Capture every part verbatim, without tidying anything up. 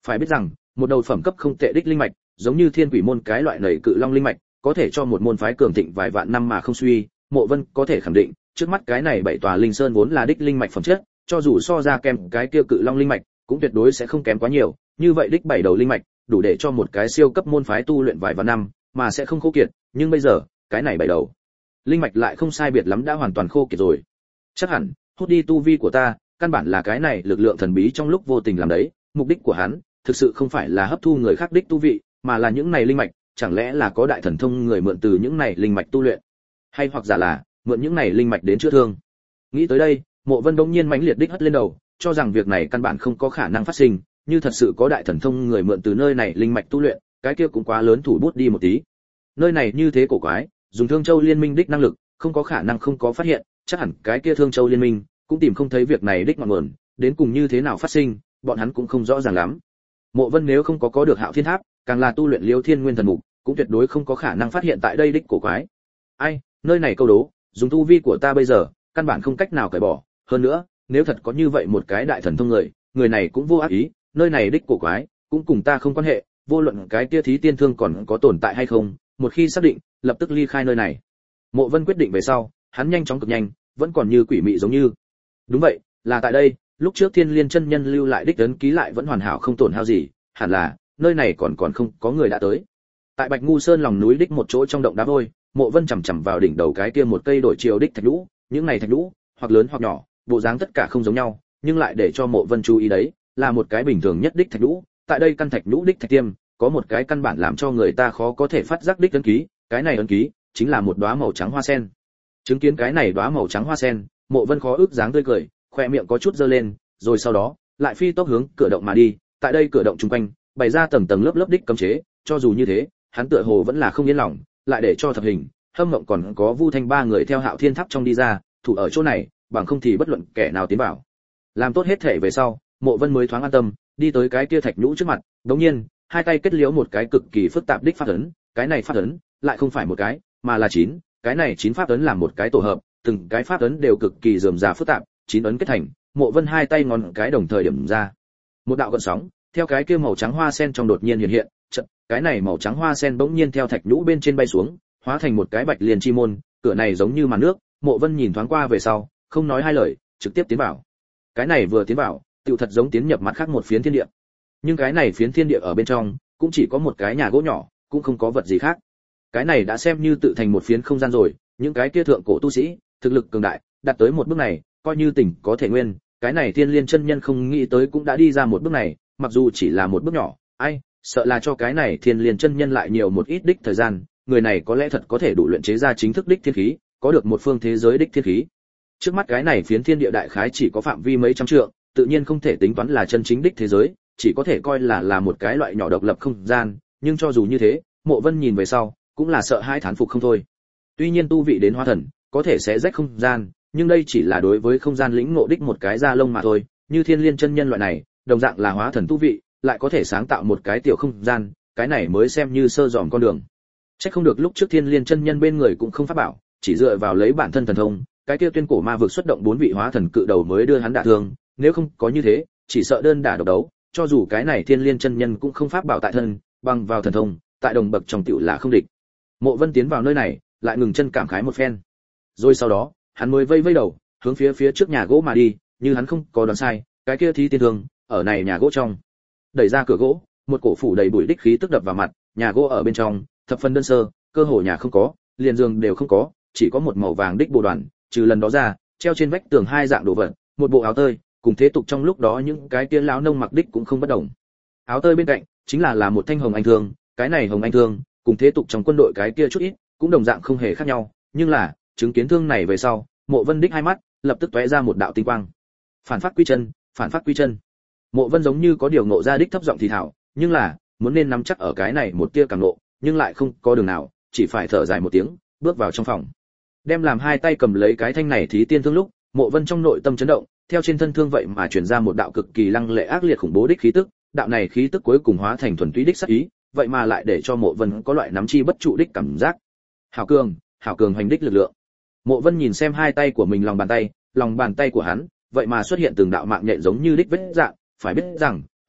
Phải biết rằng, một đầu phẩm cấp không tệ đích linh mạch, giống như Thiên Quỷ môn cái loại nảy cự long linh mạch, có thể cho một môn phái cường thịnh vài vạn năm mà không suy, Mộ Vân có thể khẳng định, trước mắt cái này bảy tòa linh sơn vốn là đích linh mạch phẩm chất, cho dù so ra kèm cái kia cự long linh mạch, cũng tuyệt đối sẽ không kém quá nhiều, như vậy đích bảy đầu linh mạch, đủ để cho một cái siêu cấp môn phái tu luyện vài vạn năm, mà sẽ không khô kiệt, nhưng bây giờ, cái này bảy đầu linh mạch lại không sai biệt lắm đã hoàn toàn khô kiệt rồi. Chắc hẳn, hút đi tu vi của ta, căn bản là cái này lực lượng thần bí trong lúc vô tình làm đấy, mục đích của hắn, thực sự không phải là hấp thu người khác đích tu vị, mà là những này linh mạch, chẳng lẽ là có đại thần thông người mượn từ những này linh mạch tu luyện, hay hoặc giả là mượn những này linh mạch đến chữa thương. Nghĩ tới đây, Mộ Vân bỗng nhiên mãnh liệt đích hất lên đầu, cho rằng việc này căn bản không có khả năng phát sinh, như thật sự có đại thần thông người mượn từ nơi này linh mạch tu luyện, cái kia cũng quá lớn thủ bút đi một tí. Nơi này như thế cổ quái, dùng Thương Châu Liên minh đích năng lực, không có khả năng không có phát hiện, chắc hẳn cái kia Thương Châu Liên minh cũng tìm không thấy việc này đích ngọn nguồn, đến cùng như thế nào phát sinh, bọn hắn cũng không rõ ràng lắm. Mộ Vân nếu không có có được Hạo Thiên Tháp, càng là tu luyện Liêu Thiên Nguyên Thần Mục, cũng tuyệt đối không có khả năng phát hiện tại đây đích cổ quái. Ai, nơi này câu đố, dùng tu vi của ta bây giờ, căn bản không cách nào cởi bỏ, hơn nữa, nếu thật có như vậy một cái đại thần thông người, người này cũng vô ác ý, nơi này đích cổ quái, cũng cùng ta không quan hệ, vô luận cái kia thí tiên thương còn có tồn tại hay không, một khi xác định, lập tức ly khai nơi này. Mộ Vân quyết định về sau, hắn nhanh chóng cực nhanh, vẫn còn như quỷ mị giống như. Đúng vậy, là tại đây, lúc trước Thiên Liên chân nhân lưu lại đích ấn ký lại vẫn hoàn hảo không tổn hao gì, hẳn là nơi này còn còn không có người đã tới. Tại Bạch Ngu Sơn lòng núi đích một chỗ trong động đá vôi, Mộ Vân chầm chậm vào đỉnh đầu cái kia một cây đổi chiều đích thạch lũ, những này thạch lũ, hoặc lớn hoặc nhỏ, bộ dáng tất cả không giống nhau, nhưng lại để cho Mộ Vân chú ý đấy, là một cái bình thường nhất đích thạch lũ, tại đây căn thạch lũ đích thạch tiêm, có một cái căn bản làm cho người ta khó có thể phát giác đích ấn ký, cái này ấn ký chính là một đóa màu trắng hoa sen. Chứng kiến cái này đóa màu trắng hoa sen, Mộ Vân khó ức dáng tươi cười, khóe miệng có chút giơ lên, rồi sau đó, lại phi tốc hướng cửa động mà đi, tại đây cửa động trung quanh, bày ra tầng tầng lớp lớp đích cấm chế, cho dù như thế, hắn tựa hồ vẫn là không yên lòng, lại để cho Thập Hình, Hâm Mộng còn có Vu Thanh ba người theo Hạo Thiên Tháp trong đi ra, thủ ở chỗ này, bằng không thì bất luận kẻ nào tiến vào. Làm tốt hết thể về sau, Mộ Vân mới thoáng an tâm, đi tới cái kia thạch nhũ trước mặt, đống nhiên, hai tay kết liễu một cái cực kỳ phức tạp đích pháp ấn, cái này pháp ấn lại không phải một cái, mà là chín, cái này chín pháp ấn làm một cái tổ hợp, từng cái pháp ấn đều cực kỳ rườm rà phức tạp, chín ấn kết thành, Mộ Vân hai tay ngón cái đồng thời điểm ra. Một đạo gợn sóng, theo cái kia màu trắng hoa sen trong đột nhiên hiện hiện, chợt, cái này màu trắng hoa sen bỗng nhiên theo thạch nhũ bên trên bay xuống, hóa thành một cái bạch liên chi môn, cửa này giống như màn nước, Mộ Vân nhìn thoáng qua về sau, không nói hai lời, trực tiếp tiến vào. Cái này vừa tiến vào, tựu thật giống tiến nhập mặt khác một phiến thiên địa. Nhưng cái này phiến thiên địa ở bên trong, cũng chỉ có một cái nhà gỗ nhỏ, cũng không có vật gì khác. Cái này đã xem như tự thành một phiến không gian rồi, những cái kia thượng cổ tu sĩ, thực lực cường đại, đạt tới một bước này, coi như tỉnh có thể nguyên, cái này Thiên Liên chân nhân không nghĩ tới cũng đã đi ra một bước này, mặc dù chỉ là một bước nhỏ, ai, sợ là cho cái này Thiên Liên chân nhân lại nhiều một ít đích thời gian, người này có lẽ thật có thể đủ luyện chế ra chính thức đích thiên khí, có được một phương thế giới đích thiên khí. Trước mắt cái này phiến thiên địa đại khái chỉ có phạm vi mấy trăm trượng, tự nhiên không thể tính toán là chân chính đích thế giới, chỉ có thể coi là là một cái loại nhỏ độc lập không gian, nhưng cho dù như thế, Mộ Vân nhìn về sau, cũng là sợ hãi thán phục không thôi. Tuy nhiên tu vị đến hóa thần, có thể sẽ rách không gian, nhưng đây chỉ là đối với không gian lĩnh ngộ đích một cái da lông mà thôi, như Thiên Liên chân nhân loại này, đồng dạng là hóa thần tu vị, lại có thể sáng tạo một cái tiểu không gian, cái này mới xem như sơ dòm con đường. Chắc không được lúc trước Thiên Liên chân nhân bên người cũng không pháp bảo, chỉ dựa vào lấy bản thân thần thông, cái kia tuyên cổ ma vực xuất động bốn vị hóa thần cự đầu mới đưa hắn đả thương, nếu không có như thế, chỉ sợ đơn đả độc đấu, cho dù cái này Thiên Liên chân nhân cũng không pháp bảo tại thân, bằng vào thần thông, tại đồng bậc trong tiểu là không địch. Mộ Vân tiến vào nơi này, lại ngừng chân cảm khái một phen. Rồi sau đó, hắn mới vây vây đầu, hướng phía phía trước nhà gỗ mà đi, như hắn không có đoán sai, cái kia thí tiên thương, ở này nhà gỗ trong. Đẩy ra cửa gỗ, một cổ phủ đầy bụi đích khí tức đập vào mặt, nhà gỗ ở bên trong, thập phần đơn sơ, cơ hồ nhà không có, liền giường đều không có, chỉ có một màu vàng đích bồ đoàn, trừ lần đó ra, treo trên vách tường hai dạng đồ vật, một bộ áo tơi, cùng thế tục trong lúc đó những cái kia lão nông mặc đích cũng không bất đồng. Áo tơi bên cạnh, chính là là một thanh hồng anh thương, cái này hồng anh thương, cùng thế tục trong quân đội cái kia chút ít, cũng đồng dạng không hề khác nhau, nhưng là, chứng kiến thương này về sau, Mộ Vân đích hai mắt, lập tức tóe ra một đạo tinh quang. Phản phát quy chân, phản phát quy chân. Mộ Vân giống như có điều ngộ ra đích thấp giọng thì thảo, nhưng là, muốn nên nắm chắc ở cái này một tia càng ngộ, nhưng lại không có đường nào, chỉ phải thở dài một tiếng, bước vào trong phòng. Đem làm hai tay cầm lấy cái thanh này thí tiên thương lúc, Mộ Vân trong nội tâm chấn động, theo trên thân thương vậy mà truyền ra một đạo cực kỳ lăng lệ ác liệt khủng bố đích khí tức, đạo này khí tức cuối cùng hóa thành thuần túy đích sát ý, vậy mà lại để cho Mộ Vân có loại nắm chi bất trụ đích cảm giác. Hảo cường, hảo cường hành đích lực lượng. Mộ Vân nhìn xem hai tay của mình lòng bàn tay, lòng bàn tay của hắn, vậy mà xuất hiện từng đạo mạng nhện giống như đích vết dạng, phải biết rằng,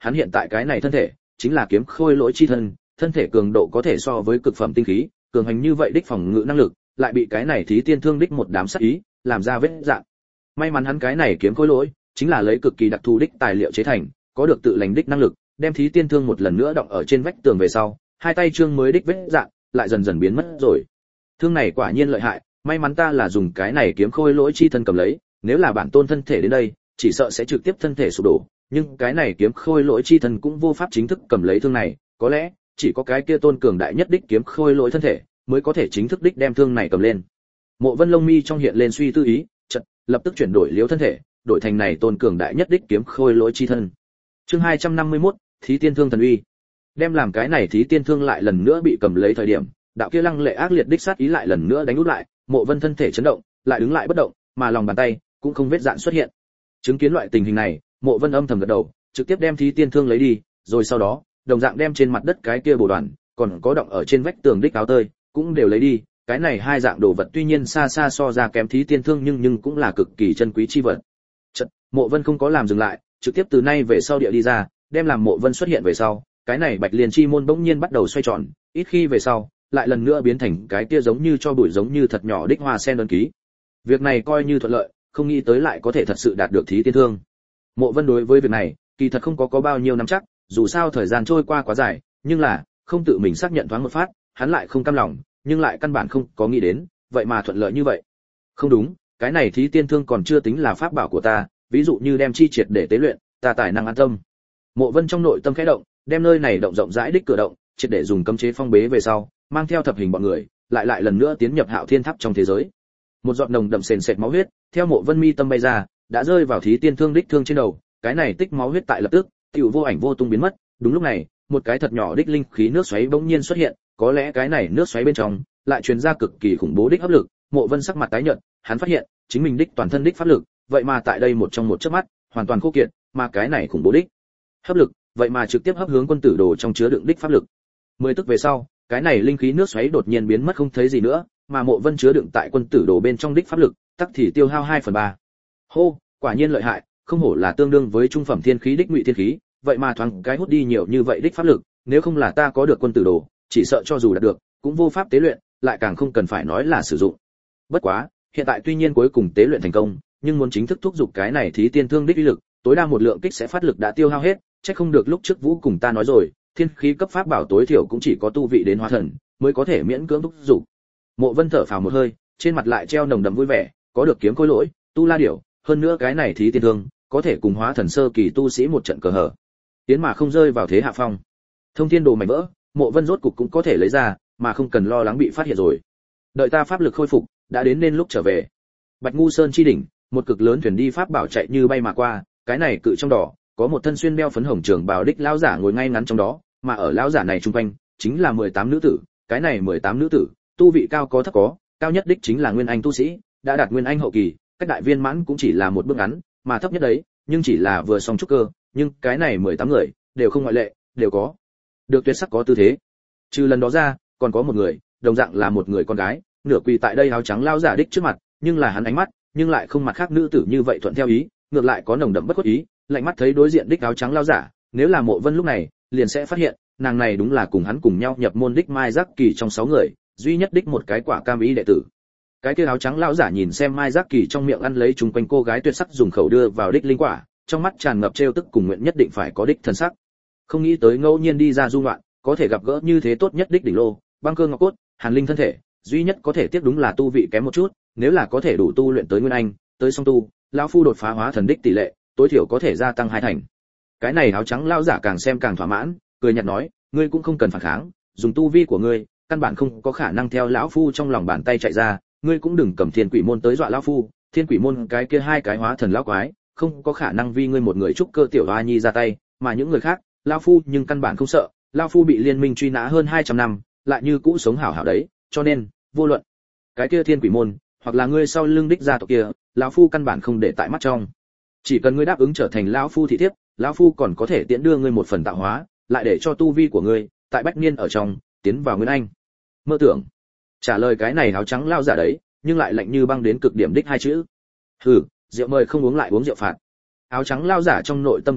hắn hiện tại cái này thân thể chính là kiếm khôi lỗi chi thân, thân thể cường độ có thể so với cực phẩm tinh khí, cường hành như vậy đích phòng ngự năng lực, lại bị cái này thí tiên thương đích một đám sát ý làm ra vết rạn. May mắn hắn cái này kiếm khôi lỗi chính là lấy cực kỳ đặc thù đích tài liệu chế thành, có được tự lành đích năng lực, đem thí tiên thương một lần nữa đọng ở trên vách tường về sau, hai tay trương mới đích vết rạn lại dần dần biến mất rồi. Thương này quả nhiên lợi hại, may mắn ta là dùng cái này kiếm khôi lỗi chi thân cầm lấy, nếu là bản tôn thân thể đến đây, chỉ sợ sẽ trực tiếp thân thể sụp đổ, nhưng cái này kiếm khôi lỗi chi thân cũng vô pháp chính thức cầm lấy thương này, có lẽ chỉ có cái kia tôn cường đại nhất đích kiếm khôi lỗi thân thể mới có thể chính thức đích đem thương này cầm lên. Mộ Vân lông mi trong hiện lên suy tư ý, chợt lập tức chuyển đổi liếu thân thể, đổi thành này tôn cường đại nhất đích kiếm khôi lỗi chi thân. Chương hai trăm năm mươi mốt, thí tiên thương thần uy. Đem làm cái này thí tiên thương lại lần nữa bị cầm lấy thời điểm, đạo kia lăng lệ ác liệt đích sát ý lại lần nữa đánh úp lại, Mộ Vân thân thể chấn động, lại đứng lại bất động, mà lòng bàn tay cũng không vết dạn xuất hiện. Chứng kiến loại tình hình này, Mộ Vân âm thầm gật đầu, trực tiếp đem thí tiên thương lấy đi, rồi sau đó, đồng dạng đem trên mặt đất cái kia bồ đoàn, còn có động ở trên vách tường đích áo tơi, cũng đều lấy đi. Cái này hai dạng đồ vật tuy nhiên xa xa so ra kém thí tiên thương nhưng nhưng cũng là cực kỳ chân quý chi vật. Chợt, Mộ Vân không có làm dừng lại, trực tiếp từ nay về sau địa đi ra, đem làm Mộ Vân xuất hiện về sau, cái này Bạch Liên chi môn bỗng nhiên bắt đầu xoay tròn, ít khi về sau, lại lần nữa biến thành cái kia giống như cho bụi giống như thật nhỏ đích hoa sen đơn ký. Việc này coi như thuận lợi, không nghĩ tới lại có thể thật sự đạt được thí tiên thương. Mộ Vân đối với việc này, kỳ thật không có có bao nhiêu nắm chắc, dù sao thời gian trôi qua quá dài, nhưng là không tự mình xác nhận thoáng một phát, hắn lại không cam lòng, nhưng lại căn bản không có nghĩ đến, vậy mà thuận lợi như vậy. Không đúng, cái này thí tiên thương còn chưa tính là pháp bảo của ta, ví dụ như đem chi triệt để tế luyện, ta tài năng an tâm. Mộ Vân trong nội tâm khẽ động, đem nơi này động rộng rãi đích cửa động, triệt để dùng cấm chế phong bế về sau, mang theo thập hình bọn người, lại lại lần nữa tiến nhập Hạo Thiên Tháp trong thế giới. Một giọt nồng đậm sền sệt máu huyết, theo Mộ Vân mi tâm bay ra, đã rơi vào thí tiên thương đích thương trên đầu, cái này tích máu huyết tại lập tức, tiểu vô ảnh vô tung biến mất. Đúng lúc này, một cái thật nhỏ đích linh khí nước xoáy bỗng nhiên xuất hiện, có lẽ cái này nước xoáy bên trong lại truyền ra cực kỳ khủng bố đích hấp lực. Mộ Vân sắc mặt tái nhợt, hắn phát hiện chính mình đích toàn thân đích pháp lực, vậy mà tại đây một trong một chớp mắt, hoàn toàn khô kiệt, mà cái này khủng bố đích hấp lực, vậy mà trực tiếp hấp hướng quân tử đồ trong chứa đựng đích pháp lực. Mười tức về sau, cái này linh khí nước xoáy đột nhiên biến mất không thấy gì nữa, mà Mộ Vân chứa đựng tại quân tử đồ bên trong đích pháp lực, tắc thì tiêu hao hai phần ba. Hô, quả nhiên lợi hại, không hổ là tương đương với trung phẩm thiên khí đích ngụy thiên khí, vậy mà thoáng cái hút đi nhiều như vậy đích pháp lực, nếu không là ta có được quân tử đồ, chỉ sợ cho dù đạt được, cũng vô pháp tế luyện, lại càng không cần phải nói là sử dụng. Bất quá, hiện tại tuy nhiên cuối cùng tế luyện thành công, nhưng muốn chính thức thúc giục cái này thí tiên thương đích uy lực, tối đa một lượng kích sẽ phát lực đã tiêu hao hết, chắc không được lúc trước Vũ cùng ta nói rồi, thiên khí cấp pháp bảo tối thiểu cũng chỉ có tu vị đến hóa thần mới có thể miễn cưỡng thúc giục. Mộ Vân thở phào một hơi, trên mặt lại treo nồng đậm vui vẻ, có được kiếm khôi lỗi, tu la điểu, hơn nữa cái này thí tiên thương, có thể cùng hóa thần sơ kỳ tu sĩ một trận cờ hở. Tiến mà không rơi vào thế hạ phong. Thông thiên đồ mảnh vỡ, Mộ Vân rốt cục cũng có thể lấy ra, mà không cần lo lắng bị phát hiện rồi. Đợi ta pháp lực khôi phục, đã đến nên lúc trở về. Bạch Ngu Sơn chi đỉnh, một cực lớn thuyền đi pháp bảo chạy như bay mà qua, cái này cự trong đỏ, có một thân xuyên đeo phấn hồng trường bào đích lão giả ngồi ngay ngắn trong đó, mà ở lão giả này trung quanh chính là mười tám nữ tử, cái này mười tám nữ tử, tu vị cao có thấp có, cao nhất đích chính là nguyên anh tu sĩ, đã đạt nguyên anh hậu kỳ, cách đại viên mãn cũng chỉ là một bước ngắn, mà thấp nhất đấy, nhưng chỉ là vừa xong trúc cơ, nhưng cái này mười tám người, đều không ngoại lệ, đều có được tuyệt sắc có tư thế. Trừ lần đó ra, còn có một người, đồng dạng là một người con gái, nửa quỳ tại đây áo trắng lão giả đích trước mặt, nhưng là hắn ánh mắt, nhưng lại không mặt khác nữ tử như vậy thuận theo ý, ngược lại có nồng đậm bất khuất ý, lạnh mắt thấy đối diện đích áo trắng lão giả, nếu là Mộ Vân lúc này, liền sẽ phát hiện, nàng này đúng là cùng hắn cùng nhau nhập môn đích Mai Giác Kỳ trong sáu người, duy nhất đích một cái quả cam ý đệ tử. Cái kia áo trắng lão giả nhìn xem Mai Giác Kỳ trong miệng ăn lấy chung quanh cô gái tuyệt sắc dùng khẩu đưa vào đích linh quả, trong mắt tràn ngập trêu tức cùng nguyện nhất định phải có đích thần sắc. Không nghĩ tới ngẫu nhiên đi ra du ngoạn, có thể gặp gỡ như thế tốt nhất đích đỉnh lô, băng cơ ngọc cốt, hàn linh thân thể, duy nhất có thể tiếc đúng là tu vị kém một chút, nếu là có thể đủ tu luyện tới nguyên anh, tới song tu, lão phu đột phá hóa thần đích tỷ lệ, tối thiểu có thể gia tăng hai thành. Cái này áo trắng lão giả càng xem càng thỏa mãn, cười nhạt nói, ngươi cũng không cần phản kháng, dùng tu vi của ngươi, căn bản không có khả năng theo lão phu trong lòng bàn tay chạy ra, ngươi cũng đừng cầm thiên quỷ môn tới dọa lão phu, thiên quỷ môn cái kia hai cái hóa thần lão quái, không có khả năng vì ngươi một người trúc cơ tiểu hoa nhi ra tay, mà những người khác, lão phu nhưng căn bản không sợ, lão phu bị liên minh truy nã hơn hai trăm năm, lại như cũ sống hảo hảo đấy, cho nên, vô luận cái kia thiên quỷ môn, hoặc là ngươi sau lưng đích gia tộc kia, lão phu căn bản không để tại mắt trong. Chỉ cần ngươi đáp ứng trở thành lão phu thị thiếp, lão phu còn có thể tiễn đưa ngươi một phần tạo hóa, lại để cho tu vi của ngươi tại bách niên ở trong tiến vào nguyên anh. Mơ tưởng. Trả lời cái này áo trắng lao giả đấy, nhưng lại lạnh như băng đến cực điểm đích hai chữ. Hừ, rượu mời không uống lại uống rượu phạt. Áo trắng lao giả trong nội tâm tức giận,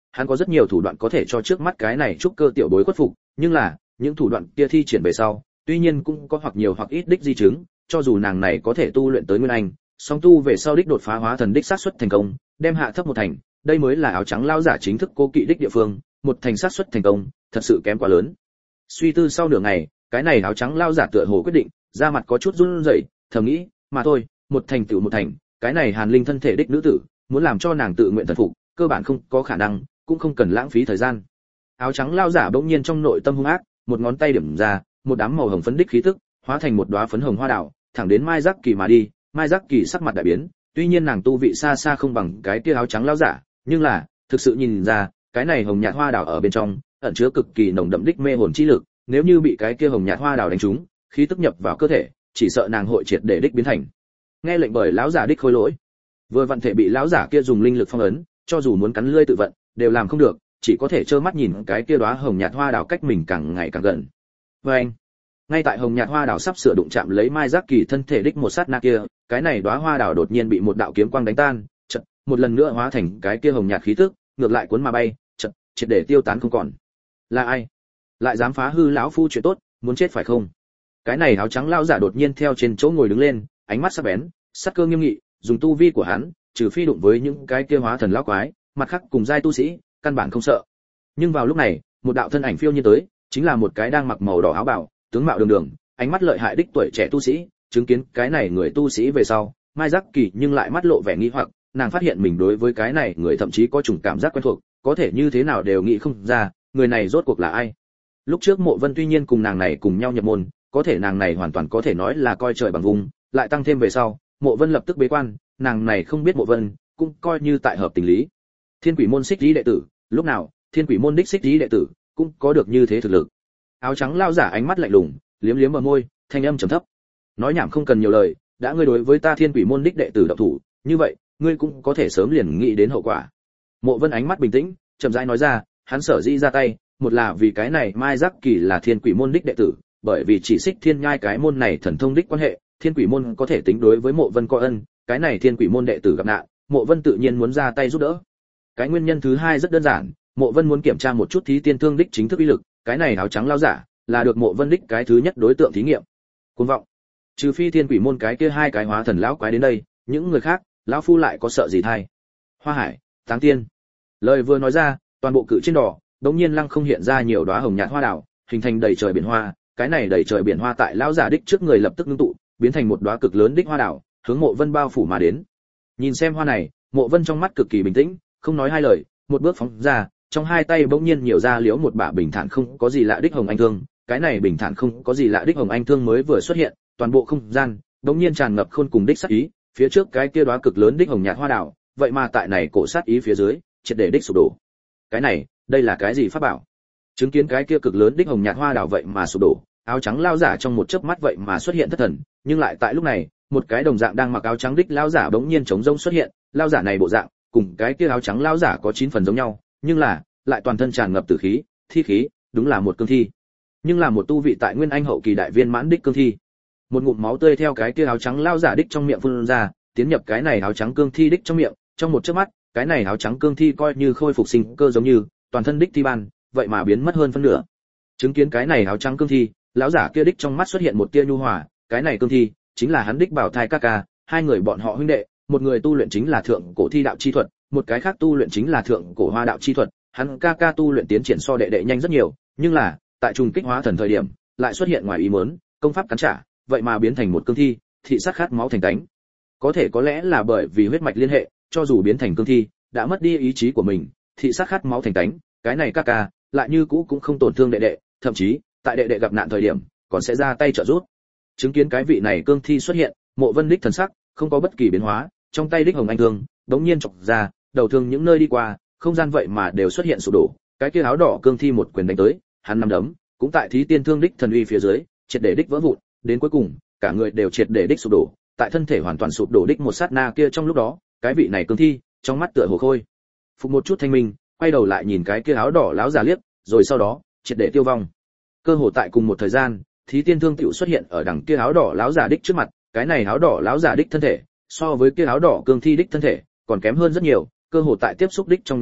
Hắn có rất nhiều thủ đoạn có thể cho trước mắt cái này trúc cơ tiểu bối khuất phục, nhưng là, những thủ đoạn kia thi triển về sau, tuy nhiên cũng có hoặc nhiều hoặc ít đích di chứng, cho dù nàng này có thể tu luyện tới nguyên anh, song tu về sau đích đột phá hóa thần đích xác suất thành công, đem hạ thấp một thành, đây mới là áo trắng lão giả chính thức cố kỵ đích địa phương, một thành xác suất thành công, thật sự kém quá lớn. Suy tư sau nửa ngày, cái này áo trắng lão giả tựa hồ quyết định, da mặt có chút run rẩy, thầm nghĩ, mà thôi, một thành tựu một thành, cái này Hàn Linh thân thể đích nữ tử, muốn làm cho nàng tự nguyện thần phục, cơ bản không có khả năng, cũng không cần lãng phí thời gian. Áo trắng lão giả bỗng nhiên trong nội tâm hung ác, một ngón tay điểm ra, một đám màu hồng phấn đích khí tức, hóa thành một đóa phấn hồng hoa đào, thẳng đến Mai Giác Kỳ mà đi. Mai Giác Kỳ sắc mặt đại biến, tuy nhiên nàng tu vị xa xa không bằng cái kia áo trắng lão giả, nhưng là, thực sự nhìn ra, cái này hồng nhạt hoa đào ở bên trong, ẩn chứa cực kỳ nồng đậm đích mê hồn chi lực, nếu như bị cái kia hồng nhạt hoa đào đánh trúng, khí tức nhập vào cơ thể, chỉ sợ nàng hội triệt để đích biến thành. Nghe lệnh bởi lão giả đích khôi lỗi, vừa vận thể bị lão giả kia dùng linh lực phong ấn, cho dù muốn cắn lưỡi tự vận, đều làm không được, chỉ có thể trơ mắt nhìn cái kia đóa hồng nhạt hoa đào cách mình càng ngày càng gần. Và anh, ngay tại hồng nhạt hoa đào sắp sửa đụng chạm lấy Mai Giác Kỳ thân thể đích một sát na kia, cái này đóa hoa đào đột nhiên bị một đạo kiếm quang đánh tan, chợt, một lần nữa hóa thành cái kia hồng nhạt khí tức, ngược lại cuốn mà bay, chợt, triệt để tiêu tán không còn. Là ai? Lại dám phá hư lão phu chuyện tốt, muốn chết phải không? Cái này áo trắng lão giả đột nhiên theo trên chỗ ngồi đứng lên, ánh mắt sắc bén, sắc cơ nghiêm nghị, dùng tu vi của hắn, trừ phi đụng với những cái kia hóa thần lão quái, mặt khác cùng giai tu sĩ, căn bản không sợ. Nhưng vào lúc này, một đạo thân ảnh phiêu nhiên tới, chính là một cái đang mặc màu đỏ áo bào, tướng mạo đường đường, ánh mắt lợi hại đích tuổi trẻ tu sĩ. Chứng kiến cái này người tu sĩ về sau, Mai Giác Kỳ nhưng lại mắt lộ vẻ nghi hoặc, nàng phát hiện mình đối với cái này người thậm chí có chủng cảm giác quen thuộc, có thể như thế nào đều nghĩ không ra, người này rốt cuộc là ai. Lúc trước Mộ Vân tuy nhiên cùng nàng này cùng nhau nhập môn, có thể nàng này hoàn toàn có thể nói là coi trời bằng vùng, lại tăng thêm về sau, Mộ Vân lập tức bế quan, nàng này không biết Mộ Vân, cũng coi như tại hợp tình lý. Thiên Quỷ môn Xích Lý đệ tử, lúc nào, Thiên Quỷ môn đích Xích Lý đệ tử cũng có được như thế thực lực. Áo trắng lao giả ánh mắt lạnh lùng, liếm liếm bờ môi, thanh âm trầm thấp. Nói nhảm không cần nhiều lời, đã ngươi đối với ta Thiên Quỷ môn đích đệ tử động thủ, như vậy, ngươi cũng có thể sớm liền nghĩ đến hậu quả. Mộ Vân ánh mắt bình tĩnh, chậm rãi nói ra, hắn sở dĩ ra tay, một là vì cái này Mai Giác Kỳ là Thiên Quỷ môn đích đệ tử, bởi vì chỉ Xích Thiên Nhai cái môn này thần thông đích quan hệ, Thiên Quỷ môn có thể tính đối với Mộ Vân có ân, cái này Thiên Quỷ môn đệ tử gặp nạn, Mộ Vân tự nhiên muốn ra tay giúp đỡ. Cái nguyên nhân thứ hai rất đơn giản, Mộ Vân muốn kiểm tra một chút thí tiên thương đích chính thức uy lực, cái này áo trắng lao giả là được Mộ Vân đích cái thứ nhất đối tượng thí nghiệm. Cuồng vọng. Trừ phi Thiên Quỷ môn cái kia hai cái hóa thần lão quái đến đây, những người khác, lão phu lại có sợ gì thay. Hoa Hải, Táng Tiên. Lời vừa nói ra, toàn bộ cự trên đỏ, đống nhiên lăng không hiện ra nhiều đóa hồng nhạt hoa đào, hình thành đầy trời biển hoa, cái này đầy trời biển hoa tại lão giả đích trước người lập tức ngưng tụ, biến thành một đóa cực lớn đích hoa đào, hướng Mộ Vân bao phủ mà đến. Nhìn xem hoa này, Mộ Vân trong mắt cực kỳ bình tĩnh, không nói hai lời, một bước phóng ra, trong hai tay bỗng nhiên nhiều ra liễu một bả bình thản không có gì lạ đích hồng anh thương, cái này bình thản không có gì lạ đích hồng anh thương mới vừa xuất hiện, toàn bộ không gian bỗng nhiên tràn ngập khôn cùng đích sát ý, phía trước cái kia đóa cực lớn đích hồng nhạt hoa đào, vậy mà tại này cổ sát ý phía dưới, triệt để đích sụp đổ. Cái này, đây là cái gì pháp bảo? Chứng kiến cái kia cực lớn đích hồng nhạt hoa đào vậy mà sụp đổ, áo trắng lao giả trong một chớp mắt vậy mà xuất hiện thất thần, nhưng lại tại lúc này, một cái đồng dạng đang mặc áo trắng đích lao giả bỗng nhiên chống rông xuất hiện, lao giả này bộ dạng cùng cái kia áo trắng lao giả có chín phần giống nhau, nhưng là lại toàn thân tràn ngập tử khí, thi khí, đúng là một cương thi. Nhưng là một tu vị tại nguyên anh hậu kỳ đại viên mãn đích cương thi. Một ngụm máu tươi theo cái kia áo trắng lao giả đích trong miệng phun ra, tiến nhập cái này áo trắng cương thi đích trong miệng, trong một chớp mắt, cái này áo trắng cương thi coi như khôi phục sinh cơ giống như, toàn thân đích thi ban, vậy mà biến mất hơn phân nửa. Chứng kiến cái này áo trắng cương thi, lão giả kia đích trong mắt xuất hiện một tia nhu hòa, cái này cương thi chính là hắn đích bảo thai ca ca, hai người bọn họ huynh đệ, một người tu luyện chính là thượng cổ thi đạo chi thuật, một cái khác tu luyện chính là thượng cổ hoa đạo chi thuật, hắn ca ca tu luyện tiến triển so đệ đệ nhanh rất nhiều, nhưng là, tại trùng kích hóa thần thời điểm, lại xuất hiện ngoài ý muốn, công pháp cắn trả, vậy mà biến thành một cương thi, thị sát khát máu thành tánh. Có thể có lẽ là bởi vì huyết mạch liên hệ, cho dù biến thành cương thi, đã mất đi ý chí của mình, thị sát khát máu thành tánh, cái này ca ca, lại như cũ cũng không tổn thương đệ đệ, thậm chí, tại đệ đệ gặp nạn thời điểm, còn sẽ ra tay trợ giúp. Chứng kiến cái vị này cương thi xuất hiện, Mộ Vân đích thần sắc không có bất kỳ biến hóa, trong tay đích hồng anh thương, đống nhiên chọc ra, đầu thương những nơi đi qua, không gian vậy mà đều xuất hiện sụp đổ, cái kia áo đỏ cương thi một quyền đánh tới, hắn nắm đấm, cũng tại thí tiên thương đích thần uy phía dưới, triệt để đích vỡ vụn, đến cuối cùng, cả người đều triệt để đích sụp đổ, tại thân thể hoàn toàn sụp đổ đích một sát na kia trong lúc đó, cái vị này cương thi, trong mắt tựa hồ khôi phục một chút thanh minh, quay đầu lại nhìn cái kia áo đỏ láo già liếc, rồi sau đó, triệt để tiêu vong. Cơ hồ tại cùng một thời gian, thí tiên thương tiểu xuất hiện ở đằng kia áo đỏ láo già đích trước mặt, cái này áo đỏ láo già đích thân thể, so với kia áo đỏ cương thi đích thân thể, còn kém hơn rất nhiều, cơ hồ tại tiếp xúc đích trong nháy mắt,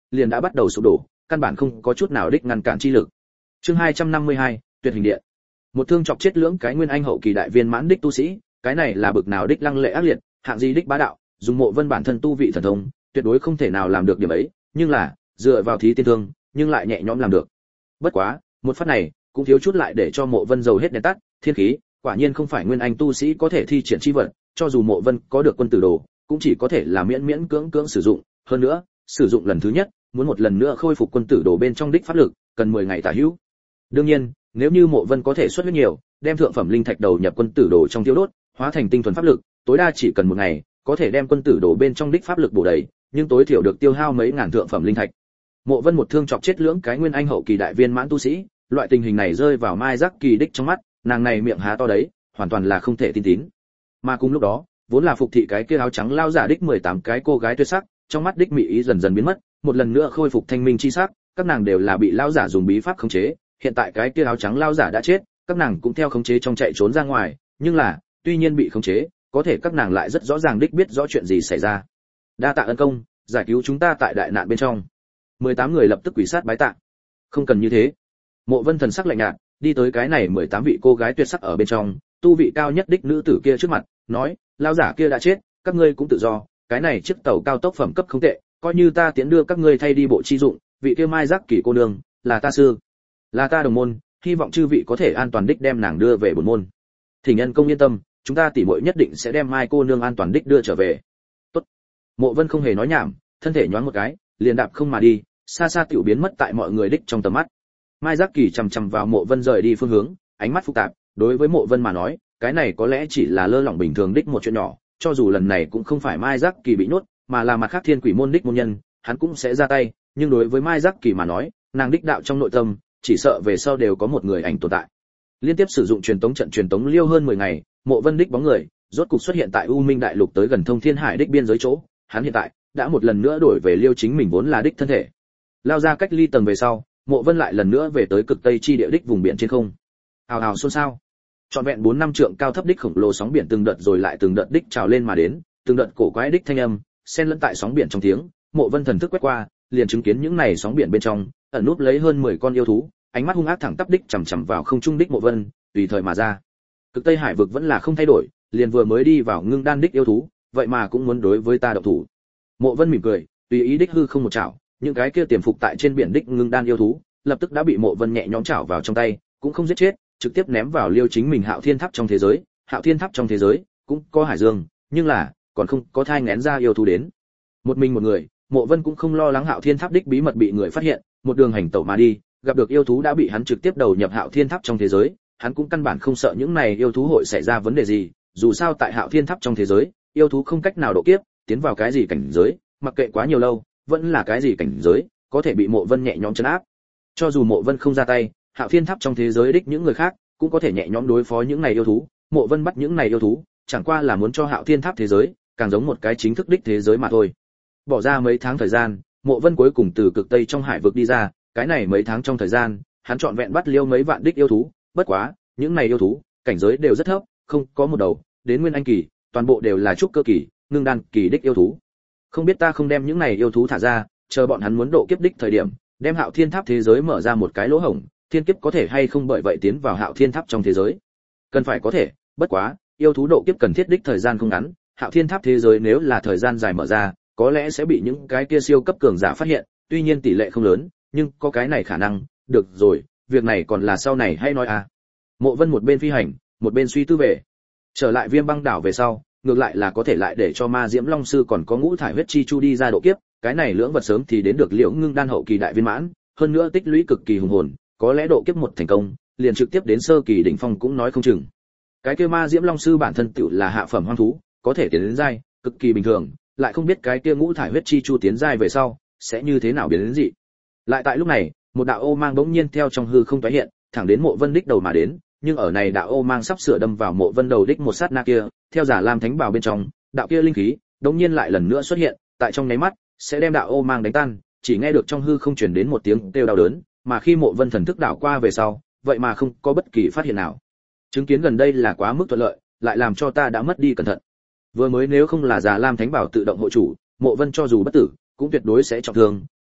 liền đã bắt đầu sụp đổ, căn bản không có chút nào đích ngăn cản chi lực. Chương hai trăm năm mươi hai, Tuyệt hình điện. Một thương chọc chết lưỡng cái nguyên anh hậu kỳ đại viên mãn đích tu sĩ, cái này là bực nào đích lăng lệ ác liệt, hạng gì đích bá đạo, dùng Mộ Vân bản thân tu vị thần thông, tuyệt đối không thể nào làm được điểm ấy, nhưng là, dựa vào thí tiên thương, nhưng lại nhẹ nhõm làm được. Bất quá, một phát này, cũng thiếu chút lại để cho Mộ Vân dầu hết đèn tắt, thiên khí, quả nhiên không phải nguyên anh tu sĩ có thể thi triển chi vật, cho dù Mộ Vân có được quân tử đồ, cũng chỉ có thể là miễn miễn cưỡng cưỡng sử dụng, hơn nữa, sử dụng lần thứ nhất, muốn một lần nữa khôi phục quân tử đồ bên trong đích pháp lực, cần mười ngày tả hữu. Đương nhiên, nếu như Mộ Vân có thể xuất huyết nhiều, đem thượng phẩm linh thạch đầu nhập quân tử đồ trong tiêu đốt, hóa thành tinh thuần pháp lực, tối đa chỉ cần một ngày, có thể đem quân tử đồ bên trong đích pháp lực bổ đầy, nhưng tối thiểu được tiêu hao mấy ngàn thượng phẩm linh thạch. Mộ Vân một thương chọc chết lưỡng cái nguyên anh hậu kỳ đại viên mãn tu sĩ, loại tình hình này rơi vào Mai Giác Kỳ đích trong mắt, nàng này miệng há to đấy, hoàn toàn là không thể tin tín. Mà cùng lúc đó, vốn là phục thị cái kia áo trắng lao giả đích mười tám cái cô gái tuyệt sắc, trong mắt đích mỹ ý dần dần biến mất, một lần nữa khôi phục thanh minh chi sắc, các nàng đều là bị lao giả dùng bí pháp khống chế, hiện tại cái kia áo trắng lao giả đã chết, các nàng cũng theo khống chế trong chạy trốn ra ngoài, nhưng là, tuy nhiên bị khống chế, có thể các nàng lại rất rõ ràng đích biết rõ chuyện gì xảy ra. Đa tạ ân công, giải cứu chúng ta tại đại nạn bên trong. mười tám người lập tức quỳ sát bái tạ. Không cần như thế. Mộ Vân thần sắc lạnh nhạt, đi tới cái này mười tám vị cô gái tuyệt sắc ở bên trong, tu vị cao nhất đích nữ tử kia trước mặt, nói, lao giả kia đã chết, các ngươi cũng tự do, cái này chiếc tàu cao tốc phẩm cấp không tệ, coi như ta tiễn đưa các ngươi thay đi bộ chi dụng, vị kia Mai Giác Kỳ cô nương, là ta sư, là ta đồng môn, hy vọng chư vị có thể an toàn đích đem nàng đưa về bổn môn. Thỉnh nhân công yên tâm, chúng ta tỉ muội nhất định sẽ đem Mai cô nương an toàn đích đưa trở về. Tốt. Mộ Vân không hề nói nhảm, thân thể nhoáng một cái, liền đạp không mà đi, xa xa tiểu biến mất tại mọi người đích trong tầm mắt. Mai Giác Kỳ chằm chằm vào Mộ Vân rời đi phương hướng, ánh mắt phức tạp, đối với Mộ Vân mà nói, cái này có lẽ chỉ là lơ lỏng bình thường đích một chuyện nhỏ, cho dù lần này cũng không phải Mai Giác Kỳ bị nhốt, mà là mặt khác Thiên Quỷ môn đích môn nhân, hắn cũng sẽ ra tay, nhưng đối với Mai Giác Kỳ mà nói, nàng đích đạo trong nội tâm, chỉ sợ về sau đều có một người ảnh tồn tại. Liên tiếp sử dụng truyền tống trận truyền tống liêu hơn mười ngày, Mộ Vân đích bóng người, rốt cục xuất hiện tại U Minh Đại Lục tới gần Thông Thiên Hải đích biên giới chỗ, hắn hiện tại đã một lần nữa đổi về liêu chính mình vốn là đích thân thể. Lao ra cách ly tầng về sau, Mộ Vân lại lần nữa về tới cực tây chi địa đích vùng biển trên không. Hào hào xôn xao. Trọn vẹn bốn năm trượng cao thấp đích khổng lồ sóng biển từng đợt rồi lại từng đợt đích trào lên mà đến, từng đợt cổ quái đích thanh âm, xen lẫn tại sóng biển trong tiếng, Mộ Vân thần thức quét qua, liền chứng kiến những này sóng biển bên trong, ẩn núp lấy hơn mười con yêu thú, ánh mắt hung ác thẳng tắp đích chằm chằm vào không trung đích Mộ Vân, tùy thời mà ra. Cực Tây Hải vực vẫn là không thay đổi, liền vừa mới đi vào ngưng đan đích yêu thú, vậy mà cũng muốn đối với ta động thủ. Mộ Vân mỉm cười, tùy ý đích hư không một chảo, những cái kia tiềm phục tại trên biển đích ngưng đan yêu thú, lập tức đã bị Mộ Vân nhẹ nhõm chảo vào trong tay, cũng không giết chết, trực tiếp ném vào liêu chính mình Hạo Thiên Tháp trong thế giới. Hạo Thiên Tháp trong thế giới cũng có hải dương, nhưng là còn không có thai nghén ra yêu thú đến. Một mình một người, Mộ Vân cũng không lo lắng Hạo Thiên Tháp đích bí mật bị người phát hiện, một đường hành tẩu mà đi, gặp được yêu thú đã bị hắn trực tiếp đầu nhập Hạo Thiên Tháp trong thế giới, hắn cũng căn bản không sợ những này yêu thú hội xảy ra vấn đề gì, dù sao tại Hạo Thiên Tháp trong thế giới, yêu thú không cách nào độ kiếp, tiến vào cái gì cảnh giới, mặc kệ quá nhiều lâu, vẫn là cái gì cảnh giới, có thể bị Mộ Vân nhẹ nhõm trấn áp. Cho dù Mộ Vân không ra tay, Hạo Thiên Tháp trong thế giới đích những người khác cũng có thể nhẹ nhõm đối phó những này yêu thú. Mộ Vân bắt những này yêu thú, chẳng qua là muốn cho Hạo Thiên Tháp thế giới càng giống một cái chính thức đích thế giới mà thôi. Bỏ ra mấy tháng thời gian, Mộ Vân cuối cùng từ cực tây trong hải vực đi ra, cái này mấy tháng trong thời gian, hắn trọn vẹn bắt liêu mấy vạn đích yêu thú, bất quá, những này yêu thú, cảnh giới đều rất thấp, không có một đầu đến nguyên anh kỳ, toàn bộ đều là trúc cơ kỳ, ngưng đan kỳ đích yêu thú. Không biết ta không đem những này yêu thú thả ra, chờ bọn hắn muốn độ kiếp đích thời điểm, đem Hạo Thiên Tháp thế giới mở ra một cái lỗ hổng, thiên kiếp có thể hay không bởi vậy tiến vào Hạo Thiên Tháp trong thế giới. Cần phải có thể, bất quá, yêu thú độ kiếp cần thiết đích thời gian không ngắn, Hạo Thiên Tháp thế giới nếu là thời gian dài mở ra, có lẽ sẽ bị những cái kia siêu cấp cường giả phát hiện, tuy nhiên tỷ lệ không lớn, nhưng có cái này khả năng, được rồi, việc này còn là sau này hay nói à. Mộ Vân một bên phi hành, một bên suy tư về. Trở lại Viêm Băng đảo về sau, ngược lại là có thể lại để cho Ma Diễm Long sư còn có Ngũ Thải huyết chi chu đi ra độ kiếp, cái này lưỡng vật sớm thì đến được Liễu Ngưng đan hậu kỳ đại viên mãn, hơn nữa tích lũy cực kỳ hùng hồn, có lẽ độ kiếp một thành công, liền trực tiếp đến sơ kỳ đỉnh phong cũng nói không chừng. Cái kia Ma Diễm Long sư bản thân tựu là hạ phẩm hoang thú, có thể tiến đến giai, cực kỳ bình thường, lại không biết cái kia Ngũ Thải huyết chi chu tiến giai về sau sẽ như thế nào biến đến dị. Lại tại lúc này, một đạo ô mang bỗng nhiên theo trong hư không tái hiện, thẳng đến Mộ Vân đích đầu mà đến, nhưng ở này đạo ô mang sắp sửa đâm vào Mộ Vân đầu đích một sát na kia, theo giả lam thánh bảo bên trong, đạo kia linh khí đột nhiên lại lần nữa xuất hiện, tại trong nháy mắt sẽ đem đạo ô mang đánh tan, chỉ nghe được trong hư không truyền đến một tiếng kêu đau đớn, mà khi Mộ Vân thần thức đảo qua về sau, vậy mà không có bất kỳ phát hiện nào. Chứng kiến gần đây là quá mức thuận lợi, lại làm cho ta đã mất đi cẩn thận. Vừa mới nếu không là giả lam thánh bảo tự động hộ chủ, Mộ Vân cho dù bất tử, cũng tuyệt đối sẽ trọng thương,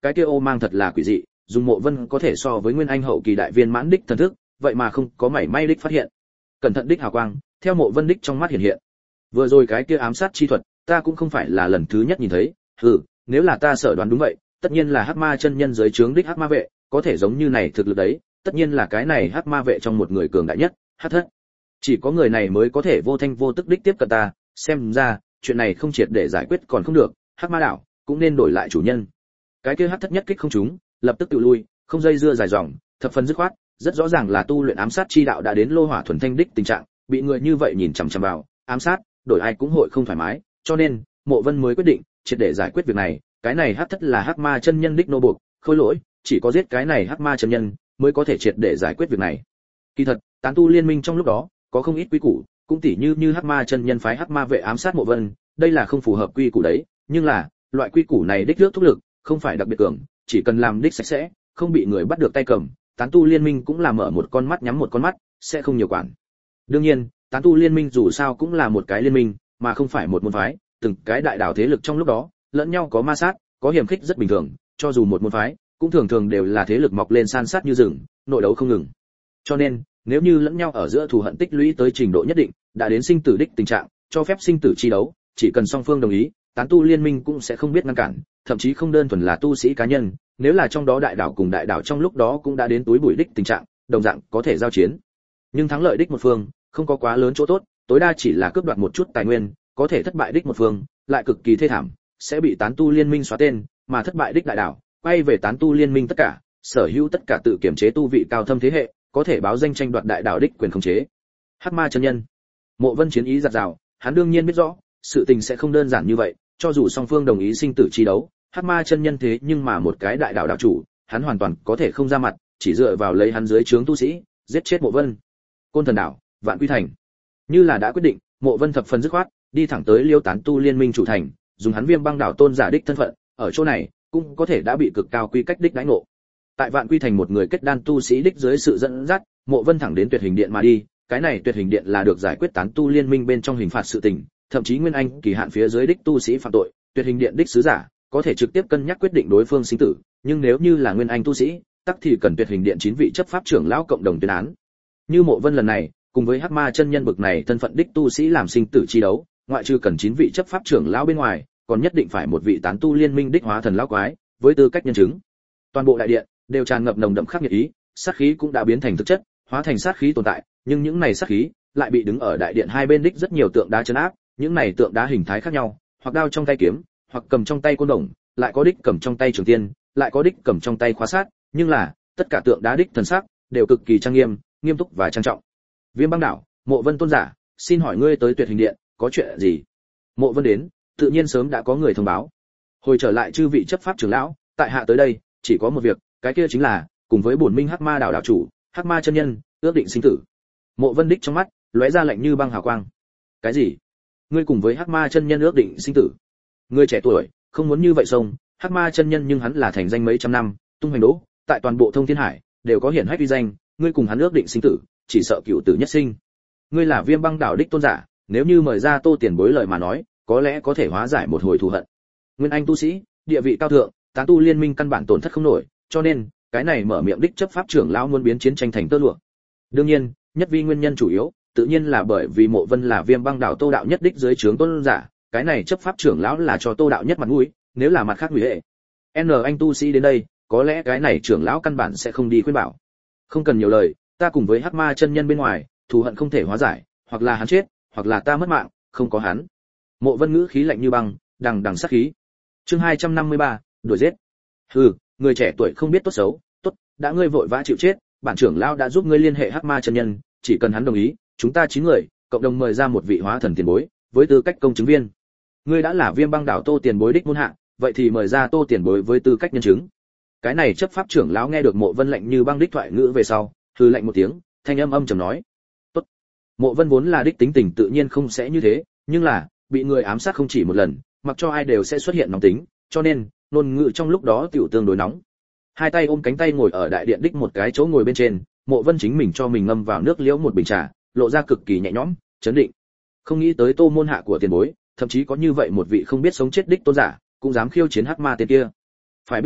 cái kia ô mang thật là quỷ dị, dùng Mộ Vân có thể so với nguyên anh hậu kỳ đại viên mãn đích thần thức, vậy mà không có mảy may đích phát hiện. Cẩn thận đích hào quang, theo Mộ Vân đích trong mắt hiện hiện. Vừa rồi cái kia ám sát chi thuật, ta cũng không phải là lần thứ nhất nhìn thấy, hừ, nếu là ta sợ đoán đúng vậy, tất nhiên là Hắc Ma chân nhân dưới trướng đích Hắc Ma vệ, có thể giống như này thực lực đấy, tất nhiên là cái này Hắc Ma vệ trong một người cường đại nhất, Hắc Thất. Chỉ có người này mới có thể vô thanh vô tức đích tiếp cận ta, xem ra, chuyện này không triệt để giải quyết còn không được, Hắc Ma đảo cũng nên đổi lại chủ nhân. Cái kia Hắc Thất nhất kích không trúng, lập tức tự lui, không dây dưa dài dòng, thập phần dứt khoát, rất rõ ràng là tu luyện ám sát chi đạo đã đến lô hỏa thuần thanh đích tình trạng, bị người như vậy nhìn chằm chằm vào, ám sát, đổi ai cũng hội không thoải mái, cho nên, Mộ Vân mới quyết định, triệt để giải quyết việc này, cái này Hắc Thất là Hắc Ma chân nhân đích nô buộc, khôi lỗi, chỉ có giết cái này Hắc Ma chân nhân mới có thể triệt để giải quyết việc này. Kỳ thật, tán tu liên minh trong lúc đó, có không ít quy củ, cũng tỉ như như Hắc Ma chân nhân phái Hắc Ma vệ ám sát Mộ Vân, đây là không phù hợp quy củ đấy, nhưng là, loại quy củ này đích trước thúc lực, không phải đặc biệt cường, chỉ cần làm đích sạch sẽ, không bị người bắt được tay cầm, tán tu liên minh cũng là mở một con mắt nhắm một con mắt, sẽ không nhiều quản. Đương nhiên, tán tu liên minh dù sao cũng là một cái liên minh, mà không phải một môn phái, từng cái đại đảo thế lực trong lúc đó, lẫn nhau có ma sát, có hiểm khích rất bình thường, cho dù một môn phái, cũng thường thường đều là thế lực mọc lên san sát như rừng, nội đấu không ngừng. Cho nên, nếu như lẫn nhau ở giữa thù hận tích lũy tới trình độ nhất định, đã đến sinh tử đích tình trạng, cho phép sinh tử chi đấu, chỉ cần song phương đồng ý, tán tu liên minh cũng sẽ không biết ngăn cản, thậm chí không đơn thuần là tu sĩ cá nhân, nếu là trong đó đại đảo cùng đại đảo trong lúc đó cũng đã đến túi bụi đích tình trạng, đồng dạng có thể giao chiến. Nhưng thắng lợi đích một phương, không có quá lớn chỗ tốt, tối đa chỉ là cướp đoạt một chút tài nguyên, có thể thất bại đích một phương, lại cực kỳ thê thảm, sẽ bị tán tu liên minh xóa tên, mà thất bại đích đại đảo, quay về tán tu liên minh tất cả, sở hữu tất cả tự kiểm chế tu vị cao thâm thế hệ, có thể báo danh tranh đoạt đại đảo đích quyền khống chế. Hắc Ma chân nhân, Mộ Vân chiến ý giật giào, hắn đương nhiên biết rõ, sự tình sẽ không đơn giản như vậy, cho dù song phương đồng ý sinh tử chi đấu, Hắc Ma chân nhân thế nhưng mà một cái đại đảo đảo chủ, hắn hoàn toàn có thể không ra mặt, chỉ dựa vào lấy hắn dưới trướng tu sĩ, giết chết Mộ Vân. Côn Thần đảo, Vạn Quy thành. Như là đã quyết định, Mộ Vân thập phần dứt khoát, đi thẳng tới Liêu Tán tu liên minh chủ thành, dùng hắn Viêm Băng đảo tôn giả đích thân phận, ở chỗ này cũng có thể đã bị cực cao quy cách đích đãi ngộ. Tại Vạn Quy thành một người kết đan tu sĩ đích dưới sự dẫn dắt, Mộ Vân thẳng đến Tuyệt Hình điện mà đi, cái này Tuyệt Hình điện là được giải quyết tán tu liên minh bên trong hình phạt sự tình, thậm chí nguyên anh kỳ hạn phía dưới đích tu sĩ phạm tội, Tuyệt Hình điện đích sứ giả có thể trực tiếp cân nhắc quyết định đối phương sinh tử, nhưng nếu như là nguyên anh tu sĩ, tắc thì cần Tuyệt Hình điện chín vị chấp pháp trưởng lão cộng đồng tuyên án. Như Mộ Vân lần này, cùng với Hắc Ma chân nhân bực này thân phận đích tu sĩ làm sinh tử chi đấu, ngoại trừ cần chín vị chấp pháp trưởng lão bên ngoài, còn nhất định phải một vị tán tu liên minh đích hóa thần lão quái, với tư cách nhân chứng. Toàn bộ đại điện đều tràn ngập nồng đậm khắc nghiệt ý, sát khí cũng đã biến thành thực chất, hóa thành sát khí tồn tại, nhưng những này sát khí lại bị đứng ở đại điện hai bên đích rất nhiều tượng đá trấn áp, những này tượng đá hình thái khác nhau, hoặc đao trong tay kiếm, hoặc cầm trong tay côn đồng, lại có đích cầm trong tay trường tiên, lại có đích cầm trong tay khóa sát, nhưng là tất cả tượng đá đích thần sắc đều cực kỳ trang nghiêm, nghiêm túc và trang trọng. Viêm Băng đảo, Mộ Vân tôn giả, xin hỏi ngươi tới Tuyệt Hình điện, có chuyện gì? Mộ Vân đến, tự nhiên sớm đã có người thông báo. Hồi trở lại chư vị chấp pháp trưởng lão, tại hạ tới đây, chỉ có một việc, cái kia chính là cùng với bổn minh Hắc Ma đảo đảo chủ, Hắc Ma chân nhân, ước định sinh tử. Mộ Vân đích trong mắt lóe ra lạnh như băng hào quang. Cái gì? Ngươi cùng với Hắc Ma chân nhân ước định sinh tử? Ngươi trẻ tuổi, không muốn như vậy xông, Hắc Ma chân nhân nhưng hắn là thành danh mấy trăm năm, tung hoành đỗ, tại toàn bộ Thông Thiên Hải đều có hiển hách uy danh, ngươi cùng hắn ước định sinh tử, chỉ sợ cựu tử nhất sinh. Ngươi là Viêm Băng đảo đích tôn giả, nếu như mời ra Tô tiền bối lời mà nói, có lẽ có thể hóa giải một hồi thù hận. Nguyên anh tu sĩ, địa vị cao thượng, tán tu liên minh căn bản tổn thất không nổi, cho nên cái này mở miệng đích chấp pháp trưởng lão muốn biến chiến tranh thành tơ lụa. Đương nhiên, nhất vi nguyên nhân chủ yếu, tự nhiên là bởi vì Mộ Vân là Viêm Băng đảo Tô đạo nhất đích dưới trướng tôn giả, cái này chấp pháp trưởng lão là cho Tô đạo nhất mặt mũi, nếu là mặt khác hủy hệ. N anh tu sĩ đến đây, có lẽ cái này trưởng lão căn bản sẽ không đi khuyên bảo. Không cần nhiều lời, ta cùng với Hắc Ma chân nhân bên ngoài, thù hận không thể hóa giải, hoặc là hắn chết, hoặc là ta mất mạng, không có hắn. Mộ Vân ngữ khí lạnh như băng, đằng đằng sát khí. Chương hai trăm năm mươi ba, đuổi giết. Hừ, người trẻ tuổi không biết tốt xấu, tốt, đã ngươi vội vã chịu chết, bản trưởng lão đã giúp ngươi liên hệ Hắc Ma chân nhân, chỉ cần hắn đồng ý, chúng ta chín người, cộng đồng mời ra một vị hóa thần tiền bối, với tư cách công chứng viên. Ngươi đã là Viêm Băng đảo Tô tiền bối đích môn hạ, vậy thì mời ra Tô tiền bối với tư cách nhân chứng. Cái này chấp pháp trưởng lão nghe được Mộ Vân lạnh như băng đích thoại ngữ về sau, hừ lạnh một tiếng, thanh âm âm trầm nói: "Tốt." Mộ Vân vốn là đích tính tình tự nhiên không sẽ như thế, nhưng là bị người ám sát không chỉ một lần, mặc cho ai đều sẽ xuất hiện nóng tính, cho nên ngôn ngữ trong lúc đó tiểu tương đối nóng. Hai tay ôm cánh tay ngồi ở đại điện đích một cái chỗ ngồi bên trên, Mộ Vân chính mình cho mình ngâm vào nước liễu một bình trà, lộ ra cực kỳ nhẹ nhõm, chấn định. Không nghĩ tới Tô môn hạ của tiền bối, thậm chí có như vậy một vị không biết sống chết đích tôn giả, cũng dám khiêu chiến Hắc Ma tên kia. Phải biết rằng,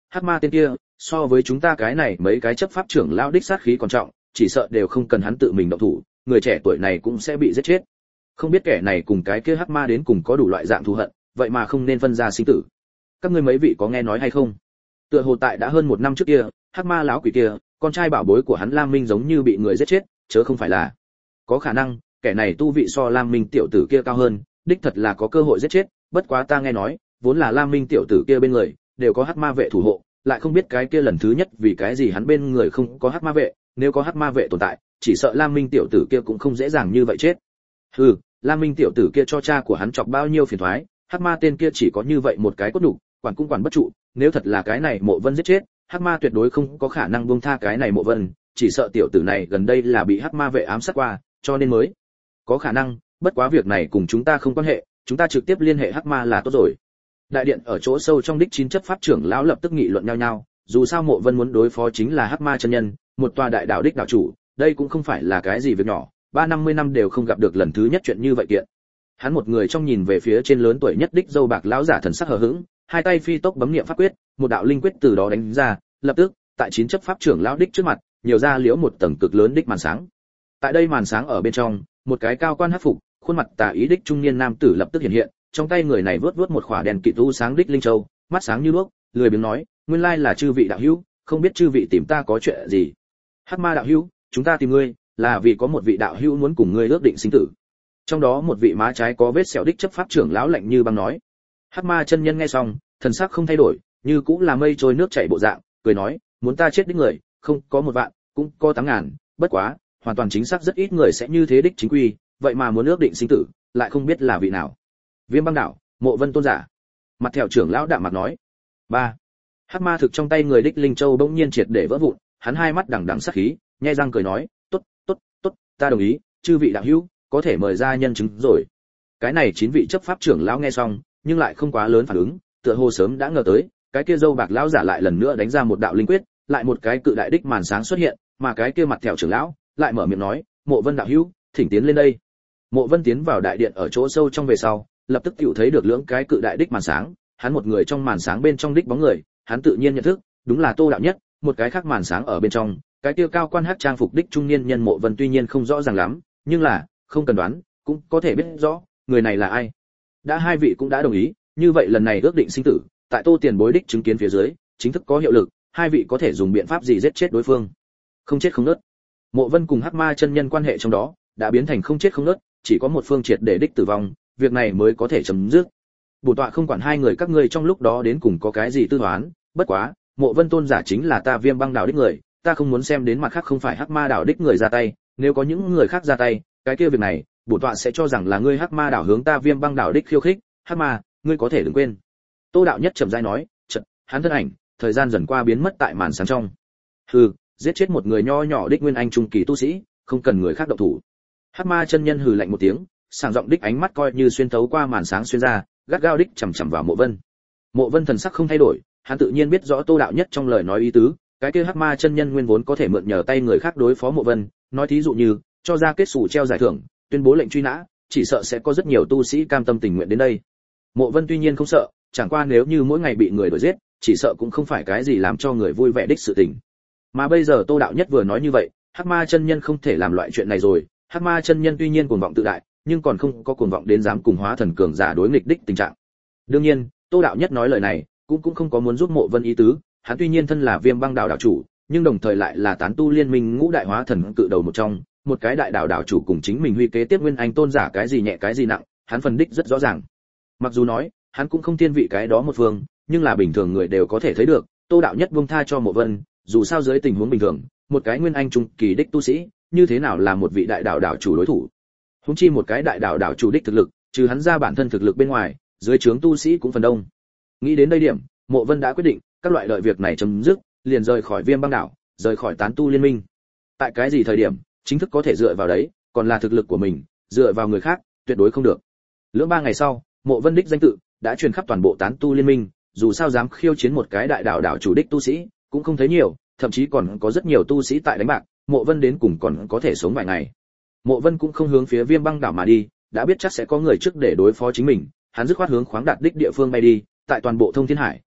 hắc ma tên kia so với chúng ta cái này mấy cái chấp pháp trưởng lão đích sát khí còn trọng, chỉ sợ đều không cần hắn tự mình động thủ, người trẻ tuổi này cũng sẽ bị giết chết. Không biết kẻ này cùng cái kia hắc ma đến cùng có đủ loại dạng thù hận, vậy mà không nên phân ra sinh tử. Các ngươi mấy vị có nghe nói hay không? Tựa hồ tại đã hơn một năm trước kia, hắc ma lão quỷ kia, con trai bảo bối của hắn Lam Minh giống như bị người giết chết, chớ không phải là. Có khả năng, kẻ này tu vị so Lam Minh tiểu tử kia cao hơn, đích thật là có cơ hội giết chết, bất quá ta nghe nói, vốn là Lam Minh tiểu tử kia bên người đều có hắc ma vệ thủ hộ, lại không biết cái kia lần thứ nhất vì cái gì hắn bên người không có hắc ma vệ, nếu có hắc ma vệ tồn tại, chỉ sợ Lam Minh tiểu tử kia cũng không dễ dàng như vậy chết. Hừ, Lam Minh tiểu tử kia cho cha của hắn chọc bao nhiêu phiền toái, hắc ma tên kia chỉ có như vậy một cái cốt đủ, quản cũng quản bất trụ, nếu thật là cái này Mộ Vân giết chết, hắc ma tuyệt đối không có khả năng buông tha cái này Mộ Vân, chỉ sợ tiểu tử này gần đây là bị hắc ma vệ ám sát qua, cho nên mới có khả năng, bất quá việc này cùng chúng ta không quan hệ, chúng ta trực tiếp liên hệ hắc ma là tốt rồi. Đại điện ở chỗ sâu trong đích chín chấp pháp trưởng lão lập tức nghị luận nhau nhau, dù sao Mộ Vân muốn đối phó chính là hắc ma chân nhân, một tòa đại đạo đích đạo chủ, đây cũng không phải là cái gì việc nhỏ, ba năm mươi năm đều không gặp được lần thứ nhất chuyện như vậy kiện. Hắn một người trong nhìn về phía trên lớn tuổi nhất đích dâu bạc lão giả thần sắc hờ hững, hai tay phi tốc bấm niệm pháp quyết, một đạo linh quyết từ đó đánh ra, lập tức, tại chín chấp pháp trưởng lão đích trước mặt, nhiều ra liễu một tầng cực lớn đích màn sáng. Tại đây màn sáng ở bên trong, một cái cao quan hắc phục, khuôn mặt tà ý đích trung niên nam tử lập tức hiện hiện, trong tay người này vớt vớt một khỏa đèn kịt u sáng đích linh châu, mắt sáng như đuốc, lười biếng nói, nguyên lai là chư vị đạo hữu, không biết chư vị tìm ta có chuyện gì. Hắc ma đạo hữu, chúng ta tìm ngươi là vì có một vị đạo hữu muốn cùng ngươi ước định sinh tử. Trong đó một vị má trái có vết sẹo đích chấp pháp trưởng lão lạnh như băng nói. Hắc ma chân nhân nghe xong, thần sắc không thay đổi, như cũng là mây trôi nước chảy bộ dạng, cười nói, muốn ta chết đích người, không có một vạn, cũng có tám ngàn, bất quá, hoàn toàn chính xác rất ít người sẽ như thế đích chính quy, vậy mà muốn ước định sinh tử, lại không biết là vị nào. Viêm băng đảo, Mộ Vân tôn giả. Mặt thẹo trưởng lão đạm mặt nói. Ba. Hắc ma thực trong tay người đích linh châu bỗng nhiên triệt để vỡ vụn, hắn hai mắt đằng đằng sát khí, nhe răng cười nói, tốt, tốt, tốt, ta đồng ý, chư vị đạo hữu, có thể mời ra nhân chứng rồi. Cái này chín vị chấp pháp trưởng lão nghe xong, nhưng lại không quá lớn phản ứng, tựa hồ sớm đã ngờ tới, cái kia dâu bạc lão giả lại lần nữa đánh ra một đạo linh quyết, lại một cái cự đại đích màn sáng xuất hiện, mà cái kia mặt thẹo trưởng lão lại mở miệng nói, Mộ Vân đạo hữu, thỉnh tiến lên đây. Mộ Vân tiến vào đại điện ở chỗ sâu trong về sau, lập tức tiểu thấy được lưỡng cái cự đại đích màn sáng, hắn một người trong màn sáng bên trong đích bóng người, hắn tự nhiên nhận thức, đúng là Tô đạo nhất, một cái khác màn sáng ở bên trong, cái kia cao quan hắc trang phục đích trung niên nhân Mộ Vân tuy nhiên không rõ ràng lắm, nhưng là, không cần đoán, cũng có thể biết rõ, người này là ai. Đã hai vị cũng đã đồng ý, như vậy lần này ước định sinh tử, tại Tô tiền bối đích chứng kiến phía dưới, chính thức có hiệu lực, hai vị có thể dùng biện pháp gì giết chết đối phương. Không chết không nứt. Mộ Vân cùng hắc ma chân nhân quan hệ trong đó đã biến thành không chết không nứt, chỉ có một phương triệt để đích tử vong, việc này mới có thể chấm dứt. Bổn tọa không quản hai người các ngươi trong lúc đó đến cùng có cái gì tư toán, bất quá, Mộ Vân tôn giả chính là ta Viêm băng đảo đích người, ta không muốn xem đến mặt khác không phải hắc ma đảo đích người ra tay, nếu có những người khác ra tay, cái kia việc này, bổn tọa sẽ cho rằng là ngươi hắc ma đảo hướng ta Viêm băng đảo đích khiêu khích, hắc ma, ngươi có thể đừng quên. Tô đạo nhất chậm rãi nói, chợt, hắn thân ảnh, thời gian dần qua biến mất tại màn sáng trong. Hừ, giết chết một người nho nhỏ đích nguyên anh trung kỳ tu sĩ, không cần người khác động thủ. Hắc ma chân nhân hừ lạnh một tiếng, sảng giọng đích ánh mắt coi như xuyên thấu qua màn sáng xuyên ra, gắt gao đích chằm chằm vào Mộ Vân. Mộ Vân thần sắc không thay đổi, hắn tự nhiên biết rõ Tô đạo nhất trong lời nói ý tứ, cái kia hắc ma chân nhân nguyên vốn có thể mượn nhờ tay người khác đối phó Mộ Vân, nói thí dụ như cho ra kết sủ treo giải thưởng, tuyên bố lệnh truy nã, chỉ sợ sẽ có rất nhiều tu sĩ cam tâm tình nguyện đến đây. Mộ Vân tuy nhiên không sợ, chẳng qua nếu như mỗi ngày bị người đuổi giết, chỉ sợ cũng không phải cái gì làm cho người vui vẻ đích sự tình. Mà bây giờ Tô đạo nhất vừa nói như vậy, hắc ma chân nhân không thể làm loại chuyện này rồi. Hắc ma chân nhân tuy nhiên cuồng vọng tự đại, nhưng còn không có cuồng vọng đến dám cùng hóa thần cường giả đối nghịch đích tình trạng. Đương nhiên, Tô đạo nhất nói lời này, cũng cũng không có muốn giúp Mộ Vân ý tứ, hắn tuy nhiên thân là Viêm băng đảo đảo chủ, nhưng đồng thời lại là tán tu liên minh ngũ đại hóa thần cự đầu một trong, một cái đại đảo đảo chủ cùng chính mình huy kế tiếp nguyên anh tôn giả cái gì nhẹ cái gì nặng, hắn phân đích rất rõ ràng. Mặc dù nói, hắn cũng không thiên vị cái đó một phương, nhưng là bình thường người đều có thể thấy được, Tô đạo nhất buông tha cho Mộ Vân, dù sao dưới tình huống bình thường, một cái nguyên anh trung kỳ đích tu sĩ, như thế nào là một vị đại đảo đảo chủ đối thủ. Huống chi một cái đại đảo đảo chủ đích thực lực, trừ hắn ra bản thân thực lực bên ngoài, dưới trướng tu sĩ cũng phần đông. Nghĩ đến đây điểm, Mộ Vân đã quyết định, các loại đợi việc này chấm dứt, liền rời khỏi Viêm băng đảo, rời khỏi tán tu liên minh. Tại cái gì thời điểm, chính thức có thể dựa vào đấy, còn là thực lực của mình, dựa vào người khác, tuyệt đối không được. Lưỡng ba ngày sau, Mộ Vân đích danh tự đã truyền khắp toàn bộ tán tu liên minh, dù sao dám khiêu chiến một cái đại đảo đảo chủ đích tu sĩ, cũng không thấy nhiều, thậm chí còn có rất nhiều tu sĩ tại đánh bạc, Mộ Vân đến cùng còn có thể sống vài ngày. Mộ Vân cũng không hướng phía Viêm băng đảo mà đi, đã biết chắc sẽ có người trước để đối phó chính mình, hắn dứt khoát hướng khoáng đạt đích địa phương bay đi, tại toàn bộ thông thiên hải,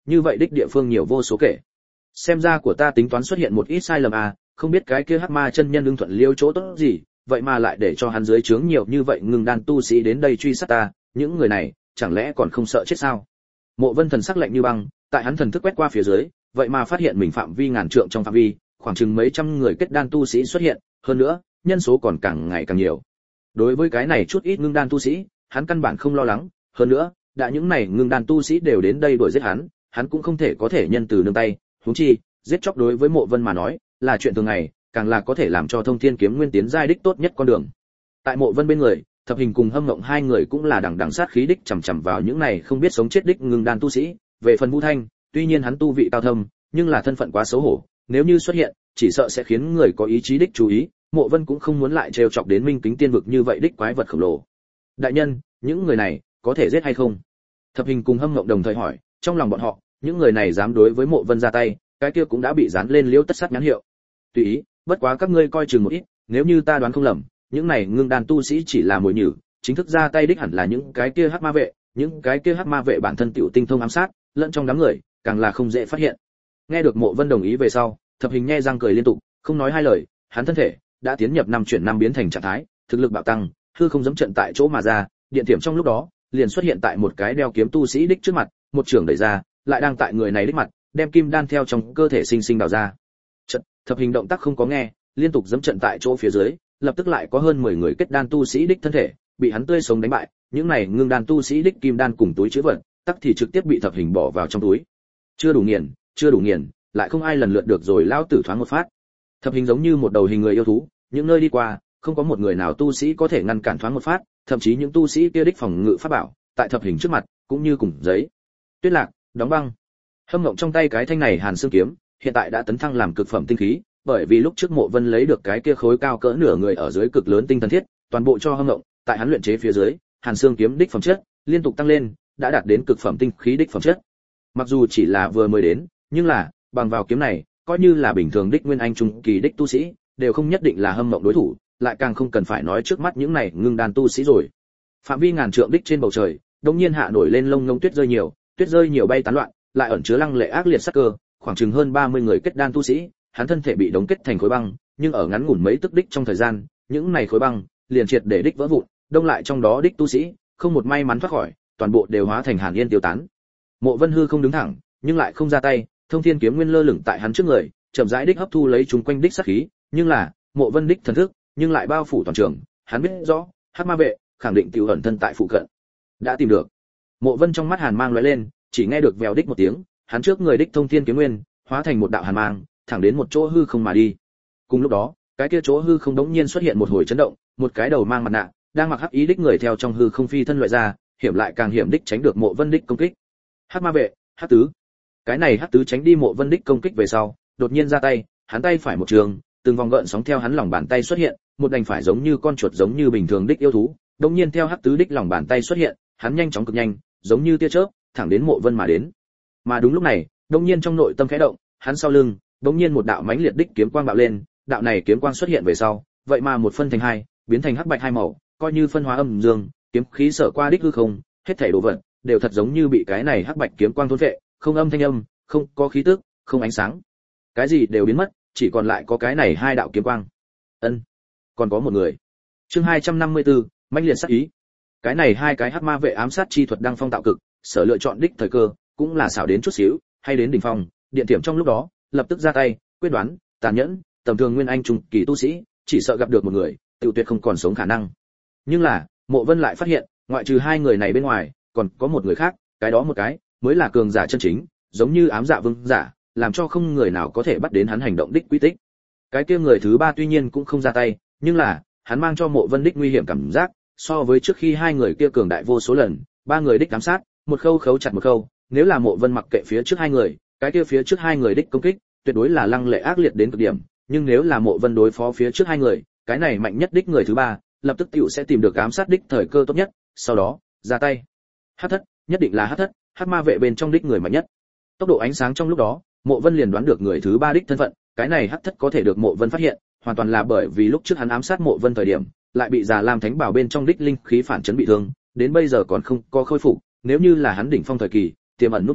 như vậy đích địa phương nhiều vô số kể. Xem ra của ta tính toán xuất hiện một ít sai lầm à, không biết cái kia hắc ma chân nhân ưng thuận liêu chỗ tốt gì, vậy mà lại để cho hắn dưới trướng nhiều như vậy ngưng đan tu sĩ đến đây truy sát ta, những người này chẳng lẽ còn không sợ chết sao? Mộ Vân thần sắc lạnh như băng, tại hắn thần thức quét qua phía dưới, vậy mà phát hiện mình phạm vi ngàn trượng trong phạm vi, khoảng chừng mấy trăm người kết đan tu sĩ xuất hiện, hơn nữa, nhân số còn càng ngày càng nhiều. Đối với cái này chút ít ngưng đan tu sĩ, hắn căn bản không lo lắng, hơn nữa, đã những này ngưng đan tu sĩ đều đến đây đuổi giết hắn, hắn cũng không thể có thể nhân từ nương tay, huống chi, giết chóc đối với Mộ Vân mà nói, là chuyện thường ngày, càng là có thể làm cho Thông Thiên kiếm nguyên tiến giai đích tốt nhất con đường. Tại Mộ Vân bên người, Thập Hình cùng Hâm Ngộng hai người cũng là đằng đằng sát khí đích chằm chằm vào những này không biết sống chết đích ngưng đan tu sĩ, về phần Vu Thanh, tuy nhiên hắn tu vị cao thâm, nhưng là thân phận quá xấu hổ, nếu như xuất hiện, chỉ sợ sẽ khiến người có ý chí đích chú ý, Mộ Vân cũng không muốn lại trêu chọc đến Minh Kính Tiên vực như vậy đích quái vật khổng lồ. Đại nhân, những người này có thể giết hay không? Thập Hình cùng Hâm Ngộng đồng thời hỏi, trong lòng bọn họ, những người này dám đối với Mộ Vân ra tay, cái kia cũng đã bị dán lên liễu tất sát nhãn hiệu. Tùy ý, bất quá các ngươi coi chừng một ít, nếu như ta đoán không lầm, những này ngưng đan tu sĩ chỉ là mồi nhử, chính thức ra tay đích hẳn là những cái kia hắc ma vệ, những cái kia hắc ma vệ bản thân tiểu tinh thông ám sát, lẫn trong đám người, càng là không dễ phát hiện. Nghe được Mộ Vân đồng ý về sau, Thập Hình nhe răng cười liên tục, không nói hai lời, hắn thân thể đã tiến nhập năm chuyển năm biến thành trạng thái, thực lực bạo tăng, hư không dẫm trận tại chỗ mà ra, điện tiềm trong lúc đó, liền xuất hiện tại một cái đeo kiếm tu sĩ đích trước mặt, một trường đẩy ra, lại đang tại người này đích mặt, đem kim đan theo trong cơ thể sinh sinh đào ra. Trận, Thập Hình động tác không có nghe, liên tục dẫm trận tại chỗ phía dưới, lập tức lại có hơn mười người kết đan tu sĩ đích thân thể bị hắn tươi sống đánh bại, những này ngưng đan tu sĩ đích kim đan cùng túi chứa vật, tắc thì trực tiếp bị Thập Hình bỏ vào trong túi. Chưa đủ nghiền, chưa đủ nghiền, lại không ai lần lượt được rồi lao tử thoáng một phát. Thập Hình giống như một đầu hình người yêu thú, những nơi đi qua, không có một người nào tu sĩ có thể ngăn cản thoáng một phát, thậm chí những tu sĩ kia đích phòng ngự pháp bảo, tại Thập Hình trước mặt, cũng như cùng giấy. Tuyết lạc, đóng băng. Hâm Ngộng trong tay cái thanh này Hàn Xương kiếm, hiện tại đã tấn thăng làm cực phẩm tinh khí, bởi vì lúc trước Mộ Vân lấy được cái kia khối cao cỡ nửa người ở dưới cực lớn tinh thần thiết, toàn bộ cho Hâm Ngộng, tại hắn luyện chế phía dưới, Hàn Xương kiếm đích phẩm chất liên tục tăng lên, đã đạt đến cực phẩm tinh khí đích phẩm chất. Mặc dù chỉ là vừa mới đến, nhưng là, bằng vào kiếm này, coi như là bình thường đích nguyên anh trung kỳ đích tu sĩ, đều không nhất định là Hâm Ngộng đối thủ, lại càng không cần phải nói trước mắt những này ngưng đan tu sĩ rồi. Phạm vi ngàn trượng đích trên bầu trời, đột nhiên hạ nổi lên lông ngông tuyết rơi nhiều, tuyết rơi nhiều bay tán loạn, lại ẩn chứa lăng lệ ác liệt sắc cơ, khoảng chừng hơn ba mươi người kết đan tu sĩ, hắn thân thể bị đóng kết thành khối băng, nhưng ở ngắn ngủn mấy tức đích trong thời gian, những này khối băng liền triệt để đích vỡ vụn, đông lại trong đó đích tu sĩ, không một may mắn thoát khỏi, toàn bộ đều hóa thành hàn yên tiêu tán. Mộ Vân hư không đứng thẳng, nhưng lại không ra tay, Thông Thiên kiếm nguyên lơ lửng tại hắn trước người, chậm rãi đích hấp thu lấy chúng quanh đích sát khí, nhưng là, Mộ Vân đích thần thức, nhưng lại bao phủ toàn trường, hắn biết rõ, hắc ma vệ khẳng định tiêu ẩn thân tại phụ cận. Đã tìm được. Mộ Vân trong mắt hàn mang lóe lên, chỉ nghe được vèo đích một tiếng, hắn trước người đích Thông Thiên kiếm nguyên hóa thành một đạo hàn mang, thẳng đến một chỗ hư không mà đi. Cùng lúc đó, cái kia chỗ hư không đống nhiên xuất hiện một hồi chấn động, một cái đầu mang mặt nạ, đang mặc hắc ý đích người theo trong hư không phi thân loại ra, hiểm lại càng hiểm đích tránh được Mộ Vân đích công kích. Hắc ma vệ, hắc tứ. Cái này hắc tứ tránh đi Mộ Vân đích công kích về sau, đột nhiên ra tay, hắn tay phải một trường, từng vòng gợn sóng theo hắn lòng bàn tay xuất hiện, một đành phải giống như con chuột giống như bình thường đích yêu thú, đột nhiên theo hắc tứ đích lòng bàn tay xuất hiện, hắn nhanh chóng cực nhanh, giống như tia chớp, thẳng đến Mộ Vân mà đến. Mà đúng lúc này, đột nhiên trong nội tâm khẽ động, hắn sau lưng, đột nhiên một đạo mãnh liệt đích kiếm quang bạo lên, đạo này kiếm quang xuất hiện về sau, vậy mà một phân thành hai, biến thành hắc bạch hai màu, coi như phân hóa âm dương, kiếm khí sở qua đích hư không, hết thảy đồ vật đều thật giống như bị cái này hắc bạch kiếm quang thôn phệ, không âm thanh âm, không có khí tức, không ánh sáng, cái gì đều biến mất, chỉ còn lại có cái này hai đạo kiếm quang. Ân, còn có một người. Chương hai trăm năm mươi tư, mãnh liệt sát ý. Cái này hai cái hắc ma vệ ám sát chi thuật đang phong tạo cực, sở lựa chọn đích thời cơ, cũng là xảo đến chút xíu, hay đến đỉnh phong, điện tiềm trong lúc đó, lập tức ra tay, quyết đoán, tàn nhẫn, tầm thường nguyên anh trung kỳ tu sĩ, chỉ sợ gặp được một người, tự tuyệt không còn sống khả năng. Nhưng là, Mộ Vân lại phát hiện, ngoại trừ hai người này bên ngoài, còn có một người khác, cái đó một cái mới là cường giả chân chính, giống như ám dạ vương giả, làm cho không người nào có thể bắt đến hắn hành động đích quy tích. Cái kia người thứ ba tuy nhiên cũng không ra tay, nhưng là, hắn mang cho Mộ Vân đích nguy hiểm cảm giác, so với trước khi hai người kia cường đại vô số lần, ba người đích ám sát, một khâu khấu chặt một khâu, nếu là Mộ Vân mặc kệ phía trước hai người, cái kia phía trước hai người đích công kích, tuyệt đối là lăng lệ ác liệt đến cực điểm, nhưng nếu là Mộ Vân đối phó phía trước hai người, cái này mạnh nhất đích người thứ ba, lập tức tiểu sẽ tìm được ám sát đích thời cơ tốt nhất, sau đó, ra tay. Hắc thất, nhất định là hắc thất, hắc ma vệ bên trong đích người mạnh nhất. Tốc độ ánh sáng trong lúc đó, Mộ Vân liền đoán được người thứ ba đích thân phận, cái này hắc thất có thể được Mộ Vân phát hiện, hoàn toàn là bởi vì lúc trước hắn ám sát Mộ Vân thời điểm, lại bị Già Lam Thánh Bảo bên trong đích linh khí phản chấn bị thương, đến bây giờ còn không có khôi phục, nếu như là hắn đỉnh phong thời kỳ, tiềm ẩn nút đi,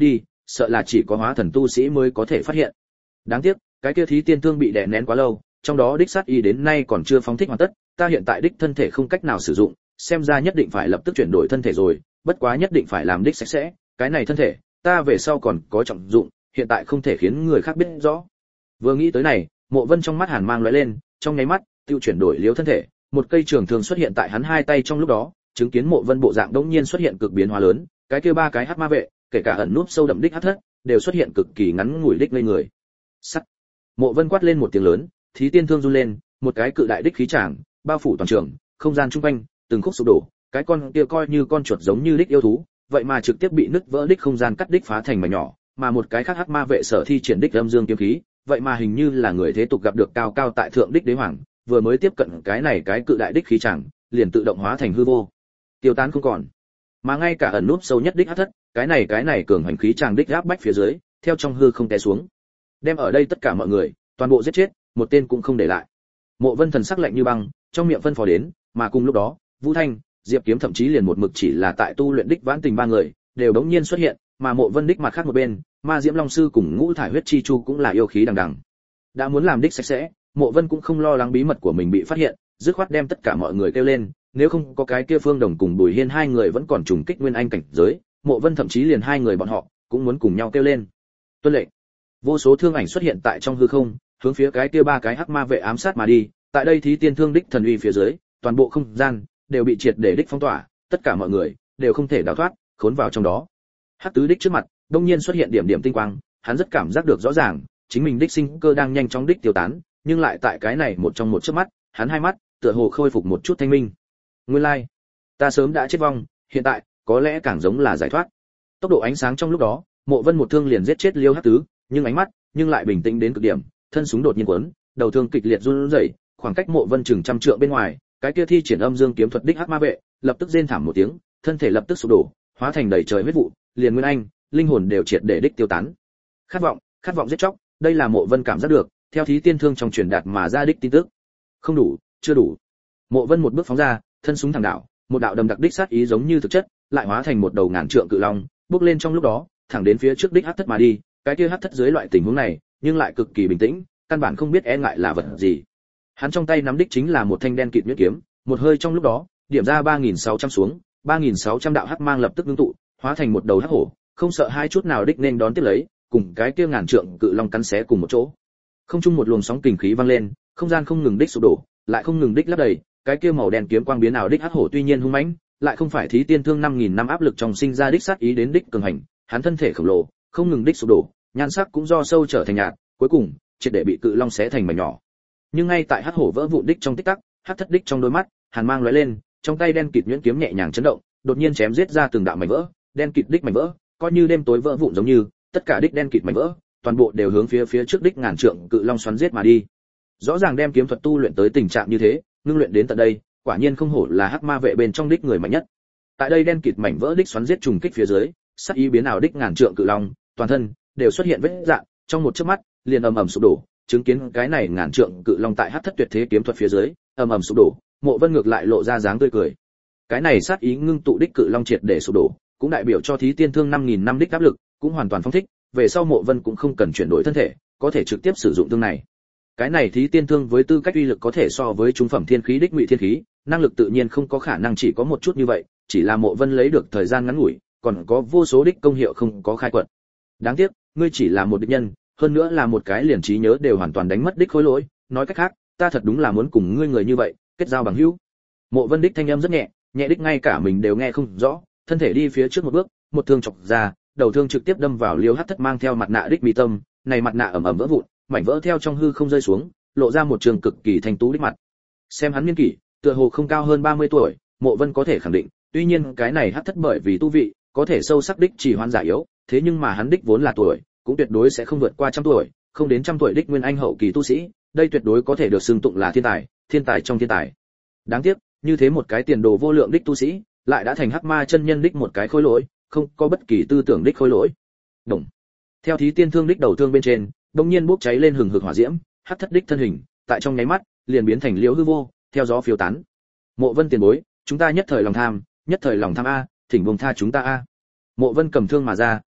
sợ là chỉ có hóa thần tu sĩ mới có thể phát hiện. Đáng tiếc, cái kia thí tiên thương bị đè nén quá lâu, trong đó đích sát y đến nay còn chưa phóng thích hoàn tất, ta hiện tại đích thân thể không cách nào sử dụng, xem ra nhất định phải lập tức chuyển đổi thân thể rồi, bất quá nhất định phải làm đích sạch sẽ, cái này thân thể, ta về sau còn có trọng dụng, hiện tại không thể khiến người khác biết rõ. Vừa nghĩ tới này, Mộ Vân trong mắt hàn mang lóe lên, trong nháy mắt, tiêu chuyển đổi liếu thân thể, một cây trường thương xuất hiện tại hắn hai tay trong lúc đó, chứng kiến Mộ Vân bộ dạng đống nhiên xuất hiện cực biến hóa lớn, cái kia ba cái hắc ma vệ, kể cả ẩn núp sâu đậm đích hắc thất, đều xuất hiện cực kỳ ngắn ngủi đích lên người. Sắt. Mộ Vân quát lên một tiếng lớn, thí tiên thương run lên, một cái cự đại đích khí tràng, bao phủ toàn trường, không gian trung quanh, từng khúc sụp đổ, cái con kia coi như con chuột giống như đích yêu thú, vậy mà trực tiếp bị nứt vỡ đích không gian cắt đích phá thành mảnh nhỏ, mà một cái khác hắc ma vệ sở thi triển đích âm dương kiếm khí, vậy mà hình như là người thế tục gặp được cao cao tại thượng đích đế hoàng, vừa mới tiếp cận cái này cái cự đại đích khí tràng, liền tự động hóa thành hư vô, tiêu tán không còn. Mà ngay cả ẩn núp sâu nhất đích hắc thất, cái này cái này cường hành khí tràng đích áp bách phía dưới, theo trong hư không té xuống, đem ở đây tất cả mọi người toàn bộ giết chết, một tên cũng không để lại. Mộ Vân thần sắc lạnh như băng, trong miệng phân phó đến, mà cùng lúc đó, Vũ Thanh, Diệp Kiếm thậm chí liền một mực chỉ là tại tu luyện đích vãn tình ba người, đều đống nhiên xuất hiện, mà Mộ Vân đích mặt khác một bên, Ma Diễm Long sư cùng Ngũ Thải huyết chi chu cũng là yêu khí đằng đằng. Đã muốn làm đích sạch sẽ, Mộ Vân cũng không lo lắng bí mật của mình bị phát hiện, dứt khoát đem tất cả mọi người kêu lên, nếu không có cái kia Phương Đồng cùng Bùi Hiên hai người vẫn còn trùng kích nguyên anh cảnh giới, Mộ Vân thậm chí liền hai người bọn họ cũng muốn cùng nhau kêu lên. Tuân lệnh. Vô số thương ảnh xuất hiện tại trong hư không, hướng phía cái kia ba cái hắc ma vệ ám sát mà đi, tại đây thí tiên thương đích thần uy phía dưới, toàn bộ không gian đều bị triệt để đích phong tỏa, tất cả mọi người đều không thể đào thoát, khốn vào trong đó. Hắc tứ đích trước mặt, đông nhiên xuất hiện điểm điểm tinh quang, hắn rất cảm giác được rõ ràng, chính mình đích sinh cơ đang nhanh chóng đích tiêu tán, nhưng lại tại cái này một trong một chớp mắt, hắn hai mắt tựa hồ khôi phục một chút thanh minh. Nguyên lai, like, ta sớm đã chết vong, hiện tại có lẽ càng giống là giải thoát. Tốc độ ánh sáng trong lúc đó, Mộ Vân một thương liền giết chết Liêu Hắc tứ, nhưng ánh mắt nhưng lại bình tĩnh đến cực điểm, thân súng đột nhiên quấn, đầu thương kịch liệt run rẩy, khoảng cách Mộ Vân chừng trăm trượng bên ngoài, cái kia thi triển âm dương kiếm thuật đích hắc ma vệ, lập tức rên thảm một tiếng, thân thể lập tức sụp đổ, hóa thành đầy trời huyết vụ, liền nguyên anh, linh hồn đều triệt để đích tiêu tán. Khát vọng, khát vọng giết chóc, đây là Mộ Vân cảm giác được, theo thí tiên thương trong truyền đạt mà ra đích tin tức. Không đủ, chưa đủ. Mộ Vân một bước phóng ra, thân súng thẳng đạo, một đạo đầm đặc đích sát ý giống như thực chất, lại hóa thành một đầu ngàn trượng cự long, bước lên trong lúc đó, thẳng đến phía trước đích hắc thất mà đi, cái kia hắc thất dưới loại tình huống này, nhưng lại cực kỳ bình tĩnh, căn bản không biết e ngại là vật gì. Hắn trong tay nắm đích chính là một thanh đen kịt nhuyễn kiếm, một hơi trong lúc đó, điểm ra ba nghìn sáu trăm xuống, ba nghìn sáu trăm đạo hắc mang lập tức ngưng tụ, hóa thành một đầu hắc hổ, không sợ hai chút nào đích nên đón tiếp lấy, cùng cái kia ngàn trượng cự long cắn xé cùng một chỗ. Không trung một luồng sóng kình khí vang lên, không gian không ngừng đích sụp đổ, lại không ngừng đích lấp đầy, cái kia màu đen kiếm quang biến ảo đích hắc hổ tuy nhiên hung mãnh, lại không phải thí tiên thương năm nghìn năm áp lực trong sinh ra đích sát ý đến đích cường hành, hắn thân thể khổng lồ, không ngừng đích sụp đổ, nhan sắc cũng do sâu trở thành nhạt, cuối cùng triệt để bị cự long xé thành mảnh nhỏ. Nhưng ngay tại hắc hổ vỡ vụn đích trong tích tắc, hắc thất đích trong đôi mắt, hàn mang lóe lên, trong tay đen kịt nhuyễn kiếm nhẹ nhàng chấn động, đột nhiên chém giết ra từng đạo mảnh vỡ, đen kịt đích mảnh vỡ, coi như đêm tối vỡ vụn giống như, tất cả đích đen kịt mảnh vỡ, toàn bộ đều hướng phía phía trước đích ngàn trượng cự long xoắn giết mà đi. Rõ ràng đem kiếm thuật tu luyện tới tình trạng như thế, ngưng luyện đến tận đây, quả nhiên không hổ là hắc ma vệ bên trong đích người mạnh nhất. Tại đây đen kịt mảnh vỡ đích xoắn giết trùng kích phía dưới, sắc ý biến ảo đích ngàn trượng cự long, toàn thân đều xuất hiện vết rạn, trong một chớp mắt, liền ầm ầm sụp đổ, chứng kiến cái này ngàn trượng cự long tại hắc thất tuyệt thế kiếm thuật phía dưới, ầm ầm sụp đổ, Mộ Vân ngược lại lộ ra dáng tươi cười. Cái này sát ý ngưng tụ đích cự long triệt để sụp đổ, cũng đại biểu cho thí tiên thương năm nghìn năm đích áp lực, cũng hoàn toàn phóng thích, về sau Mộ Vân cũng không cần chuyển đổi thân thể, có thể trực tiếp sử dụng thương này. Cái này thí tiên thương với tư cách uy lực có thể so với trung phẩm thiên khí đích ngụy thiên khí, năng lực tự nhiên không có khả năng chỉ có một chút như vậy, chỉ là Mộ Vân lấy được thời gian ngắn ngủi, còn có vô số đích công hiệu không có khai quật. Đáng tiếc, ngươi chỉ là một địch nhân, hơn nữa là một cái liền trí nhớ đều hoàn toàn đánh mất đích khối lỗi, nói cách khác, ta thật đúng là muốn cùng ngươi người như vậy, kết giao bằng hữu. Mộ Vân đích thanh âm rất nhẹ, nhẹ đích ngay cả mình đều nghe không rõ, thân thể đi phía trước một bước, một thương chọc ra, đầu thương trực tiếp đâm vào Liêu Hắc Thất mang theo mặt nạ đích mi tâm, này mặt nạ ầm ầm vỡ vụn, mảnh vỡ theo trong hư không rơi xuống, lộ ra một trường cực kỳ thanh tú đích mặt. Xem hắn niên kỷ, tựa hồ không cao hơn ba mươi tuổi, Mộ Vân có thể khẳng định, tuy nhiên cái này Hắc Thất bởi vì tu vị, có thể sâu sắc đích chỉ hoan giả yếu, thế nhưng mà hắn đích vốn là tuổi, cũng tuyệt đối sẽ không vượt qua trăm tuổi, không đến trăm tuổi đích nguyên anh hậu kỳ tu sĩ, đây tuyệt đối có thể được xưng tụng là thiên tài, thiên tài trong thiên tài. Đáng tiếc, như thế một cái tiền đồ vô lượng đích tu sĩ, lại đã thành hắc ma chân nhân đích một cái khối lỗi, không có bất kỳ tư tưởng đích khối lỗi. Đồng. Theo thí tiên thương đích đầu thương bên trên, đột nhiên bốc cháy lên hừng hực hỏa diễm, hắc thất đích thân hình, tại trong nháy mắt, liền biến thành liễu hư vô, theo gió phiêu tán. Mộ Vân tiền bối, chúng ta nhất thời lòng tham, nhất thời lòng tham a, thỉnh buông tha chúng ta a. Mộ Vân cầm thương mà ra,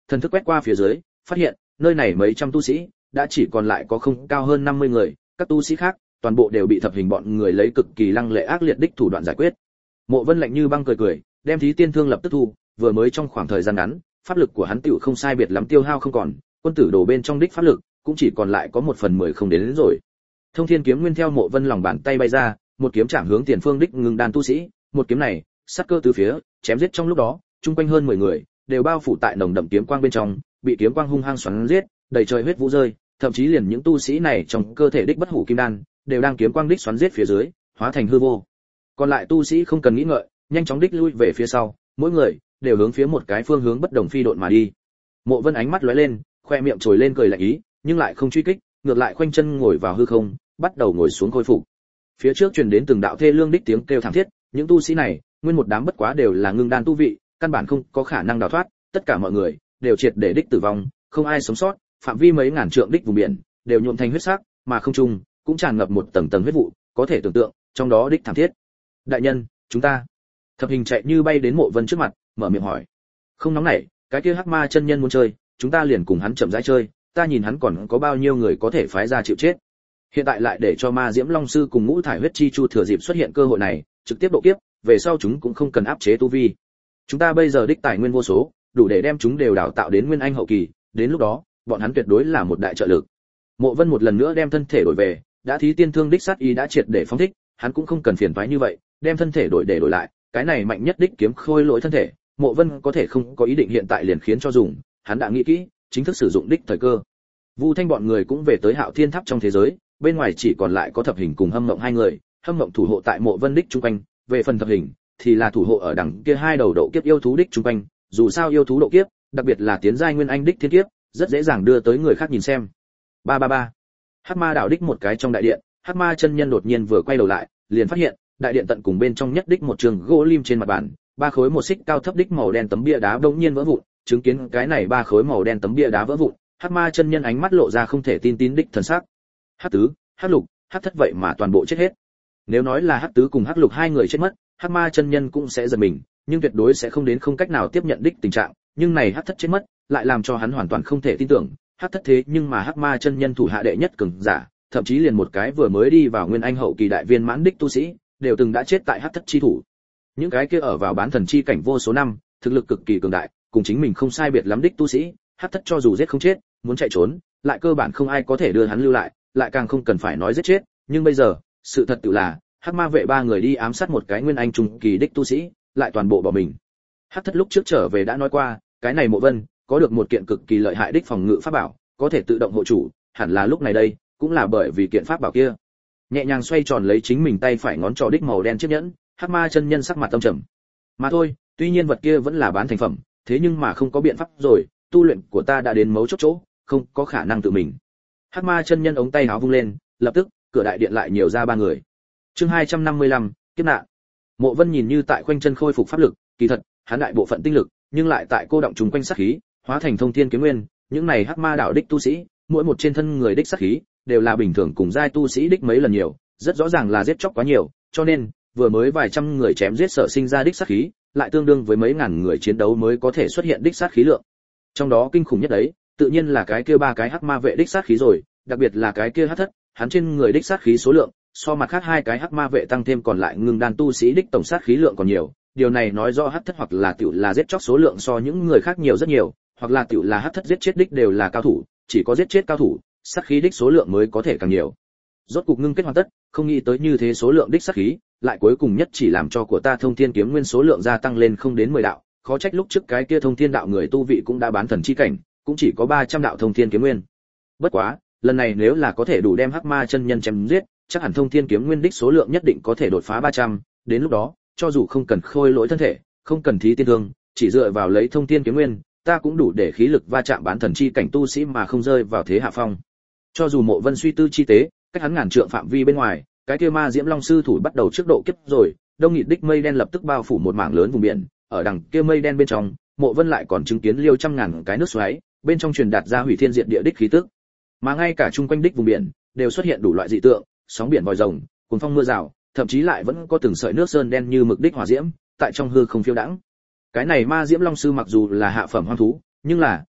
thần thức quét qua phía dưới, phát hiện nơi này mấy trăm tu sĩ đã chỉ còn lại có không cao hơn năm mươi người, các tu sĩ khác toàn bộ đều bị thập hình bọn người lấy cực kỳ lăng lệ ác liệt đích thủ đoạn giải quyết. Mộ Vân lạnh như băng cười cười, đem Thí Tiên Thương lập tức thu, vừa mới trong khoảng thời gian ngắn, pháp lực của hắn tiểu không sai biệt lắm tiêu hao không còn, quân tử đồ bên trong đích pháp lực cũng chỉ còn lại có một phần mười không đến, đến rồi. Thông Thiên kiếm nguyên theo Mộ Vân lòng bàn tay bay ra, một kiếm chạm hướng tiền phương đích ngưng đan tu sĩ, một kiếm này, sát cơ tứ phía, chém giết trong lúc đó, chung quanh hơn mười người đều bao phủ tại nồng đậm kiếm quang bên trong, bị kiếm quang hung hăng xoắn giết, đầy trời huyết vũ rơi, thậm chí liền những tu sĩ này trong cơ thể đích bất hủ kim đan đều đang kiếm quang đích xoắn giết phía dưới, hóa thành hư vô. Còn lại tu sĩ không cần nghĩ ngợi, nhanh chóng đích lui về phía sau, mỗi người đều hướng phía một cái phương hướng bất đồng phi độn mà đi. Mộ Vân ánh mắt lóe lên, khoe miệng trồi lên cười lạnh ý, nhưng lại không truy kích, ngược lại khoanh chân ngồi vào hư không, bắt đầu ngồi xuống khôi phục. Phía trước truyền đến từng đạo thê lương đích tiếng kêu thảm thiết, những tu sĩ này, nguyên một đám bất quá đều là ngưng đan tu vị, căn bản không có khả năng đào thoát, tất cả mọi người đều triệt để đích tử vong, không ai sống sót, phạm vi mấy ngàn trượng đích vùng biển đều nhuộm thành huyết sắc, mà không trung cũng tràn ngập một tầng tầng huyết vụ, có thể tưởng tượng, trong đó đích thảm thiết. Đại nhân, chúng ta. Thập Hình chạy như bay đến Mộ Vân trước mặt, mở miệng hỏi. Không nóng nảy, cái kia Hắc Ma chân nhân muốn chơi, chúng ta liền cùng hắn chậm rãi chơi, ta nhìn hắn còn có bao nhiêu người có thể phái ra chịu chết. Hiện tại lại để cho Ma Diễm Long sư cùng Ngũ Thải huyết chi chu thừa dịp xuất hiện cơ hội này, trực tiếp độ kiếp, về sau chúng cũng không cần áp chế tu vi. Chúng ta bây giờ đích tài nguyên vô số, đủ để đem chúng đều đào tạo đến nguyên anh hậu kỳ, đến lúc đó, bọn hắn tuyệt đối là một đại trợ lực. Mộ Vân một lần nữa đem thân thể đổi về, đã Thí Tiên Thương đích sát ý đã triệt để phóng thích, hắn cũng không cần phiền toái như vậy, đem thân thể đổi để đổi lại, cái này mạnh nhất đích kiếm khôi lỗi thân thể, Mộ Vân có thể không có ý định hiện tại liền khiến cho dùng, hắn đã nghĩ kỹ, chính thức sử dụng đích thời cơ. Vu Thanh bọn người cũng về tới Hạo Thiên Tháp trong thế giới, bên ngoài chỉ còn lại có Thập Hình cùng Hâm Mộng hai người, Hâm Mộng thủ hộ tại Mộ Vân đích trung quanh, về phần Thập Hình thì là thủ hộ ở đằng kia hai đầu độ kiếp yêu thú đích trung quanh, dù sao yêu thú độ kiếp, đặc biệt là tiến giai nguyên anh đích thiên kiếp, rất dễ dàng đưa tới người khác nhìn xem. Ba ba ba. Hắc Ma đảo đích một cái trong đại điện, Hắc Ma chân nhân đột nhiên vừa quay đầu lại, liền phát hiện, đại điện tận cùng bên trong nhất đích một trường gỗ lim trên mặt bàn, ba khối một xích cao thấp đích màu đen tấm bia đá bỗng nhiên vỡ vụn, chứng kiến cái này ba khối màu đen tấm bia đá vỡ vụn, Hắc Ma chân nhân ánh mắt lộ ra không thể tin tín đích thần sắc. Hắc tứ, Hắc lục, Hắc thất vậy mà toàn bộ chết hết. Nếu nói là Hắc tứ cùng Hắc lục hai người chết mất, Hắc Ma chân nhân cũng sẽ giật mình, nhưng tuyệt đối sẽ không đến không cách nào tiếp nhận đích tình trạng, nhưng này Hắc thất chết mất, lại làm cho hắn hoàn toàn không thể tin tưởng, Hắc thất thế nhưng mà Hắc Ma chân nhân thủ hạ đệ nhất cường giả, thậm chí liền một cái vừa mới đi vào nguyên anh hậu kỳ đại viên mãn đích tu sĩ, đều từng đã chết tại Hắc thất chi thủ. Những cái kia ở vào bán thần chi cảnh vô số năm, thực lực cực kỳ cường đại, cùng chính mình không sai biệt lắm đích tu sĩ, Hắc thất cho dù giết không chết, muốn chạy trốn, lại cơ bản không ai có thể đưa hắn lưu lại, lại càng không cần phải nói giết chết, nhưng bây giờ, sự thật tự là, Hắc Ma vệ ba người đi ám sát một cái nguyên anh trung kỳ đích tu sĩ, lại toàn bộ bỏ mình. Hắc thất lúc trước trở về đã nói qua, cái này Mộ Vân có được một kiện cực kỳ lợi hại đích phòng ngự pháp bảo, có thể tự động hộ chủ, hẳn là lúc này đây, cũng là bởi vì kiện pháp bảo kia. Nhẹ nhàng xoay tròn lấy chính mình tay phải ngón trỏ đích màu đen chiếc nhẫn, Hắc Ma chân nhân sắc mặt tâm trầm. Mà thôi, tuy nhiên vật kia vẫn là bán thành phẩm, thế nhưng mà không có biện pháp rồi, tu luyện của ta đã đến mấu chốt chỗ, không có khả năng tự mình. Hắc Ma chân nhân ống tay áo vung lên, lập tức, cửa đại điện lại nhiều ra ba người. Chương hai trăm năm mươi lăm, kiếp nạn. Mộ Vân nhìn như tại khoanh chân khôi phục pháp lực, kỳ thật, hắn đại bộ phận tinh lực, nhưng lại tại cô động trùng quanh sát khí, hóa thành thông thiên kiếm nguyên, những này Hắc Ma đạo đích tu sĩ, mỗi một trên thân người đích sát khí, đều là bình thường cùng giai tu sĩ đích mấy lần nhiều, rất rõ ràng là giết chóc quá nhiều, cho nên, vừa mới vài trăm người chém giết sở sinh ra đích sát khí, lại tương đương với mấy ngàn người chiến đấu mới có thể xuất hiện đích sát khí lượng. Trong đó kinh khủng nhất đấy, tự nhiên là cái kia ba cái Hắc Ma vệ đích sát khí rồi, đặc biệt là cái kia Hắc thất, hắn trên người đích sát khí số lượng, so mặt khác hai cái Hắc Ma vệ tăng thêm còn lại ngưng đan tu sĩ đích tổng sát khí lượng còn nhiều, điều này nói rõ Hắc thất hoặc là tiểu là giết chóc số lượng so những người khác nhiều rất nhiều, hoặc là tiểu là Hắc thất giết chết đích đều là cao thủ, chỉ có giết chết cao thủ, sát khí đích số lượng mới có thể càng nhiều. Rốt cục ngưng kết hoàn tất, không nghĩ tới như thế số lượng đích sát khí, lại cuối cùng nhất chỉ làm cho của ta thông thiên kiếm nguyên số lượng gia tăng lên không đến mười đạo, khó trách lúc trước cái kia thông thiên đạo người tu vị cũng đã bán thần chi cảnh, cũng chỉ có ba trăm đạo thông thiên kiếm nguyên. Bất quá, lần này nếu là có thể đủ đem Hắc Ma chân nhân chém giết, chắc hẳn thông thiên kiếm nguyên đích số lượng nhất định có thể đột phá ba trăm, đến lúc đó, cho dù không cần khôi lỗi thân thể, không cần thí tiên thương, chỉ dựa vào lấy thông thiên kiếm nguyên, ta cũng đủ để khí lực va chạm bán thần chi cảnh tu sĩ mà không rơi vào thế hạ phong. Cho dù Mộ Vân suy tư chi tế, cách hắn ngàn trượng phạm vi bên ngoài, cái kia Ma Diễm Long sư thủ bắt đầu trước độ kiếp rồi, đông nghịt đích mây đen lập tức bao phủ một mảng lớn vùng biển, ở đằng kia mây đen bên trong, Mộ Vân lại còn chứng kiến liêu trăm ngàn cái nước xoáy, bên trong truyền đạt ra hủy thiên diệt địa đích khí tức. Mà ngay cả chung quanh đích vùng biển đều xuất hiện đủ loại dị tượng, sóng biển vòi rồng, cuồng phong mưa rào, thậm chí lại vẫn có từng sợi nước sơn đen như mực đích hỏa diễm, tại trong hư không phiêu đãng. Cái này Ma Diễm Long sư mặc dù là hạ phẩm hoang thú, nhưng là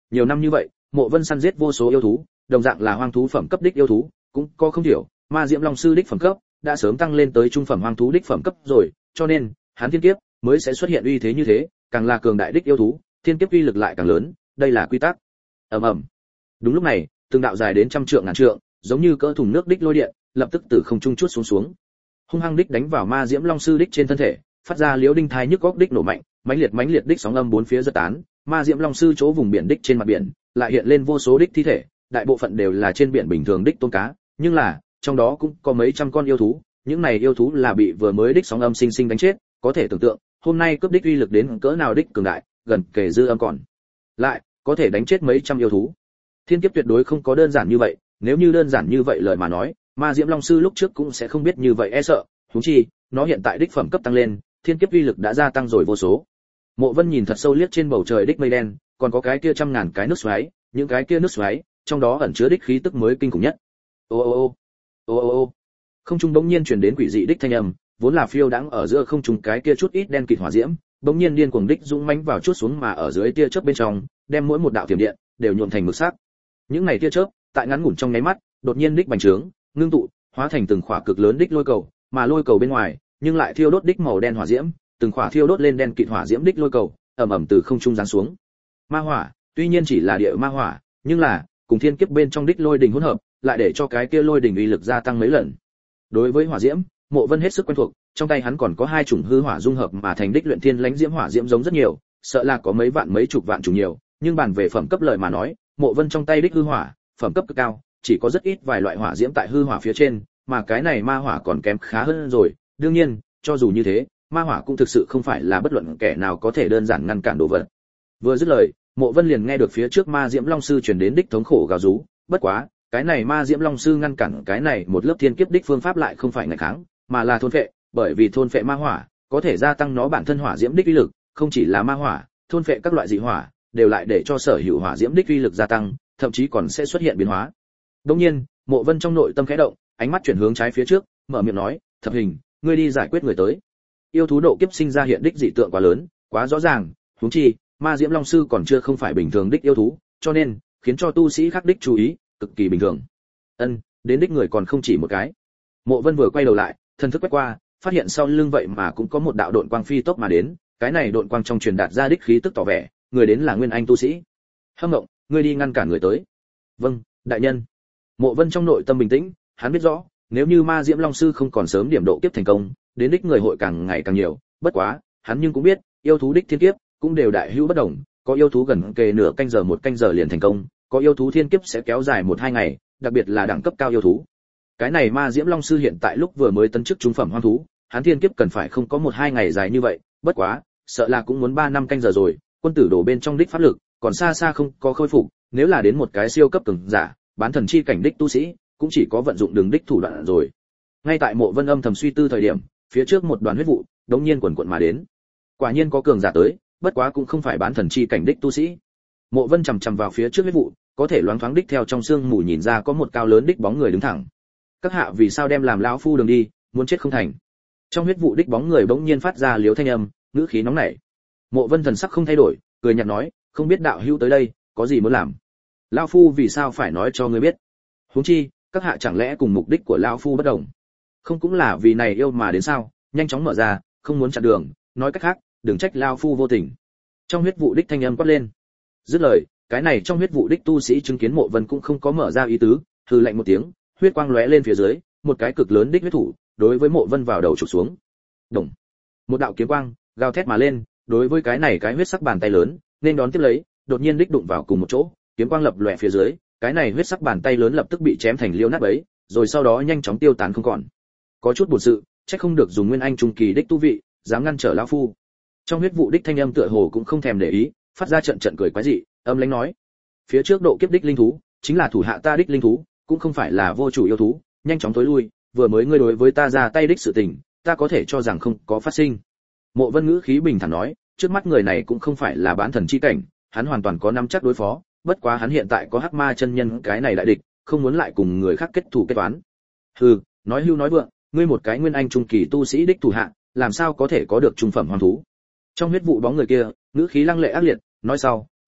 Nhiều năm như vậy, Mộ Vân săn giết vô số yêu thú, đồng dạng là hoang thú phẩm cấp đích yêu thú, cũng có không thiểu, Ma Diễm Long sư đích phẩm cấp đã sớm tăng lên tới trung phẩm hoang thú đích phẩm cấp rồi, cho nên, hắn thiên kiếp mới sẽ xuất hiện uy thế như thế, càng là cường đại đích yêu thú, thiên kiếp uy lực lại càng lớn, đây là quy tắc. Ầm ầm. Đúng lúc này, từng đạo dài đến trăm trượng ngàn trượng, giống như cỡ thùng nước đích lôi điện, lập tức từ không trung chuốt xuống xuống. Hung hăng đích đánh vào Ma Diễm Long sư đích trên thân thể, phát ra liễu đinh thai nhức góc đích nổ mạnh, mãnh liệt mãnh liệt đích sóng âm bốn phía giật tán, Ma Diễm Long sư chỗ vùng biển đích trên mặt biển, lại hiện lên vô số đích thi thể, đại bộ phận đều là trên biển bình thường đích tôm cá, nhưng là, trong đó cũng có mấy trăm con yêu thú, những này yêu thú là bị vừa mới đích sóng âm sinh sinh đánh chết, có thể tưởng tượng, hôm nay cướp đích uy lực đến cỡ nào đích cường đại, gần kể dư âm còn. Lại, có thể đánh chết mấy trăm yêu thú. Thiên kiếp tuyệt đối không có đơn giản như vậy, nếu như đơn giản như vậy lời mà nói, Ma Diễm Long sư lúc trước cũng sẽ không biết như vậy e sợ, huống chi, nó hiện tại đích phẩm cấp tăng lên, thiên kiếp uy lực đã gia tăng rồi vô số. Mộ Vân nhìn thật sâu liếc trên bầu trời đích mây đen, còn có cái kia trăm ngàn cái nước xoáy, những cái kia nước xoáy, trong đó ẩn chứa đích khí tức mới kinh khủng nhất. Ô ô ô, ô ô ô. Không trung bỗng nhiên truyền đến quỷ dị đích thanh âm, vốn là phiêu đãng ở giữa không trung cái kia chút ít đen kịt hỏa diễm, bỗng nhiên điên cuồng đích dũng mãnh vào chút xuống mà ở dưới tia chớp bên trong, đem mỗi một đạo tiềm điện đều nhuộm thành mực sắc. Những này tia chớp, tại ngắn ngủn trong nháy mắt, đột nhiên đích bành trướng, ngưng tụ, hóa thành từng khỏa cực lớn đích lôi cầu, mà lôi cầu bên ngoài, nhưng lại thiêu đốt đích màu đen hỏa diễm, từng khỏa thiêu đốt lên đen kịt hỏa diễm đích lôi cầu, ầm ầm từ không trung giáng xuống. Ma hỏa, tuy nhiên chỉ là địa ma hỏa, nhưng là cùng thiên kiếp bên trong đích lôi đình hỗn hợp, lại để cho cái kia lôi đình uy lực gia tăng mấy lần. Đối với hỏa diễm, Mộ Vân hết sức quen thuộc, trong tay hắn còn có hai chủng hư hỏa dung hợp mà thành đích luyện thiên lãnh diễm hỏa diễm giống rất nhiều, sợ là có mấy vạn mấy chục vạn chủng nhiều, nhưng bản về phẩm cấp lời mà nói, Mộ Vân trong tay đích hư hỏa, phẩm cấp cực cao, chỉ có rất ít vài loại hỏa diễm tại hư hỏa phía trên, mà cái này ma hỏa còn kém khá hơn rồi, đương nhiên, cho dù như thế, ma hỏa cũng thực sự không phải là bất luận kẻ nào có thể đơn giản ngăn cản đồ vật. Vừa dứt lời, Mộ Vân liền nghe được phía trước Ma Diễm Long sư truyền đến đích thống khổ gào rú, bất quá, cái này Ma Diễm Long sư ngăn cản cái này một lớp thiên kiếp đích phương pháp lại không phải ngày kháng, mà là thôn phệ, bởi vì thôn phệ ma hỏa có thể gia tăng nó bản thân hỏa diễm đích uy lực, không chỉ là ma hỏa, thôn phệ các loại dị hỏa đều lại để cho sở hữu hỏa diễm đích uy lực gia tăng, thậm chí còn sẽ xuất hiện biến hóa. Đương nhiên, Mộ Vân trong nội tâm khẽ động, ánh mắt chuyển hướng trái phía trước, mở miệng nói, "Thập Hình, ngươi đi giải quyết người tới." Yêu thú độ kiếp sinh ra hiện đích dị tượng quá lớn, quá rõ ràng, huống chi, Ma Diễm Long sư còn chưa không phải bình thường đích yêu thú, cho nên khiến cho tu sĩ khác đích chú ý, cực kỳ bình thường. Ân, đến đích người còn không chỉ một cái. Mộ Vân vừa quay đầu lại, thần thức quét qua, phát hiện sau lưng vậy mà cũng có một đạo độn quang phi tốc mà đến, cái này độn quang trong truyền đạt ra đích khí tức tỏ vẻ, người đến là nguyên anh tu sĩ. Hâm Ngộng, ngươi đi ngăn cản người tới. Vâng, đại nhân. Mộ Vân trong nội tâm bình tĩnh, hắn biết rõ, nếu như Ma Diễm Long sư không còn sớm điểm độ kiếp thành công, đến đích người hội càng ngày càng nhiều, bất quá, hắn nhưng cũng biết, yêu thú đích thiên kiếp cũng đều đại hữu bất đồng, có yêu thú gần kề nửa canh giờ một canh giờ liền thành công, có yêu thú thiên kiếp sẽ kéo dài một hai ngày, đặc biệt là đẳng cấp cao yêu thú. Cái này Ma Diễm Long sư hiện tại lúc vừa mới tấn chức trung phẩm hoang thú, hắn thiên kiếp cần phải không có một hai ngày dài như vậy, bất quá, sợ là cũng muốn ba năm canh giờ rồi, quân tử đổ bên trong đích pháp lực, còn xa xa không có khôi phục, nếu là đến một cái siêu cấp cường giả, bán thần chi cảnh đích tu sĩ, cũng chỉ có vận dụng đường đích thủ đoạn rồi. Ngay tại Mộ Vân âm thầm suy tư thời điểm, phía trước một đoàn huyết vụ đống nhiên quần quần mà đến. Quả nhiên có cường giả tới, bất quá cũng không phải bán thần chi cảnh đích tu sĩ. Mộ Vân chằm chằm vào phía trước huyết vụ, có thể loáng thoáng đích theo trong sương mù nhìn ra có một cao lớn đích bóng người đứng thẳng. Các hạ vì sao đem làm lão phu đường đi, muốn chết không thành? Trong huyết vụ đích bóng người bỗng nhiên phát ra liếu thanh âm, ngữ khí nóng nảy. Mộ Vân thần sắc không thay đổi, cười nhạt nói, không biết đạo hữu tới đây, có gì muốn làm? Lão phu vì sao phải nói cho ngươi biết? Huống chi, các hạ chẳng lẽ cùng mục đích của lão phu bất đồng? Không cũng là vì này yêu mà đến sao? Nhanh chóng mở ra, không muốn chặn đường, nói cách khác, đừng trách lão phu vô tình. Trong huyết vụ đích thanh âm quát lên. Dứt lời, cái này trong huyết vụ đích tu sĩ chứng kiến Mộ Vân cũng không có mở ra ý tứ, hừ lạnh một tiếng, huyết quang lóe lên phía dưới, một cái cực lớn đích huyết thủ, đối với Mộ Vân vào đầu chụp xuống. Đồng. Một đạo kiếm quang gào thét mà lên, đối với cái này cái huyết sắc bàn tay lớn, nên đón tiếp lấy, đột nhiên đích đụng vào cùng một chỗ, kiếm quang lập lòe phía dưới, cái này huyết sắc bàn tay lớn lập tức bị chém thành liêu nát bấy, rồi sau đó nhanh chóng tiêu tán không còn. Có chút buồn sự, chắc không được dùng nguyên anh trung kỳ đích tu vị, dám ngăn trở lão phu. Trong huyết vụ đích thanh âm tựa hồ cũng không thèm để ý, phát ra trận trận cười quái dị, âm lãnh nói: "Phía trước độ kiếp đích linh thú, chính là thủ hạ ta đích linh thú, cũng không phải là vô chủ yêu thú, nhanh chóng tối lui, vừa mới ngươi đối với ta ra tay đích sự tình, ta có thể cho rằng không có phát sinh." Mộ Vân ngữ khí bình thản nói, trước mắt người này cũng không phải là bán thần chi cảnh, hắn hoàn toàn có nắm chắc đối phó, bất quá hắn hiện tại có Hắc Ma chân nhân cái này đại địch, không muốn lại cùng người khác kết thù kết toán. Hừ, nói hưu nói vượng, ngươi một cái nguyên anh trung kỳ tu sĩ đích thủ hạ, làm sao có thể có được trung phẩm hoang thú? Trong huyết vụ bóng người kia, ngữ khí lăng lệ ác liệt, nói sau,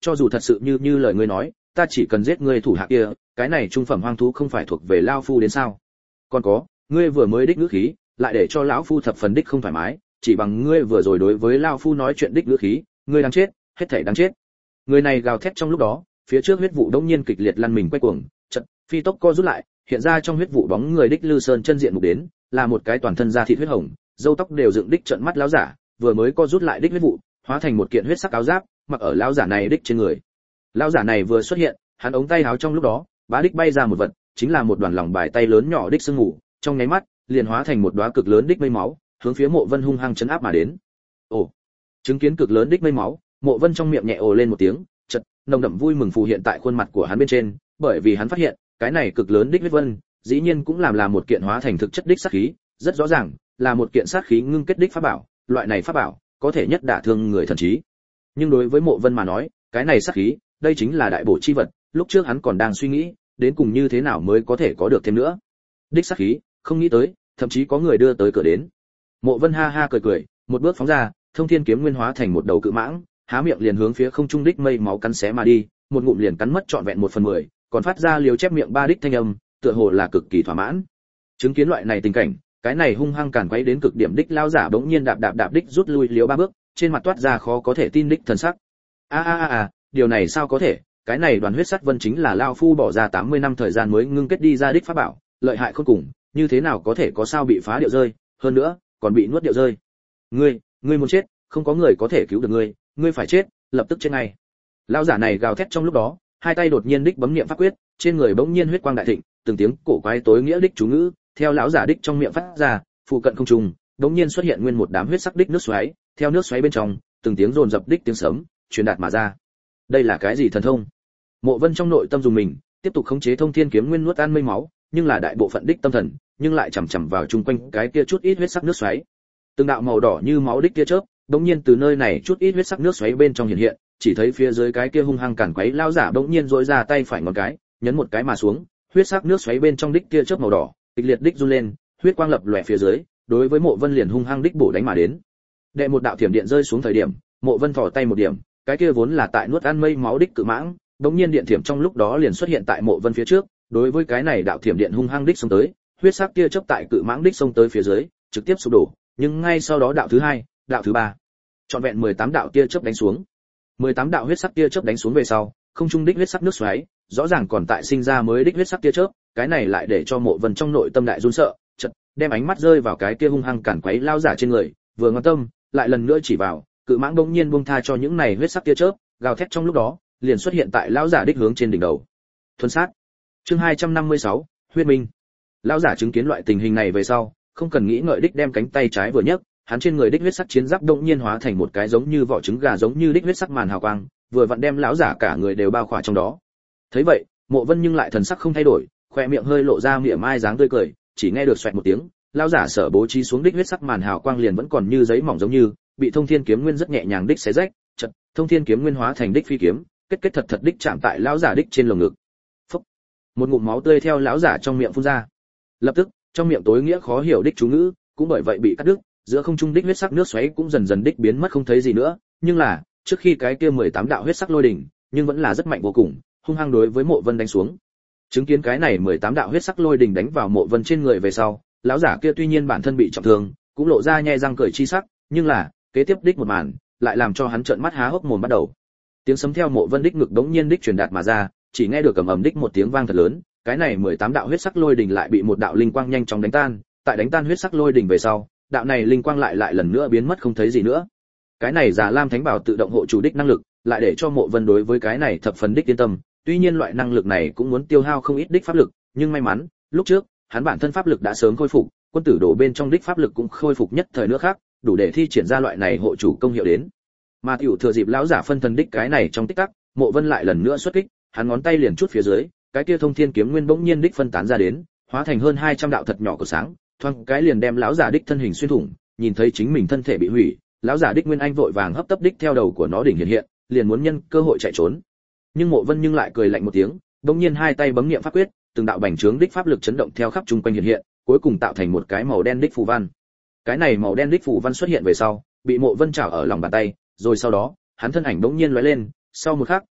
cho dù thật sự như như lời ngươi nói, ta chỉ cần giết ngươi thủ hạ kia, cái này trung phẩm hoang thú không phải thuộc về lão phu đến sao? Còn có, ngươi vừa mới đích ngữ khí, lại để cho lão phu thập phần đích không thoải mái, chỉ bằng ngươi vừa rồi đối với lão phu nói chuyện đích ngữ khí, ngươi đáng chết, hết thảy đáng chết. Người này gào thét trong lúc đó, phía trước huyết vụ đống nhiên kịch liệt lăn mình quay cuồng, chợt phi tốc co rút lại, hiện ra trong huyết vụ bóng người đích Lư Sơn chân diện mục đến, là một cái toàn thân da thịt huyết hồng, râu tóc đều dựng đích trợn mắt lão giả, vừa mới co rút lại đích huyết vụ, hóa thành một kiện huyết sắc áo giáp, mặc ở lão giả này đích trên người. Lão giả này vừa xuất hiện, hắn ống tay áo trong lúc đó, bá đích bay ra một vật, chính là một đoàn lòng bài tay lớn nhỏ đích sương mù, trong nháy mắt, liền hóa thành một đóa cực lớn đích mây máu, hướng phía Mộ Vân hung hăng chấn áp mà đến. Ồ, chứng kiến cực lớn đích mây máu, Mộ Vân trong miệng nhẹ ồ lên một tiếng, chợt, nồng đậm vui mừng phù hiện tại khuôn mặt của hắn bên trên, bởi vì hắn phát hiện, cái này cực lớn đích huyết vân, dĩ nhiên cũng làm là một kiện hóa thành thực chất đích sát khí, rất rõ ràng, là một kiện sát khí ngưng kết đích pháp bảo, loại này pháp bảo có thể nhất đả thương người thần trí. Nhưng đối với Mộ Vân mà nói, cái này sát khí, đây chính là đại bổ chi vật, lúc trước hắn còn đang suy nghĩ, đến cùng như thế nào mới có thể có được thêm nữa. Đích sát khí, không nghĩ tới, thậm chí có người đưa tới cửa đến. Mộ Vân ha ha cười cười, một bước phóng ra, Thông Thiên kiếm nguyên hóa thành một đầu cự mãng, há miệng liền hướng phía không trung đích mây máu cắn xé mà đi, một ngụm liền cắn mất trọn vẹn một phần mười, còn phát ra liều chép miệng ba đích thanh âm, tựa hồ là cực kỳ thỏa mãn. Chứng kiến loại này tình cảnh, cái này hung hăng càn quấy đến cực điểm đích lao giả bỗng nhiên đạp đạp đạp đích rút lui liều ba bước, trên mặt toát ra khó có thể tin đích thần sắc. A a a a, điều này sao có thể? Cái này đoàn huyết sắt vân chính là lao phu bỏ ra tám mươi năm thời gian mới ngưng kết đi ra đích pháp bảo, lợi hại khôn cùng, như thế nào có thể có sao bị phá điệu rơi, hơn nữa, còn bị nuốt điệu rơi. Ngươi, ngươi muốn chết, không có người có thể cứu được ngươi, ngươi phải chết, lập tức chết ngay. Lão giả này gào thét trong lúc đó, hai tay đột nhiên đích bấm niệm pháp quyết, trên người bỗng nhiên huyết quang đại thịnh, từng tiếng cổ quái tối nghĩa đích chú ngữ, theo lão giả đích trong miệng phát ra, phụ cận không trùng, bỗng nhiên xuất hiện nguyên một đám huyết sắc đích nước xoáy, theo nước xoáy bên trong, từng tiếng rồn rập đích tiếng sấm, truyền đạt mà ra. Đây là cái gì thần thông? Mộ Vân trong nội tâm dùng mình, tiếp tục khống chế Thông Thiên kiếm nguyên nuốt ăn mây máu, nhưng là đại bộ phận đích tâm thần, nhưng lại chằm chằm vào chung quanh cái kia chút ít huyết sắc nước xoáy. Từng đạo màu đỏ như máu đích kia chớp, bỗng nhiên từ nơi này chút ít huyết sắc nước xoáy bên trong hiện hiện, chỉ thấy phía dưới cái kia hung hăng càn quấy lao giả bỗng nhiên rỗi ra tay phải ngón cái, nhấn một cái mà xuống, huyết sắc nước xoáy bên trong đích kia chớp màu đỏ, kịch liệt đích run lên, huyết quang lập lòe phía dưới, đối với Mộ Vân liền hung hăng đích bổ đánh mà đến. Đệ một đạo thiểm điện rơi xuống thời điểm, Mộ Vân thò tay một điểm, cái kia vốn là tại nuốt ăn mây máu đích cự mãng, bỗng nhiên điện thiểm trong lúc đó liền xuất hiện tại Mộ Vân phía trước, đối với cái này đạo thiểm điện hung hăng đích xông tới, huyết sắc kia chớp tại cự mãng đích xông tới phía dưới, trực tiếp sụp đổ, nhưng ngay sau đó đạo thứ hai, đạo thứ ba, trọn vẹn mười tám đạo tia chớp đánh xuống. mười tám đạo huyết sắc tia chớp đánh xuống về sau, không trung đích huyết sắc nước xoáy, rõ ràng còn tại sinh ra mới đích huyết sắc tia chớp, cái này lại để cho Mộ Vân trong nội tâm đại run sợ, chợt đem ánh mắt rơi vào cái kia hung hăng cản quấy lao giả trên người, vừa ngón tâm, lại lần nữa chỉ vào, cự mãng bỗng nhiên buông tha cho những này huyết sắc tia chớp, gào thét trong lúc đó, liền xuất hiện tại lão giả đích hướng trên đỉnh đầu. Thuần sát. Chương hai trăm năm mươi sáu, huyết minh. Lão giả chứng kiến loại tình hình này về sau, không cần nghĩ ngợi đích đem cánh tay trái vừa nhấc, hắn trên người đích huyết sắc chiến giáp đột nhiên hóa thành một cái giống như vỏ trứng gà giống như đích huyết sắc màn hào quang, vừa vặn đem lão giả cả người đều bao khỏa trong đó. Thấy vậy, Mộ Vân nhưng lại thần sắc không thay đổi, khoe miệng hơi lộ ra mỉa mai dáng tươi cười, chỉ nghe được xoẹt một tiếng, lão giả sở bố trí xuống đích huyết sắc màn hào quang liền vẫn còn như giấy mỏng giống như, bị Thông Thiên kiếm nguyên rất nhẹ nhàng đích xé rách, chợt, Thông Thiên kiếm nguyên hóa thành đích phi kiếm, kết kết thật thật đích chạm tại lão giả đích trên lồng ngực. Phốc. Một ngụm máu tươi theo lão giả trong miệng phun ra. Lập tức, trong miệng tối nghĩa khó hiểu đích chú ngữ, cũng bởi vậy bị cắt đứt, giữa không trung đích huyết sắc nước xoáy cũng dần dần đích biến mất không thấy gì nữa, nhưng là, trước khi cái kia mười tám đạo huyết sắc lôi đỉnh, nhưng vẫn là rất mạnh vô cùng, hung hăng đối với Mộ Vân đánh xuống. Chứng kiến cái này mười tám đạo huyết sắc lôi đỉnh đánh vào Mộ Vân trên người về sau, lão giả kia tuy nhiên bản thân bị trọng thương, cũng lộ ra nhe răng cười chi sắc, nhưng là, kế tiếp đích một màn, lại làm cho hắn trợn mắt há hốc mồm bắt đầu. Tiếng sấm theo Mộ Vân đích ngực đống nhiên đích truyền đạt mà ra, chỉ nghe được ầm ầm đích một tiếng vang thật lớn, cái này mười tám đạo huyết sắc lôi đỉnh lại bị một đạo linh quang nhanh chóng đánh tan, tại đánh tan huyết sắc lôi đỉnh về sau, đạo này linh quang lại lại lần nữa biến mất không thấy gì nữa. Cái này Già Lam Thánh Bảo tự động hộ chủ đích năng lực, lại để cho Mộ Vân đối với cái này thập phần đích yên tâm, tuy nhiên loại năng lực này cũng muốn tiêu hao không ít đích pháp lực, nhưng may mắn, lúc trước, hắn bản thân pháp lực đã sớm khôi phục, quân tử đồ bên trong đích pháp lực cũng khôi phục nhất thời nữa khác, đủ để thi triển ra loại này hộ chủ công hiệu đến. Mà tiểu thừa dịp lão giả phân thân đích cái này trong tích tắc, Mộ Vân lại lần nữa xuất kích, hắn ngón tay liền chút phía dưới, cái kia Thông Thiên kiếm nguyên bỗng nhiên đích phân tán ra đến, hóa thành hơn hai trăm đạo thật nhỏ của sáng, thoáng cái liền đem lão giả đích thân hình xuyên thủng, nhìn thấy chính mình thân thể bị hủy, lão giả đích nguyên anh vội vàng hấp tấp đích theo đầu của nó đỉnh hiện hiện, liền muốn nhân cơ hội chạy trốn. Nhưng Mộ Vân nhưng lại cười lạnh một tiếng, bỗng nhiên hai tay bấm niệm pháp quyết, từng đạo bành trướng đích pháp lực chấn động theo khắp trung quanh hiện hiện, cuối cùng tạo thành một cái màu đen đích phù văn. Cái này màu đen đích phù văn xuất hiện về sau, bị Mộ Vân trảo ở lòng bàn tay, rồi sau đó, hắn thân ảnh bỗng nhiên lóe lên, sau một khắc,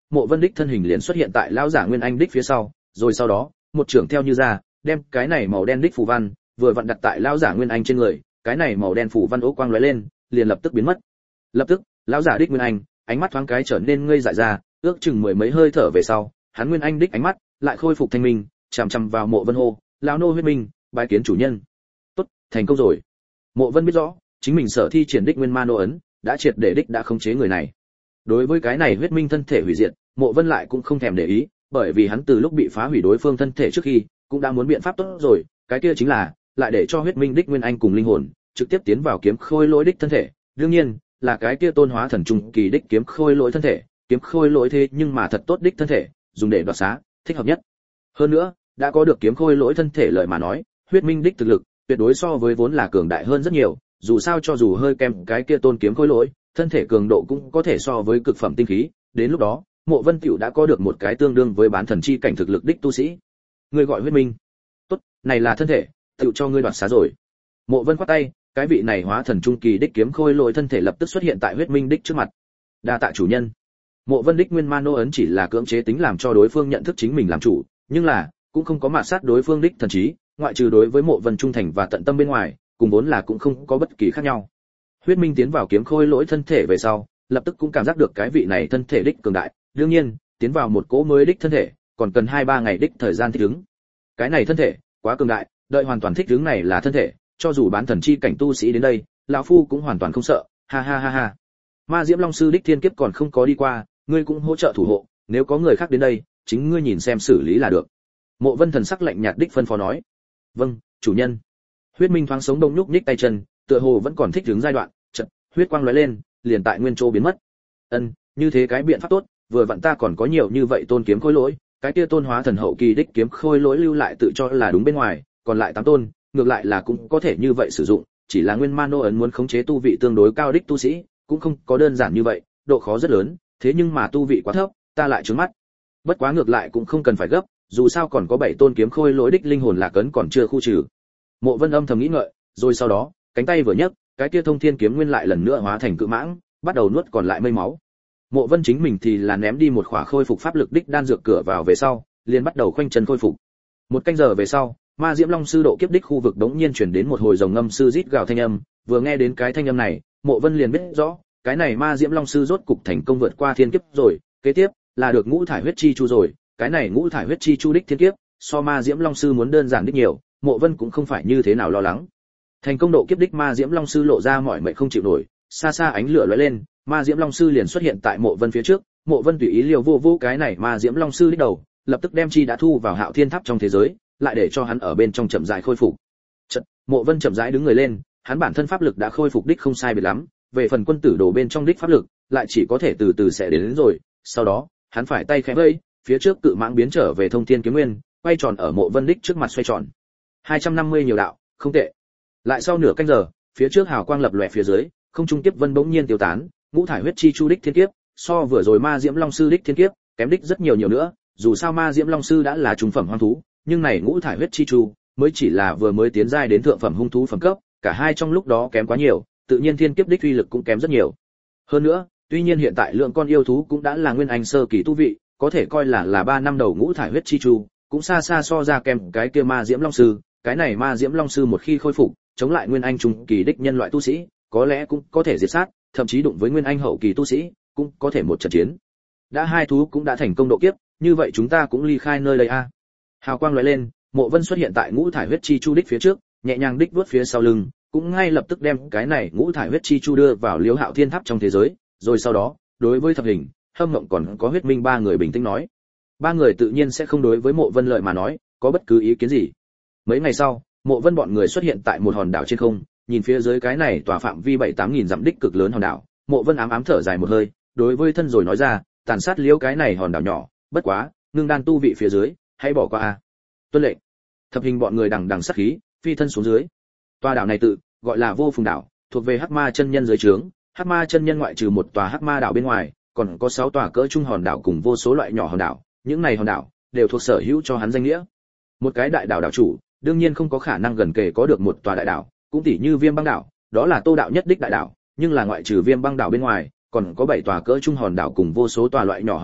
Mộ Vân đích thân hình liền xuất hiện tại lão giả Nguyên Anh đích phía sau, rồi sau đó, một trưởng theo như ra, đem cái này màu đen đích phù văn vừa vặn đặt tại lão giả Nguyên Anh trên người, cái này màu đen phù văn ố quang lóe lên, liền lập tức biến mất. Lập tức, lão giả đích Nguyên Anh, ánh mắt thoáng cái trở nên ngây dại ra, ước chừng mười mấy hơi thở về sau, hắn Nguyên Anh đích ánh mắt lại khôi phục thanh minh, chằm chằm vào Mộ Vân hô, lão nô huyết minh, bái kiến chủ nhân. Tốt, thành công rồi. Mộ Vân biết rõ, chính mình sở thi triển đích Nguyên Ma nô ấn, đã triệt để đích đã khống chế người này. Đối với cái này huyết minh thân thể hủy diệt, Mộ Vân lại cũng không thèm để ý, bởi vì hắn từ lúc bị phá hủy đối phương thân thể trước khi, cũng đã muốn biện pháp tốt rồi, cái kia chính là lại để cho huyết minh đích Nguyên Anh cùng linh hồn trực tiếp tiến vào kiếm khôi lỗi đích thân thể, đương nhiên là cái kia tôn hóa thần trung kỳ đích kiếm khôi lỗi thân thể, kiếm khôi lỗi thế nhưng mà thật tốt đích thân thể, dùng để đoạt xá, thích hợp nhất. Hơn nữa, đã có được kiếm khôi lỗi thân thể lợi mà nói, huyết minh đích thực lực tuyệt đối so với vốn là cường đại hơn rất nhiều, dù sao cho dù hơi kém cái kia tôn kiếm khôi lỗi, thân thể cường độ cũng có thể so với cực phẩm tinh khí, đến lúc đó, Mộ Vân tiểu đã có được một cái tương đương với bán thần chi cảnh thực lực đích tu sĩ. Ngươi gọi huyết minh? Tốt, này là thân thể, tiểu cho ngươi đoạt xá rồi. Mộ Vân quát tay, cái vị này hóa thần trung kỳ đích kiếm khôi lỗi thân thể lập tức xuất hiện tại huyết minh đích trước mặt. Đa tạ chủ nhân. Mộ Vân đích Nguyên Ma nô ấn chỉ là cưỡng chế tính làm cho đối phương nhận thức chính mình làm chủ, nhưng là cũng không có mạt sát đối phương đích thần trí, ngoại trừ đối với Mộ Vân trung thành và tận tâm bên ngoài, cùng vốn là cũng không có bất kỳ khác nhau. Huyết minh tiến vào kiếm khôi lỗi thân thể về sau, lập tức cũng cảm giác được cái vị này thân thể đích cường đại, đương nhiên, tiến vào một cỗ mới đích thân thể, còn cần hai ba ngày đích thời gian thích ứng. Cái này thân thể, quá cường đại, đợi hoàn toàn thích ứng này là thân thể, cho dù bán thần chi cảnh tu sĩ đến đây, lão phu cũng hoàn toàn không sợ, ha ha ha ha. Ma Diễm Long sư đích thiên kiếp còn không có đi qua, ngươi cũng hỗ trợ thủ hộ, nếu có người khác đến đây, chính ngươi nhìn xem xử lý là được. Mộ Vân thần sắc lạnh nhạt đích phân phó nói. Vâng, chủ nhân. Huyết minh thoáng sống đông nhúc nhích tay chân, tựa hồ vẫn còn thích ứng giai đoạn, chợt huyết quang lóe lên, liền tại nguyên chỗ biến mất. Ân, như thế cái biện pháp tốt, vừa vặn ta còn có nhiều như vậy tôn kiếm khôi lỗi, cái kia tôn hóa thần hậu kỳ đích kiếm khôi lỗi lưu lại tự cho là đúng bên ngoài, còn lại tám tôn, ngược lại là cũng có thể như vậy sử dụng, chỉ là Nguyên Ma nô ấn muốn khống chế tu vị tương đối cao đích tu sĩ, cũng không có đơn giản như vậy, độ khó rất lớn, thế nhưng mà tu vị quá thấp, ta lại trướng mắt. Bất quá ngược lại cũng không cần phải gấp, dù sao còn có bảy tôn kiếm khôi lỗi đích linh hồn lạc ấn còn chưa khu trừ. Mộ Vân âm thầm nghĩ ngợi, rồi sau đó, cánh tay vừa nhấc, cái kia thông thiên kiếm nguyên lại lần nữa hóa thành cự mãng, bắt đầu nuốt còn lại mây máu. Mộ Vân chính mình thì là ném đi một khỏa khôi phục pháp lực đích đan dược cửa vào về sau, liền bắt đầu khoanh chân khôi phục. Một canh giờ về sau, Ma Diễm Long sư độ kiếp đích khu vực đống nhiên truyền đến một hồi rồng ngâm sư rít gào thanh âm, vừa nghe đến cái thanh âm này, Mộ Vân liền biết rõ, cái này Ma Diễm Long sư rốt cục thành công vượt qua thiên kiếp rồi, kế tiếp là được ngũ thải huyết chi chu rồi, cái này ngũ thải huyết chi chu đích thiên kiếp, so Ma Diễm Long sư muốn đơn giản đích nhiều, Mộ Vân cũng không phải như thế nào lo lắng. Thành công độ kiếp đích Ma Diễm Long sư lộ ra mỏi mệt không chịu nổi, xa xa ánh lửa lóe lên, Ma Diễm Long sư liền xuất hiện tại Mộ Vân phía trước, Mộ Vân tùy ý liều vô vô cái này Ma Diễm Long sư đích đầu, lập tức đem chi đã thu vào Hạo Thiên Tháp trong thế giới, lại để cho hắn ở bên trong chậm rãi khôi phục. Chợt, Mộ Vân chậm rãi đứng người lên, hắn bản thân pháp lực đã khôi phục đích không sai biệt lắm, về phần quân tử đồ bên trong đích pháp lực, lại chỉ có thể từ từ sẽ đến, đến rồi, sau đó, hắn phải tay khẽ vẫy, phía trước cự mãng biến trở về thông thiên kiếm nguyên, quay tròn ở Mộ Vân đích trước mặt xoay tròn. hai trăm năm mươi nhiều đạo, không tệ. Lại sau nửa canh giờ, phía trước hào quang lập lòe phía dưới, không trung kiếp vân bỗng nhiên tiêu tán, ngũ thải huyết chi chu đích thiên kiếp, so vừa rồi Ma Diễm Long sư đích thiên kiếp, kém đích rất nhiều nhiều nữa, dù sao Ma Diễm Long sư đã là trung phẩm hoang thú, nhưng này ngũ thải huyết chi chu mới chỉ là vừa mới tiến giai đến thượng phẩm hung thú phẩm cấp, cả hai trong lúc đó kém quá nhiều, tự nhiên thiên kiếp đích uy lực cũng kém rất nhiều. Hơn nữa, tuy nhiên hiện tại lượng con yêu thú cũng đã là nguyên anh sơ kỳ tu vị, có thể coi là là ba năm đầu ngũ thải huyết chi chu, cũng xa xa so ra kém cái kia Ma Diễm Long sư, cái này Ma Diễm Long sư một khi khôi phục, chống lại nguyên anh trung kỳ đích nhân loại tu sĩ, có lẽ cũng có thể diệt sát, thậm chí đụng với nguyên anh hậu kỳ tu sĩ, cũng có thể một trận chiến. Đã hai thú cũng đã thành công độ kiếp, như vậy chúng ta cũng ly khai nơi đây a. Hào quang lóe lên, Mộ Vân xuất hiện tại ngũ thải huyết chi chu đích phía trước, nhẹ nhàng đích vuốt phía sau lưng, cũng ngay lập tức đem cái này ngũ thải huyết chi chu đưa vào Liễu Hạo Thiên Tháp trong thế giới, rồi sau đó, đối với Thập Hình, Hâm Mộng còn có Huyết Minh ba người bình tĩnh nói. Ba người tự nhiên sẽ không đối với Mộ Vân lợi mà nói, có bất cứ ý kiến gì. Mấy ngày sau, Mộ Vân bọn người xuất hiện tại một hòn đảo trên không, nhìn phía dưới cái này tòa phạm vi bảy tám nghìn dặm đích cực lớn hòn đảo, Mộ Vân ám ám thở dài một hơi, đối với thân rồi nói ra, tàn sát liễu cái này hòn đảo nhỏ, bất quá, ngưng đan tu vị phía dưới, hãy bỏ qua a. Tuân lệnh. Thập Hình bọn người đằng đằng sát khí, phi thân xuống dưới. Tòa đảo này tự gọi là Vô Phùng đảo, thuộc về Hắc Ma chân nhân dưới trướng. Hắc Ma chân nhân ngoại trừ một tòa Hắc Ma đảo bên ngoài, còn có sáu tòa cỡ trung hòn đảo cùng vô số loại nhỏ hòn đảo, những này hòn đảo đều thuộc sở hữu cho hắn danh nghĩa. Một cái đại đảo đảo chủ, đương nhiên không có khả năng gần kề có được một tòa đại đảo, cũng tỉ như Viêm Băng đảo, đó là Tô đạo nhất đích đại đảo, nhưng là ngoại trừ Viêm Băng đảo bên ngoài, còn có bảy tòa cỡ trung hòn đảo cùng vô số tòa loại nhỏ hòn đảo,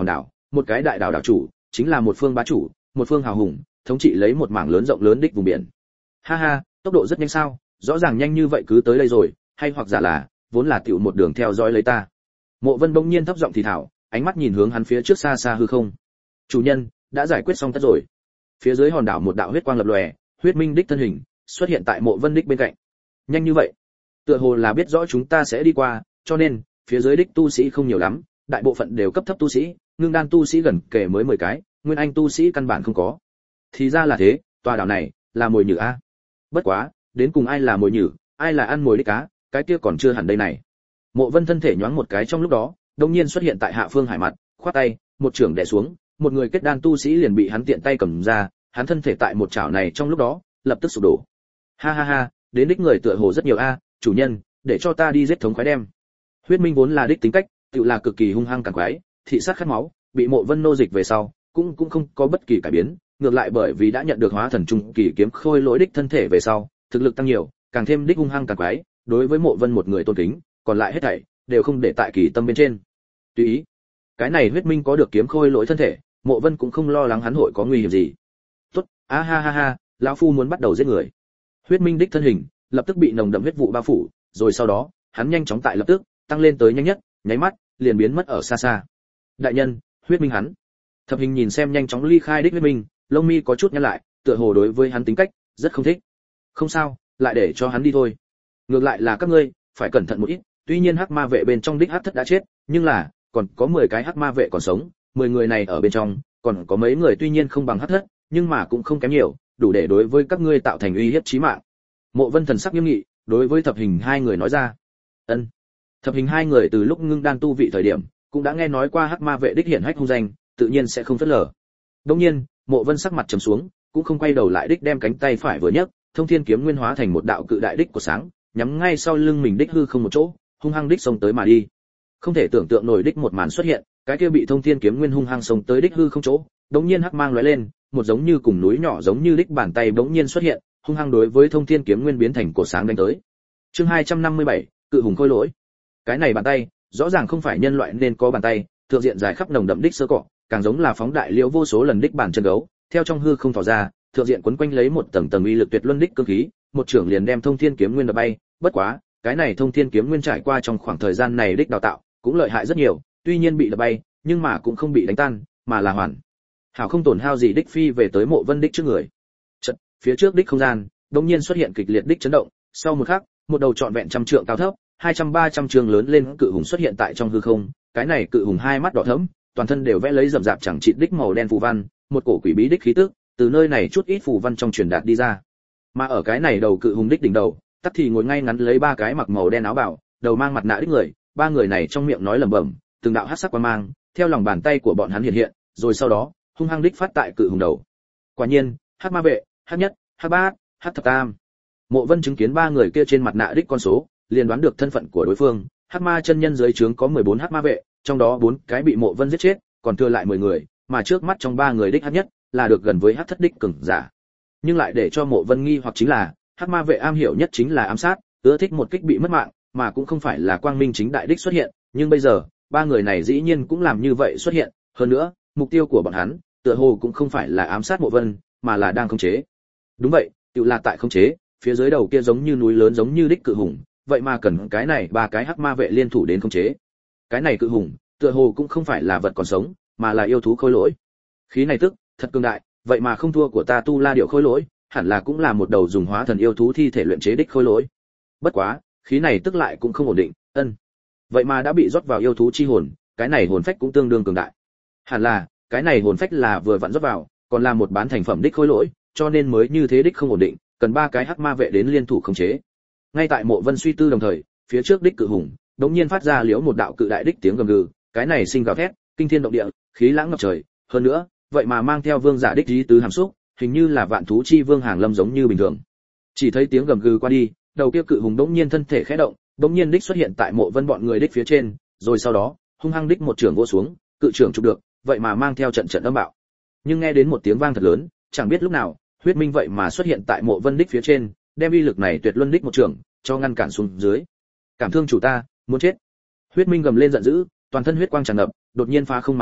một cái đại đảo đảo chủ, chính là một phương bá chủ, một phương hào hùng, thống trị lấy một mảng lớn rộng lớn đích vùng biển. Ha ha, tốc độ rất nhanh sao, rõ ràng nhanh như vậy cứ tới đây rồi, hay hoặc giả là vốn là tiểu một đường theo dõi lấy ta. Mộ Vân bỗng nhiên thấp giọng thì thào, ánh mắt nhìn hướng hắn phía trước xa xa hư không. Chủ nhân, đã giải quyết xong tất rồi. Phía dưới hòn đảo một đạo huyết quang lập lòe, huyết minh đích thân hình xuất hiện tại Mộ Vân đích bên cạnh. Nhanh như vậy, tựa hồ là biết rõ chúng ta sẽ đi qua, cho nên phía dưới đích tu sĩ không nhiều lắm, đại bộ phận đều cấp thấp tu sĩ, ngưng đan tu sĩ gần kể mới mười cái, nguyên anh tu sĩ căn bản không có. Thì ra là thế, tòa đảo này là mồi nhử a. Bất quá, đến cùng ai là mồi nhử, ai là ăn mồi đích cá, cái kia còn chưa hẳn đây này. Mộ Vân thân thể nhoáng một cái trong lúc đó, đột nhiên xuất hiện tại Hạ Phương Hải mặt, khoát tay, một chưởng đè xuống, một người kết đan tu sĩ liền bị hắn tiện tay cầm ra, hắn thân thể tại một chảo này trong lúc đó, lập tức sụp đổ. Ha ha ha, đến đích người tựa hồ rất nhiều a, chủ nhân, để cho ta đi giết thống khoái đem. Huyết Minh vốn là đích tính cách, tự là cực kỳ hung hăng càn quái, thị sát khát máu, bị Mộ Vân nô dịch về sau, cũng cũng không có bất kỳ cải biến, ngược lại bởi vì đã nhận được hóa thần trung kỳ kiếm khôi lỗi đích thân thể về sau, thực lực tăng nhiều, càng thêm đích hung hăng càn quái, đối với Mộ Vân một người tôn kính, còn lại hết thảy đều không để tại kỳ tâm bên trên. Tùy ý, cái này Huyết Minh có được kiếm khôi lỗi thân thể, Mộ Vân cũng không lo lắng hắn hội có nguy hiểm gì. Tốt, a ha ha ha, lão phu muốn bắt đầu giết người. Huyết Minh đích thân hình lập tức bị nồng đậm huyết vụ bao phủ, rồi sau đó, hắn nhanh chóng tại lập tức tăng lên tới nhanh nhất, nháy mắt liền biến mất ở xa xa. Đại nhân, Huyết Minh hắn. Thập Hình nhìn xem nhanh chóng ly khai đích Huyết Minh, lông mi có chút nhăn lại, tựa hồ đối với hắn tính cách rất không thích. Không sao, lại để cho hắn đi thôi. Ngược lại là các ngươi phải cẩn thận một ít, tuy nhiên hắc ma vệ bên trong đích hắc thất đã chết, nhưng là còn có mười cái hắc ma vệ còn sống, mười người này ở bên trong, còn có mấy người tuy nhiên không bằng hắc thất, nhưng mà cũng không kém nhiều, đủ để đối với các ngươi tạo thành uy hiếp chí mạng. Mộ Vân thần sắc nghiêm nghị, đối với Thập Hình hai người nói ra. Ân. Thập Hình hai người từ lúc ngưng đan tu vị thời điểm, cũng đã nghe nói qua hắc ma vệ đích hiển hách hung danh, tự nhiên sẽ không phớt lờ. Đương nhiên, Mộ Vân sắc mặt trầm xuống, cũng không quay đầu lại đích đem cánh tay phải vừa nhấc, Thông Thiên kiếm nguyên hóa thành một đạo cự đại đích của sáng, nhắm ngay sau lưng mình đích hư không một chỗ, hung hăng đích xông tới mà đi. Không thể tưởng tượng nổi đích một màn xuất hiện, cái kia bị Thông Thiên kiếm nguyên hung hăng xông tới đích hư không chỗ, đống nhiên hắc mang lóe lên, một giống như cùng núi nhỏ giống như đích bàn tay bỗng nhiên xuất hiện, hung hăng đối với Thông Thiên kiếm nguyên biến thành cổ sáng đánh tới. Chương hai trăm năm mươi bảy, cự hùng khôi lỗi. Cái này bàn tay, rõ ràng không phải nhân loại nên có bàn tay, thượng diện dài khắp nồng đậm đích sơ cọ, càng giống là phóng đại liễu vô số lần đích bàn chân gấu, theo trong hư không tỏ ra, thượng diện quấn quanh lấy một tầng tầng uy lực tuyệt luân đích cương khí, một trưởng liền đem Thông Thiên kiếm nguyên đập bay, bất quá, cái này Thông Thiên kiếm nguyên trải qua trong khoảng thời gian này đích đào tạo, cũng lợi hại rất nhiều, tuy nhiên bị đập bay, nhưng mà cũng không bị đánh tan, mà là hoàn hảo không tổn hao gì đích phi về tới Mộ Vân đích trước người. Chợt, phía trước đích không gian, đột nhiên xuất hiện kịch liệt đích chấn động, sau một khắc, một đầu trọn vẹn trăm trượng cao thấp, hai trăm ba trăm trường lớn lên cự hùng xuất hiện tại trong hư không, cái này cự hùng hai mắt đỏ thẫm, toàn thân đều vẽ lấy rậm rạp chẳng chịt đích màu đen phù văn, một cổ quỷ bí đích khí tức, từ nơi này chút ít phù văn trong truyền đạt đi ra. Mà ở cái này đầu cự hùng đích đỉnh đầu, tắc thì ngồi ngay ngắn lấy ba cái mặc màu đen áo bào, đầu mang mặt nạ đích người, ba người này trong miệng nói lẩm bẩm, từng đạo hắc sắc quang mang, theo lòng bàn tay của bọn hắn hiện hiện, rồi sau đó, hung hăng đích phát tại cự hùng đầu. Quả nhiên, hắc ma vệ, hắc nhất, hắc bát, hắc thập tam. Mộ Vân chứng kiến ba người kia trên mặt nạ đích con số, liền đoán được thân phận của đối phương. Hắc ma chân nhân dưới trướng có mười bốn hắc ma vệ, trong đó bốn cái bị Mộ Vân giết chết, còn thừa lại mười người, mà trước mắt trong ba người đích hắc nhất là được gần với hắc thất đích cường giả. Nhưng lại để cho Mộ Vân nghi hoặc chính là, hắc ma vệ am hiểu nhất chính là ám sát, ưa thích một kích bị mất mạng, mà cũng không phải là quang minh chính đại đích xuất hiện, nhưng bây giờ, ba người này dĩ nhiên cũng làm như vậy xuất hiện, hơn nữa, mục tiêu của bọn hắn, tựa hồ cũng không phải là ám sát Mộ Vân, mà là đang khống chế. Đúng vậy, tự là tại khống chế, phía dưới đầu kia giống như núi lớn giống như đích cự hùng, vậy mà cần cái này ba cái hắc ma vệ liên thủ đến khống chế. Cái này cự hùng, tựa hồ cũng không phải là vật còn sống, mà là yêu thú khôi lỗi. Khí này tức, thật cường đại, vậy mà không thua của ta Tu La điệu khôi lỗi, hẳn là cũng là một đầu dùng hóa thần yêu thú thi thể luyện chế đích khôi lỗi. Bất quá, khí này tức lại cũng không ổn định, ân. Vậy mà đã bị rót vào yêu thú chi hồn, cái này hồn phách cũng tương đương cường đại. Hẳn là, cái này hồn phách là vừa vặn rót vào, còn là một bán thành phẩm đích khôi lỗi, cho nên mới như thế đích không ổn định, cần ba cái hắc ma vệ đến liên thủ khống chế. Ngay tại Mộ Vân suy tư đồng thời, phía trước đích cự hùng, đống nhiên phát ra liễu một đạo cự đại đích tiếng gầm gừ, cái này sinh gào thét, kinh thiên động địa, khí lãng ngập trời, hơn nữa, vậy mà mang theo vương giả đích ý tứ hàm xúc, hình như là vạn thú chi vương hàng lâm giống như bình thường. Chỉ thấy tiếng gầm gừ qua đi, đầu kia cự hùng đống nhiên thân thể khẽ động, đống nhiên đích xuất hiện tại Mộ Vân bọn người đích phía trên, rồi sau đó, hung hăng đích một trường vỗ xuống, cự trường chụp được, vậy mà mang theo trận trận âm bạo. Nhưng nghe đến một tiếng vang thật lớn, chẳng biết lúc nào, huyết minh vậy mà xuất hiện tại Mộ Vân đích phía trên, đem uy lực này tuyệt luân đích một trường cho ngăn cản xuống dưới. Cảm thương chủ ta, muốn chết. Huyết minh gầm lên giận dữ, toàn thân huyết quang tràn ngập, đột nhiên phá không mà lên,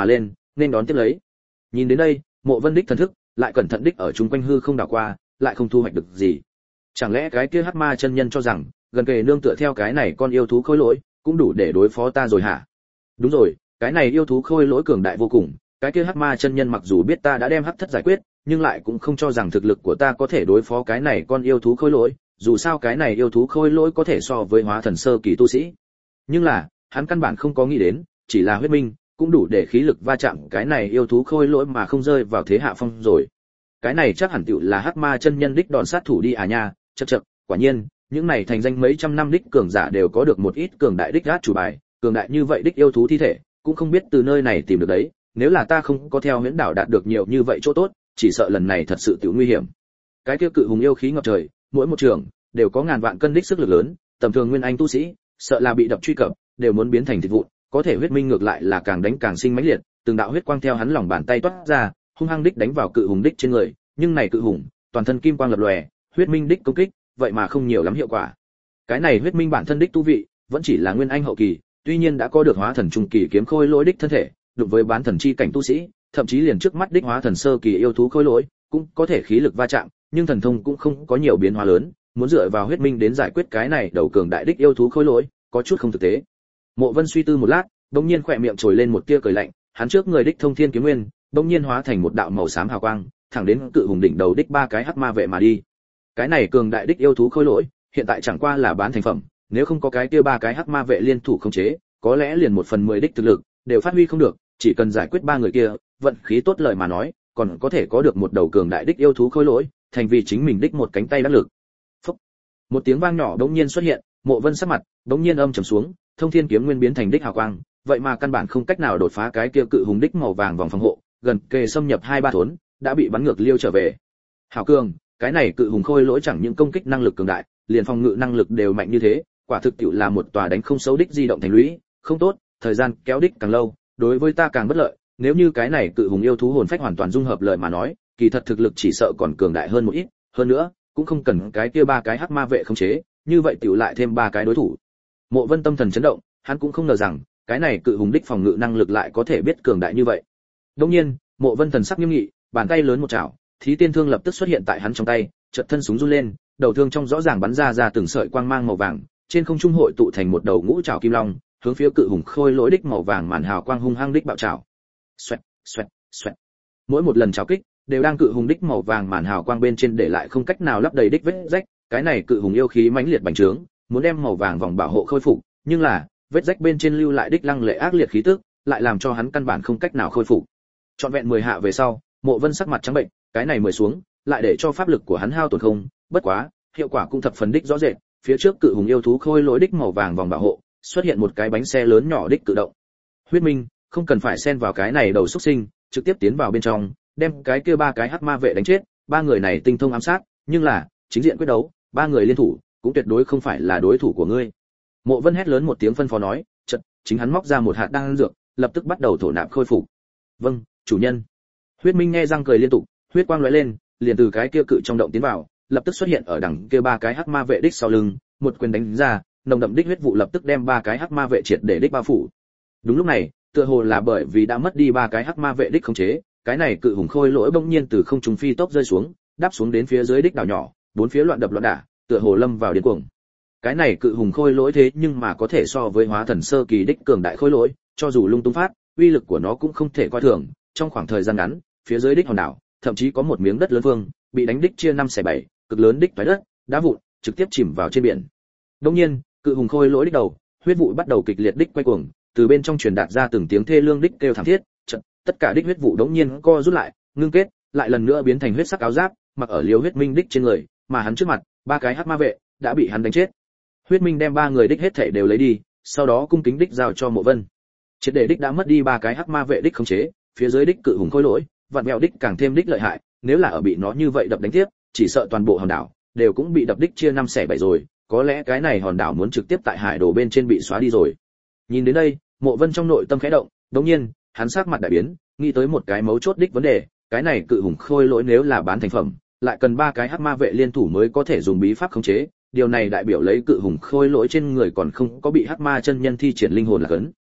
nên đón tiếp lấy. Nhìn đến đây, Mộ Vân đích thần thức lại cẩn thận đích ở chung quanh hư không đảo qua, lại không thu hoạch được gì. Chẳng lẽ cái kia hắc ma chân nhân cho rằng gần kề nương tựa theo cái này con yêu thú khôi lỗi cũng đủ để đối phó ta rồi hả? Đúng rồi, cái này yêu thú khôi lỗi cường đại vô cùng, cái kia hắc ma chân nhân mặc dù biết ta đã đem hắc thất giải quyết, nhưng lại cũng không cho rằng thực lực của ta có thể đối phó cái này con yêu thú khôi lỗi, dù sao cái này yêu thú khôi lỗi có thể so với hóa thần sơ kỳ tu sĩ. Nhưng là, hắn căn bản không có nghĩ đến, chỉ là huyết minh cũng đủ để khí lực va chạm cái này yêu thú khôi lỗi mà không rơi vào thế hạ phong rồi. Cái này chắc hẳn tựu là hắc ma chân nhân đích đòn sát thủ đi à nha, chậc chậc, quả nhiên, những này thành danh mấy trăm năm đích cường giả đều có được một ít cường đại đích gát chủ bài, cường đại như vậy đích yêu thú thi thể, cũng không biết từ nơi này tìm được đấy, nếu là ta không có theo huyễn đảo đạt được nhiều như vậy chỗ tốt, chỉ sợ lần này thật sự tiểu nguy hiểm. Cái kia cự hùng yêu khí ngập trời, mỗi một trường đều có ngàn vạn cân đích sức lực lớn, tầm thường nguyên anh tu sĩ, sợ là bị đập truy cập, đều muốn biến thành thịt vụn, có thể huyết minh ngược lại là càng đánh càng sinh mãnh liệt, từng đạo huyết quang theo hắn lòng bàn tay toát ra, hung hăng đích đánh vào cự hùng đích trên người, nhưng này cự hùng, toàn thân kim quang lập lòe, huyết minh đích công kích, vậy mà không nhiều lắm hiệu quả. Cái này huyết minh bản thân đích tu vị, vẫn chỉ là nguyên anh hậu kỳ, tuy nhiên đã có được hóa thần trung kỳ kiếm khôi lỗi đích thân thể, đụng với bán thần chi cảnh tu sĩ, thậm chí liền trước mắt đích hóa thần sơ kỳ yêu thú khôi lỗi, cũng có thể khí lực va chạm, nhưng thần thông cũng không có nhiều biến hóa lớn, muốn dựa vào huyết minh đến giải quyết cái này đầu cường đại đích yêu thú khôi lỗi, có chút không thực tế. Mộ Vân suy tư một lát, bỗng nhiên khỏe miệng trồi lên một tia cười lạnh, hắn trước người đích thông thiên kiếm nguyên, bỗng nhiên hóa thành một đạo màu xám hào quang, thẳng đến cự hùng đỉnh đầu đích ba cái hắc ma vệ mà đi. Cái này cường đại đích yêu thú khôi lỗi, hiện tại chẳng qua là bán thành phẩm, nếu không có cái kia ba cái hắc ma vệ liên thủ khống chế, có lẽ liền một phần mười đích thực lực đều phát huy không được, chỉ cần giải quyết ba người kia, vận khí tốt lời mà nói, còn có thể có được một đầu cường đại đích yêu thú khôi lỗi, thành vì chính mình đích một cánh tay đắc lực. Phốc. Một tiếng vang nhỏ đống nhiên xuất hiện, Mộ Vân sắc mặt đống nhiên âm trầm xuống, thông thiên kiếm nguyên biến thành đích hào quang, vậy mà căn bản không cách nào đột phá cái kia cự hùng đích màu vàng vòng phòng hộ, gần kề xâm nhập hai ba thốn, đã bị bắn ngược liêu trở về. Hảo cường, cái này cự hùng khôi lỗi chẳng những công kích năng lực cường đại, liền phòng ngự năng lực đều mạnh như thế, quả thực tiệu là một tòa đánh không xấu đích di động thành lũy, không tốt, thời gian kéo đích càng lâu, đối với ta càng bất lợi, nếu như cái này cự hùng yêu thú hồn phách hoàn toàn dung hợp lời mà nói, kỳ thật thực lực chỉ sợ còn cường đại hơn một ít, hơn nữa, cũng không cần cái kia ba cái hắc ma vệ khống chế, như vậy tiểu lại thêm ba cái đối thủ. Mộ Vân tâm thần chấn động, hắn cũng không ngờ rằng, cái này cự hùng đích phòng ngự năng lực lại có thể biết cường đại như vậy. Đương nhiên, Mộ Vân thần sắc nghiêm nghị, bàn tay lớn một chảo, Thí Tiên thương lập tức xuất hiện tại hắn trong tay, chợt thân súng run lên, đầu thương trong rõ ràng bắn ra ra từng sợi quang mang màu vàng, trên không trung hội tụ thành một đầu ngũ trảo kim long, hướng phía cự hùng khôi lỗi đích màu vàng màn hào quang hung hăng đích bạo trảo. Xoẹt, xoẹt, xoẹt. Mỗi một lần trảo kích, đều đang cự hùng đích màu vàng màn hào quang bên trên để lại không cách nào lấp đầy đích vết rách, cái này cự hùng yêu khí mãnh liệt bành trướng, muốn đem màu vàng vòng bảo hộ khôi phục, nhưng là, vết rách bên trên lưu lại đích lăng lệ ác liệt khí tức, lại làm cho hắn căn bản không cách nào khôi phục. Trọn vẹn mười hạ về sau, Mộ Vân sắc mặt trắng bệnh, cái này mười xuống, lại để cho pháp lực của hắn hao tổn không, bất quá, hiệu quả cũng thập phần đích rõ rệt, phía trước cự hùng yêu thú khôi lỗi đích màu vàng vòng bảo hộ, xuất hiện một cái bánh xe lớn nhỏ đích cử động. Huyết Minh, không cần phải xen vào cái này đầu xúc sinh, trực tiếp tiến vào bên trong, đem cái kia ba cái hắc ma vệ đánh chết, ba người này tinh thông ám sát, nhưng là, chính diện quyết đấu, ba người liên thủ, cũng tuyệt đối không phải là đối thủ của ngươi. Mộ Vân hét lớn một tiếng phân phó nói, chợt, chính hắn móc ra một hạt đan dược, lập tức bắt đầu thổ nạp khôi phục. Vâng, chủ nhân. Huyết Minh nghe răng cười liên tục, huyết quang lóe lên, liền từ cái kia cự trong động tiến vào, lập tức xuất hiện ở đằng kia ba cái hắc ma vệ đích sau lưng, một quyền đánh ra, nồng đậm đích huyết vụ lập tức đem ba cái hắc ma vệ triệt để đích bao phủ. Đúng lúc này, tựa hồ là bởi vì đã mất đi ba cái hắc ma vệ đích khống chế, cái này cự hùng khôi lỗi bỗng nhiên từ không trung phi tốc rơi xuống, đáp xuống đến phía dưới đích đảo nhỏ, bốn phía loạn đập loạn đả, tựa hồ lâm vào điên cuồng. Cái này cự hùng khôi lỗi thế nhưng mà có thể so với hóa thần sơ kỳ đích cường đại khôi lỗi, cho dù lung tung phát, uy lực của nó cũng không thể coi thường, trong khoảng thời gian ngắn, phía dưới đích hòn đảo, thậm chí có một miếng đất lớn vương, bị đánh đích chia năm xẻ bảy, cực lớn đích toái đất, đá vụn, trực tiếp chìm vào trên biển. Đương nhiên, cự hùng khôi lỗi đích đầu, huyết vụ bắt đầu kịch liệt đích quay cuồng, từ bên trong truyền đạt ra từng tiếng thê lương đích kêu thảm thiết, chợt, tất cả đích huyết vụ đống nhiên co rút lại, ngưng kết, lại lần nữa biến thành huyết sắc áo giáp, mặc ở Liêu Huyết Minh đích trên người, mà hắn trước mặt, ba cái hắc ma vệ đã bị hắn đánh chết. Huyết Minh đem ba người đích hết thảy đều lấy đi, sau đó cung kính đích giao cho Mộ Vân. Triệt để đích đã mất đi ba cái hắc ma vệ đích khống chế, phía dưới đích cự hùng khôi lỗi, vạn mèo đích càng thêm đích lợi hại, nếu là ở bị nó như vậy đập đánh tiếp, chỉ sợ toàn bộ hòn đảo đều cũng bị đập đích chia năm xẻ bảy rồi, có lẽ cái này hòn đảo muốn trực tiếp tại hải đồ bên trên bị xóa đi rồi. Nhìn đến đây, Mộ Vân trong nội tâm khẽ động, đột nhiên, hắn sắc mặt đại biến, nghĩ tới một cái mấu chốt đích vấn đề, cái này cự hùng khôi lỗi nếu là bán thành phẩm, lại cần ba cái hắc ma vệ liên thủ mới có thể dùng bí pháp khống chế, điều này đại biểu lấy cự hùng khôi lỗi trên người còn không có bị hắc ma chân nhân thi triển linh hồn là cấn.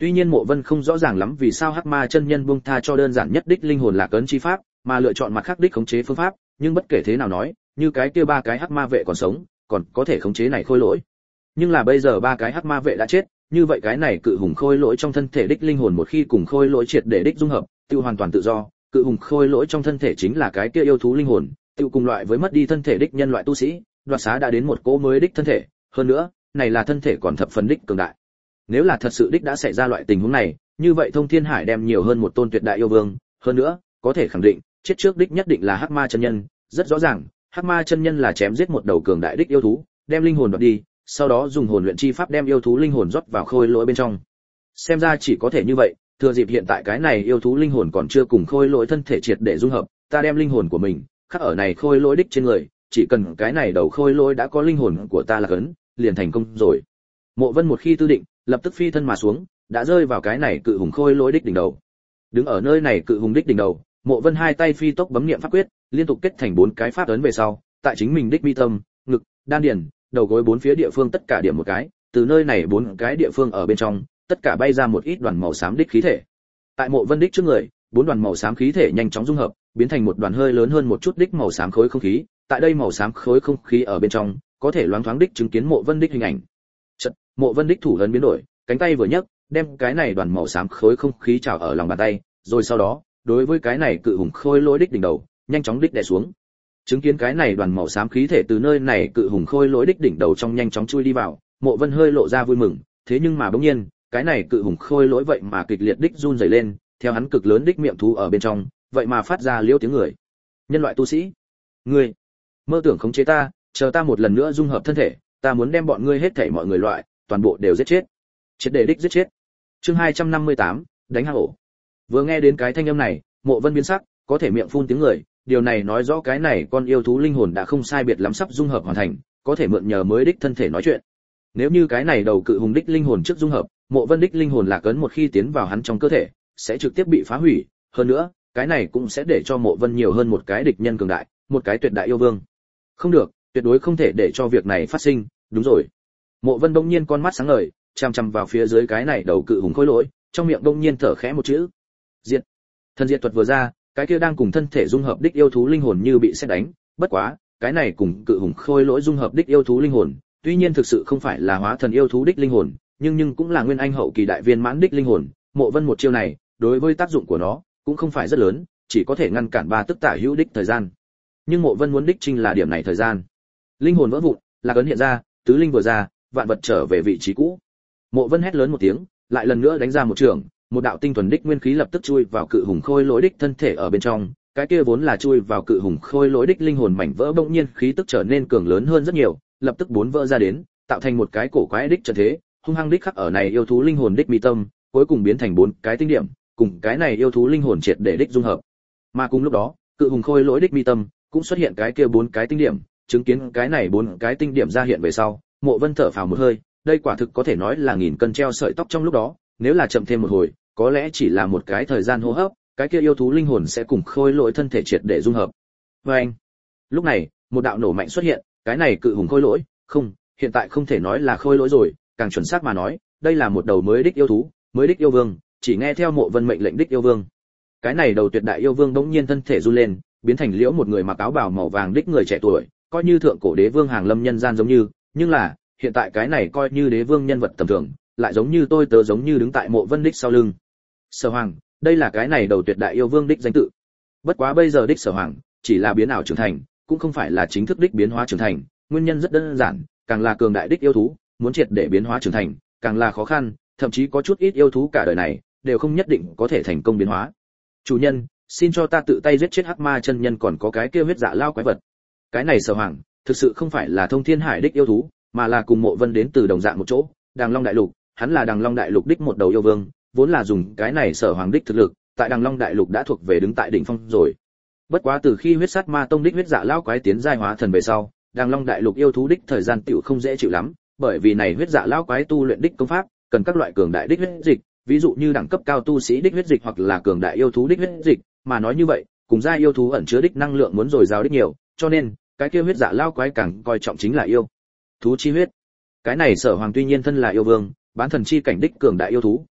Tuy nhiên Mộ Vân không rõ ràng lắm vì sao Hắc Ma chân nhân buông tha cho đơn giản nhất đích linh hồn lạc ấn chi pháp, mà lựa chọn mặt khác đích khống chế phương pháp, nhưng bất kể thế nào nói, như cái kia ba cái Hắc Ma vệ còn sống, còn có thể khống chế này khôi lỗi. Nhưng là bây giờ ba cái Hắc Ma vệ đã chết, như vậy cái này cự hùng khôi lỗi trong thân thể đích linh hồn một khi cùng khôi lỗi triệt để đích dung hợp, tiêu hoàn toàn tự do, cự hùng khôi lỗi trong thân thể chính là cái kia yêu thú linh hồn, tiêu cùng loại với mất đi thân thể đích nhân loại tu sĩ, đoạt xá đã đến một cỗ mới đích thân thể, hơn nữa, này là thân thể còn thập phần đích cường đại. Nếu là thật sự đích đã xảy ra loại tình huống này, như vậy Thông Thiên Hải đem nhiều hơn một tôn tuyệt đại yêu vương, hơn nữa, có thể khẳng định, chết trước đích nhất định là Hắc Ma chân nhân, rất rõ ràng, Hắc Ma chân nhân là chém giết một đầu cường đại đích yêu thú, đem linh hồn đoạt đi, sau đó dùng hồn luyện chi pháp đem yêu thú linh hồn rót vào khôi lỗi bên trong. Xem ra chỉ có thể như vậy, thừa dịp hiện tại cái này yêu thú linh hồn còn chưa cùng khôi lỗi thân thể triệt để dung hợp, ta đem linh hồn của mình khắc ở này khôi lỗi đích trên người, chỉ cần cái này đầu khôi lỗi đã có linh hồn của ta là cấn, liền thành công rồi. Mộ Vân một khi tư định, lập tức phi thân mà xuống, đã rơi vào cái này cự hùng khôi lỗi đích đỉnh đầu. Đứng ở nơi này cự hùng đích đỉnh đầu, Mộ Vân hai tay phi tốc bấm niệm pháp quyết, liên tục kết thành bốn cái pháp ấn về sau, tại chính mình đích mi tâm, ngực, đan điền, đầu gối bốn phía địa phương tất cả điểm một cái, từ nơi này bốn cái địa phương ở bên trong, tất cả bay ra một ít đoàn màu xám đích khí thể. Tại Mộ Vân đích trước người, bốn đoàn màu xám khí thể nhanh chóng dung hợp, biến thành một đoàn hơi lớn hơn một chút đích màu xám khối không khí, tại đây màu xám khối không khí ở bên trong, có thể loáng thoáng đích chứng kiến Mộ Vân đích hình ảnh. Chợt, Mộ Vân đích thủ ấn biến đổi, cánh tay vừa nhấc, đem cái này đoàn màu xám khối không khí trào ở lòng bàn tay, rồi sau đó, đối với cái này cự hùng khôi lỗi đích đỉnh đầu, nhanh chóng đích đè xuống. Chứng kiến cái này đoàn màu xám khí thể từ nơi này cự hùng khôi lỗi đích đỉnh đầu trong nhanh chóng chui đi vào, Mộ Vân hơi lộ ra vui mừng, thế nhưng mà bỗng nhiên, cái này cự hùng khôi lỗi vậy mà kịch liệt đích run rẩy lên, theo hắn cực lớn đích miệng thú ở bên trong, vậy mà phát ra liễu tiếng người. Nhân loại tu sĩ, ngươi mơ tưởng khống chế ta, chờ ta một lần nữa dung hợp thân thể, ta muốn đem bọn ngươi hết thảy mọi người loại, toàn bộ đều giết chết. Triệt để đích giết chết. Chương hai trăm năm mươi tám, đánh hang ổ. Vừa nghe đến cái thanh âm này, Mộ Vân biến sắc, có thể miệng phun tiếng người, điều này nói rõ cái này con yêu thú linh hồn đã không sai biệt lắm sắp dung hợp hoàn thành, có thể mượn nhờ mới đích thân thể nói chuyện. Nếu như cái này đầu cự hùng đích linh hồn trước dung hợp, Mộ Vân đích linh hồn lạc ấn một khi tiến vào hắn trong cơ thể, sẽ trực tiếp bị phá hủy, hơn nữa, cái này cũng sẽ để cho Mộ Vân nhiều hơn một cái địch nhân cường đại, một cái tuyệt đại yêu vương. Không được, tuyệt đối không thể để cho việc này phát sinh, đúng rồi. Mộ Vân bỗng nhiên con mắt sáng ngời, chằm chằm vào phía dưới cái này đầu cự hùng khôi lỗi, trong miệng bỗng nhiên thở khẽ một chữ. Diệt. Thần diệt thuật vừa ra, cái kia đang cùng thân thể dung hợp đích yêu thú linh hồn như bị sét đánh, bất quá, cái này cùng cự hùng khôi lỗi dung hợp đích yêu thú linh hồn, tuy nhiên thực sự không phải là hóa thần yêu thú đích linh hồn, nhưng nhưng cũng là nguyên anh hậu kỳ đại viên mãn đích linh hồn, Mộ Vân một chiêu này, đối với tác dụng của nó cũng không phải rất lớn, chỉ có thể ngăn cản ba tức tả hữu đích thời gian. Nhưng Mộ Vân muốn đích chính là điểm này thời gian. Linh hồn vỡ vụn, lạc ấn hiện ra, tứ linh vừa ra, vạn vật trở về vị trí cũ. Mộ Vân hét lớn một tiếng, lại lần nữa đánh ra một trường, một đạo tinh thuần đích nguyên khí lập tức chui vào cự hùng khôi lỗi đích thân thể ở bên trong, cái kia vốn là chui vào cự hùng khôi lỗi đích linh hồn mảnh vỡ bỗng nhiên khí tức trở nên cường lớn hơn rất nhiều, lập tức bốn vỡ ra đến, tạo thành một cái cổ quái đích trận thế, hung hăng đích khắc ở này yêu thú linh hồn đích mi tâm, cuối cùng biến thành bốn cái tinh điểm, cùng cái này yêu thú linh hồn triệt để đích dung hợp. Mà cùng lúc đó, cự hùng khôi lỗi đích mi tâm cũng xuất hiện cái kia bốn cái tinh điểm, chứng kiến cái này bốn cái tinh điểm ra hiện về sau, Mộ Vân thở phào một hơi, đây quả thực có thể nói là nghìn cân treo sợi tóc trong lúc đó, nếu là chậm thêm một hồi, có lẽ chỉ là một cái thời gian hô hấp, cái kia yêu thú linh hồn sẽ cùng khôi lỗi thân thể triệt để dung hợp. Và anh, lúc này, một đạo nổ mạnh xuất hiện, cái này cự hùng khôi lỗi, không, hiện tại không thể nói là khôi lỗi rồi, càng chuẩn xác mà nói, đây là một đầu mới đích yêu thú, mới đích yêu vương, chỉ nghe theo Mộ Vân mệnh lệnh đích yêu vương. Cái này đầu tuyệt đại yêu vương bỗng nhiên thân thể run lên, biến thành liễu một người mặc áo bào màu vàng đích người trẻ tuổi, coi như thượng cổ đế vương hàng lâm nhân gian giống như, nhưng là, hiện tại cái này coi như đế vương nhân vật tầm thường, lại giống như tôi tớ giống như đứng tại Mộ Vân đích sau lưng. Sở Hoàng, đây là cái này đầu tuyệt đại yêu vương đích danh tự. Bất quá bây giờ đích Sở Hoàng chỉ là biến ảo trưởng thành, cũng không phải là chính thức đích biến hóa trưởng thành, nguyên nhân rất đơn giản, càng là cường đại đích yêu thú, muốn triệt để biến hóa trưởng thành, càng là khó khăn, thậm chí có chút ít yêu thú cả đời này đều không nhất định có thể thành công biến hóa. Chủ nhân, xin cho ta tự tay giết chết Hắc Ma chân nhân còn có cái kia huyết dạ lao quái vật. Cái này Sở Hoàng thực sự không phải là Thông Thiên Hải đích yêu thú, mà là cùng Mộ Vân đến từ đồng dạng một chỗ, Đằng Long Đại Lục, hắn là Đằng Long Đại Lục đích một đầu yêu vương, vốn là dùng cái này Sở Hoàng đích thực lực, tại Đằng Long Đại Lục đã thuộc về đứng tại đỉnh phong rồi. Bất quá từ khi huyết sát ma tông đích huyết dạ lão quái tiến giai hóa thần về sau, Đằng Long Đại Lục yêu thú đích thời gian tiểu không dễ chịu lắm, bởi vì này huyết dạ lão quái tu luyện đích công pháp, cần các loại cường đại đích huyết dịch, ví dụ như đẳng cấp cao tu sĩ đích huyết dịch hoặc là cường đại yêu thú đích huyết dịch, mà nói như vậy, cùng giai yêu thú ẩn chứa đích năng lượng muốn dồi dào đích nhiều, cho nên, cái kia huyết dạ lão quái càng coi trọng chính là yêu thú chi huyết. Cái này Sở Hoàng tuy nhiên thân là yêu vương, bán thần chi cảnh đích cường đại yêu thú,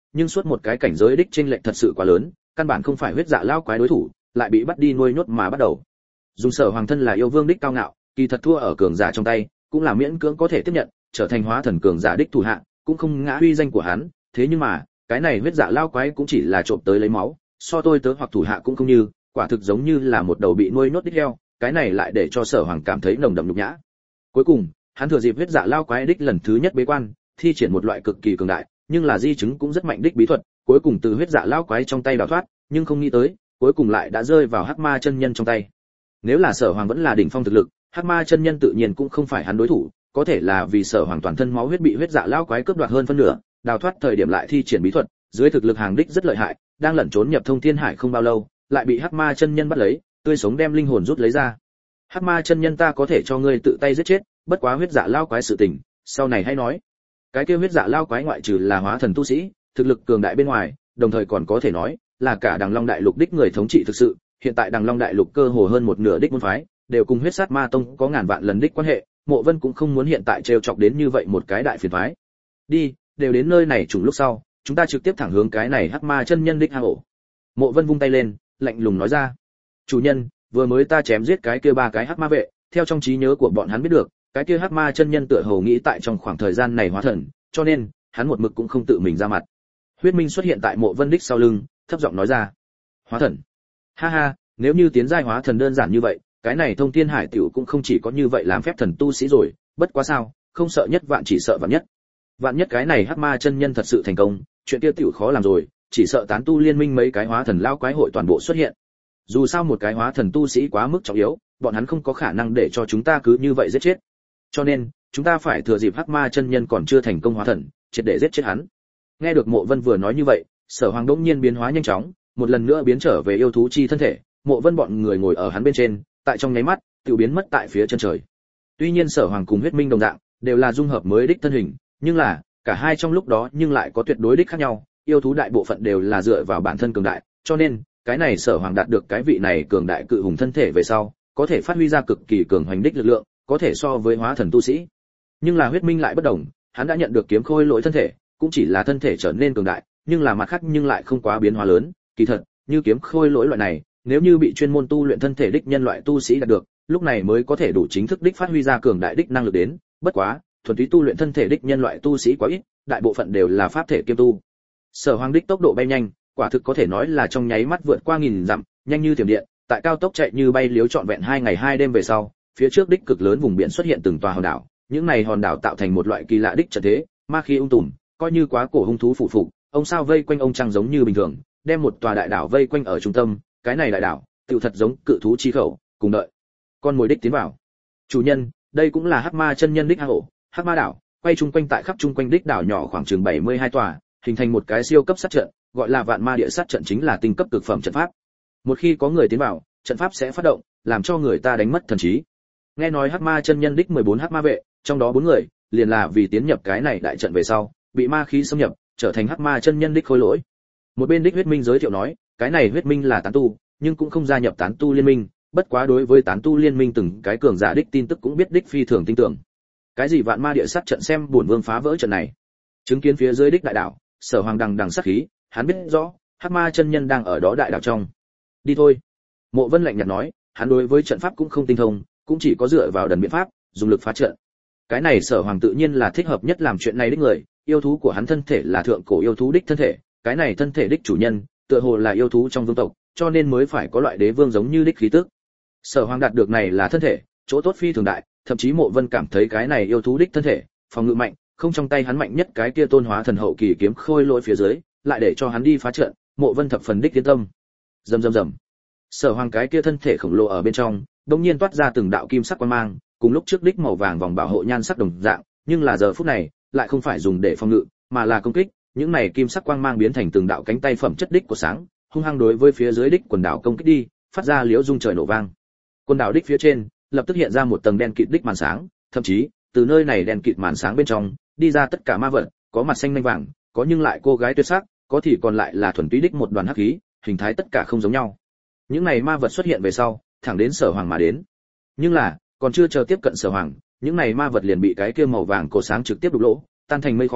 nhưng suốt một cái cảnh giới đích chênh lệch thật sự quá lớn, căn bản không phải huyết dạ lao quái đối thủ, lại bị bắt đi nuôi nhốt mà bắt đầu. Dùng Sở Hoàng thân là yêu vương đích cao ngạo, kỳ thật thua ở cường giả trong tay, cũng là miễn cưỡng có thể tiếp nhận, trở thành hóa thần cường giả đích thủ hạ, cũng không ngã uy danh của hắn, thế nhưng mà, cái này huyết dạ lao quái cũng chỉ là trộm tới lấy máu, so tôi tớ hoặc thủ hạ cũng không như, quả thực giống như là một đầu bị nuôi nhốt đích heo, cái này lại để cho Sở Hoàng cảm thấy nồng đậm nhục nhã. Cuối cùng, hắn thừa dịp huyết dạ lao quái đích lần thứ nhất bế quan, thi triển một loại cực kỳ cường đại, nhưng là di chứng cũng rất mạnh đích bí thuật, cuối cùng từ huyết dạ lao quái trong tay đào thoát, nhưng không nghĩ tới, cuối cùng lại đã rơi vào Hắc Ma chân nhân trong tay. Nếu là Sở Hoàng vẫn là đỉnh phong thực lực, Hắc Ma chân nhân tự nhiên cũng không phải hắn đối thủ, có thể là vì Sở Hoàng toàn thân máu huyết bị huyết dạ lao quái cướp đoạt hơn phân nửa, đào thoát thời điểm lại thi triển bí thuật, dưới thực lực hàng đích rất lợi hại, đang lẩn trốn nhập thông thiên hải không bao lâu, lại bị Hắc Ma chân nhân bắt lấy, tươi sống đem linh hồn rút lấy ra. Hắc Ma chân nhân ta có thể cho ngươi tự tay giết chết, bất quá huyết dạ lao quái sự tình, sau này hãy nói. Cái kia huyết dạ lao quái ngoại trừ là hóa thần tu sĩ, thực lực cường đại bên ngoài, đồng thời còn có thể nói là cả Đằng Long đại lục đích người thống trị thực sự, hiện tại Đằng Long đại lục cơ hồ hơn một nửa đích môn phái đều cùng huyết sát ma tông có ngàn vạn lần đích quan hệ, Mộ Vân cũng không muốn hiện tại trêu chọc đến như vậy một cái đại phiền phái. Đi, đều đến nơi này trùng lúc sau, chúng ta trực tiếp thẳng hướng cái này Hắc Ma chân nhân đích hang ổ. Mộ Vân vung tay lên, lạnh lùng nói ra. Chủ nhân, vừa mới ta chém giết cái kia ba cái hắc ma vệ, theo trong trí nhớ của bọn hắn biết được, cái kia hắc ma chân nhân tựa hồ nghĩ tại trong khoảng thời gian này hóa thần, cho nên hắn một mực cũng không tự mình ra mặt. Huyết Minh xuất hiện tại Mộ Vân đích sau lưng, thấp giọng nói ra. Hóa thần? Ha ha, nếu như tiến giai hóa thần đơn giản như vậy, cái này Thông Thiên Hải tiểu cũng không chỉ có như vậy làm phép thần tu sĩ rồi, bất quá sao, không sợ nhất vạn chỉ sợ vạn nhất. Vạn nhất cái này hắc ma chân nhân thật sự thành công, chuyện kia tiểu khó làm rồi, chỉ sợ tán tu liên minh mấy cái hóa thần lao quái hội toàn bộ xuất hiện. Dù sao một cái hóa thần tu sĩ quá mức trọng yếu, bọn hắn không có khả năng để cho chúng ta cứ như vậy giết chết. Cho nên, chúng ta phải thừa dịp hắc ma chân nhân còn chưa thành công hóa thần, triệt để giết chết hắn. Nghe được Mộ Vân vừa nói như vậy, Sở Hoàng đỗng nhiên biến hóa nhanh chóng, một lần nữa biến trở về yêu thú chi thân thể, Mộ Vân bọn người ngồi ở hắn bên trên, tại trong nháy mắt, tự biến mất tại phía chân trời. Tuy nhiên Sở Hoàng cùng Huyết Minh đồng dạng, đều là dung hợp mới đích thân hình, nhưng là, cả hai trong lúc đó nhưng lại có tuyệt đối đích khác nhau, yêu thú đại bộ phận đều là dựa vào bản thân cường đại, cho nên, cái này Sở Hoàng đạt được cái vị này cường đại cự hùng thân thể về sau, có thể phát huy ra cực kỳ cường hoành đích lực lượng, có thể so với hóa thần tu sĩ. Nhưng là Huyết Minh lại bất đồng, hắn đã nhận được kiếm khôi lỗi thân thể, cũng chỉ là thân thể trở nên cường đại, nhưng là mặt khác nhưng lại không quá biến hóa lớn, kỳ thật, như kiếm khôi lỗi loại này, nếu như bị chuyên môn tu luyện thân thể đích nhân loại tu sĩ đạt được, lúc này mới có thể đủ chính thức đích phát huy ra cường đại đích năng lực đến, bất quá, thuần túy tu luyện thân thể đích nhân loại tu sĩ quá ít, đại bộ phận đều là pháp thể kiêm tu. Sở Hoàng đích tốc độ bay nhanh, quả thực có thể nói là trong nháy mắt vượt qua nghìn dặm, nhanh như thiểm điện, tại cao tốc chạy như bay liếu trọn vẹn hai ngày hai đêm về sau, phía trước đích cực lớn vùng biển xuất hiện từng tòa hòn đảo, những này hòn đảo tạo thành một loại kỳ lạ đích trận thế, ma khí ung tùm, coi như quá cổ hung thú phụ phụ, ông sao vây quanh ông trăng giống như bình thường, đem một tòa đại đảo vây quanh ở trung tâm, cái này đại đảo, tựu thật giống cự thú chi khẩu, cùng đợi con mồi đích tiến vào. Chủ nhân, đây cũng là hắc ma chân nhân đích hang ổ, hắc ma đảo, quay chung quanh tại khắp chung quanh đích đảo nhỏ khoảng chừng bảy mươi hai tòa, hình thành một cái siêu cấp sát trận, gọi là vạn ma địa sát trận, chính là tinh cấp cực phẩm trận pháp. Một khi có người tiến vào, trận pháp sẽ phát động, làm cho người ta đánh mất thần trí. Nghe nói hắc ma chân nhân đích mười bốn hắc ma vệ, trong đó bốn người liền là vì tiến nhập cái này đại trận về sau, bị ma khí xâm nhập, trở thành hắc ma chân nhân đích khôi lỗi. Một bên đích Huyết Minh giới thiệu nói, cái này Huyết Minh là tán tu, nhưng cũng không gia nhập tán tu liên minh, bất quá đối với tán tu liên minh từng cái cường giả đích tin tức cũng biết đích phi thường tin tưởng. Cái gì vạn ma địa sát trận, xem bổn vương phá vỡ trận này. Chứng kiến phía dưới đích đại đảo, Sở Hoàng đằng đằng sát khí, hắn biết rõ, hắc ma chân nhân đang ở đó đại đảo trong. Đi thôi. Mộ Vân lạnh nhạt nói, hắn đối với trận pháp cũng không tinh thông, cũng chỉ có dựa vào đần biện pháp, dùng lực phá trận. Cái này Sở Hoàng tự nhiên là thích hợp nhất làm chuyện này đích người, yêu thú của hắn thân thể là thượng cổ yêu thú đích thân thể, cái này thân thể đích chủ nhân, tựa hồ là yêu thú trong vương tộc, cho nên mới phải có loại đế vương giống như đích khí tức. Sở Hoàng đạt được này là thân thể, chỗ tốt phi thường đại, thậm chí Mộ Vân cảm thấy cái này yêu thú đích thân thể, phòng ngự mạnh, không trong tay hắn mạnh nhất cái kia tôn hóa thần hậu kỳ kiếm khôi lỗi phía dưới, lại để cho hắn đi phá trận, Mộ Vân thập phần đích tiến tâm. Rầm rầm rầm. Sở Hoàng cái kia thân thể khổng lồ ở bên trong, đột nhiên toát ra từng đạo kim sắc quang mang, cùng lúc trước đích màu vàng vòng bảo hộ nhan sắc đồng dạng, nhưng là giờ phút này, lại không phải dùng để phòng ngự, mà là công kích, những này kim sắc quang mang biến thành từng đạo cánh tay phẩm chất đích của sáng, hung hăng đối với phía dưới đích quần đảo công kích đi, phát ra liễu rung trời nổ vang. Quần đảo đích phía trên, lập tức hiện ra một tầng đen kịt đích màn sáng, thậm chí, từ nơi này đen kịt màn sáng bên trong, đi ra tất cả ma vật, có mặt xanh nhanh vàng, có nhưng lại cô gái tuyệt sắc, có thì còn lại là thuần túy đích một đoàn hắc khí, hình thái tất cả không giống nhau. Những này ma vật xuất hiện về sau, thẳng đến Sở Hoàng mà đến. Nhưng là, còn chưa chờ tiếp cận Sở Hoàng, những này ma vật liền bị cái kia màu vàng cổ sáng trực tiếp đục lỗ, tan thành mây khói,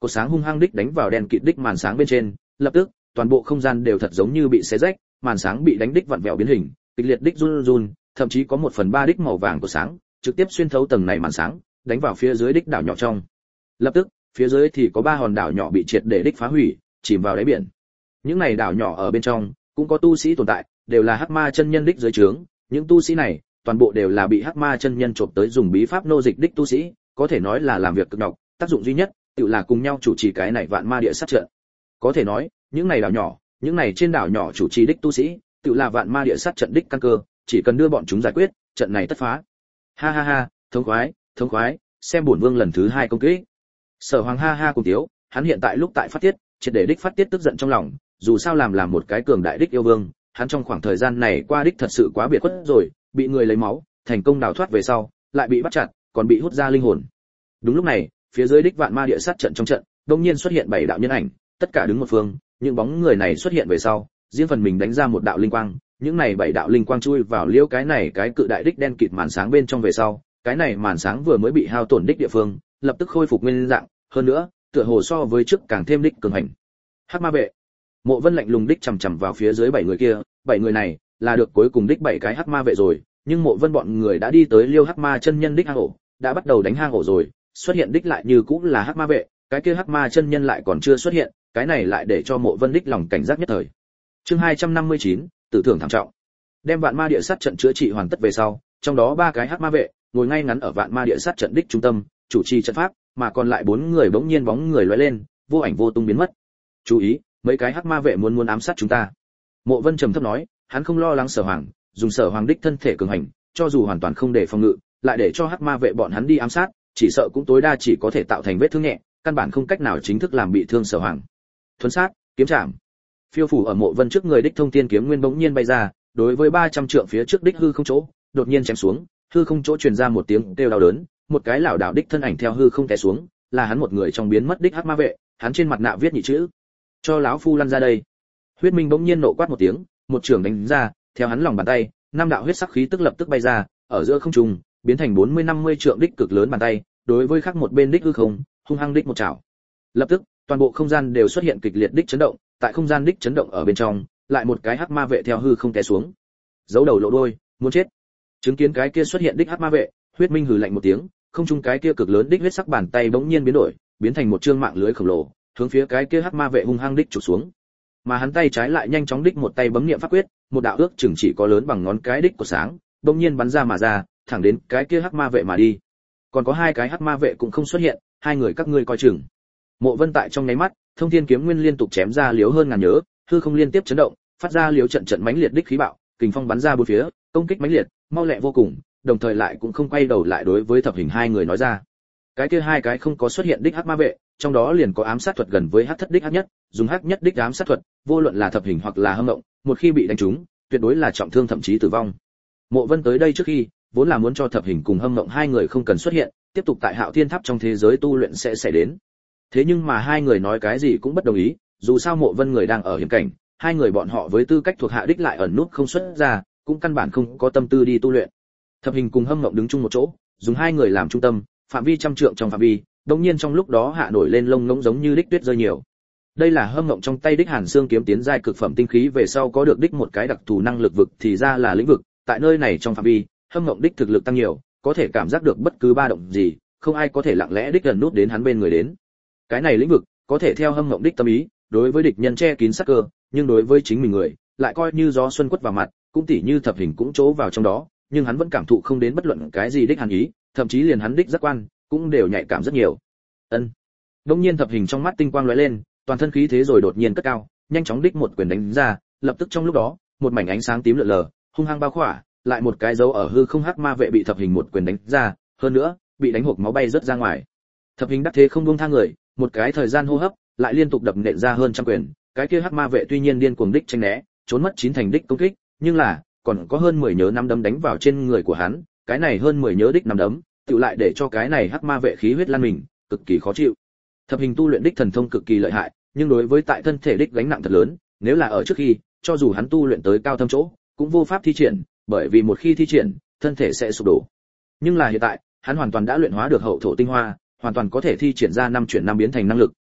Cột sáng hung hăng đích đánh vào đèn kịt đích màn sáng bên trên, lập tức, toàn bộ không gian đều thật giống như bị xé rách, màn sáng bị đánh đích vặn vẹo biến hình, kịch liệt đích run run, thậm chí có một phần ba đích màu vàng của sáng, trực tiếp xuyên thấu tầng này màn sáng, đánh vào phía dưới đích đảo nhỏ trong. Lập tức, phía dưới thì có ba hòn đảo nhỏ bị triệt để đích phá hủy, chìm vào đáy biển. Những này đảo nhỏ ở bên trong cũng có tu sĩ tồn tại, đều là hắc ma chân nhân đích dưới trướng, những tu sĩ này toàn bộ đều là bị hắc ma chân nhân trộm tới dùng bí pháp nô dịch đích tu sĩ, có thể nói là làm việc cực độc, tác dụng duy nhất tự là cùng nhau chủ trì cái này vạn ma địa sát trận. Có thể nói, những này đảo nhỏ, những này trên đảo nhỏ chủ trì đích tu sĩ, tự là vạn ma địa sát trận đích căn cơ, chỉ cần đưa bọn chúng giải quyết, trận này tất phá. Ha ha ha, thống khoái, thống khoái, xem bổn vương lần thứ hai công kích. Sở Hoàng ha ha cùng tiếu, hắn hiện tại lúc tại phát tiết, triệt để đích phát tiết tức giận trong lòng, dù sao làm làm một cái cường đại đích yêu vương, hắn trong khoảng thời gian này qua đích thật sự quá biệt khuất rồi, bị người lấy máu, thành công đào thoát về sau, lại bị bắt chặt, còn bị hút ra linh hồn. Đúng lúc này, phía dưới đích vạn ma địa sát trận trong trận, đột nhiên xuất hiện bảy đạo nhân ảnh, tất cả đứng một phương, những bóng người này xuất hiện về sau, riêng phần mình đánh ra một đạo linh quang, những này bảy đạo linh quang chui vào liêu cái này cái cự đại đích đen kịt màn sáng bên trong về sau, cái này màn sáng vừa mới bị hao tổn đích địa phương, lập tức khôi phục nguyên dạng, hơn nữa, tựa hồ so với trước càng thêm đích cường hành. Hắc ma vệ. Mộ Vân lạnh lùng đích chằm chằm vào phía dưới bảy người kia, bảy người này là được cuối cùng đích bảy cái hắc ma vệ rồi, nhưng Mộ Vân bọn người đã đi tới liêu hắc ma chân nhân đích hang ổ, đã bắt đầu đánh hang ổ rồi, xuất hiện đích lại như cũng là hắc ma vệ, cái kia hắc ma chân nhân lại còn chưa xuất hiện, cái này lại để cho Mộ Vân đích lòng cảnh giác nhất thời. Chương hai trăm năm mươi chín, tử thưởng thảm trọng. Đem vạn ma địa sát trận chữa trị hoàn tất về sau, trong đó ba cái hắc ma vệ ngồi ngay ngắn ở vạn ma địa sát trận đích trung tâm, chủ trì trận pháp, mà còn lại bốn người bỗng nhiên bóng người lóe lên, vô ảnh vô tung biến mất. Chú ý, mấy cái hắc ma vệ muốn muốn ám sát chúng ta. Mộ Vân trầm thấp nói, hắn không lo lắng Sở Hoàng, dùng Sở Hoàng đích thân thể cường hành, cho dù hoàn toàn không để phòng ngự, lại để cho hắc ma vệ bọn hắn đi ám sát, chỉ sợ cũng tối đa chỉ có thể tạo thành vết thương nhẹ, căn bản không cách nào chính thức làm bị thương Sở Hoàng. Thuấn sát, kiếm chạm. Phiêu phủ ở Mộ Vân trước người đích thông tiên kiếm nguyên bỗng nhiên bay ra, đối với ba trăm trượng phía trước đích hư không chỗ, đột nhiên chém xuống, hư không chỗ truyền ra một tiếng kêu đau đớn, một cái lão đạo đích thân ảnh theo hư không té xuống, là hắn một người trong biến mất đích hắc ma vệ, hắn trên mặt nạ viết nhị chữ: cho lão phu lăn ra đây. Huyết Minh bỗng nhiên nộ quát một tiếng, một trường đánh ra, theo hắn lòng bàn tay, năm đạo huyết sắc khí tức lập tức bay ra, ở giữa không trung, biến thành bốn mươi năm mươi trượng đích cực lớn bàn tay, đối với khắc một bên đích hư không, hung hăng đích một chảo. Lập tức, toàn bộ không gian đều xuất hiện kịch liệt đích chấn động, tại không gian đích chấn động ở bên trong, lại một cái hắc ma vệ theo hư không té xuống. Giấu đầu lộ đuôi, muốn chết. Chứng kiến cái kia xuất hiện đích hắc ma vệ, Huyết Minh hừ lạnh một tiếng, không trung cái kia cực lớn đích huyết sắc bàn tay bỗng nhiên biến đổi, biến thành một trương mạng lưới khổng lồ, hướng phía cái kia hắc ma vệ hung hăng đích chụp xuống. Mà hắn tay trái lại nhanh chóng đích một tay bấm niệm pháp quyết, một đạo ước chừng chỉ có lớn bằng ngón cái đích của sáng, bỗng nhiên bắn ra mà ra, thẳng đến cái kia hắc ma vệ mà đi. Còn có hai cái hắc ma vệ cũng không xuất hiện, hai người các ngươi coi chừng. Mộ Vân tại trong nháy mắt, thông thiên kiếm nguyên liên tục chém ra liếu hơn ngàn nhớ, hư không liên tiếp chấn động, phát ra liếu trận trận mãnh liệt đích khí bạo, kình phong bắn ra bốn phía, công kích mãnh liệt, mau lẹ vô cùng, đồng thời lại cũng không quay đầu lại đối với Thập Hình hai người nói ra. Cái kia hai cái không có xuất hiện đích hắc ma vệ, trong đó liền có ám sát thuật gần với hắc thất đích hắc nhất, dùng hắc nhất đích ám sát thuật, vô luận là Thập Hình hoặc là Hâm Ngộng, một khi bị đánh trúng, tuyệt đối là trọng thương thậm chí tử vong. Mộ Vân tới đây trước khi, vốn là muốn cho Thập Hình cùng Hâm Ngộng hai người không cần xuất hiện, tiếp tục tại Hạo Thiên Tháp trong thế giới tu luyện sẽ xảy đến. Thế nhưng mà hai người nói cái gì cũng bất đồng ý, dù sao Mộ Vân người đang ở hiểm cảnh, hai người bọn họ với tư cách thuộc hạ đích lại ẩn nút không xuất ra, cũng căn bản không có tâm tư đi tu luyện. Thập Hình cùng Hâm Ngộng đứng chung một chỗ, dùng hai người làm trung tâm, phạm vi trăm trượng trong phạm vi, đột nhiên trong lúc đó hạ nổi lên lông ngỗng giống như đích tuyết rơi nhiều. Đây là Hâm Ngộng trong tay đích Hàn Xương kiếm tiến giai cực phẩm tinh khí về sau có được đích một cái đặc thù năng lực vực, thì ra là lĩnh vực, tại nơi này trong phạm vi, Hâm Ngộng đích thực lực tăng nhiều, có thể cảm giác được bất cứ ba động gì, không ai có thể lặng lẽ đích gần nút đến hắn bên người đến. Cái này lĩnh vực có thể theo Hâm Ngộng đích tâm ý, đối với địch nhân che kín sát cơ, nhưng đối với chính mình người, lại coi như gió xuân quất vào mặt, cũng tỉ như Thập Hình cũng chỗ vào trong đó, nhưng hắn vẫn cảm thụ không đến bất luận cái gì đích hàn ý, thậm chí liền hắn đích giác quan cũng đều nhạy cảm rất nhiều. Ân. Đống nhiên Thập Hình trong mắt tinh quang lóe lên, toàn thân khí thế rồi đột nhiên cất cao, nhanh chóng đích một quyền đánh ra, lập tức trong lúc đó, một mảnh ánh sáng tím lượn lờ, hung hăng bao khỏa, lại một cái dấu ở hư không hắc ma vệ bị Thập Hình một quyền đánh ra, hơn nữa, bị đánh hộc máu bay rớt ra ngoài. Thập Hình đắc thế không buông tha người, một cái thời gian hô hấp, lại liên tục đập nện ra hơn trăm quyền, cái kia hắc ma vệ tuy nhiên điên cuồng đích tránh né, trốn mất chín thành đích công kích, nhưng là còn có hơn mười nhớ năm đấm đánh vào trên người của hắn, cái này hơn mười nhớ đích năm đấm, tựu lại để cho cái này hắc ma vệ khí huyết lan mình, cực kỳ khó chịu. Thập Hình tu luyện đích thần thông cực kỳ lợi hại, nhưng đối với tại thân thể đích gánh nặng thật lớn, nếu là ở trước khi, cho dù hắn tu luyện tới cao thâm chỗ, cũng vô pháp thi triển, bởi vì một khi thi triển, thân thể sẽ sụp đổ. Nhưng là hiện tại, hắn hoàn toàn đã luyện hóa được hậu thổ tinh hoa, hoàn toàn có thể thi triển ra năm chuyển năm biến thành năng lực,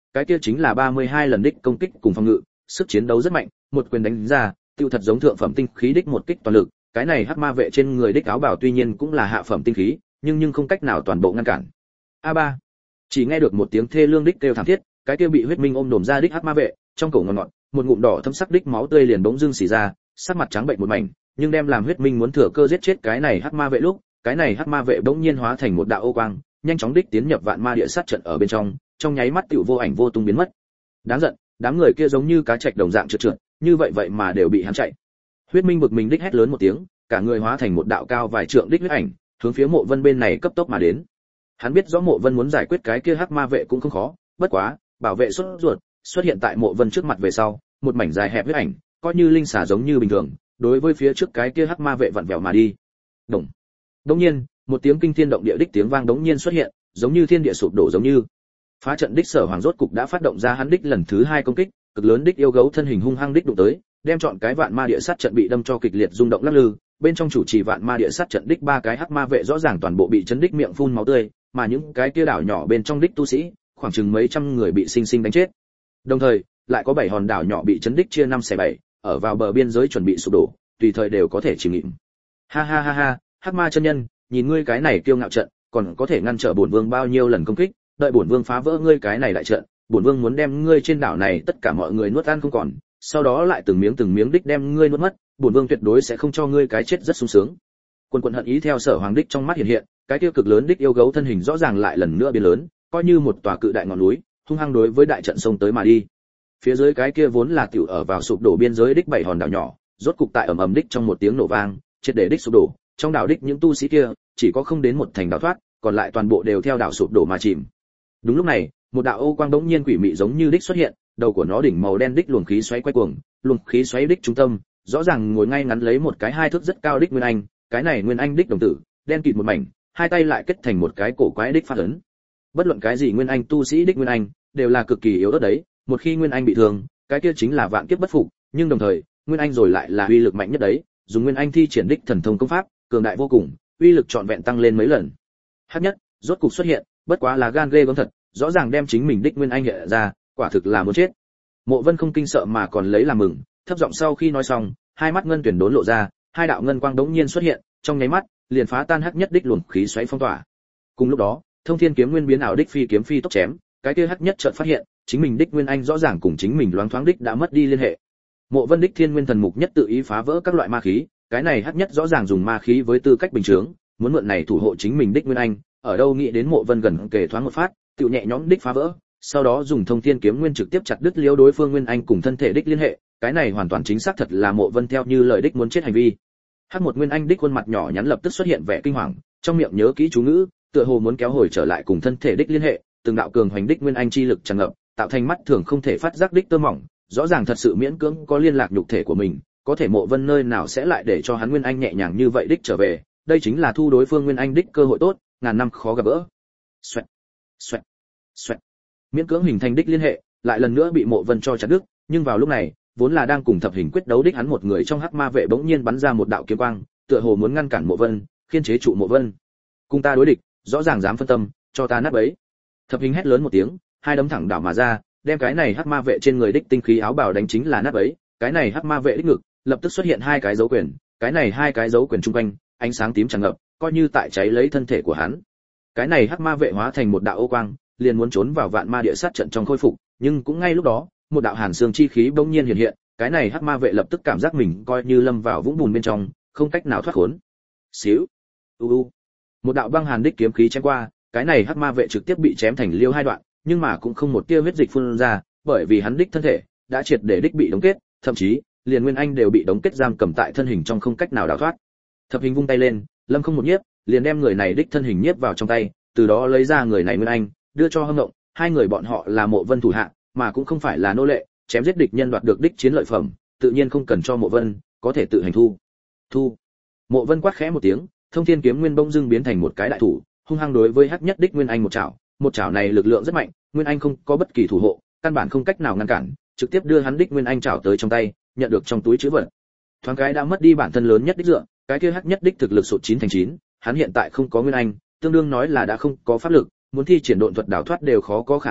cái kia chính là ba mươi hai lần đích công kích cùng phòng ngự, sức chiến đấu rất mạnh, một quyền đánh ra, tiêu thật giống thượng phẩm tinh khí đích một kích toàn lực, cái này hắc ma vệ trên người đích áo bào tuy nhiên cũng là hạ phẩm tinh khí, nhưng nhưng không cách nào toàn bộ ngăn cản. A ba. Chỉ nghe được một tiếng thê lương đích kêu thảm thiết, cái kia bị huyết minh ôm đồm ra đích hắc ma vệ, trong cổ ngọt ngọt, một ngụm đỏ thâm sắc đích máu tươi liền bỗng dưng xì ra, sắc mặt trắng bệnh một mảnh, nhưng đem làm huyết minh muốn thừa cơ giết chết cái này hắc ma vệ lúc, cái này hắc ma vệ bỗng nhiên hóa thành một đạo ô quang, nhanh chóng đích tiến nhập vạn ma địa sát trận ở bên trong, trong nháy mắt tiểu vô ảnh vô tung biến mất. Đáng giận, đám người kia giống như cá trạch đồng dạng trượt trượt, như vậy vậy mà đều bị hắn chạy. Huyết minh bực mình đích hét lớn một tiếng, cả người hóa thành một đạo cao vài trượng đích huyết ảnh, hướng phía Mộ Vân bên này cấp tốc mà đến. Hắn biết rõ Mộ Vân muốn giải quyết cái kia hắc ma vệ cũng không khó, bất quá, bảo vệ xuất ruột, xuất hiện tại Mộ Vân trước mặt về sau, một mảnh dài hẹp huyết ảnh, coi như linh xà giống như bình thường, đối với phía trước cái kia hắc ma vệ vặn vẹo mà đi. Đùng. Đống nhiên, một tiếng kinh thiên động địa đích tiếng vang đống nhiên xuất hiện, giống như thiên địa sụp đổ giống như. Phá trận đích Sở Hoàng rốt cục đã phát động ra hắn đích lần thứ hai công kích, cực lớn đích yêu gấu thân hình hung hăng đích đụng tới, đem chọn cái vạn ma địa sát trận bị đâm cho kịch liệt rung động lắc lư, bên trong chủ trì vạn ma địa sát trận đích ba cái hắc ma vệ rõ ràng toàn bộ bị chấn đích miệng phun máu tươi, mà những cái kia đảo nhỏ bên trong đích tu sĩ, khoảng chừng mấy trăm người bị sinh sinh đánh chết. Đồng thời, lại có bảy hòn đảo nhỏ bị chấn đích chia năm xẻ bảy, ở vào bờ biên giới chuẩn bị sụp đổ, tùy thời đều có thể chìm nghỉm. Ha ha ha ha, hắc ma chân nhân, nhìn ngươi cái này kiêu ngạo trận, còn có thể ngăn trở bổn vương bao nhiêu lần công kích, đợi bổn vương phá vỡ ngươi cái này đại trận, bổn vương muốn đem ngươi trên đảo này tất cả mọi người nuốt ăn không còn, sau đó lại từng miếng từng miếng đích đem ngươi nuốt mất, bổn vương tuyệt đối sẽ không cho ngươi cái chết rất sung sướng. Quân quần hận ý theo Sở Hoàng đích trong mắt hiện hiện, cái tiêu cực lớn đích yêu gấu thân hình rõ ràng lại lần nữa biến lớn, coi như một tòa cự đại ngọn núi, hung hăng đối với đại trận sông tới mà đi. Phía dưới cái kia vốn là tiểu ở vào sụp đổ biên giới đích bảy hòn đảo nhỏ, rốt cục tại ầm ầm đích trong một tiếng nổ vang, triệt để đích sụp đổ, trong đảo đích những tu sĩ kia, chỉ có không đến một thành đảo thoát, còn lại toàn bộ đều theo đảo sụp đổ mà chìm. Đúng lúc này, một đạo ô quang đống nhiên quỷ mị giống như đích xuất hiện, đầu của nó đỉnh màu đen đích luồng khí xoáy quay cuồng, luồng khí xoáy đích trung tâm, rõ ràng ngồi ngay ngắn lấy một cái hai thước rất cao đích nguyên anh, cái này nguyên anh đích đồng tử, đen kịt một mảnh, hai tay lại kết thành một cái cổ quái đích phát ấn. Bất luận cái gì nguyên anh tu sĩ đích nguyên anh, đều là cực kỳ yếu ớt đấy, một khi nguyên anh bị thương, cái kia chính là vạn kiếp bất phục, nhưng đồng thời, nguyên anh rồi lại là uy lực mạnh nhất đấy, dùng nguyên anh thi triển đích thần thông công pháp, cường đại vô cùng, uy lực trọn vẹn tăng lên mấy lần. Hắc nhất, rốt cục xuất hiện, bất quá là gan ghê gớm thật, rõ ràng đem chính mình đích nguyên anh hiện ra, quả thực là muốn chết. Mộ Vân không kinh sợ mà còn lấy làm mừng, thấp giọng sau khi nói xong, hai mắt ngân tuyển đốn lộ ra, hai đạo ngân quang đống nhiên xuất hiện, trong nháy mắt, liền phá tan hắc nhất đích luồng khí xoáy phong tỏa. Cùng lúc đó, Thông Thiên kiếm nguyên biến ảo đích phi kiếm phi tốc chém, cái kia hắc nhất chợt phát hiện, chính mình đích nguyên anh rõ ràng cùng chính mình loáng thoáng đích đã mất đi liên hệ. Mộ Vân đích Thiên Nguyên Thần Mục nhất tự ý phá vỡ các loại ma khí, cái này hắc nhất rõ ràng dùng ma khí với tư cách bình chướng, muốn mượn này thủ hộ chính mình đích nguyên anh, ở đâu nghĩ đến Mộ Vân gần kề thoáng một phát, tự nhẹ nhõm đích phá vỡ, sau đó dùng Thông Thiên kiếm nguyên trực tiếp chặt đứt liễu đối phương nguyên anh cùng thân thể đích liên hệ, cái này hoàn toàn chính xác thật là Mộ Vân theo như lời đích muốn chết hành vi. Hắc một nguyên anh đích khuôn mặt nhỏ nhắn lập tức xuất hiện vẻ kinh hoàng, trong miệng nhớ kỹ chú ngữ, tựa hồ muốn kéo hồi trở lại cùng thân thể đích liên hệ, từng đạo cường hoành đích nguyên anh chi lực tràn ngập, tạo thành mắt thường không thể phát giác đích tơ mỏng, rõ ràng thật sự miễn cưỡng có liên lạc nhục thể của mình, có thể Mộ Vân nơi nào sẽ lại để cho hắn nguyên anh nhẹ nhàng như vậy đích trở về, đây chính là thu đối phương nguyên anh đích cơ hội tốt, ngàn năm khó gặp gỡ. Xoẹt, xoẹt, xoẹt. Miễn cưỡng hình thành đích liên hệ, lại lần nữa bị Mộ Vân cho chặt đứt, nhưng vào lúc này, vốn là đang cùng thập hình quyết đấu đích hắn một người trong hắc ma vệ bỗng nhiên bắn ra một đạo kiếm quang, tựa hồ muốn ngăn cản Mộ Vân, khiên chế trụ Mộ Vân. Cùng ta đối địch, rõ ràng dám phân tâm, cho ta nát bấy. Thập hình hét lớn một tiếng, hai đấm thẳng đảo mà ra, đem cái này hắc ma vệ trên người đích tinh khí áo bào đánh chính là nát bấy, cái này hắc ma vệ đích ngực, lập tức xuất hiện hai cái dấu quyền, cái này hai cái dấu quyền trung quanh, ánh sáng tím tràn ngập, coi như tại cháy lấy thân thể của hắn. Cái này hắc ma vệ hóa thành một đạo ô quang, liền muốn trốn vào vạn ma địa sát trận trong khôi phục, nhưng cũng ngay lúc đó, một đạo hàn xương chi khí bỗng nhiên hiện hiện, cái này hắc ma vệ lập tức cảm giác mình coi như lâm vào vũng bùn bên trong, không cách nào thoát khốn. Xíu, u u, một đạo băng hàn đích kiếm khí chém qua, cái này hắc ma vệ trực tiếp bị chém thành liêu hai đoạn, nhưng mà cũng không một tia huyết dịch phun ra, bởi vì hắn đích thân thể đã triệt để đích bị đóng kết, thậm chí liền nguyên anh đều bị đóng kết giam cầm tại thân hình trong không cách nào đào thoát. Thập hình vung tay lên, lâm không một nhiếp, liền đem người này đích thân hình nhiếp vào trong tay, từ đó lấy ra người này nguyên anh, đưa cho Hâm Ngộng, hai người bọn họ là Mộ Vân thủ hạ, mà cũng không phải là nô lệ, chém giết địch nhân đoạt được đích chiến lợi phẩm, tự nhiên không cần cho Mộ Vân, có thể tự hành thu. Thu. Mộ Vân quát khẽ một tiếng, Thông Thiên kiếm nguyên bỗng dưng biến thành một cái đại thủ, hung hăng đối với hắc nhất đích nguyên anh một chảo, một chảo này lực lượng rất mạnh, nguyên anh không có bất kỳ thủ hộ, căn bản không cách nào ngăn cản, trực tiếp đưa hắn đích nguyên anh chảo tới trong tay, nhận được trong túi trữ vật. Thoáng cái đã mất đi bản thân lớn nhất đích dựa, cái kia hắc nhất đích thực lực sụt chín thành chín, hắn hiện tại không có nguyên anh, tương đương nói là đã không có pháp lực, muốn thi triển độn thuật đảo thoát đều khó có khả năng,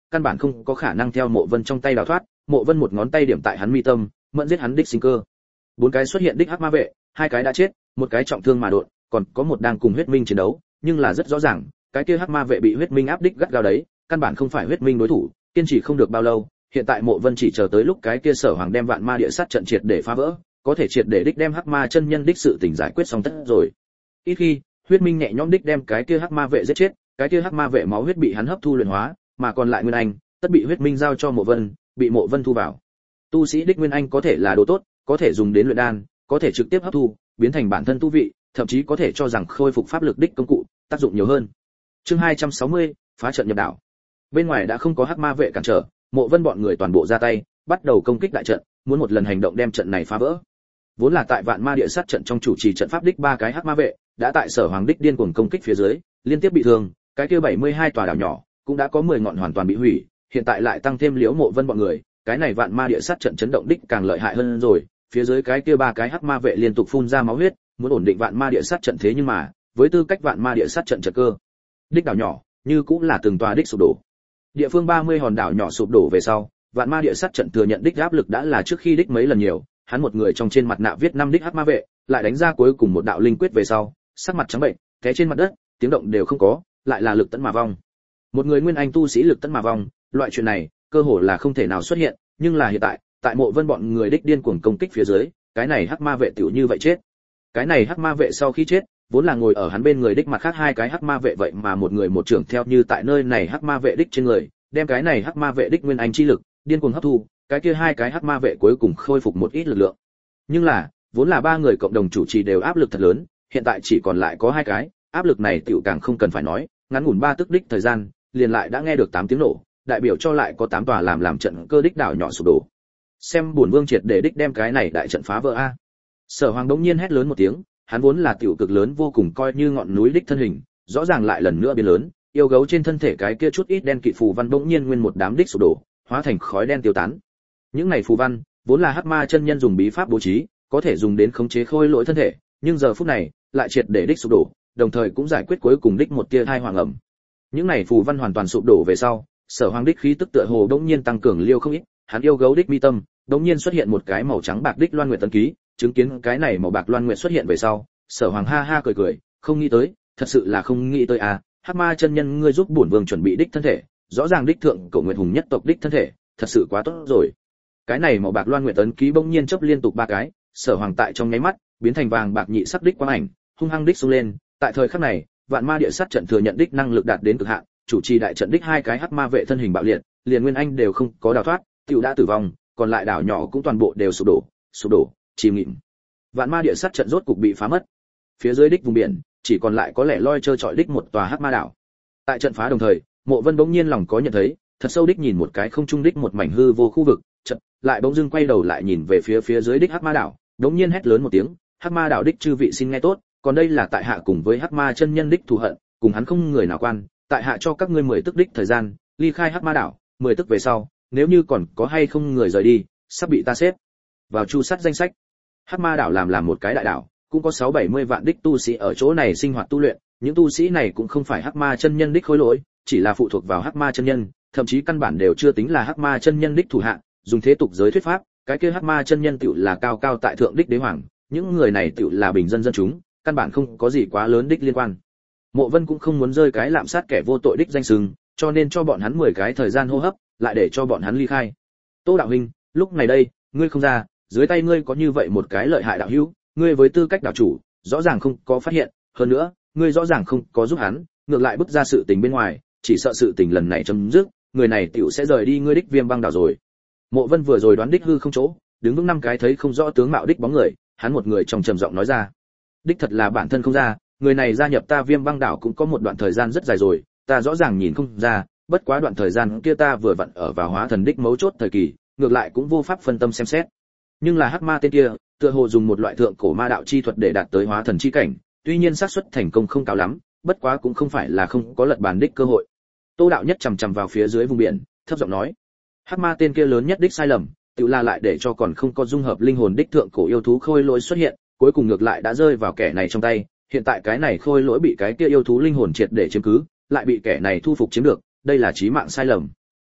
căn bản không có khả năng theo Mộ Vân trong tay đào thoát. Mộ Vân một ngón tay điểm tại hắn mi tâm, mẫn giết hắn đích sinh cơ. Bốn cái xuất hiện đích hắc ma vệ, hai cái đã chết, một cái trọng thương mà đột, còn có một đang cùng huyết minh chiến đấu, nhưng là rất rõ ràng, cái kia hắc ma vệ bị huyết minh áp đích gắt gao đấy, căn bản không phải huyết minh đối thủ, kiên trì không được bao lâu. Hiện tại Mộ Vân chỉ chờ tới lúc cái kia Sở Hoàng đem Vạn Ma Địa Sát trận triệt để phá vỡ, có thể triệt để đích đem hắc ma chân nhân đích sự tình giải quyết xong tất rồi. Ít khi, huyết minh nhẹ nhõm đích đem cái kia hắc ma vệ giết chết, cái kia hắc ma vệ máu huyết bị hắn hấp thu luyện hóa, mà còn lại nguyên anh, tất bị huyết minh giao cho Mộ Vân, bị Mộ Vân thu vào. Tu sĩ đích nguyên anh có thể là đồ tốt, có thể dùng đến luyện đan, có thể trực tiếp hấp thu, biến thành bản thân tu vị, thậm chí có thể cho rằng khôi phục pháp lực đích công cụ, tác dụng nhiều hơn. Chương hai trăm sáu mươi, phá trận nhập đảo. Bên ngoài đã không có hắc ma vệ cản trở, Mộ Vân bọn người toàn bộ ra tay, bắt đầu công kích đại trận, muốn một lần hành động đem trận này phá vỡ. Vốn là tại Vạn Ma Địa Sát trận trong chủ trì trận pháp đích ba cái hắc ma vệ, đã tại Sở Hoàng đích điên cuồng công kích phía dưới, liên tiếp bị thương, cái kia bảy mươi hai tòa đảo nhỏ, cũng đã có mười ngọn hoàn toàn bị hủy, hiện tại lại tăng thêm Liễu Mộ Vân bọn người, cái này Vạn Ma Địa Sát trận chấn động đích càng lợi hại hơn rồi, phía dưới cái kia ba cái hắc ma vệ liên tục phun ra máu huyết, muốn ổn định Vạn Ma Địa Sát trận thế nhưng mà, với tư cách Vạn Ma Địa Sát trận trận cơ, đích đảo nhỏ, như cũng là từng tòa đích sụp đổ. Địa phương ba mươi hòn đảo nhỏ sụp đổ về sau, Vạn Ma Địa Sát trận thừa nhận đích áp lực đã là trước khi đích mấy lần nhiều, hắn một người trong trên mặt nạ viết năm đích hắc ma vệ, lại đánh ra cuối cùng một đạo linh quyết về sau, sắc mặt trắng bệnh, té trên mặt đất, tiếng động đều không có, lại là lực tấn mà vong. Một người nguyên anh tu sĩ lực tấn mà vong, loại chuyện này, cơ hồ là không thể nào xuất hiện, nhưng là hiện tại, tại Mộ Vân bọn người đích điên cuồng công kích phía dưới, cái này hắc ma vệ tiểu như vậy chết. Cái này hắc ma vệ sau khi chết, vốn là ngồi ở hắn bên người đích mặt khác hai cái hắc ma vệ vậy mà một người một trưởng theo như tại nơi này hắc ma vệ đích trên người, đem cái này hắc ma vệ đích nguyên anh chi lực điên cuồng hấp thu, cái kia hai cái hắc ma vệ cuối cùng khôi phục một ít lực lượng. Nhưng là, vốn là ba người cộng đồng chủ trì đều áp lực thật lớn, hiện tại chỉ còn lại có hai cái, áp lực này tiểu càng không cần phải nói, ngắn ngủn ba tức đích thời gian, liền lại đã nghe được tám tiếng nổ, đại biểu cho lại có tám tòa làm làm trận cơ đích đảo nhỏ sụp đổ. Xem bổn vương triệt để đích đem cái này đại trận phá vỡ a. Sở Hoàng đống nhiên hét lớn một tiếng, hắn vốn là tiểu cực lớn vô cùng coi như ngọn núi đích thân hình, rõ ràng lại lần nữa biến lớn, yêu gấu trên thân thể cái kia chút ít đen kịt phù văn đống nhiên nguyên một đám đích sụp đổ, hóa thành khói đen tiêu tán. Những này phù văn, vốn là hắc ma chân nhân dùng bí pháp bố trí, có thể dùng đến khống chế khôi lỗi thân thể, nhưng giờ phút này, lại triệt để đích sụp đổ, đồng thời cũng giải quyết cuối cùng đích một tia thai hoàng ẩm. Những này phù văn hoàn toàn sụp đổ về sau, Sở Hoàng đích khí tức tựa hồ đống nhiên tăng cường liêu không ít, hắn yêu gấu đích mi tâm, đống nhiên xuất hiện một cái màu trắng bạc đích loan nguyệt tấn ký, chứng kiến cái này màu bạc loan nguyệt xuất hiện về sau, Sở Hoàng ha ha cười cười, không nghĩ tới, thật sự là không nghĩ tới à, hắc ma chân nhân ngươi giúp bổn vương chuẩn bị đích thân thể, rõ ràng đích thượng cổ nguyệt hùng nhất tộc đích thân thể, thật sự quá tốt rồi. Cái này màu bạc loan nguyệt tấn ký bỗng nhiên chớp liên tục ba cái, Sở Hoàng tại trong nháy mắt biến thành vàng bạc nhị sắc đích quang ảnh, hung hăng đích xông lên, tại thời khắc này, Vạn Ma Địa Sát trận thừa nhận đích năng lực đạt đến cực hạn, chủ trì đại trận đích hai cái hắc ma vệ thân hình bạo liệt, liền nguyên anh đều không có đào thoát, tiểu đã tử vong, còn lại đảo nhỏ cũng toàn bộ đều sụp đổ, sụp đổ, chìm nghỉm. Vạn Ma Địa Sát trận rốt cục bị phá mất. Phía dưới đích vùng biển, chỉ còn lại có lẻ loi trơ trọi đích một tòa hắc ma đảo. Tại trận phá đồng thời, Mộ Vân bỗng nhiên lòng có nhận thấy, thật sâu đích nhìn một cái không trung đích một mảnh hư vô khu vực, chợt lại bỗng dưng quay đầu lại nhìn về phía phía dưới đích hắc ma đảo, bỗng nhiên hét lớn một tiếng, hắc ma đảo đích chư vị xin nghe tốt, còn đây là tại hạ cùng với hắc ma chân nhân đích thù hận, cùng hắn không người nào quan, tại hạ cho các ngươi mười tức đích thời gian, ly khai hắc ma đảo, mười tức về sau, nếu như còn có hay không người rời đi, sắp bị ta xếp vào chu sát danh sách. Hắc ma đảo làm làm một cái đại đảo, cũng có sáu bảy mươi vạn đích tu sĩ ở chỗ này sinh hoạt tu luyện, những tu sĩ này cũng không phải hắc ma chân nhân đích khối lỗi, chỉ là phụ thuộc vào hắc ma chân nhân, thậm chí căn bản đều chưa tính là hắc ma chân nhân đích thủ hạ, dùng thế tục giới thuyết pháp, cái kia hắc ma chân nhân tiểu là cao cao tại thượng đích đế hoàng, những người này tiểu là bình dân dân chúng, căn bản không có gì quá lớn đích liên quan. Mộ Vân cũng không muốn rơi cái lạm sát kẻ vô tội đích danh xưng, cho nên cho bọn hắn mười cái thời gian hô hấp, lại để cho bọn hắn ly khai. Tô đạo huynh, lúc này đây, ngươi không ra, dưới tay ngươi có như vậy một cái lợi hại đạo hữu, ngươi với tư cách đạo chủ, rõ ràng không có phát hiện, hơn nữa, ngươi rõ ràng không có giúp hắn, ngược lại bứt ra sự tình bên ngoài, chỉ sợ sự tình lần này chấm dứt, người này tiểu sẽ rời đi ngươi đích Viêm Băng đảo rồi. Mộ Vân vừa rồi đoán đích hư không chỗ, đứng vững năm cái thấy không rõ tướng mạo đích bóng người, hắn một người trong trầm giọng nói ra. Đích thật là bản thân không ra, người này gia nhập ta Viêm Băng đảo cũng có một đoạn thời gian rất dài rồi, ta rõ ràng nhìn không ra, bất quá đoạn thời gian kia ta vừa vặn ở vào hóa thần đích mấu chốt thời kỳ, ngược lại cũng vô pháp phân tâm xem xét. Nhưng là hắc ma tên kia, tựa hồ dùng một loại thượng cổ ma đạo chi thuật để đạt tới hóa thần chi cảnh, tuy nhiên xác suất thành công không cao lắm, bất quá cũng không phải là không có lật bàn đích cơ hội. Tô đạo nhất chằm chằm vào phía dưới vùng biển, thấp giọng nói: hắc ma tên kia lớn nhất đích sai lầm, tự là lại để cho còn không có dung hợp linh hồn đích thượng cổ yêu thú khôi lỗi xuất hiện, cuối cùng ngược lại đã rơi vào kẻ này trong tay. Hiện tại cái này khôi lỗi bị cái kia yêu thú linh hồn triệt để chiếm cứ, lại bị kẻ này thu phục chiếm được, đây là chí mạng sai lầm.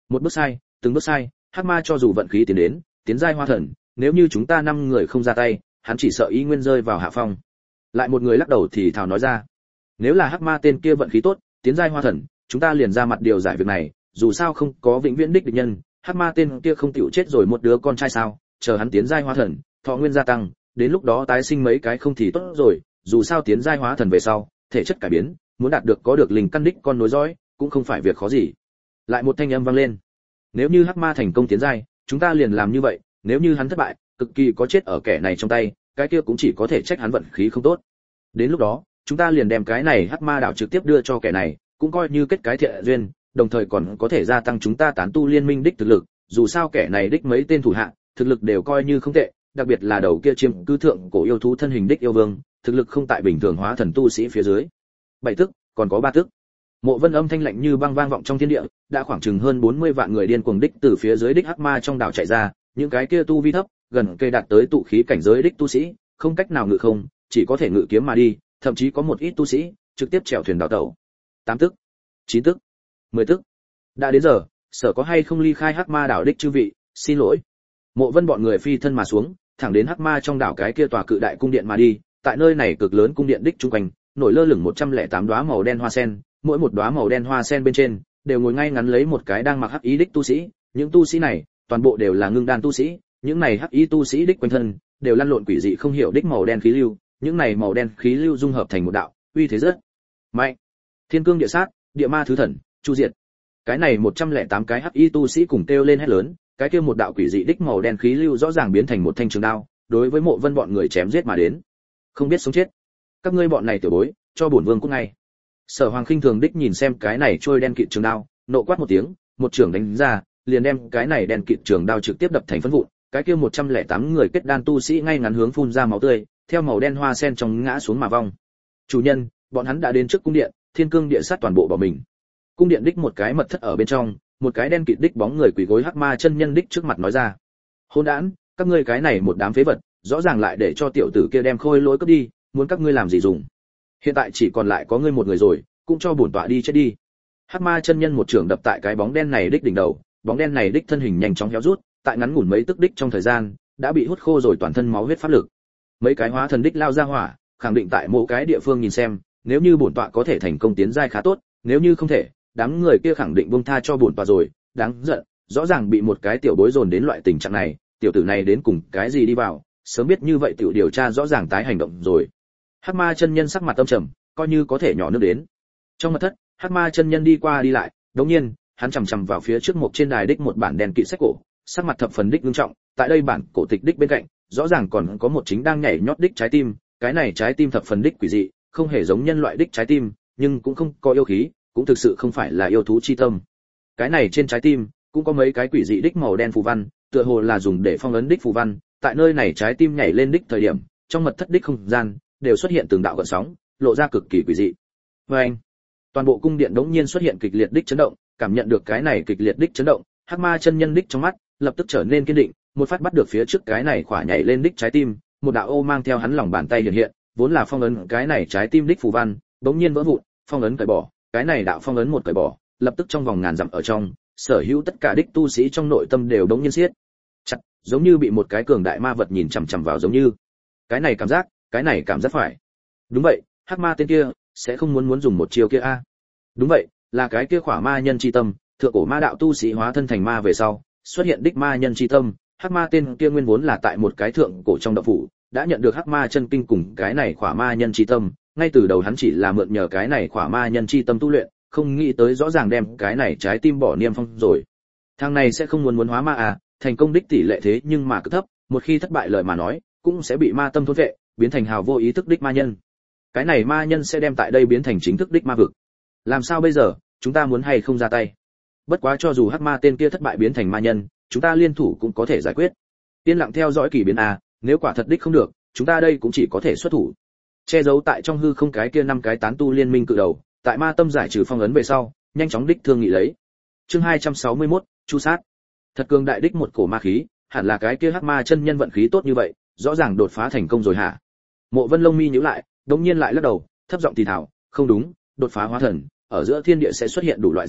Một bước sai, từng bước sai, hắc ma cho dù vận khí tiến đến, tiến giai hóa thần, nếu như chúng ta năm người không ra tay, hắn chỉ sợ ý nguyên rơi vào hạ phong. Lại một người lắc đầu thì thào nói ra, nếu là hắc ma tên kia vận khí tốt, tiến giai hóa thần, chúng ta liền ra mặt điều giải việc này, dù sao không có vĩnh viễn đích địch nhân, hắc ma tên kia không tiểu chết rồi một đứa con trai sao, chờ hắn tiến giai hóa thần, thọ nguyên gia tăng, đến lúc đó tái sinh mấy cái không thì tốt rồi, dù sao tiến giai hóa thần về sau, thể chất cải biến, muốn đạt được có được linh căn đích con nối dõi, cũng không phải việc khó gì. Lại một thanh âm vang lên, nếu như hắc ma thành công tiến giai, chúng ta liền làm như vậy, nếu như hắn thất bại, cực kỳ có chết ở kẻ này trong tay, cái kia cũng chỉ có thể trách hắn vận khí không tốt. Đến lúc đó, chúng ta liền đem cái này hắc ma đạo trực tiếp đưa cho kẻ này, cũng coi như kết cái thiện duyên, đồng thời còn có thể gia tăng chúng ta tán tu liên minh đích thực lực, dù sao kẻ này đích mấy tên thủ hạ, thực lực đều coi như không tệ, đặc biệt là đầu kia chiêm cứ thượng cổ yêu thú thân hình đích yêu vương, thực lực không tại bình thường hóa thần tu sĩ phía dưới. Bảy tức, còn có ba tức. Mộ Vân âm thanh lạnh như băng vang vọng trong thiên địa, đã khoảng chừng hơn bốn mươi vạn người điên cuồng đích từ phía dưới đích hắc ma trong đảo chạy ra, những cái kia tu vi thấp, gần kề đạt tới tụ khí cảnh giới đích tu sĩ, không cách nào ngự không, chỉ có thể ngự kiếm mà đi, thậm chí có một ít tu sĩ trực tiếp chèo thuyền đào tẩu. Tám tức, chín tức, mười tức. Đã đến giờ, sở có hay không ly khai hắc ma đảo đích chư vị, xin lỗi. Mộ Vân bọn người phi thân mà xuống, thẳng đến hắc ma trong đảo cái kia tòa cự đại cung điện mà đi, tại nơi này cực lớn cung điện đích trung quanh, nổi lơ lửng một trăm lẻ tám đóa màu đen hoa sen, mỗi một đóa màu đen hoa sen bên trên đều ngồi ngay ngắn lấy một cái đang mặc hắc ý đích tu sĩ, những tu sĩ này toàn bộ đều là ngưng đan tu sĩ, những này hắc ý tu sĩ đích quanh thân đều lăn lộn quỷ dị không hiểu đích màu đen khí lưu, những này màu đen khí lưu dung hợp thành một đạo, uy thế rất mạnh. Thiên cương địa sát, địa ma thứ thần, chu diệt. Cái này một trăm lẻ tám cái hắc y tu sĩ cùng kêu lên hét lớn, cái kia một đạo quỷ dị đích màu đen khí lưu rõ ràng biến thành một thanh trường đao, đối với Mộ Vân bọn người chém giết mà đến. Không biết sống chết, các ngươi bọn này tiểu bối, cho bổn vương cút ngay. Sở Hoàng khinh thường đích nhìn xem cái này trôi đen kịt trường đao, nộ quát một tiếng, một trường đánh ra, liền đem cái này đen kịt trường đao trực tiếp đập thành phấn vụn. Cái kia một trăm lẻ tám người kết đan tu sĩ ngay ngắn hướng phun ra máu tươi, theo màu đen hoa sen trong ngã xuống mà vong. Chủ nhân, bọn hắn đã đến trước cung điện, thiên cương địa sát toàn bộ bỏ mình. Cung điện đích một cái mật thất ở bên trong, một cái đen kịt đích bóng người quỳ gối hắc ma chân nhân đích trước mặt nói ra: hỗn đản, các ngươi cái này một đám phế vật, rõ ràng lại để cho tiểu tử kia đem khôi lỗi cướp đi, muốn các ngươi làm gì dùng? Hiện tại chỉ còn lại có ngươi một người rồi, cũng cho bổn tọa đi chết đi. Hắc ma chân nhân một trường đập tại cái bóng đen này đích đỉnh đầu, bóng đen này đích thân hình nhanh chóng héo rút, tại ngắn ngủn mấy tức đích trong thời gian, đã bị hút khô rồi toàn thân máu huyết pháp lực. Mấy cái hóa thần đích lao ra hỏa, khẳng định tại mỗi cái địa phương nhìn xem, nếu như bổn tọa có thể thành công tiến giai khá tốt, nếu như không thể, đám người kia khẳng định buông tha cho bổn tọa rồi, đáng giận, rõ ràng bị một cái tiểu bối dồn đến loại tình trạng này, tiểu tử này đến cùng cái gì đi vào, sớm biết như vậy tiểu điều tra rõ ràng tái hành động rồi. Hắc ma chân nhân sắc mặt âm trầm, coi như có thể nhỏ nước đến. Trong mật thất, Hắc ma chân nhân đi qua đi lại, đống nhiên, hắn chằm chằm vào phía trước một trên đài đích một bản đèn kỵ sách cổ, sắc mặt thập phần đích nghiêm trọng, tại đây bản cổ tịch đích bên cạnh, rõ ràng còn có một chính đang nhảy nhót đích trái tim, cái này trái tim thập phần đích quỷ dị, không hề giống nhân loại đích trái tim, nhưng cũng không có yêu khí, cũng thực sự không phải là yêu thú chi tâm. Cái này trên trái tim cũng có mấy cái quỷ dị đích màu đen phù văn, tựa hồ là dùng để phong ấn đích phù văn, tại nơi này trái tim nhảy lên đích thời điểm, trong mật thất đích không gian đều xuất hiện từng đạo gợn sóng, lộ ra cực kỳ quỷ dị. Oeng! Toàn bộ cung điện đống nhiên xuất hiện kịch liệt đích chấn động, cảm nhận được cái này kịch liệt đích chấn động, Hắc ma chân nhân đích trong mắt lập tức trở nên kiên định, một phát bắt được phía trước cái này khỏa nhảy lên đích trái tim, một đạo ô mang theo hắn lòng bàn tay hiện hiện, vốn là phong ấn cái này trái tim đích phù văn, đống nhiên vỡ vụn, phong ấn cởi bỏ, cái này đạo phong ấn một cởi bỏ, lập tức trong vòng ngàn dặm ở trong, sở hữu tất cả đích tu sĩ trong nội tâm đều đống nhiên siết chặt, giống như bị một cái cường đại ma vật nhìn chằm chằm vào giống như. Cái này cảm giác, cái này cảm giác phải. Đúng vậy, Hắc ma tên kia sẽ không muốn muốn dùng một chiêu kia a. Đúng vậy, là cái kia khỏa ma nhân chi tâm, thượng cổ ma đạo tu sĩ hóa thân thành ma về sau, xuất hiện đích ma nhân chi tâm, Hắc ma tên kia nguyên vốn là tại một cái thượng cổ trong động phủ, đã nhận được Hắc ma chân kinh cùng cái này khỏa ma nhân chi tâm, ngay từ đầu hắn chỉ là mượn nhờ cái này khỏa ma nhân chi tâm tu luyện, không nghĩ tới rõ ràng đem cái này trái tim bỏ niêm phong rồi. Thằng này sẽ không muốn muốn hóa ma à, thành công đích tỷ lệ thế nhưng mà cực thấp, một khi thất bại lời mà nói, cũng sẽ bị ma tâm thôn vệ, biến thành hào vô ý thức đích ma nhân. Cái này ma nhân sẽ đem tại đây biến thành chính thức đích ma vực. Làm sao bây giờ, chúng ta muốn hay không ra tay? Bất quá cho dù Hắc ma tên kia thất bại biến thành ma nhân, chúng ta liên thủ cũng có thể giải quyết. Yên lặng theo dõi kỳ biến a, nếu quả thật đích không được, chúng ta đây cũng chỉ có thể xuất thủ. Che giấu tại trong hư không cái kia năm cái tán tu liên minh cự đầu, tại ma tâm giải trừ phong ấn về sau, nhanh chóng đích thương nghị lấy. Chương hai trăm sáu mươi mốt, chu sát. Thật cường đại đích một cổ ma khí, hẳn là cái kia Hắc ma chân nhân vận khí tốt như vậy, rõ ràng đột phá thành công rồi hả? Mộ Vân lông mi nhíu lại, đống nhiên lại lắc đầu, thấp giọng thì thào, không đúng, đột phá hóa thần, ở giữa thiên địa sẽ xuất hiện đủ loại dị tượng,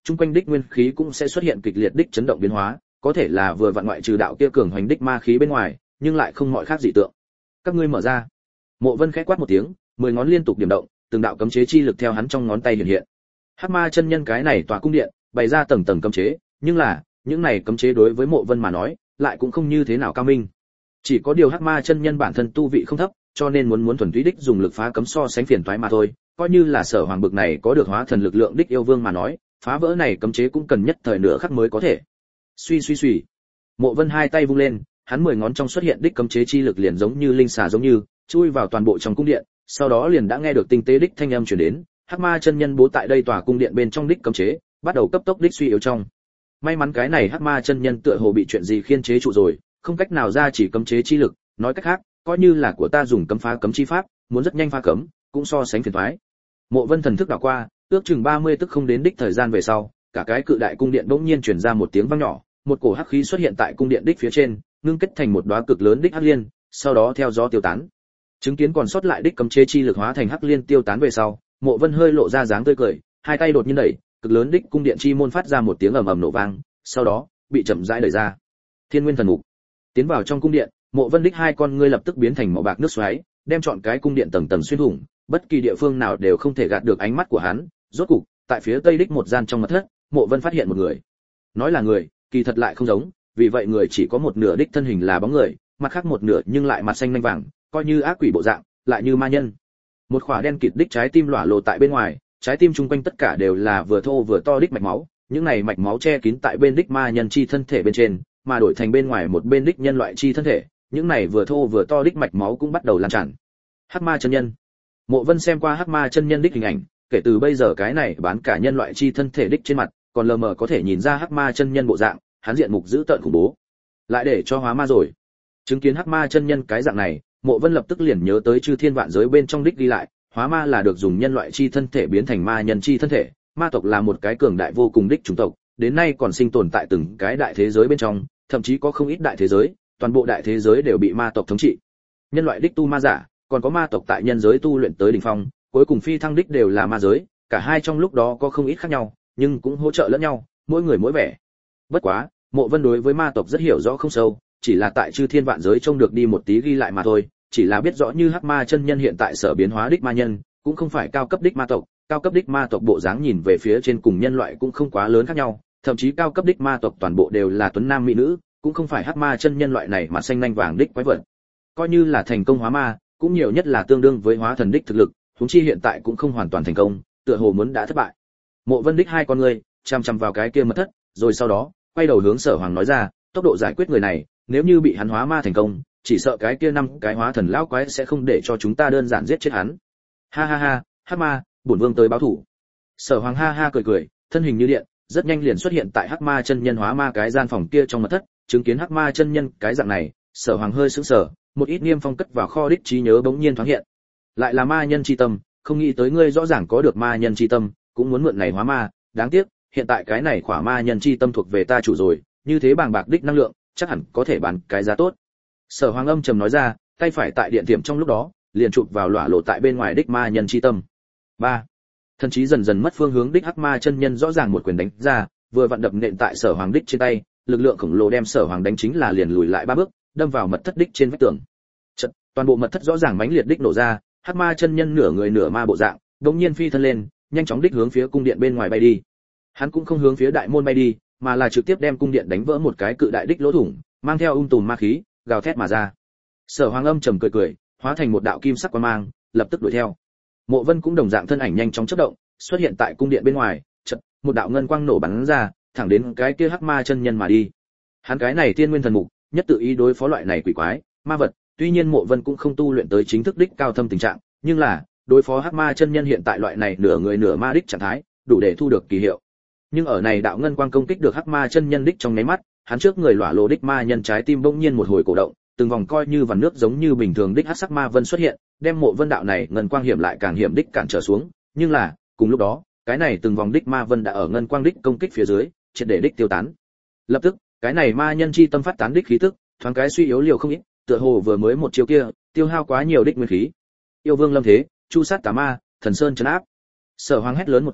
chung quanh đích nguyên khí cũng sẽ xuất hiện kịch liệt đích chấn động biến hóa, có thể là vừa vặn ngoại trừ đạo kia cường hoành đích ma khí bên ngoài, nhưng lại không mọi khác dị tượng. Các ngươi mở ra. Mộ Vân khẽ quát một tiếng, mười ngón liên tục điểm động, từng đạo cấm chế chi lực theo hắn trong ngón tay hiện hiện. Hắc Ma chân nhân cái này tòa cung điện, bày ra tầng tầng cấm chế, nhưng là, những này cấm chế đối với Mộ Vân mà nói, lại cũng không như thế nào cao minh. Chỉ có điều Hắc Ma chân nhân bản thân tu vị không thấp, cho nên muốn muốn thuần túy đích dùng lực phá cấm so sánh phiền toái mà thôi, coi như là Sở Hoàng bực này có được hóa thần lực lượng đích yêu vương mà nói, phá vỡ này cấm chế cũng cần nhất thời nửa khắc mới có thể. Suy suy suy. Mộ Vân hai tay vung lên, hắn mười ngón trong xuất hiện đích cấm chế chi lực liền giống như linh xà giống như, chui vào toàn bộ trong cung điện, sau đó liền đã nghe được tinh tế đích thanh âm truyền đến, Hắc Ma chân nhân bố tại đây tòa cung điện bên trong đích cấm chế, bắt đầu cấp tốc đích suy yếu trong. May mắn cái này Hắc Ma chân nhân tựa hồ bị chuyện gì khiên chế trụ rồi, không cách nào ra chỉ cấm chế chi lực, nói cách khác, coi như là của ta dùng cấm phá cấm chi pháp, muốn rất nhanh phá cấm, cũng so sánh phiền toái. Mộ Vân thần thức đảo qua, ước chừng ba mươi tức không đến đích thời gian về sau, cả cái cự đại cung điện bỗng nhiên truyền ra một tiếng vang nhỏ, một cổ hắc khí xuất hiện tại cung điện đích phía trên, ngưng kết thành một đóa cực lớn đích hắc liên, sau đó theo gió tiêu tán. Chứng kiến còn sót lại đích cấm chế chi lực hóa thành hắc liên tiêu tán về sau, Mộ Vân hơi lộ ra dáng tươi cười, hai tay đột nhiên đẩy, cực lớn đích cung điện chi môn phát ra một tiếng ầm ầm nổ vang, sau đó bị chậm rãi đẩy ra. Thiên Nguyên thần mục. Tiến vào trong cung điện, Mộ Vân đích hai con ngươi lập tức biến thành màu bạc nước xoáy, đem trọn cái cung điện tầng tầng xuyên thủng, bất kỳ địa phương nào đều không thể gạt được ánh mắt của hắn. Rốt cục, tại phía tây đích một gian trong mật thất, Mộ Vân phát hiện một người. Nói là người, kỳ thật lại không giống, vì vậy người chỉ có một nửa đích thân hình là bóng người, mặt khác một nửa nhưng lại mặt xanh nhanh vàng, coi như ác quỷ bộ dạng, lại như ma nhân. Một khỏa đen kịt đích trái tim lỏa lộ tại bên ngoài, trái tim chung quanh tất cả đều là vừa thô vừa to đích mạch máu, những này mạch máu che kín tại bên đích ma nhân chi thân thể bên trên, mà đổi thành bên ngoài một bên đích nhân loại chi thân thể, những này vừa thô vừa to đích mạch máu cũng bắt đầu lan tràn. Hắc Ma chân nhân. Mộ Vân xem qua Hắc Ma chân nhân đích hình ảnh, kể từ bây giờ cái này bán cả nhân loại chi thân thể đích trên mặt, còn lờ mờ có thể nhìn ra Hắc Ma chân nhân bộ dạng, hắn diện mục dữ tợn khủng bố. Lại để cho hóa ma rồi. Chứng kiến Hắc Ma chân nhân cái dạng này, Mộ Vân lập tức liền nhớ tới chư thiên vạn giới bên trong đích đi lại, hóa ma là được dùng nhân loại chi thân thể biến thành ma nhân chi thân thể, ma tộc là một cái cường đại vô cùng đích chủng tộc, đến nay còn sinh tồn tại từng cái đại thế giới bên trong, thậm chí có không ít đại thế giới, toàn bộ đại thế giới đều bị ma tộc thống trị. Nhân loại đích tu ma giả, còn có ma tộc tại nhân giới tu luyện tới đỉnh phong, cuối cùng phi thăng đích đều là ma giới, cả hai trong lúc đó có không ít khác nhau, nhưng cũng hỗ trợ lẫn nhau, mỗi người mỗi vẻ. Bất quá, Mộ Vân đối với ma tộc rất hiểu rõ không sâu, chỉ là tại chư thiên vạn giới trông được đi một tí ghi lại mà thôi, chỉ là biết rõ như Hắc Ma chân nhân hiện tại sở biến hóa đích ma nhân, cũng không phải cao cấp đích ma tộc, cao cấp đích ma tộc bộ dáng nhìn về phía trên cùng nhân loại cũng không quá lớn khác nhau, thậm chí cao cấp đích ma tộc toàn bộ đều là tuấn nam mỹ nữ, cũng không phải Hắc Ma chân nhân loại này mà xanh nhanh vàng đích quái vật. Coi như là thành công hóa ma, cũng nhiều nhất là tương đương với hóa thần đích thực lực, huống chi hiện tại cũng không hoàn toàn thành công, tựa hồ muốn đã thất bại. Mộ Vân đích hai con ngươi chăm chăm vào cái kia mật thất, rồi sau đó quay đầu hướng Sở Hoàng nói ra, tốc độ giải quyết người này, nếu như bị hắn hóa ma thành công, chỉ sợ cái kia năm cái hóa thần lão quái sẽ không để cho chúng ta đơn giản giết chết hắn. Ha ha ha, Hắc Ma, bổn vương tới báo thủ. Sở Hoàng ha ha cười cười, thân hình như điện, rất nhanh liền xuất hiện tại Hắc Ma chân nhân hóa ma cái gian phòng kia trong mật thất, chứng kiến Hắc Ma chân nhân cái dạng này, Sở Hoàng hơi sững sờ, một ít niêm phong cất vào kho đích trí nhớ bỗng nhiên thoáng hiện. Lại là ma nhân chi tâm, không nghĩ tới ngươi rõ ràng có được ma nhân chi tâm, cũng muốn mượn này hóa ma, đáng tiếc, hiện tại cái này khỏa ma nhân chi tâm thuộc về ta chủ rồi, như thế bàng bạc đích năng lượng, chắc hẳn có thể bán cái giá tốt. Sở Hoàng âm trầm nói ra, tay phải tại điện tiệm trong lúc đó, liền chụp vào lỏa lộ tại bên ngoài đích ma nhân chi tâm. ba. Thần trí dần dần mất phương hướng đích Hắc Ma chân nhân rõ ràng một quyền đánh ra, vừa vặn đập nện tại Sở Hoàng đích trên tay, lực lượng khổng lồ đem Sở Hoàng đánh chính là liền lùi lại ba bước, đâm vào mật thất đích trên vách tường. Chợt, toàn bộ mật thất rõ ràng mãnh liệt đích nổ ra, Hắc Ma chân nhân nửa người nửa ma bộ dạng, đột nhiên phi thân lên, nhanh chóng đích hướng phía cung điện bên ngoài bay đi. Hắn cũng không hướng phía đại môn bay đi, mà là trực tiếp đem cung điện đánh vỡ một cái cự đại đích lỗ thủng, mang theo ung tùm ma khí, gào thét mà ra. Sở Hoàng âm trầm cười cười, hóa thành một đạo kim sắc quang mang, lập tức đuổi theo. Mộ Vân cũng đồng dạng thân ảnh nhanh chóng chớp động, xuất hiện tại cung điện bên ngoài, chợt, một đạo ngân quang nổ bắn ra, thẳng đến cái kia Hắc Ma chân nhân mà đi. Hắn cái này tiên nguyên thần mục, nhất tự ý đối phó loại này quỷ quái, ma vật, tuy nhiên Mộ Vân cũng không tu luyện tới chính thức đích cao thâm tình trạng, nhưng là, đối phó Hắc Ma chân nhân hiện tại loại này nửa người nửa ma đích trạng thái, đủ để thu được kỳ hiệu. Nhưng ở này đạo ngân quang công kích được Hắc Ma chân nhân đích trong nháy mắt, hắn trước người lỏa lồ đích ma nhân trái tim bỗng nhiên một hồi cổ động, từng vòng coi như vằn nước giống như bình thường đích hắc sắc ma vân xuất hiện, đem Mộ Vân đạo này ngân quang hiểm lại càng hiểm đích cản trở xuống, nhưng là, cùng lúc đó, cái này từng vòng đích ma vân đã ở ngân quang đích công kích phía dưới, triệt để đích tiêu tán. Lập tức, cái này ma nhân chi tâm phát tán đích khí tức, thoáng cái suy yếu liều không ít, tựa hồ vừa mới một chiêu kia, tiêu hao quá nhiều đích nguyên khí. Yêu vương lâm thế, chu sát tà ma, thần sơn trấn áp. Sở Hoàng hét lớn một tiếng,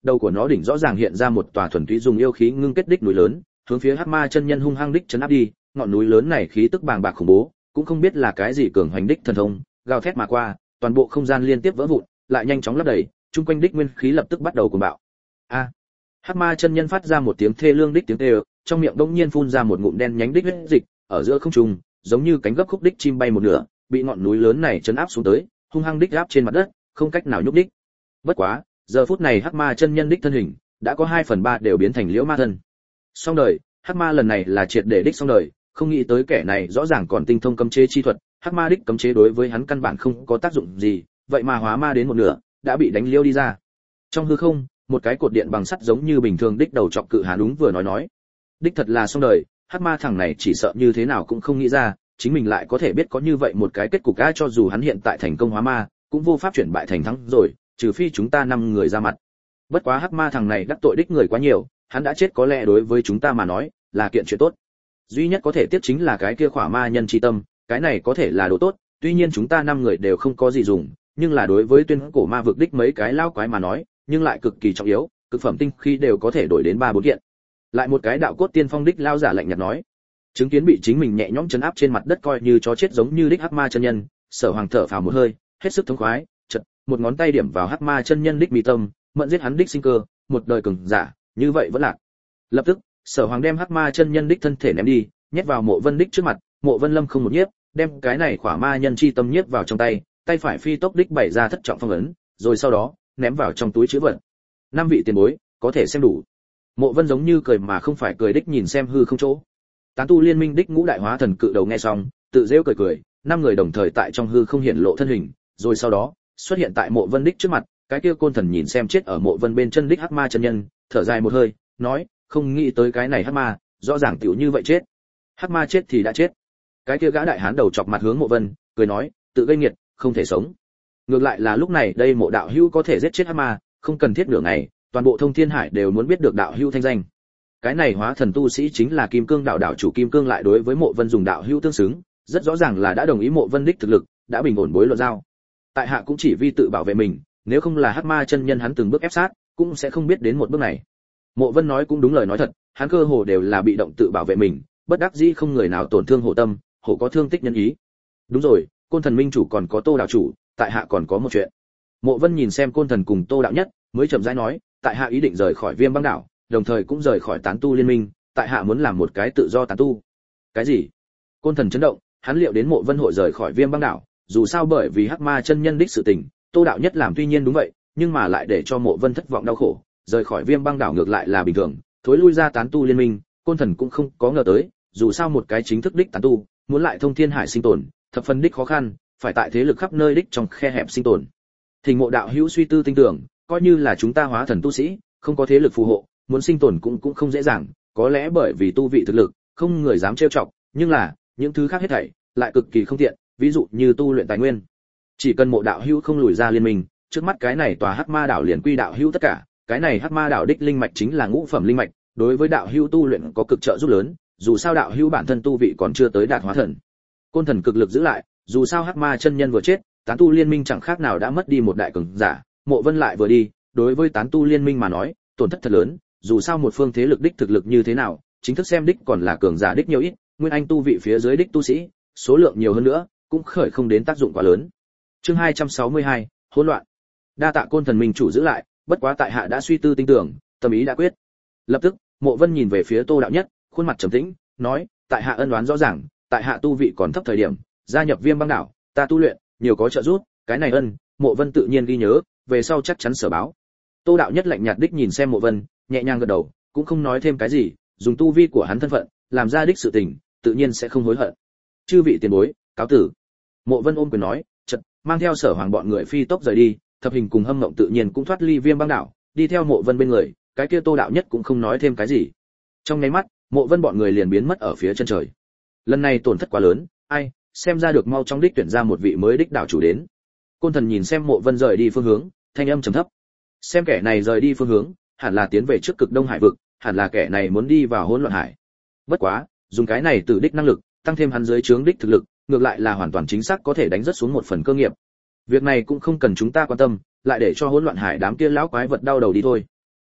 đầu của nó đỉnh rõ ràng hiện ra một tòa thuần túy dùng yêu khí ngưng kết đích núi lớn, hướng phía Hắc Ma chân nhân hung hăng đích chấn áp đi. Ngọn núi lớn này khí tức bàng bạc khủng bố, cũng không biết là cái gì cường hoành đích thần thông, gào thét mà qua, toàn bộ không gian liên tiếp vỡ vụn, lại nhanh chóng lấp đầy, chung quanh đích nguyên khí lập tức bắt đầu cuồng bạo. A! Hắc Ma chân nhân phát ra một tiếng thê lương đích tiếng kêu, trong miệng bỗng nhiên phun ra một ngụm đen nhánh đích huyết dịch, ở giữa không trung, giống như cánh gấp khúc đích chim bay một nửa, bị ngọn núi lớn này chấn áp xuống tới, hung hăng đích áp trên mặt đất, không cách nào nhúc đích. Bất quá, giờ phút này Hắc Ma chân nhân đích thân hình đã có hai phần ba đều biến thành liễu ma thân. Xong đời, Hắc Ma lần này là triệt để đích xong đời, không nghĩ tới kẻ này rõ ràng còn tinh thông cấm chế chi thuật, Hắc Ma đích cấm chế đối với hắn căn bản không có tác dụng gì, vậy mà hóa ma đến một nửa, đã bị đánh liêu đi ra. Trong hư không, một cái cột điện bằng sắt giống như bình thường đích đầu chọc cự hán đúng vừa nói nói. Đích thật là xong đời, Hắc Ma thằng này chỉ sợ như thế nào cũng không nghĩ ra, chính mình lại có thể biết có như vậy một cái kết cục a, cho dù hắn hiện tại thành công hóa ma, cũng vô pháp chuyển bại thành thắng rồi, trừ phi chúng ta năm người ra mặt. Bất quá Hắc Ma thằng này đắc tội đích người quá nhiều, hắn đã chết có lẽ đối với chúng ta mà nói là kiện chuyện tốt. Duy nhất có thể tiếp chính là cái kia khỏa ma nhân chi tâm, cái này có thể là đồ tốt, tuy nhiên chúng ta năm người đều không có gì dùng, nhưng là đối với tuyên cổ ma vực đích mấy cái lao quái mà nói, nhưng lại cực kỳ trọng yếu, cực phẩm tinh khi đều có thể đổi đến ba bốn kiện. Lại một cái đạo cốt tiên phong đích lao giả lạnh nhạt nói, chứng kiến bị chính mình nhẹ nhõm chấn áp trên mặt đất coi như chó chết giống như đích Hắc Ma chân nhân, Sở Hoàng thở phào một hơi, hết sức thống khoái, chợt một ngón tay điểm vào Hắc Ma chân nhân đích mi tâm, mượn giết hắn đích sinh cơ, một đời cường giả, như vậy vẫn lạc. Lập tức, Sở Hoàng đem Hắc Ma chân nhân đích thân thể ném đi, nhét vào Mộ Vân đích trước mặt, Mộ Vân lâm không một nhiếp, đem cái này khỏa ma nhân chi tâm nhiếp vào trong tay, tay phải phi tốc đích bày ra thất trọng phong ấn, rồi sau đó ném vào trong túi trữ vật. Năm vị tiền bối, có thể xem đủ. Mộ Vân giống như cười mà không phải cười đích nhìn xem hư không chỗ. Tán tu liên minh đích ngũ đại hóa thần cự đầu nghe xong, tự giễu cười cười, năm người đồng thời tại trong hư không hiện lộ thân hình, rồi sau đó xuất hiện tại Mộ Vân đích trước mặt, cái kia côn thần nhìn xem chết ở Mộ Vân bên chân đích Hắc Ma chân nhân, thở dài một hơi, nói, không nghĩ tới cái này Hắc Ma, rõ ràng tiểu như vậy chết. Hắc Ma chết thì đã chết. Cái kia gã đại hán đầu chọc mặt hướng Mộ Vân, cười nói, tự gây nghiệt, không thể sống. Ngược lại là lúc này đây Mộ đạo hữu có thể giết chết Hắc Ma, không cần thiết nửa ngày, toàn bộ Thông Thiên Hải đều muốn biết được đạo hữu thanh danh. Cái này hóa thần tu sĩ chính là Kim Cương đạo đạo chủ Kim Cương, lại đối với Mộ Vân dùng đạo hữu tương xứng, rất rõ ràng là đã đồng ý Mộ Vân đích thực lực, đã bình ổn bối luận giao. Tại hạ cũng chỉ vi tự bảo vệ mình, nếu không là Hắc Ma chân nhân hắn từng bước ép sát, cũng sẽ không biết đến một bước này. Mộ Vân nói cũng đúng lời nói thật, hắn cơ hồ đều là bị động tự bảo vệ mình, bất đắc dĩ không người nào tổn thương hổ tâm, hổ có thương tích nhân ý. Đúng rồi, Côn Thần Minh chủ còn có Tô đạo chủ, tại hạ còn có một chuyện. Mộ Vân nhìn xem Côn Thần cùng Tô đạo nhất, mới chậm rãi nói, tại hạ ý định rời khỏi Viêm Băng đảo, đồng thời cũng rời khỏi Tán tu liên minh, tại hạ muốn làm một cái tự do tán tu. Cái gì? Côn Thần chấn động, hắn liệu đến Mộ Vân hội rời khỏi Viêm Băng đảo, dù sao bởi vì Hắc Ma chân nhân đích sự tình, Tô đạo nhất làm tuy nhiên đúng vậy, nhưng mà lại để cho Mộ Vân thất vọng đau khổ, rời khỏi Viêm Băng đảo ngược lại là bình thường, thối lui ra Tán tu liên minh, Côn Thần cũng không có ngờ tới, dù sao một cái chính thức đích tán tu, muốn lại thông thiên hải sinh tồn, thập phần đích khó khăn, phải tại thế lực khắp nơi đích trong khe hẹp sinh tồn. Thỉnh Mộ đạo hữu suy tư tinh tưởng, coi như là chúng ta hóa thần tu sĩ, không có thế lực phù hộ, muốn sinh tồn cũng cũng không dễ dàng, có lẽ bởi vì tu vị thực lực, không người dám trêu chọc, nhưng là, những thứ khác hết thảy lại cực kỳ không tiện, ví dụ như tu luyện tài nguyên. Chỉ cần Mộ đạo hữu không lùi ra liên minh, trước mắt cái này tòa Hắc Ma đảo liền quy đạo hữu tất cả, cái này Hắc Ma đảo đích linh mạch chính là ngũ phẩm linh mạch, đối với đạo hữu tu luyện có cực trợ giúp lớn, dù sao đạo hữu bản thân tu vị còn chưa tới đạt hóa thần. Côn Thần cực lực giữ lại, dù sao Hắc Ma chân nhân vừa chết, Tán tu liên minh chẳng khác nào đã mất đi một đại cường giả, Mộ Vân lại vừa đi, đối với Tán tu liên minh mà nói, tổn thất thật lớn, dù sao một phương thế lực đích thực lực như thế nào, chính thức xem đích còn là cường giả đích nhiều ít, nguyên anh tu vị phía dưới đích tu sĩ, số lượng nhiều hơn nữa, cũng khởi không đến tác dụng quá lớn. Chương hai trăm sáu mươi hai, hỗn loạn. Đa tạ Côn Thần minh chủ giữ lại, bất quá tại hạ đã suy tư tinh tưởng, tâm ý đã quyết. Lập tức, Mộ Vân nhìn về phía Tô đạo nhất, khuôn mặt trầm tĩnh, nói, tại hạ ân oán rõ ràng, tại hạ tu vị còn thấp thời điểm, gia nhập Viêm Băng đảo, ta tu luyện, nhiều có trợ giúp, cái này ân, Mộ Vân tự nhiên ghi nhớ, về sau chắc chắn sở báo. Tô đạo nhất lạnh nhạt đích nhìn xem Mộ Vân, nhẹ nhàng gật đầu, cũng không nói thêm cái gì, dùng tu vi của hắn thân phận, làm ra đích sự tình, tự nhiên sẽ không hối hận. Chư vị tiền bối, cáo tử. Mộ Vân ôm quyền nói, chợt mang theo Sở Hoàng bọn người phi tốc rời đi, Thập Hình cùng Hâm Mộng tự nhiên cũng thoát ly Viêm Băng đảo, đi theo Mộ Vân bên người, cái kia Tô đạo nhất cũng không nói thêm cái gì. Trong nháy mắt, Mộ Vân bọn người liền biến mất ở phía chân trời. Lần này tổn thất quá lớn, ai, xem ra được mau trong đích tuyển ra một vị mới đích đảo chủ đến. Côn Thần nhìn xem Mộ Vân rời đi phương hướng, thanh âm trầm thấp. Xem kẻ này rời đi phương hướng, hẳn là tiến về trước Cực Đông Hải vực, hẳn là kẻ này muốn đi vào Hỗn Loạn Hải. Bất quá, dùng cái này từ đích năng lực, tăng thêm hắn dưới trướng đích thực lực, ngược lại là hoàn toàn chính xác có thể đánh rất xuống một phần cơ nghiệp. Việc này cũng không cần chúng ta quan tâm, lại để cho Hỗn Loạn Hải đám kia lão quái vật đau đầu đi thôi.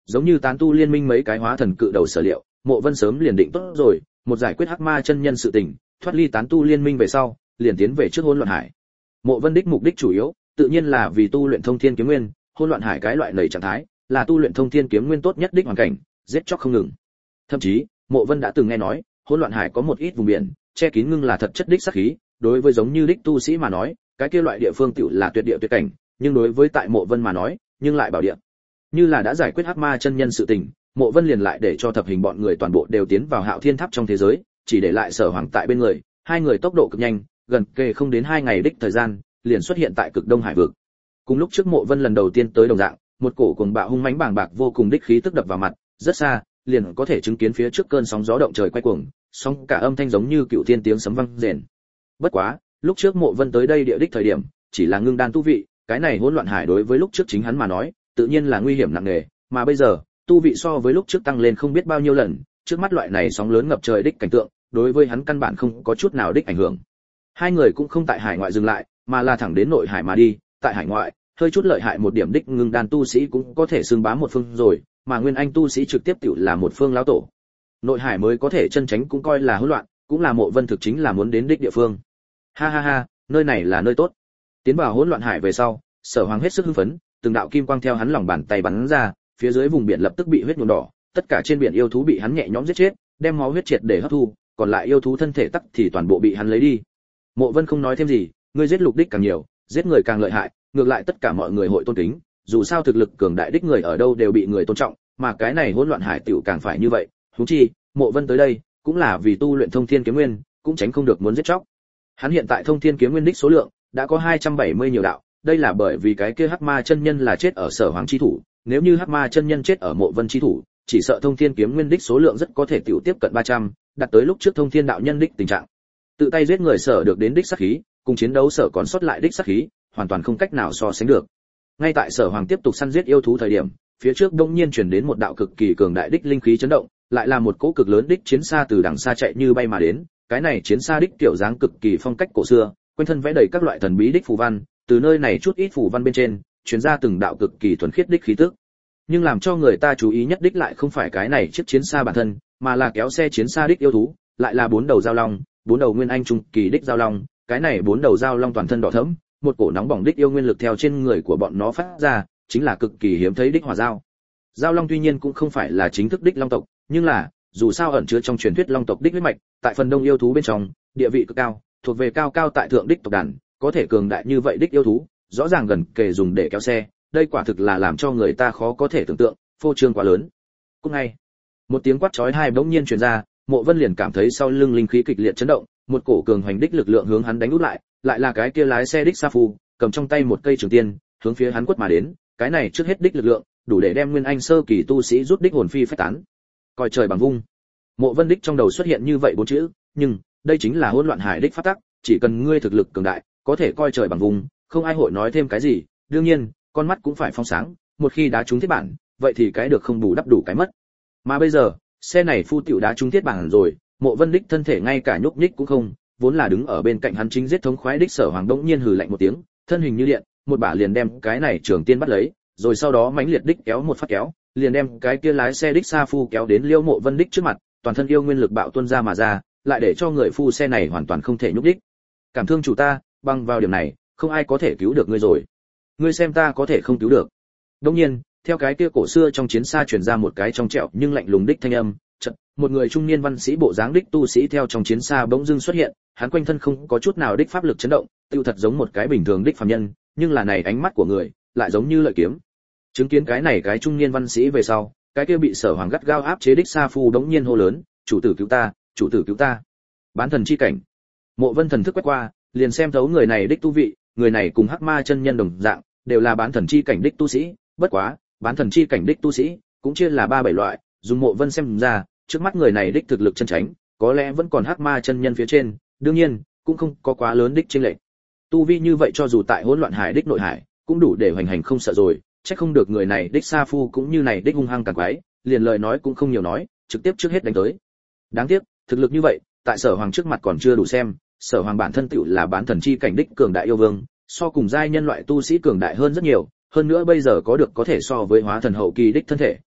Giống như tán tu liên minh mấy cái hóa thần cự đầu sở liệu, Mộ Vân sớm liền định tốt rồi, một giải quyết hắc ma chân nhân sự tình, thoát ly tán tu liên minh về sau, liền tiến về trước hỗn loạn hải. Mộ Vân đích mục đích chủ yếu, tự nhiên là vì tu luyện thông thiên kiếm nguyên, hỗn loạn hải cái loại lầy trạng thái, là tu luyện thông thiên kiếm nguyên tốt nhất đích hoàn cảnh, giết chóc không ngừng. Thậm chí, Mộ Vân đã từng nghe nói, hỗn loạn hải có một ít vùng biển, che kín ngưng là thật chất đích sát khí, đối với giống như đích tu sĩ mà nói, cái kia loại địa phương tiểu là tuyệt địa tuyệt cảnh, nhưng đối với tại Mộ Vân mà nói, nhưng lại bảo địa. Như là đã giải quyết hắc ma chân nhân sự tình, Mộ Vân liền lại để cho thập hình bọn người toàn bộ đều tiến vào Hạo Thiên Tháp trong thế giới, chỉ để lại Sở Hoàng tại bên người, hai người tốc độ cực nhanh, gần kề không đến hai ngày đích thời gian, liền xuất hiện tại Cực Đông Hải vực. Cùng lúc trước Mộ Vân lần đầu tiên tới đồng dạng, một cổ cuồng bạo hung mãnh bàng bạc vô cùng đích khí tức đập vào mặt, rất xa, liền có thể chứng kiến phía trước cơn sóng gió động trời quay cuồng, sóng cả âm thanh giống như cựu thiên tiếng sấm vang rền. Bất quá, lúc trước Mộ Vân tới đây địa đích thời điểm, chỉ là ngưng đan tu vị, cái này hỗn loạn hải đối với lúc trước chính hắn mà nói, tự nhiên là nguy hiểm nặng nề, mà bây giờ, tu vị so với lúc trước tăng lên không biết bao nhiêu lần, trước mắt loại này sóng lớn ngập trời đích cảnh tượng, đối với hắn căn bản không có chút nào đích ảnh hưởng. Hai người cũng không tại hải ngoại dừng lại, mà là thẳng đến nội hải mà đi, tại hải ngoại, hơi chút lợi hại một điểm đích ngưng đan tu sĩ cũng có thể xưng bá một phương rồi, mà nguyên anh tu sĩ trực tiếp tiểu là một phương lão tổ. Nội hải mới có thể chân tránh cũng coi là hỗn loạn, cũng là Mộ Vân thực chính là muốn đến đích địa phương. Ha ha ha, nơi này là nơi tốt. Tiến vào hỗn loạn hải về sau, Sở Hoàng hết sức hưng phấn, từng đạo kim quang theo hắn lòng bàn tay bắn ra, phía dưới vùng biển lập tức bị huyết nhuộm đỏ, tất cả trên biển yêu thú bị hắn nhẹ nhõm giết chết, đem máu huyết triệt để hấp thu, còn lại yêu thú thân thể tắc thì toàn bộ bị hắn lấy đi. Mộ Vân không nói thêm gì, ngươi giết lục đích càng nhiều, giết người càng lợi hại, ngược lại tất cả mọi người hội tôn kính, dù sao thực lực cường đại đích người ở đâu đều bị người tôn trọng, mà cái này hỗn loạn hải tiểu càng phải như vậy. Huống chi, Mộ Vân tới đây, cũng là vì tu luyện thông thiên kiếm nguyên, cũng tránh không được muốn giết chóc. Hắn hiện tại thông thiên kiếm nguyên đích số lượng đã có hai trăm bảy mươi nhiều đạo, đây là bởi vì cái kia hắc ma chân nhân là chết ở Sở Hoàng chi thủ, nếu như hắc ma chân nhân chết ở Mộ Vân chi thủ, chỉ sợ thông thiên kiếm nguyên đích số lượng rất có thể tiểu tiếp cận ba trăm, đạt tới lúc trước thông thiên đạo nhân đích tình trạng. Tự tay giết người sở được đến đích sát khí, cùng chiến đấu sở còn sót lại đích sát khí, hoàn toàn không cách nào so sánh được. Ngay tại Sở Hoàng tiếp tục săn giết yêu thú thời điểm, phía trước đông nhiên truyền đến một đạo cực kỳ cường đại đích linh khí chấn động, lại là một cỗ cực lớn đích chiến xa từ đằng xa chạy như bay mà đến, cái này chiến xa đích kiểu dáng cực kỳ phong cách cổ xưa, quanh thân vẽ đầy các loại thần bí đích phù văn, từ nơi này chút ít phù văn bên trên, truyền ra từng đạo cực kỳ thuần khiết đích khí tức. Nhưng làm cho người ta chú ý nhất đích lại không phải cái này chiếc chiến xa bản thân, mà là kéo xe chiến xa đích yêu thú, lại là bốn đầu giao long, bốn đầu nguyên anh trung kỳ đích giao long, cái này bốn đầu giao long toàn thân đỏ thẫm, một cổ nóng bỏng đích yêu nguyên lực theo trên người của bọn nó phát ra, chính là cực kỳ hiếm thấy đích hỏa giao. Giao long tuy nhiên cũng không phải là chính thức đích long tộc, nhưng là, dù sao ẩn chứa trong truyền thuyết long tộc đích huyết mạch, tại phần đông yêu thú bên trong, địa vị cực cao, thuộc về cao cao tại thượng đích tộc đàn, có thể cường đại như vậy đích yêu thú, rõ ràng gần kề dùng để kéo xe, đây quả thực là làm cho người ta khó có thể tưởng tượng, phô trương quá lớn. Cũng ngay, một tiếng quát chói tai bỗng nhiên truyền ra, Mộ Vân liền cảm thấy sau lưng linh khí kịch liệt chấn động, một cổ cường hoành đích lực lượng hướng hắn đánh úp lại, lại là cái kia lái xe đích Sa Phu, cầm trong tay một cây trường tiên, hướng phía hắn quất mà đến, cái này trước hết đích lực lượng, đủ để đem nguyên anh sơ kỳ tu sĩ rút đích hồn phi phách tán. Coi trời bằng vung. Mộ Vân đích trong đầu xuất hiện như vậy bốn chữ, nhưng đây chính là hỗn loạn hải đích pháp tắc, chỉ cần ngươi thực lực cường đại, có thể coi trời bằng vùng, không ai hội nói thêm cái gì, đương nhiên, con mắt cũng phải phóng sáng, một khi đá trúng thiết bản, vậy thì cái được không bù đắp đủ cái mất. Mà bây giờ, xe này phu tiểu đá trúng thiết bản rồi, Mộ Vân đích thân thể ngay cả nhúc nhích cũng không, vốn là đứng ở bên cạnh hắn chính giết thống khoái đích Sở Hoàng đống nhiên hừ lạnh một tiếng, thân hình như điện, một bả liền đem cái này trường tiên bắt lấy, rồi sau đó mãnh liệt đích kéo một phát kéo, liền đem cái kia lái xe đích Sa Phu kéo đến Liêu Mộ Vân đích trước mặt, toàn thân yêu nguyên lực bạo tuôn ra mà ra, lại để cho người phu xe này hoàn toàn không thể nhúc nhích. Cảm thương chủ ta, bằng vào điểm này, không ai có thể cứu được ngươi rồi. Ngươi xem ta có thể không cứu được. Đương nhiên, theo cái kia cổ xưa trong chiến xa truyền ra một cái trong trẻo nhưng lạnh lùng đích thanh âm, chợt, một người trung niên văn sĩ bộ dáng đích tu sĩ theo trong chiến xa bỗng dưng xuất hiện, hắn quanh thân không có chút nào đích pháp lực chấn động, tiêu thật giống một cái bình thường đích phàm nhân, nhưng là này ánh mắt của người, lại giống như lợi kiếm. Chứng kiến cái này cái trung niên văn sĩ về sau, cái kia bị Sở Hoàng gắt gao áp chế đích Sa Phu đống nhiên hô lớn, chủ tử cứu ta, chủ tử cứu ta. Bán thần chi cảnh. Mộ Vân thần thức quét qua, liền xem thấu người này đích tu vị, người này cùng hắc ma chân nhân đồng dạng, đều là bán thần chi cảnh đích tu sĩ, bất quá, bán thần chi cảnh đích tu sĩ cũng chia là ba bảy loại, dùng Mộ Vân xem ra, trước mắt người này đích thực lực chân chánh, có lẽ vẫn còn hắc ma chân nhân phía trên, đương nhiên, cũng không có quá lớn đích chênh lệch. Tu vi như vậy cho dù tại hỗn loạn hải đích nội hải, cũng đủ để hoành hành không sợ rồi, chắc không được người này đích Sa Phu cũng như này đích hung hăng càng quái, liền lời nói cũng không nhiều nói, trực tiếp trước hết đánh tới. Đáng tiếc, thực lực như vậy, tại Sở Hoàng trước mặt còn chưa đủ xem, Sở Hoàng bản thân tựu là bán thần chi cảnh đích cường đại yêu vương, so cùng giai nhân loại tu sĩ cường đại hơn rất nhiều, hơn nữa bây giờ có được có thể so với hóa thần hậu kỳ đích thân thể,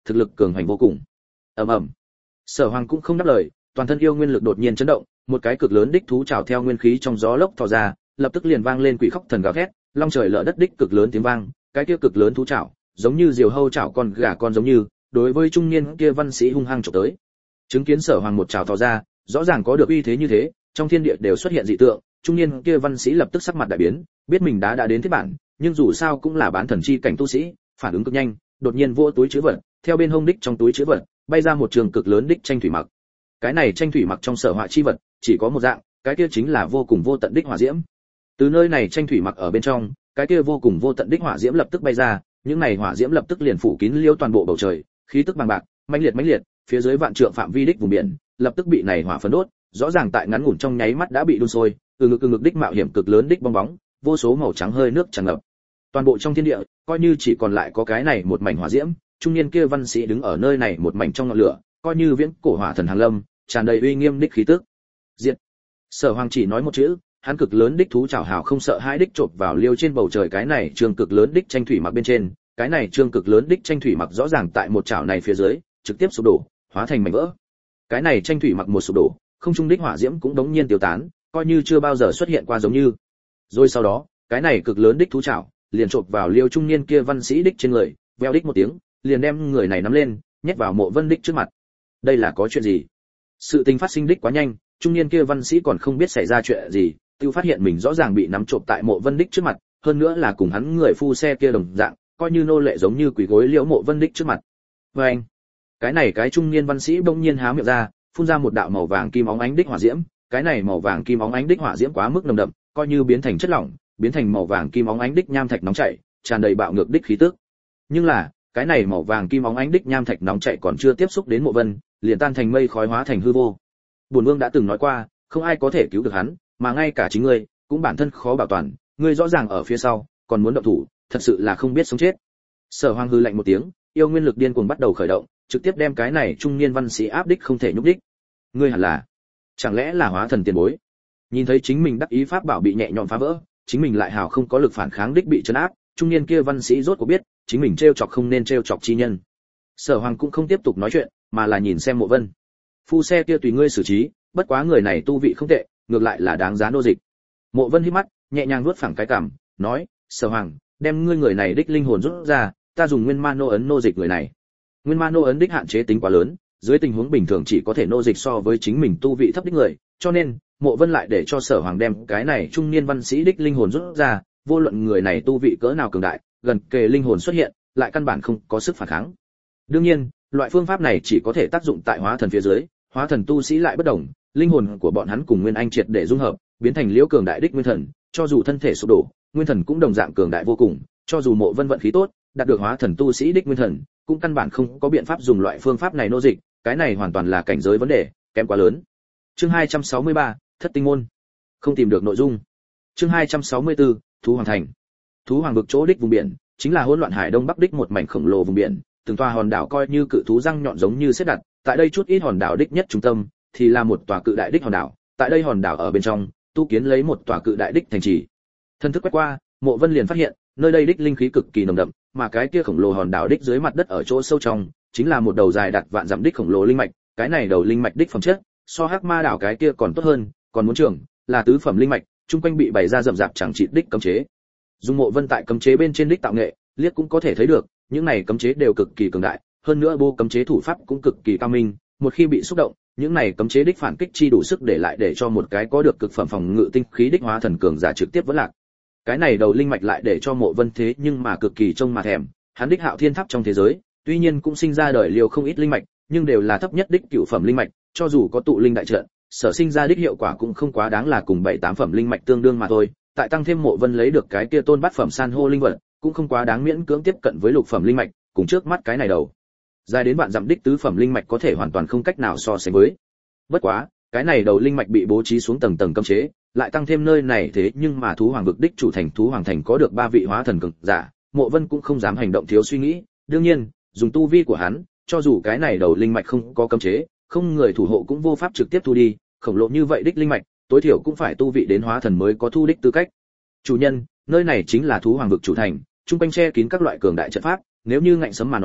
thực lực cường hành vô cùng. Ầm ầm. Sở Hoàng cũng không đáp lời, toàn thân yêu nguyên lực đột nhiên chấn động, một cái cực lớn đích thú trảo theo nguyên khí trong gió lốc thò ra, lập tức liền vang lên quỷ khóc thần gào thét, long trời lở đất đích cực lớn tiếng vang, cái kia cực lớn thú trảo, giống như diều hâu chảo con gà con giống như, đối với trung niên kia văn sĩ hung hăng chụp tới. Chứng kiến Sở Hoàng một trảo thò ra, rõ ràng có được uy thế như thế, trong thiên địa đều xuất hiện dị tượng, trung niên kia văn sĩ lập tức sắc mặt đại biến, biết mình đã đã đến thế bản, nhưng dù sao cũng là bán thần chi cảnh tu sĩ, phản ứng cực nhanh, đột nhiên vỗ túi trữ vật, theo bên hông đích trong túi trữ vật, bay ra một trường cực lớn đích tranh thủy mặc. Cái này tranh thủy mặc trong sở họa chi vật, chỉ có một dạng, cái kia chính là vô cùng vô tận đích hỏa diễm. Từ nơi này tranh thủy mặc ở bên trong, cái kia vô cùng vô tận đích hỏa diễm lập tức bay ra, những này hỏa diễm lập tức liền phủ kín liêu toàn bộ bầu trời, khí tức bằng bạc, mãnh liệt mãnh liệt, phía dưới vạn trượng phạm vi đích vùng biển, lập tức bị này hỏa phấn đốt, rõ ràng tại ngắn ngủn trong nháy mắt đã bị đun sôi, từ ngực từ ngực đích mạo hiểm cực lớn đích bong bóng, vô số màu trắng hơi nước tràn ngập. Toàn bộ trong thiên địa, coi như chỉ còn lại có cái này một mảnh hỏa diễm, trung niên kia văn sĩ đứng ở nơi này một mảnh trong ngọn lửa, coi như viễn cổ hỏa thần hàng lâm, tràn đầy uy nghiêm đích khí tức. Diệt. Sở Hoàng chỉ nói một chữ, hắn cực lớn đích thú chảo hào không sợ hãi đích chộp vào liêu trên bầu trời cái này trường cực lớn đích tranh thủy mặc bên trên, cái này trường cực lớn đích tranh thủy mặc rõ ràng tại một chảo này phía dưới, trực tiếp sụp đổ, hóa thành mảnh vỡ. Cái này tranh thủy mặc một sụp đổ, không trung đích hỏa diễm cũng đống nhiên tiêu tán, coi như chưa bao giờ xuất hiện qua giống như. Rồi sau đó, cái này cực lớn đích thú chảo liền chộp vào liêu trung niên kia văn sĩ đích trên người, veo đích một tiếng, liền đem người này nắm lên, nhét vào Mộ Vân đích trước mặt. Đây là có chuyện gì? Sự tình phát sinh đích quá nhanh, trung niên kia văn sĩ còn không biết xảy ra chuyện gì, tiêu phát hiện mình rõ ràng bị nắm trộm tại Mộ Vân đích trước mặt, hơn nữa là cùng hắn người phu xe kia đồng dạng, coi như nô lệ giống như quỳ gối liễu Mộ Vân đích trước mặt. Và anh, cái này cái trung niên văn sĩ bỗng nhiên há miệng ra, phun ra một đạo màu vàng kim óng ánh đích hỏa diễm, cái này màu vàng kim óng ánh đích hỏa diễm quá mức nồng đậm, coi như biến thành chất lỏng, biến thành màu vàng kim óng ánh đích nham thạch nóng chảy, tràn đầy bạo ngược đích khí tức. Nhưng là, cái này màu vàng kim óng ánh đích nham thạch nóng chảy còn chưa tiếp xúc đến Mộ Vân, liền tan thành mây khói hóa thành hư vô. Bổn vương đã từng nói qua, không ai có thể cứu được hắn, mà ngay cả chính ngươi cũng bản thân khó bảo toàn, ngươi rõ ràng ở phía sau, còn muốn động thủ, thật sự là không biết sống chết. Sở Hoàng hừ lạnh một tiếng, yêu nguyên lực điên cuồng bắt đầu khởi động, trực tiếp đem cái này trung niên văn sĩ áp đích không thể nhúc đích. Ngươi hẳn là, chẳng lẽ là hóa thần tiền bối? Nhìn thấy chính mình đắc ý pháp bảo bị nhẹ nhõm phá vỡ, chính mình lại hào không có lực phản kháng đích bị trấn áp, trung niên kia văn sĩ rốt cuộc biết, chính mình trêu chọc không nên trêu chọc chi nhân. Sở Hoàng cũng không tiếp tục nói chuyện, mà là nhìn xem Mộ Vân. Phu xe kia tùy ngươi xử trí, bất quá người này tu vị không tệ, ngược lại là đáng giá nô dịch. Mộ Vân hít mắt, nhẹ nhàng vuốt phẳng cái cằm, nói, Sở Hoàng, đem ngươi người này đích linh hồn rút ra, ta dùng nguyên ma nô ấn nô dịch người này. Nguyên ma nô ấn đích hạn chế tính quá lớn, dưới tình huống bình thường chỉ có thể nô dịch so với chính mình tu vị thấp đích người, cho nên Mộ Vân lại để cho Sở Hoàng đem cái này trung niên văn sĩ đích linh hồn rút ra, vô luận người này tu vị cỡ nào cường đại, gần kề linh hồn xuất hiện, lại căn bản không có sức phản kháng. Đương nhiên, loại phương pháp này chỉ có thể tác dụng tại hóa thần phía dưới, hóa thần tu sĩ lại bất đồng, linh hồn của bọn hắn cùng nguyên anh triệt để dung hợp, biến thành liễu cường đại đích nguyên thần, cho dù thân thể sụp đổ, nguyên thần cũng đồng dạng cường đại vô cùng, cho dù Mộ Vân vận khí tốt, đạt được hóa thần tu sĩ đích nguyên thần, cũng căn bản không có biện pháp dùng loại phương pháp này nô dịch, cái này hoàn toàn là cảnh giới vấn đề, kém quá lớn. Chương hai trăm sáu mươi ba, Thất tinh môn. Không tìm được nội dung. Chương hai trăm sáu mươi tư, Thú Hoàng thành. Thú Hoàng vực chỗ đích vùng biển, chính là hỗn loạn hải đông bắc đích một mảnh khổng lồ vùng biển, từng tòa hòn đảo coi như cự thú răng nhọn giống như xếp đặt, tại đây chút ít hòn đảo đích nhất trung tâm thì là một tòa cự đại đích hòn đảo, tại đây hòn đảo ở bên trong tu kiến lấy một tòa cự đại đích thành trì. Thân thức quét qua, Mộ Vân liền phát hiện, nơi đây đích linh khí cực kỳ nồng đậm, mà cái kia khổng lồ hòn đảo đích dưới mặt đất ở chỗ sâu trong, chính là một đầu dài đạt vạn dặm đích khổng lồ linh mạch, cái này đầu linh mạch đích phẩm chất, so Hắc Ma đảo cái kia còn tốt hơn, còn muốn trưởng, là tứ phẩm linh mạch, trung quanh bị bày ra rậm rạp chẳng chịt đích cấm chế. Dung Mộ Vân tại cấm chế bên trên đích tạo nghệ, liếc cũng có thể thấy được, những này cấm chế đều cực kỳ cường đại, hơn nữa bố cấm chế thủ pháp cũng cực kỳ cao minh, một khi bị xúc động, những này cấm chế đích phản kích chi đủ sức để lại để cho một cái có được cực phẩm phòng ngự tinh khí đích hóa thần cường giả trực tiếp vỡ lạc. Cái này đầu linh mạch lại để cho Mộ Vân thế nhưng mà cực kỳ trông mà thèm, hắn đích Hạo Thiên Tháp trong thế giới, tuy nhiên cũng sinh ra đời liều không ít linh mạch, nhưng đều là thấp nhất đích cửu phẩm linh mạch, cho dù có tụ linh đại trận, sở sinh ra đích hiệu quả cũng không quá đáng là cùng bảy tám phẩm linh mạch tương đương mà thôi, tại tăng thêm Mộ Vân lấy được cái kia tôn bát phẩm san hô linh vật, cũng không quá đáng miễn cưỡng tiếp cận với lục phẩm linh mạch, cùng trước mắt cái này đầu dài đến vạn dặm đích tứ phẩm linh mạch có thể hoàn toàn không cách nào so sánh với. Bất quá, cái này đầu linh mạch bị bố trí xuống tầng tầng cấm chế, lại tăng thêm nơi này thế nhưng mà thú hoàng vực đích chủ thành thú hoàng thành có được ba vị hóa thần cường giả, Mộ Vân cũng không dám hành động thiếu suy nghĩ, đương nhiên, dùng tu vi của hắn, cho dù cái này đầu linh mạch không có cấm chế, không người thủ hộ cũng vô pháp trực tiếp thu đi, khổng lồ như vậy đích linh mạch, tối thiểu cũng phải tu vị đến hóa thần mới có thu đích tư cách. Chủ nhân, nơi này chính là thú hoàng vực chủ thành, trung quanh che kín các loại cường đại trận pháp, nếu như ngạnh sấm mà nói,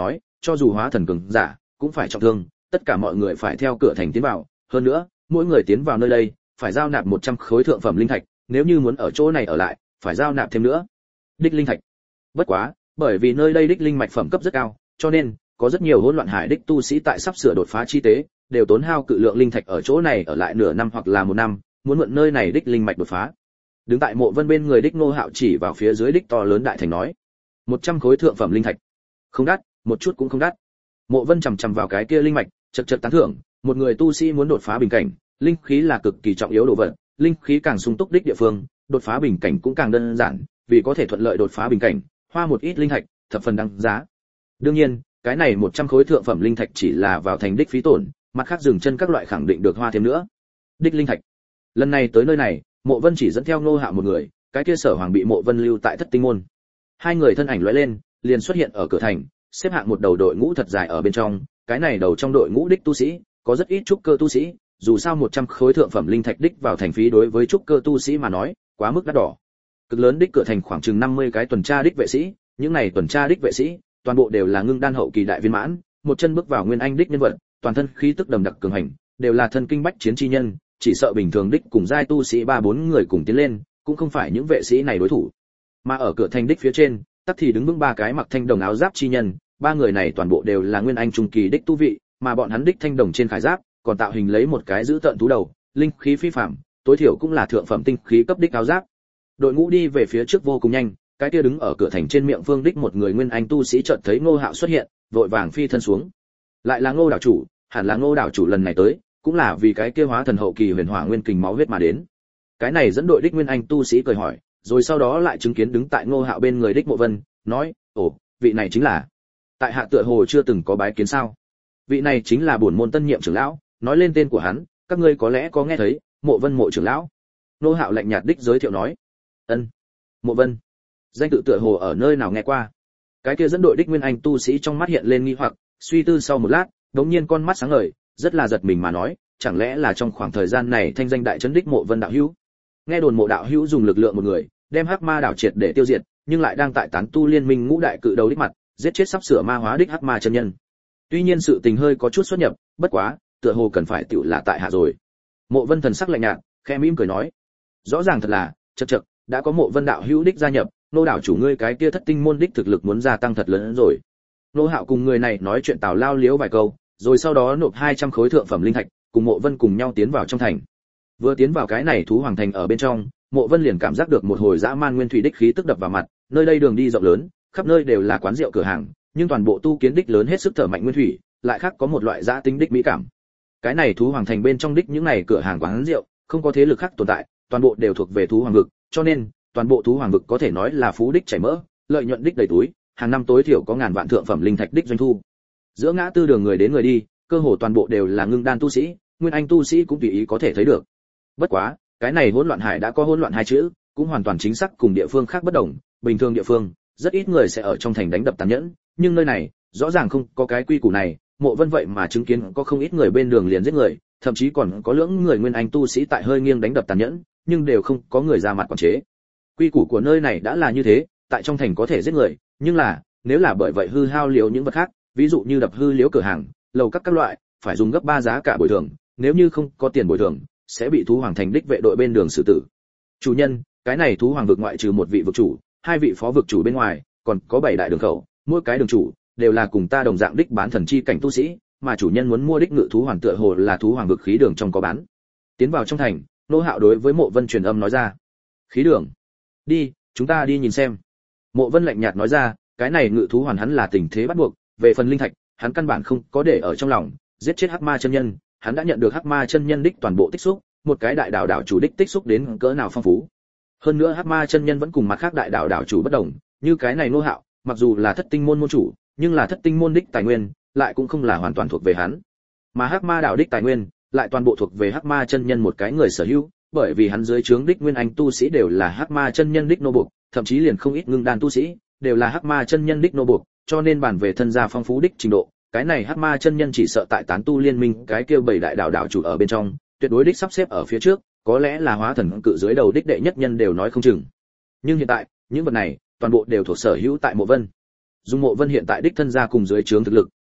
cho dù hóa thần cường giả cũng phải trọng thương, tất cả mọi người phải theo cửa thành tiến vào, hơn nữa, mỗi người tiến vào nơi đây phải giao nạp một trăm khối thượng phẩm linh thạch, nếu như muốn ở chỗ này ở lại, phải giao nạp thêm nữa. Đích linh thạch. Bất quá, bởi vì nơi đây đích linh mạch phẩm cấp rất cao, cho nên có rất nhiều hỗn loạn hải đích tu sĩ tại sắp sửa đột phá chi tế, đều tốn hao cự lượng linh thạch ở chỗ này ở lại nửa năm hoặc là một năm, muốn mượn nơi này đích linh mạch đột phá. Đứng tại Mộ Vân bên người đích Ngô Hạo chỉ vào phía dưới đích to lớn đại thành nói: một trăm khối thượng phẩm linh thạch. Không đắt, một chút cũng không đắt. Mộ Vân chằm chằm vào cái kia linh mạch, chậc chậc tán thưởng, một người tu sĩ muốn đột phá bình cảnh, linh khí là cực kỳ trọng yếu đồ vật, linh khí càng sung túc đích địa phương, đột phá bình cảnh cũng càng đơn giản, vì có thể thuận lợi đột phá bình cảnh, hoa một ít linh thạch, thập phần đáng giá. Đương nhiên, cái này một trăm khối thượng phẩm linh thạch chỉ là vào thành đích phí tổn, mặt khác dừng chân các loại khẳng định được hoa thêm nữa. Đích linh thạch. Lần này tới nơi này, Mộ Vân chỉ dẫn theo Ngô Hạo một người, cái kia Sở Hoàng bị Mộ Vân lưu tại Thất Tinh môn. Hai người thân ảnh lóe lên, liền xuất hiện ở cửa thành, xếp hạng một đầu đội ngũ thật dài ở bên trong, cái này đầu trong đội ngũ đích tu sĩ, có rất ít trúc cơ tu sĩ, dù sao một trăm khối thượng phẩm linh thạch đích vào thành phí đối với trúc cơ tu sĩ mà nói, quá mức đắt đỏ. Cực lớn đích cửa thành khoảng chừng năm mươi cái tuần tra đích vệ sĩ, những này tuần tra đích vệ sĩ, toàn bộ đều là ngưng đan hậu kỳ đại viên mãn, một chân bước vào nguyên anh đích nhân vật, toàn thân khí tức đầm đặc cường hành, đều là thân kinh bách chiến chi nhân, chỉ sợ bình thường đích cùng giai tu sĩ ba bốn người cùng tiến lên, cũng không phải những vệ sĩ này đối thủ. Mà ở cửa thành đích phía trên, tắc thì đứng vững ba cái mặc thanh đồng áo giáp chi nhân, ba người này toàn bộ đều là nguyên anh trung kỳ đích tu vị, mà bọn hắn đích thanh đồng trên khải giáp, còn tạo hình lấy một cái giữ tận thú đầu, linh khí phi phàm, tối thiểu cũng là thượng phẩm tinh khí cấp đích áo giáp. Đội ngũ đi về phía trước vô cùng nhanh, cái kia đứng ở cửa thành trên miệng phương đích một người nguyên anh tu sĩ chợt thấy Ngô Hạo xuất hiện, vội vàng phi thân xuống. Lại là Ngô đảo chủ, hẳn là Ngô đảo chủ lần này tới, cũng là vì cái kia hóa thần hậu kỳ huyền hỏa nguyên kình máu huyết mà đến. Cái này dẫn đội đích nguyên anh tu sĩ cười hỏi, rồi sau đó lại chứng kiến đứng tại Ngô Hạo bên người đích Mộ Vân, nói: "Ồ, vị này chính là..." Tại hạ tựa hồ chưa từng có bái kiến sao? Vị này chính là bổn môn tân nhiệm trưởng lão, nói lên tên của hắn, các ngươi có lẽ có nghe thấy, Mộ Vân Mộ trưởng lão. Ngô Hạo lạnh nhạt đích giới thiệu nói. Ân, Mộ Vân, danh tự tựa hồ ở nơi nào nghe qua. Cái kia dẫn đội đích nguyên anh tu sĩ trong mắt hiện lên nghi hoặc, suy tư sau một lát, đống nhiên con mắt sáng ngời, rất là giật mình mà nói, chẳng lẽ là trong khoảng thời gian này thanh danh đại chấn đích Mộ Vân đạo hữu? Nghe đồn Mộ đạo hữu dùng lực lượng một người, đem Hắc Ma đảo triệt để tiêu diệt, nhưng lại đang tại tán tu liên minh ngũ đại cự đầu đích mặt, giết chết sắp sửa ma hóa đích Hắc Ma chân nhân. Tuy nhiên sự tình hơi có chút xuất nhập, bất quá, tựa hồ cần phải tiểu là tại hạ rồi. Mộ Vân thần sắc lạnh nhạt, khẽ mỉm cười nói, rõ ràng thật là, chậc chậc, đã có Mộ Vân đạo hữu đích gia nhập, nô đảo chủ ngươi cái kia thất tinh môn đích thực lực muốn gia tăng thật lớn hơn rồi. Nô Hạo cùng người này nói chuyện tào lao liếu vài câu, rồi sau đó nộp hai trăm khối thượng phẩm linh thạch, cùng Mộ Vân cùng nhau tiến vào trong thành. Vừa tiến vào cái này thú hoàng thành ở bên trong, Mộ Vân liền cảm giác được một hồi dã man nguyên thủy đích khí tức đập vào mặt, nơi đây đường đi rộng lớn, khắp nơi đều là quán rượu cửa hàng, nhưng toàn bộ tu kiến đích lớn hết sức thở mạnh nguyên thủy, lại khác có một loại dã tính đích mỹ cảm. Cái này thú hoàng thành bên trong đích những này cửa hàng quán rượu, không có thế lực khác tồn tại, toàn bộ đều thuộc về thú hoàng vực, cho nên toàn bộ thú hoàng vực có thể nói là phú đích chảy mỡ, lợi nhuận đích đầy túi, hàng năm tối thiểu có ngàn vạn thượng phẩm linh thạch đích doanh thu. Giữa ngã tư đường người đến người đi, cơ hồ toàn bộ đều là ngưng đan tu sĩ, nguyên anh tu sĩ cũng tùy ý có thể thấy được. Bất quá, cái này hỗn loạn hải đã có hỗn loạn hai chữ, cũng hoàn toàn chính xác cùng địa phương khác bất đồng, bình thường địa phương, rất ít người sẽ ở trong thành đánh đập tàn nhẫn, nhưng nơi này, rõ ràng không có cái quy củ này, Mộ Vân vậy mà chứng kiến có không ít người bên đường liền giết người, thậm chí còn có lưỡng người nguyên anh tu sĩ tại hơi nghiêng đánh đập tàn nhẫn, nhưng đều không có người ra mặt quản chế. Quy củ của nơi này đã là như thế, tại trong thành có thể giết người, nhưng là, nếu là bởi vậy hư hao liếu những vật khác, ví dụ như đập hư liếu cửa hàng, lầu các các loại, phải dùng gấp ba giá cả bồi thường, nếu như không có tiền bồi thường, sẽ bị thú hoàng thành đích vệ đội bên đường xử tử. Chủ nhân, cái này thú hoàng vực ngoại trừ một vị vực chủ, hai vị phó vực chủ bên ngoài, còn có bảy đại đường khẩu, mỗi cái đường chủ đều là cùng ta đồng dạng đích bán thần chi cảnh tu sĩ, mà chủ nhân muốn mua đích ngự thú hoàng tựa hồ là thú hoàng vực khí đường trong có bán. Tiến vào trong thành, Nô Hạo đối với Mộ Vân truyền âm nói ra. Khí đường? Đi, chúng ta đi nhìn xem. Mộ Vân lạnh nhạt nói ra, cái này ngự thú hoàn hắn là tình thế bắt buộc, về phần linh thạch, hắn căn bản không có để ở trong lòng, giết chết Hắc Ma chân nhân, hắn đã nhận được Hắc Ma chân nhân đích toàn bộ tích xúc, một cái đại đạo đạo chủ đích tích xúc đến cỡ nào phong phú. Hơn nữa Hắc Ma chân nhân vẫn cùng mặt khác đại đạo đạo chủ bất đồng, như cái này Nô Hạo, mặc dù là thất tinh môn môn chủ, nhưng là thất tinh môn đích tài nguyên, lại cũng không là hoàn toàn thuộc về hắn. Mà Hắc Ma đạo đích tài nguyên, lại toàn bộ thuộc về Hắc Ma chân nhân một cái người sở hữu, bởi vì hắn dưới trướng đích nguyên anh tu sĩ đều là Hắc Ma chân nhân đích nô buộc, thậm chí liền không ít ngưng đan tu sĩ, đều là Hắc Ma chân nhân đích nô buộc, cho nên bản về thân gia phong phú đích trình độ, cái này Hắc Ma chân nhân chỉ sợ tại tán tu liên minh cái kêu bảy đại đạo đạo chủ ở bên trong, tuyệt đối đích sắp xếp ở phía trước, có lẽ là hóa thần cự dưới đầu đích đệ nhất nhân đều nói không chừng. Nhưng hiện tại, những vật này, toàn bộ đều thuộc sở hữu tại Mộ Vân. Dùng Mộ Vân hiện tại đích thân gia cùng dưới trướng thực lực,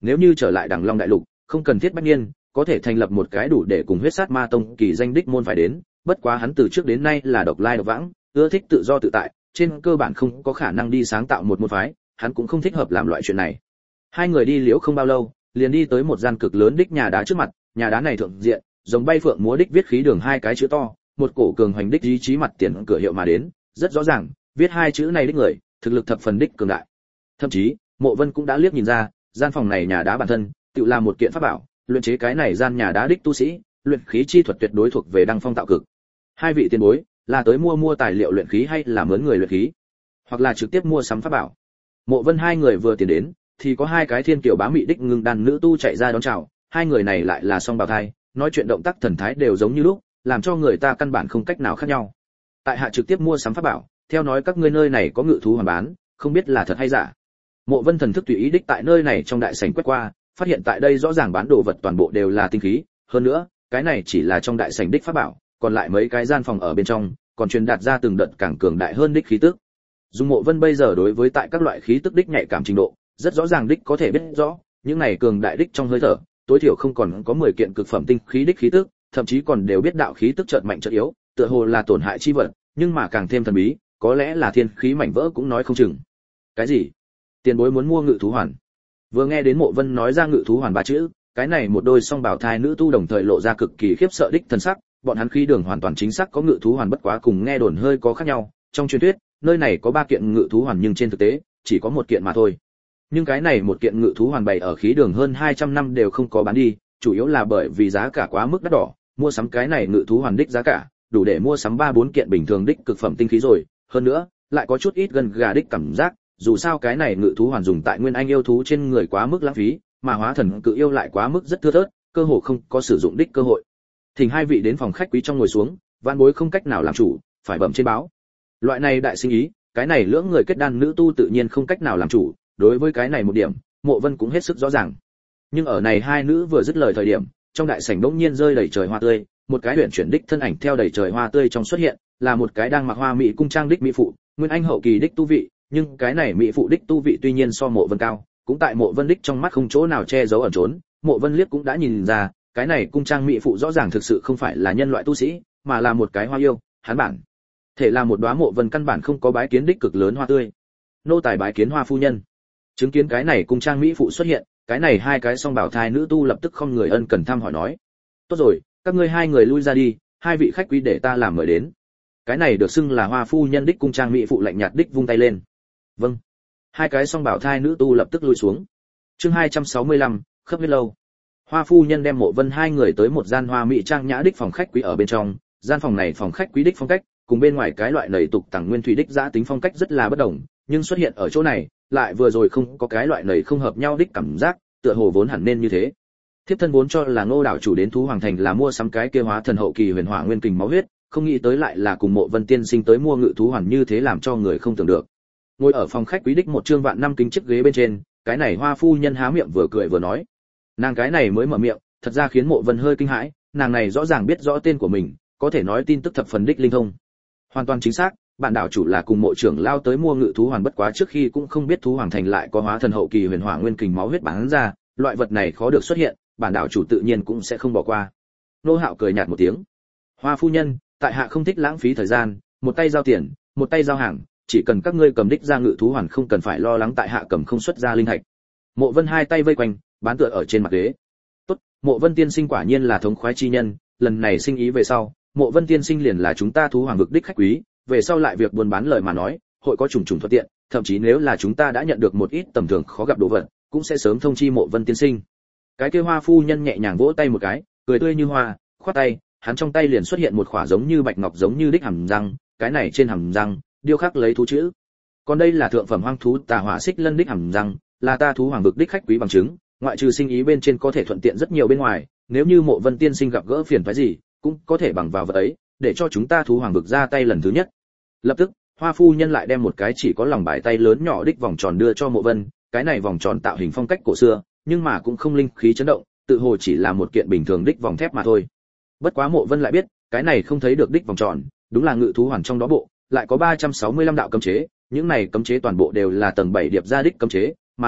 nếu như trở lại Đằng Long đại lục, không cần thiết bách niên, có thể thành lập một cái đủ để cùng huyết sát ma tông kỳ danh đích môn phải đến, bất quá hắn từ trước đến nay là độc lai độc vãng, ưa thích tự do tự tại, trên cơ bản không có khả năng đi sáng tạo một môn phái, hắn cũng không thích hợp làm loại chuyện này. Hai người đi liễu không bao lâu, liền đi tới một gian cực lớn đích nhà đá trước mặt, nhà đá này thượng diện, giống bay phượng múa đích viết khí đường hai cái chữ to, một cổ cường hoành đích ý chí mặt tiền cửa hiệu mà đến, rất rõ ràng, viết hai chữ này đích người, thực lực thập phần đích cường đại. Thậm chí, Mộ Vân cũng đã liếc nhìn ra, gian phòng này nhà đá bản thân, tự là một kiện pháp bảo, luyện chế cái này gian nhà đá đích tu sĩ, luyện khí chi thuật tuyệt đối thuộc về đăng phong tạo cực. Hai vị tiền bối, là tới mua mua tài liệu luyện khí hay là mướn người luyện khí, hoặc là trực tiếp mua sắm pháp bảo. Mộ Vân hai người vừa tiến đến, thì có hai cái thiên kiều bá mị đích ngưng đàn nữ tu chạy ra đón chào, hai người này lại là song bào thai, nói chuyện động tác thần thái đều giống như lúc, làm cho người ta căn bản không cách nào khác nhau. Tại hạ trực tiếp mua sắm pháp bảo, theo nói các ngươi nơi này có ngự thú hoàn bán, không biết là thật hay giả. Mộ Vân thần thức tùy ý đích tại nơi này trong đại sảnh quét qua, phát hiện tại đây rõ ràng bán đồ vật toàn bộ đều là tinh khí, hơn nữa, cái này chỉ là trong đại sảnh đích pháp bảo, còn lại mấy cái gian phòng ở bên trong, còn truyền đạt ra từng đợt càng cường đại hơn đích khí tức. Dung Mộ Vân bây giờ đối với tại các loại khí tức đích nhạy cảm trình độ, rất rõ ràng đích có thể biết rõ, những này cường đại đích trong hơi thở, tối thiểu không còn có mười kiện cực phẩm tinh khí đích khí tức, thậm chí còn đều biết đạo khí tức chợt mạnh chợt yếu, tựa hồ là tổn hại chi vật, nhưng mà càng thêm thần bí, có lẽ là thiên khí mảnh vỡ cũng nói không chừng. Cái gì? Tiền bối muốn mua ngự thú hoàn? Vừa nghe đến Mộ Vân nói ra ngự thú hoàn ba chữ, cái này một đôi song bảo thai nữ tu đồng thời lộ ra cực kỳ khiếp sợ đích thần sắc, bọn hắn khí đường hoàn toàn chính xác có ngự thú hoàn, bất quá cùng nghe đồn hơi có khác nhau, trong truyền thuyết, nơi này có ba kiện ngự thú hoàn nhưng trên thực tế, chỉ có một kiện mà thôi. Nhưng cái này một kiện ngự thú hoàn bày ở khí đường hơn hai trăm năm đều không có bán đi, chủ yếu là bởi vì giá cả quá mức đắt đỏ, mua sắm cái này ngự thú hoàn đích giá cả, đủ để mua sắm ba bốn kiện bình thường đích cực phẩm tinh khí rồi, hơn nữa, lại có chút ít gần gà đích cảm giác, dù sao cái này ngự thú hoàn dùng tại nguyên anh yêu thú trên người quá mức lãng phí, mà hóa thần cự yêu lại quá mức rất thưa thớt, cơ hồ không có sử dụng đích cơ hội. Thỉnh hai vị đến phòng khách quý trong ngồi xuống, vạn bối không cách nào làm chủ, phải bẩm trên báo. Loại này đại sinh ý, cái này lưỡng người kết đan nữ tu tự nhiên không cách nào làm chủ, đối với cái này một điểm, Mộ Vân cũng hết sức rõ ràng. Nhưng ở này hai nữ vừa dứt lời thời điểm, trong đại sảnh bỗng nhiên rơi đầy trời hoa tươi, một cái huyền chuyển đích thân ảnh theo đầy trời hoa tươi trong xuất hiện, là một cái đang mặc hoa mỹ cung trang đích mỹ phụ, nguyên anh hậu kỳ đích tu vị, nhưng cái này mỹ phụ đích tu vị tuy nhiên so Mộ Vân cao, cũng tại Mộ Vân đích trong mắt không chỗ nào che giấu ẩn trốn, Mộ Vân liếc cũng đã nhìn ra, cái này cung trang mỹ phụ rõ ràng thực sự không phải là nhân loại tu sĩ, mà là một cái hoa yêu, hắn bản thể là một đóa Mộ Vân căn bản không có bái kiến đích cực lớn hoa tươi. Nô tài bái kiến Hoa phu nhân. Chứng kiến cái này cung trang mỹ phụ xuất hiện, cái này hai cái song bảo thai nữ tu lập tức không người ân cần thăm hỏi nói: "Tốt rồi, các ngươi hai người lui ra đi, hai vị khách quý để ta làm mời đến." Cái này được xưng là Hoa phu nhân đích cung trang mỹ phụ lạnh nhạt đích vung tay lên. "Vâng." Hai cái song bảo thai nữ tu lập tức lui xuống. Chương hai trăm sáu mươi lăm, khớp huyết lâu. Hoa phu nhân đem Mộ Vân hai người tới một gian hoa mỹ trang nhã đích phòng khách quý ở bên trong, gian phòng này phòng khách quý đích phong cách, cùng bên ngoài cái loại nầy tục tằng nguyên thủy đích giã tính phong cách rất là bất đồng, nhưng xuất hiện ở chỗ này, lại vừa rồi không có cái loại nầy không hợp nhau đích cảm giác, tựa hồ vốn hẳn nên như thế. Thiếp thân vốn cho là Ngô đảo chủ đến Thú Hoàng thành là mua sắm cái kia hóa thần hậu kỳ huyền hỏa nguyên kình máu huyết, không nghĩ tới lại là cùng Mộ Vân tiên sinh tới mua ngự thú hoàn, như thế làm cho người không tưởng được. Ngồi ở phòng khách quý đích một trương vạn năm kính chiếc ghế bên trên, cái này Hoa phu nhân há miệng vừa cười vừa nói. Nàng cái này mới mở miệng, thật ra khiến Mộ Vân hơi kinh hãi, nàng này rõ ràng biết rõ tên của mình, có thể nói tin tức thập phần đích linh thông. Hoàn toàn chính xác, bản đảo chủ là cùng Mộ trưởng lao tới mua ngự thú hoàn, bất quá trước khi cũng không biết Thú Hoàng thành lại có hóa thần hậu kỳ huyền hỏa nguyên kình máu huyết bán ra, loại vật này khó được xuất hiện, bản đảo chủ tự nhiên cũng sẽ không bỏ qua. Nô Hạo cười nhạt một tiếng. Hoa phu nhân, tại hạ không thích lãng phí thời gian, một tay giao tiền, một tay giao hàng, chỉ cần các ngươi cầm đích ra ngự thú hoàn không cần phải lo lắng tại hạ cầm không xuất ra linh thạch. Mộ Vân hai tay vây quanh, bán tựa ở trên mặt ghế. Tốt, Mộ Vân tiên sinh quả nhiên là thống khoái chi nhân, lần này sinh ý về sau, Mộ Vân tiên sinh liền là chúng ta Thú Hoàng vực đích khách quý, về sau lại việc buôn bán lời mà nói, hội có trùng trùng thuận tiện, thậm chí nếu là chúng ta đã nhận được một ít tầm thường khó gặp đồ vật, cũng sẽ sớm thông chi Mộ Vân tiên sinh. Cái kia Hoa phu nhân nhẹ nhàng vỗ tay một cái, cười tươi như hoa, khoát tay, hắn trong tay liền xuất hiện một khỏa giống như bạch ngọc giống như đích hàm răng, cái này trên hàm răng điêu khắc lấy thú chữ. Còn đây là thượng phẩm hoang thú Tà Hỏa Xích Lân đích hàm răng, là ta Thú Hoàng vực đích khách quý bằng chứng, ngoại trừ sinh ý bên trên có thể thuận tiện rất nhiều bên ngoài, nếu như Mộ Vân tiên sinh gặp gỡ phiền phức gì, cũng có thể bằng vào vật ấy, để cho chúng ta Thú Hoàng vực ra tay lần thứ nhất. Lập tức, Hoa phu nhân lại đem một cái chỉ có lòng bài tay lớn nhỏ đích vòng tròn đưa cho Mộ Vân, cái này vòng tròn tạo hình phong cách cổ xưa, nhưng mà cũng không linh khí chấn động, tự hồ chỉ là một kiện bình thường đích vòng thép mà thôi. Bất quá Mộ Vân lại biết, cái này không thấy được đích vòng tròn, đúng là ngự thú hoàn trong đó bộ, lại có ba trăm sáu mươi lăm đạo cấm chế, những này cấm chế toàn bộ đều là tầng bảy điệp ra đích cấm chế, mà lại,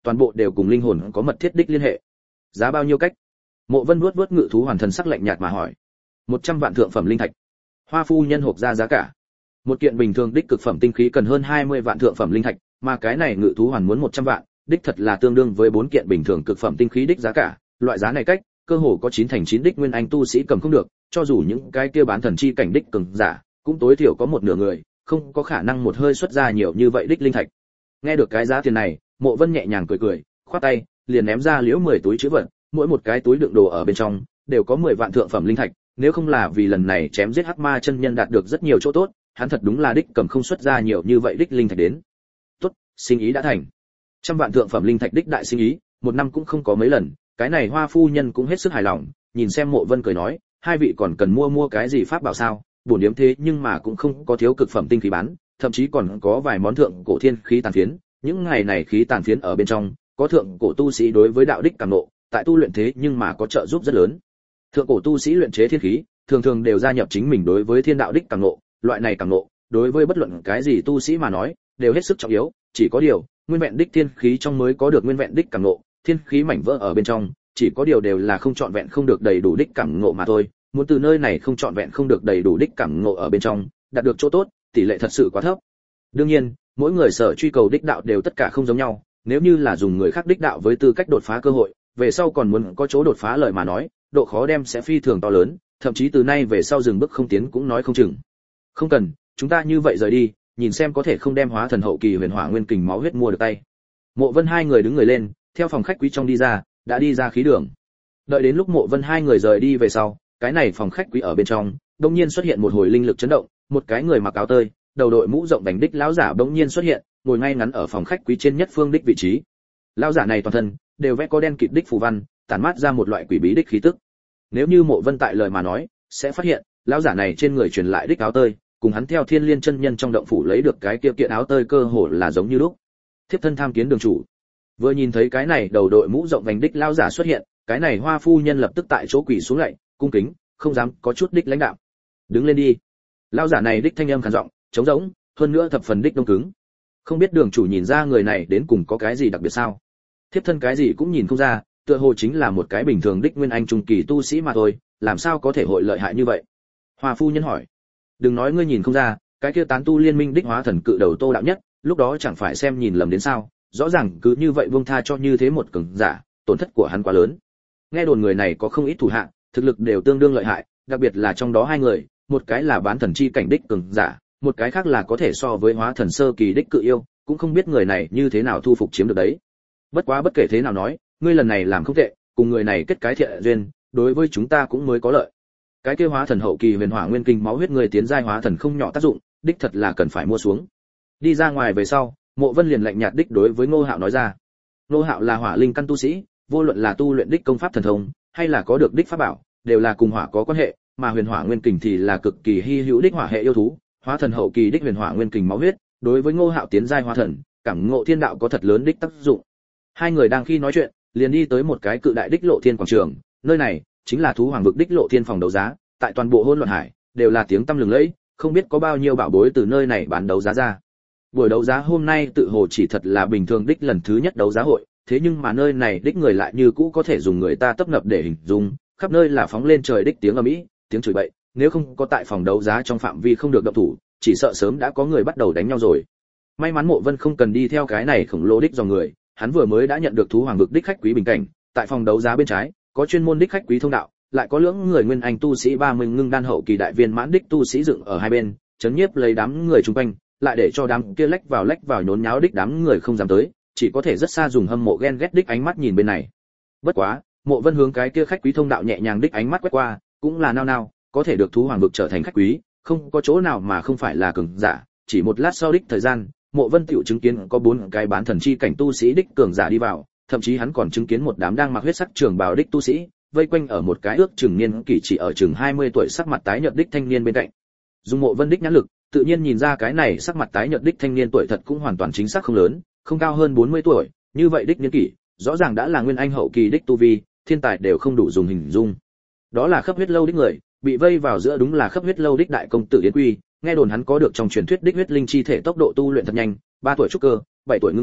toàn bộ đều cùng linh hồn có mật thiết đích liên hệ. Giá bao nhiêu cách? Mộ Vân vuốt vuốt ngự thú hoàn thần sắc lạnh nhạt mà hỏi. một trăm vạn thượng phẩm linh thạch. Hoa phu nhân hộp ra giá cả. Một kiện bình thường đích cực phẩm tinh khí cần hơn hai mươi vạn thượng phẩm linh thạch, mà cái này ngự thú hoàn muốn một trăm vạn, đích thật là tương đương với bốn kiện bình thường cực phẩm tinh khí đích giá cả. Loại giá này cách, cơ hồ có chín thành chín đích nguyên anh tu sĩ cầm không được, cho dù những cái kia bán thần chi cảnh đích cường giả, cũng tối thiểu có một nửa người, không có khả năng một hơi xuất ra nhiều như vậy đích linh thạch. Nghe được cái giá tiền này, Mộ Vân nhẹ nhàng cười cười, khoát tay, liền ném ra liễu mười túi trữ vật, mỗi một cái túi đựng đồ ở bên trong đều có mười vạn thượng phẩm linh thạch, nếu không là vì lần này chém giết hắc ma chân nhân đạt được rất nhiều chỗ tốt, hắn thật đúng là đích cầm không xuất ra nhiều như vậy đích linh thạch đến. Tốt, sinh ý đã thành. Trăm vạn thượng phẩm linh thạch đích đại sinh ý, một năm cũng không có mấy lần, cái này Hoa phu nhân cũng hết sức hài lòng, nhìn xem Mộ Vân cười nói, hai vị còn cần mua mua cái gì pháp bảo sao? Bổn điếm thế nhưng mà cũng không có thiếu cực phẩm tinh khí bán, thậm chí còn có vài món thượng cổ thiên khí tàn phiến, những ngày này khí tàn phiến ở bên trong, có thượng cổ tu sĩ đối với đạo đích cảm ngộ, tại tu luyện thế nhưng mà có trợ giúp rất lớn. Thượng cổ tu sĩ luyện chế thiên khí, thường thường đều gia nhập chính mình đối với thiên đạo đích cảm ngộ, loại này cảm ngộ, đối với bất luận cái gì tu sĩ mà nói, đều hết sức trọng yếu, chỉ có điều, nguyên vẹn đích thiên khí trong mới có được nguyên vẹn đích cảm ngộ, thiên khí mảnh vỡ ở bên trong, chỉ có điều đều là không trọn vẹn không được đầy đủ đích cảm ngộ mà thôi, muốn từ nơi này không trọn vẹn không được đầy đủ đích cảm ngộ ở bên trong, đạt được chỗ tốt, tỷ lệ thật sự quá thấp. Đương nhiên, mỗi người sở truy cầu đích đạo đều tất cả không giống nhau, nếu như là dùng người khác đích đạo với tư cách đột phá cơ hội, về sau còn muốn có chỗ đột phá lời mà nói, độ khó đem sẽ phi thường to lớn, thậm chí từ nay về sau dừng bước không tiến cũng nói không chừng. Không cần, chúng ta như vậy rời đi, nhìn xem có thể không đem hóa thần hậu kỳ huyền hỏa nguyên kình máu huyết mua được tay. Mộ Vân hai người đứng người lên, theo phòng khách quý trong đi ra, đã đi ra khí đường. Đợi đến lúc Mộ Vân hai người rời đi về sau, cái này phòng khách quý ở bên trong, đột nhiên xuất hiện một hồi linh lực chấn động, một cái người mặc áo tơi, đầu đội mũ rộng đành đích lão giả bỗng nhiên xuất hiện, ngồi ngay ngắn ở phòng khách quý trên nhất phương đích vị trí. Lão giả này toàn thân đều vẽ có đen kịt đích phù văn, tản mát ra một loại quỷ bí đích khí tức. Nếu như Mộ Vân tại lời mà nói, sẽ phát hiện, lão giả này trên người truyền lại đích áo tơi, cùng hắn theo Thiên Liên chân nhân trong động phủ lấy được cái kia kiện áo tơi cơ hồ là giống như lúc. Thiếp thân tham kiến đường chủ. Vừa nhìn thấy cái này đầu đội mũ rộng vành đích lão giả xuất hiện, cái này Hoa phu nhân lập tức tại chỗ quỳ xuống lạy, cung kính, không dám có chút đích lãnh đạo. Đứng lên đi. Lão giả này đích thanh âm khàn giọng, trống rỗng, hơn nữa thập phần đích đông cứng. Không biết đường chủ nhìn ra người này đến cùng có cái gì đặc biệt sao? Thiếp thân cái gì cũng nhìn không ra, tựa hồ chính là một cái bình thường đích nguyên anh trung kỳ tu sĩ mà thôi, làm sao có thể hội lợi hại như vậy? Hoa phu nhân hỏi. Đừng nói ngươi nhìn không ra, cái kia tán tu liên minh đích hóa thần cự đầu Tô đạo nhất, lúc đó chẳng phải xem nhìn lầm đến sao? Rõ ràng cứ như vậy buông tha cho như thế một cường giả, tổn thất của hắn quá lớn. Nghe đồn người này có không ít thủ hạ, thực lực đều tương đương lợi hại, đặc biệt là trong đó hai người, một cái là bán thần chi cảnh đích cường giả, một cái khác là có thể so với hóa thần sơ kỳ đích cự yêu, cũng không biết người này như thế nào thu phục chiếm được đấy. Bất quá bất kể thế nào nói, ngươi lần này làm không tệ, cùng người này kết cái thiện duyên, đối với chúng ta cũng mới có lợi. Cái kia hóa thần hậu kỳ huyền hỏa nguyên kinh máu huyết người tiến giai hóa thần không nhỏ tác dụng, đích thật là cần phải mua xuống. Đi ra ngoài về sau, Mộ Vân liền lạnh nhạt đích đối với Ngô Hạo nói ra. Ngô Hạo là hỏa linh căn tu sĩ, vô luận là tu luyện đích công pháp thần thông, hay là có được đích pháp bảo, đều là cùng hỏa có quan hệ, mà huyền hỏa nguyên kình thì là cực kỳ hi hữu đích hỏa hệ yêu thú, hóa thần hậu kỳ đích huyền hỏa nguyên kình máu huyết, đối với Ngô Hạo tiến giai hóa thần, cảm ngộ thiên đạo có thật lớn đích tác dụng. Hai người đang khi nói chuyện, liền đi tới một cái cự đại đích lộ thiên quảng trường, nơi này chính là thú hoàng vực đích lộ thiên phòng đấu giá, tại toàn bộ hỗn loạn hải đều là tiếng tăm lừng lẫy, không biết có bao nhiêu bảo bối từ nơi này bán đấu giá ra. Buổi đấu giá hôm nay tự hồ chỉ thật là bình thường đích lần thứ nhất đấu giá hội, thế nhưng mà nơi này đích người lại như cũ có thể dùng người ta tấp nập để hình dung, khắp nơi là phóng lên trời đích tiếng ầm ĩ, tiếng chửi bậy, nếu không có tại phòng đấu giá trong phạm vi không được động thủ, chỉ sợ sớm đã có người bắt đầu đánh nhau rồi. May mắn Mộ Vân không cần đi theo cái này khổng lồ đích dòng người, hắn vừa mới đã nhận được thú hoàng vực đích khách quý bình cảnh, tại phòng đấu giá bên trái, có chuyên môn đích khách quý thông đạo, lại có lưỡng người nguyên anh tu sĩ ba mươi ngưng đan hậu kỳ đại viên mãn đích tu sĩ dựng ở hai bên, chấn nhiếp lấy đám người chung quanh, lại để cho đám kia lách vào lách vào nhốn nháo đích đám người không dám tới, chỉ có thể rất xa dùng hâm mộ ghen ghét đích ánh mắt nhìn bên này. Bất quá, Mộ Vân hướng cái kia khách quý thông đạo nhẹ nhàng đích ánh mắt quét qua, cũng là nao nao, có thể được thú hoàng vực trở thành khách quý, không có chỗ nào mà không phải là cường giả, chỉ một lát sau đích thời gian, Mộ Vân tiểu chứng kiến có bốn cái bán thần chi cảnh tu sĩ đích cường giả đi vào, thậm chí hắn còn chứng kiến một đám đang mặc huyết sắc trường bào đích tu sĩ, vây quanh ở một cái ước chừng niên kỷ chỉ ở chừng hai mươi tuổi sắc mặt tái nhợt đích thanh niên bên cạnh. Dùng Mộ Vân đích nhãn lực, tự nhiên nhìn ra cái này sắc mặt tái nhợt đích thanh niên tuổi thật cũng hoàn toàn chính xác không lớn, không cao hơn bốn mươi tuổi, như vậy đích niên kỷ, rõ ràng đã là nguyên anh hậu kỳ đích tu vi, thiên tài đều không đủ dùng hình dung. Đó là Khắp Huyết lâu đích người, bị vây vào giữa đúng là Khắp Huyết lâu đích đại công tử Yến Quy, nghe đồn hắn có được trong truyền thuyết đích huyết linh chi thể tốc độ tu luyện thật nhanh, ba tuổi trúc cơ, bảy tuổi ngưng đan,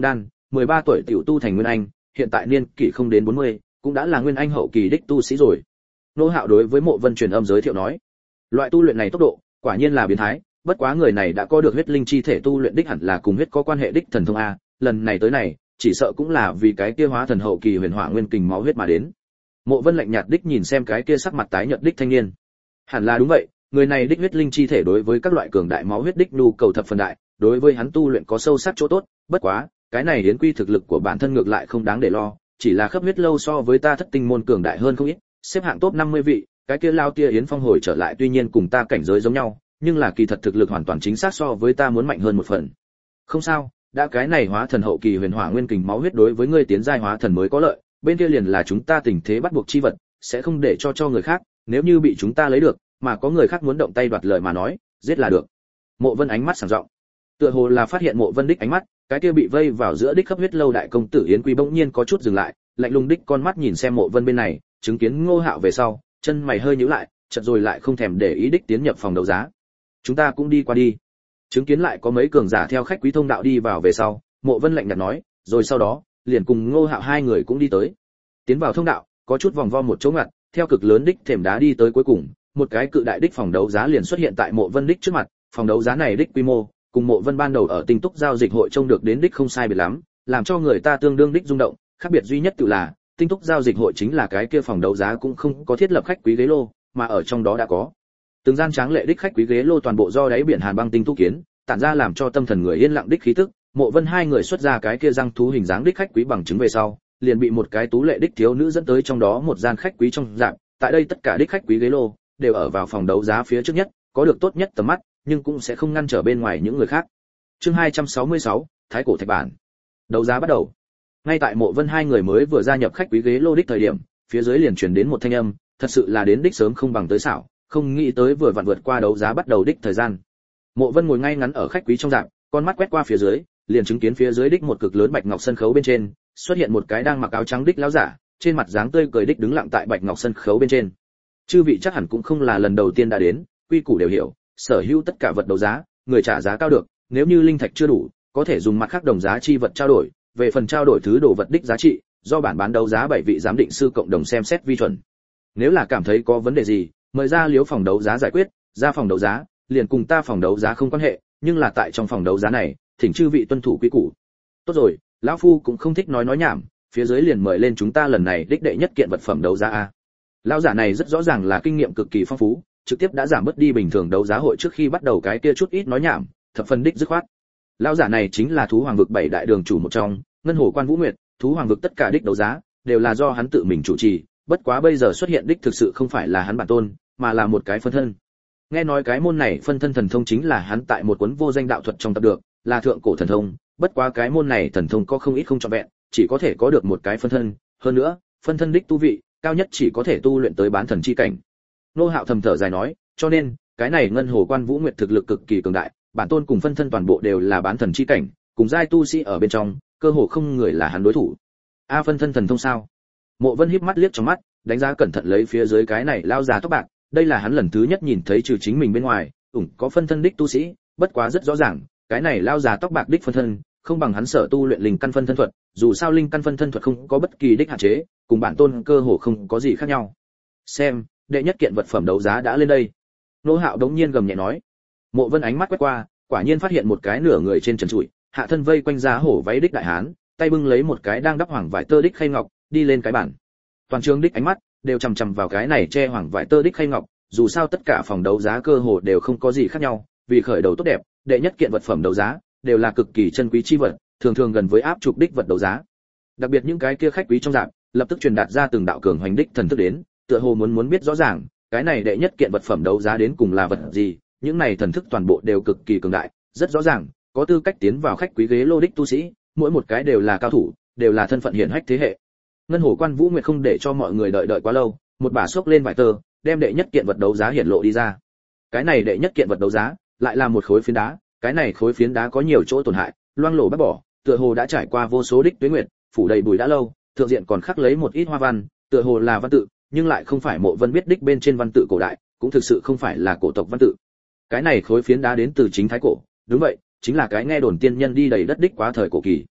mười ba tuổi tiểu tu thành nguyên anh, hiện tại niên kỷ không đến bốn mươi, cũng đã là nguyên anh hậu kỳ đích tu sĩ rồi. Nô Hạo đối với Mộ Vân truyền âm giới thiệu nói, loại tu luyện này tốc độ, quả nhiên là biến thái, bất quá người này đã có được huyết linh chi thể tu luyện đích hẳn là cùng huyết có quan hệ đích thần thông a, lần này tới này, chỉ sợ cũng là vì cái kia hóa thần hậu kỳ huyền hỏa nguyên kình máu huyết mà đến. Mộ Vân lạnh nhạt đích nhìn xem cái kia sắc mặt tái nhợt đích thanh niên. Hẳn là đúng vậy, người này đích huyết linh chi thể đối với các loại cường đại máu huyết đích nhu cầu thập phần đại, đối với hắn tu luyện có sâu sắc chỗ tốt, bất quá, cái này đến quy thực lực của bản thân ngược lại không đáng để lo, chỉ là khớp huyết lâu so với ta thất tinh môn cường đại hơn không ít, xếp hạng top năm mươi vị, cái kia lao tia yến phong hồi trở lại tuy nhiên cùng ta cảnh giới giống nhau, nhưng là kỳ thật thực lực hoàn toàn chính xác so với ta muốn mạnh hơn một phần. Không sao, đã cái này hóa thần hậu kỳ huyền hỏa nguyên kình máu huyết đối với ngươi tiến giai hóa thần mới có lợi, bên kia liền là chúng ta tình thế bắt buộc chi vật, sẽ không để cho cho người khác, nếu như bị chúng ta lấy được, mà có người khác muốn động tay đoạt lợi mà nói, giết là được. Mộ Vân ánh mắt sáng rộng, tựa hồ là phát hiện Mộ Vân đích ánh mắt, cái kia bị vây vào giữa đích khắp huyết lâu đại công tử Yến Quy bỗng nhiên có chút dừng lại, lạnh lùng đích con mắt nhìn xem Mộ Vân bên này, chứng kiến Ngô Hạo về sau, chân mày hơi nhíu lại, chợt rồi lại không thèm để ý đích tiến nhập phòng đấu giá. Chúng ta cũng đi qua đi. Chứng kiến lại có mấy cường giả theo khách quý thông đạo đi vào về sau, Mộ Vân lạnh nhạt nói, rồi sau đó, liền cùng Ngô Hạo hai người cũng đi tới. Tiến vào thông đạo, có chút vòng vo một chỗ ngặt, theo cực lớn đích thềm đá đi tới cuối cùng, một cái cự đại đích phòng đấu giá liền xuất hiện tại Mộ Vân đích trước mặt, phòng đấu giá này đích quy mô, cùng Mộ Vân ban đầu ở Tinh Túc giao dịch hội trông được đến đích không sai biệt lắm, làm cho người ta tương đương đích rung động, khác biệt duy nhất tự là, Tinh Túc giao dịch hội chính là cái kia phòng đấu giá cũng không có thiết lập khách quý ghế lô, mà ở trong đó đã có từng gian tráng lệ đích khách quý ghế lô toàn bộ do đáy biển hàn băng tinh tu kiến, tản ra làm cho tâm thần người yên lặng đích khí tức. Mộ Vân hai người xuất ra cái kia răng thú hình dáng đích khách quý bằng chứng về sau, liền bị một cái tú lệ đích thiếu nữ dẫn tới trong đó một gian khách quý trong dạng, tại đây tất cả đích khách quý ghế lô đều ở vào phòng đấu giá phía trước nhất, có được tốt nhất tầm mắt, nhưng cũng sẽ không ngăn trở bên ngoài những người khác. Chương hai trăm sáu mươi sáu, Thái cổ thạch bản. Đấu giá bắt đầu. Ngay tại Mộ Vân hai người mới vừa gia nhập khách quý ghế lô đích thời điểm, phía dưới liền truyền đến một thanh âm, thật sự là đến đích sớm không bằng tới xảo, không nghĩ tới vừa vặn vượt qua đấu giá bắt đầu đích thời gian. Mộ Vân ngồi ngay ngắn ở khách quý trong dạng, con mắt quét qua phía dưới, liền chứng kiến phía dưới đích một cực lớn bạch ngọc sân khấu bên trên, xuất hiện một cái đang mặc áo trắng đích lão giả, trên mặt dáng tươi cười đích đứng lặng tại bạch ngọc sân khấu bên trên. Chư vị chắc hẳn cũng không là lần đầu tiên đã đến, quy củ đều hiểu, sở hữu tất cả vật đấu giá, người trả giá cao được, nếu như linh thạch chưa đủ, có thể dùng mặt khác đồng giá chi vật trao đổi, về phần trao đổi thứ đồ vật đích giá trị, do bản bán đấu giá bảy vị giám định sư cộng đồng xem xét vi chuẩn. Nếu là cảm thấy có vấn đề gì, mời ra liếu phòng đấu giá giải quyết, ra phòng đấu giá, liền cùng ta phòng đấu giá không quan hệ, nhưng là tại trong phòng đấu giá này, thỉnh chư vị tuân thủ quy củ. Tốt rồi, lão phu cũng không thích nói nói nhảm, phía dưới liền mời lên chúng ta lần này đích đệ nhất kiện vật phẩm đấu giá a. Lão giả này rất rõ ràng là kinh nghiệm cực kỳ phong phú, trực tiếp đã giảm bớt đi bình thường đấu giá hội trước khi bắt đầu cái kia chút ít nói nhảm, thập phần đích dứt khoát. Lão giả này chính là thú hoàng vực bảy đại đường chủ một trong, Ngân Hồ Quan Vũ Nguyệt, thú hoàng vực tất cả đích đấu giá đều là do hắn tự mình chủ trì, bất quá bây giờ xuất hiện đích thực sự không phải là hắn bản tôn, mà là một cái phân thân. Nghe nói cái môn này phân thân thần thông chính là hắn tại một cuốn vô danh đạo thuật trong tập được, là thượng cổ thần thông, bất quá cái môn này thần thông có không ít không trọn vẹn, chỉ có thể có được một cái phân thân, hơn nữa, phân thân đích tu vị, cao nhất chỉ có thể tu luyện tới bán thần chi cảnh. Nô Hạo thầm thở dài nói, cho nên, cái này Ngân Hồ Quan Vũ Nguyệt thực lực cực kỳ cường đại, bản tôn cùng phân thân toàn bộ đều là bán thần chi cảnh, cùng giai tu sĩ ở bên trong, cơ hồ không người là hắn đối thủ. A phân thân thần thông sao? Mộ Vân híp mắt liếc trong mắt, đánh giá cẩn thận lấy phía dưới cái này lao già tóc bạc, đây là hắn lần thứ nhất nhìn thấy trừ chính mình bên ngoài, ủng có phân thân đích tu sĩ, bất quá rất rõ ràng, cái này lao già tóc bạc đích phân thân, không bằng hắn sở tu luyện linh căn phân thân thuật, dù sao linh căn phân thân thuật không có bất kỳ đích hạn chế, cùng bản tôn cơ hồ không có gì khác nhau. Xem, đệ nhất kiện vật phẩm đấu giá đã lên đây. Nô Hạo đống nhiên gầm nhẹ nói. Mộ Vân ánh mắt quét qua, quả nhiên phát hiện một cái nửa người trên trần trụi, hạ thân vây quanh giá hổ váy đích đại hán, tay bưng lấy một cái đang đắp hoàng vải tơ đích khay ngọc, đi lên cái bàn. Toàn trường đích ánh mắt đều chằm chằm vào cái này che hoàng vải tơ đích khay ngọc, dù sao tất cả phòng đấu giá cơ hồ đều không có gì khác nhau, vì khởi đầu tốt đẹp, đệ nhất kiện vật phẩm đấu giá đều là cực kỳ chân quý chi vật, thường thường gần với áp trục đích vật đấu giá. Đặc biệt những cái kia khách quý trong dạng, lập tức truyền đạt ra từng đạo cường hoành đích thần thức đến, tựa hồ muốn muốn biết rõ ràng, cái này đệ nhất kiện vật phẩm đấu giá đến cùng là vật gì, những này thần thức toàn bộ đều cực kỳ cường đại, rất rõ ràng, có tư cách tiến vào khách quý ghế lô đích tu sĩ, mỗi một cái đều là cao thủ, đều là thân phận hiển hách thế hệ. Ngân Hồ Quan Vũ Nguyệt không để cho mọi người đợi đợi quá lâu, một bà xốc lên vải tơ, đem đệ nhất kiện vật đấu giá hiển lộ đi ra. Cái này đệ nhất kiện vật đấu giá, lại là một khối phiến đá, cái này khối phiến đá có nhiều chỗ tổn hại, loang lổ bát bỏ, tựa hồ đã trải qua vô số đích tuế nguyệt, phủ đầy bụi đã lâu, thượng diện còn khắc lấy một ít hoa văn, tựa hồ là văn tự, nhưng lại không phải Mộ Vân biết đích bên trên văn tự cổ đại, cũng thực sự không phải là cổ tộc văn tự. Cái này khối phiến đá đến từ chính thái cổ, đúng vậy, chính là cái nghe đồn tiên nhân đi đầy đất đích quá thời cổ kỳ.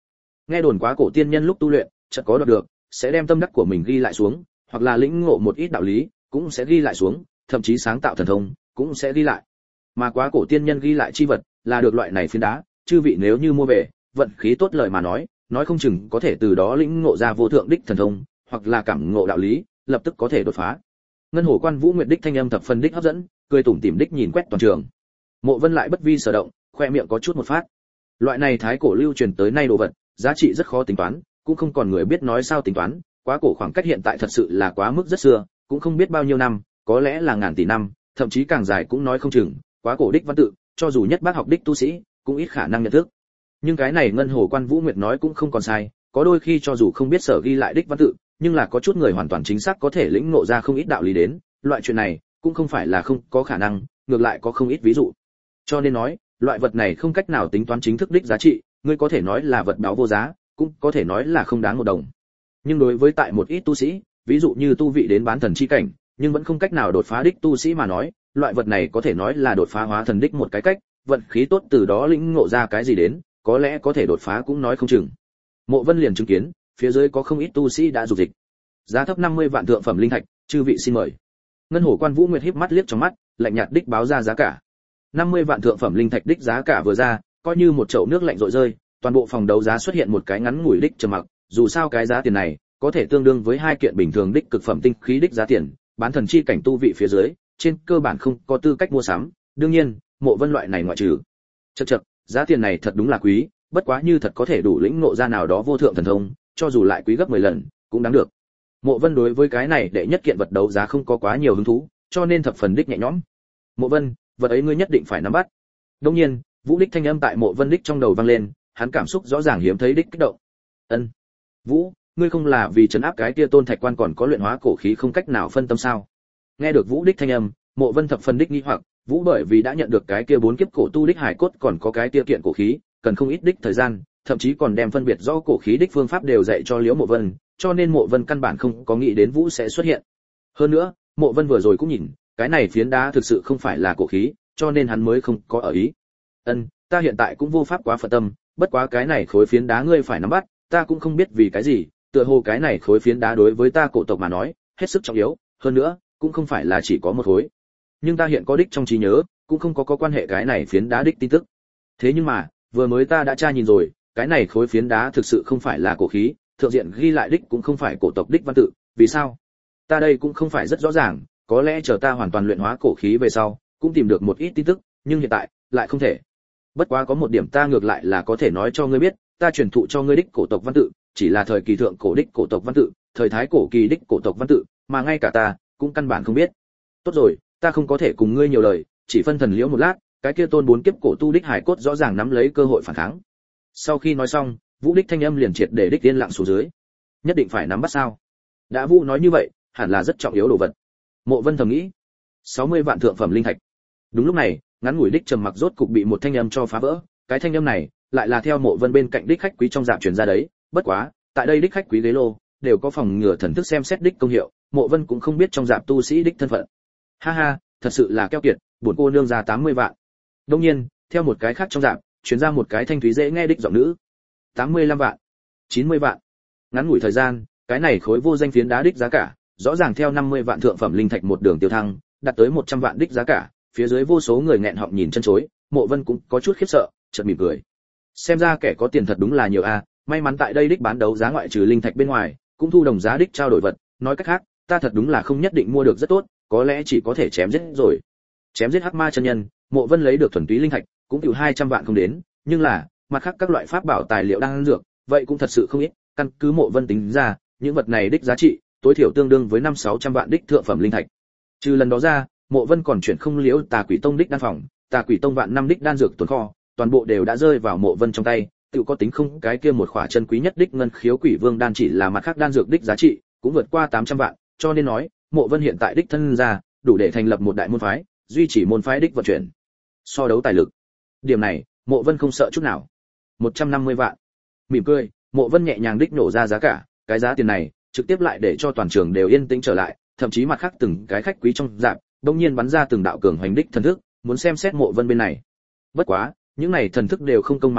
Nghe đồn quá cổ tiên nhân lúc tu luyện, chợt có đoạt được, sẽ đem tâm đắc của mình ghi lại xuống, hoặc là lĩnh ngộ một ít đạo lý, cũng sẽ ghi lại xuống, thậm chí sáng tạo thần thông, cũng sẽ ghi lại. Mà quá cổ tiên nhân ghi lại chi vật, là được loại này phiến đá, chư vị nếu như mua về, vận khí tốt lời mà nói, nói không chừng có thể từ đó lĩnh ngộ ra vô thượng đích thần thông, hoặc là cảm ngộ đạo lý, lập tức có thể đột phá. Ngân Hổ Quan Vũ Nguyệt đích thanh âm thập phần đích hấp dẫn, cười tủm tỉm đích nhìn quét toàn trường. Mộ Vân lại bất vi sở động, khoe miệng có chút một phát. Loại này thái cổ lưu truyền tới nay đồ vật, giá trị rất khó tính toán, cũng không còn người biết nói sao tính toán, quá cổ khoảng cách hiện tại thật sự là quá mức rất xưa, cũng không biết bao nhiêu năm, có lẽ là ngàn tỷ năm, thậm chí càng dài cũng nói không chừng, quá cổ đích văn tự, cho dù nhất bác học đích tu sĩ, cũng ít khả năng nhận thức. Nhưng cái này Ngân Hổ Quan Vũ Nguyệt nói cũng không còn sai, có đôi khi cho dù không biết sở ghi lại đích văn tự, nhưng là có chút người hoàn toàn chính xác có thể lĩnh ngộ ra không ít đạo lý đến, loại chuyện này cũng không phải là không có khả năng, ngược lại có không ít ví dụ. Cho nên nói, loại vật này không cách nào tính toán chính thức đích giá trị, ngươi có thể nói là vật báo vô giá, cũng có thể nói là không đáng một đồng. Nhưng đối với tại một ít tu sĩ, ví dụ như tu vị đến bán thần chi cảnh, nhưng vẫn không cách nào đột phá đích tu sĩ mà nói, loại vật này có thể nói là đột phá hóa thần đích một cái cách, vận khí tốt từ đó lĩnh ngộ ra cái gì đến, có lẽ có thể đột phá cũng nói không chừng. Mộ Vân liền chứng kiến, phía dưới có không ít tu sĩ đã dục dịch. Giá thấp năm mươi vạn thượng phẩm linh thạch, chư vị xin mời. Ngân Hổ Quan Vũ Nguyệt híp mắt liếc trong mắt, lạnh nhạt đích báo ra giá cả. năm mươi vạn thượng phẩm linh thạch đích giá cả vừa ra, coi như một chậu nước lạnh rội rơi, toàn bộ phòng đấu giá xuất hiện một cái ngắn ngủi đích trầm mặc, dù sao cái giá tiền này có thể tương đương với hai kiện bình thường đích cực phẩm tinh khí đích giá tiền, bán thần chi cảnh tu vị phía dưới, trên cơ bản không có tư cách mua sắm, đương nhiên, Mộ Vân loại này ngoại trừ. Chậc chậc, giá tiền này thật đúng là quý, bất quá như thật có thể đủ lĩnh ngộ ra nào đó vô thượng thần thông, cho dù lại quý gấp mười lần, cũng đáng được. Mộ Vân đối với cái này đệ nhất kiện vật đấu giá không có quá nhiều hứng thú, cho nên thập phần đích nhẹ nhõm. Mộ Vân, vật ấy ngươi nhất định phải nắm bắt. Đương nhiên, Vũ đích thanh âm tại Mộ Vân đích trong đầu vang lên, hắn cảm xúc rõ ràng hiếm thấy đích kích động. Ân, Vũ, ngươi không là vì trấn áp cái kia Tôn Thạch Quan còn có luyện hóa cổ khí không cách nào phân tâm sao? Nghe được Vũ đích thanh âm, Mộ Vân thập phần đích nghi hoặc, Vũ bởi vì đã nhận được cái kia bốn kiếp cổ tu đích hải cốt còn có cái kia kiện cổ khí, cần không ít đích thời gian, thậm chí còn đem phân biệt rõ cổ khí đích phương pháp đều dạy cho Liễu Mộ Vân, cho nên Mộ Vân căn bản không có nghĩ đến Vũ sẽ xuất hiện. Hơn nữa, Mộ Vân vừa rồi cũng nhìn, cái này phiến đá thực sự không phải là cổ khí, cho nên hắn mới không có ở ý. Ân, ta hiện tại cũng vô pháp quá phật tâm, bất quá cái này khối phiến đá ngươi phải nắm bắt, ta cũng không biết vì cái gì, tựa hồ cái này khối phiến đá đối với ta cổ tộc mà nói, hết sức trọng yếu, hơn nữa, cũng không phải là chỉ có một khối. Nhưng ta hiện có đích trong trí nhớ, cũng không có có quan hệ cái này phiến đá đích tin tức. Thế nhưng mà, vừa mới ta đã tra nhìn rồi, cái này khối phiến đá thực sự không phải là cổ khí, thượng diện ghi lại đích cũng không phải cổ tộc đích văn tự, vì sao? Ta đây cũng không phải rất rõ ràng, có lẽ chờ ta hoàn toàn luyện hóa cổ khí về sau, cũng tìm được một ít tin tức, nhưng hiện tại lại không thể. Bất quá có một điểm ta ngược lại là có thể nói cho ngươi biết, ta truyền thụ cho ngươi đích cổ tộc văn tự, chỉ là thời kỳ thượng cổ đích cổ tộc văn tự, thời thái cổ kỳ đích cổ tộc văn tự, mà ngay cả ta cũng căn bản không biết. Tốt rồi, ta không có thể cùng ngươi nhiều lời, chỉ phân thần liễu một lát, cái kia Tôn bốn kiếp cổ tu đích hải cốt rõ ràng nắm lấy cơ hội phản kháng. Sau khi nói xong, Vũ đích thanh âm liền triệt để đích yên lặng xuống dưới. Nhất định phải nắm bắt sao? Đã Vũ nói như vậy, hẳn là rất trọng yếu đồ vật. Mộ Vân thầm nghĩ. sáu mươi vạn thượng phẩm linh thạch. Đúng lúc này, ngắn ngủi đích trầm mặc rốt cục bị một thanh âm cho phá vỡ, cái thanh âm này lại là theo Mộ Vân bên cạnh đích khách quý trong dạp truyền ra đấy, bất quá, tại đây đích khách quý ghế lô đều có phòng ngừa thần thức xem xét đích công hiệu, Mộ Vân cũng không biết trong dạp tu sĩ đích thân phận. Ha ha, thật sự là keo kiệt, buồn cô nương ra tám mươi vạn. Đương nhiên, theo một cái khác trong dạp, truyền ra một cái thanh thúy dễ nghe đích giọng nữ. tám mươi lăm vạn, chín mươi vạn. Ngắn ngủi thời gian, cái này khối vô danh phiến đá đích giá cả, rõ ràng theo năm mươi vạn thượng phẩm linh thạch một đường tiêu thăng, đạt tới một trăm vạn đích giá cả, phía dưới vô số người nghẹn họng nhìn chân chối, Mộ Vân cũng có chút khiếp sợ, chợt mỉm cười. Xem ra kẻ có tiền thật đúng là nhiều a, may mắn tại đây đích bán đấu giá ngoại trừ linh thạch bên ngoài, cũng thu đồng giá đích trao đổi vật, nói cách khác, ta thật đúng là không nhất định mua được rất tốt, có lẽ chỉ có thể chém giết rồi. Chém giết hắc ma chân nhân, Mộ Vân lấy được thuần túy linh thạch, cũng chịu hai trăm vạn không đến, nhưng là, mặt khác các loại pháp bảo tài liệu đang dược, vậy cũng thật sự không ít, căn cứ Mộ Vân tính ra, những vật này đích giá trị, tối thiểu tương đương với năm sáu trăm vạn đích thượng phẩm linh thạch. Trừ lần đó ra, Mộ Vân còn chuyển không liễu Tà Quỷ Tông đích đan phòng, Tà Quỷ Tông vạn năm đích đan dược tồn kho, toàn bộ đều đã rơi vào Mộ Vân trong tay, tự có tính không cái kia một khỏa chân quý nhất đích ngân khiếu quỷ vương đan chỉ là mặt khác đan dược đích giá trị, cũng vượt qua tám trăm vạn, cho nên nói, Mộ Vân hiện tại đích thân ra, đủ để thành lập một đại môn phái, duy trì môn phái đích vận chuyển. So đấu tài lực. Điểm này, Mộ Vân không sợ chút nào. một trăm năm mươi vạn. Mỉm cười, Mộ Vân nhẹ nhàng đích nổ ra giá cả, cái giá tiền này, trực tiếp lại để cho toàn trường đều yên tĩnh trở lại, thậm chí mặt khác từng cái khách quý trong dạp, đột nhiên bắn ra từng đạo cường hoành đích thần thức, muốn xem xét Mộ Vân bên này. Bất quá, những này thần thức đều không công mà lui,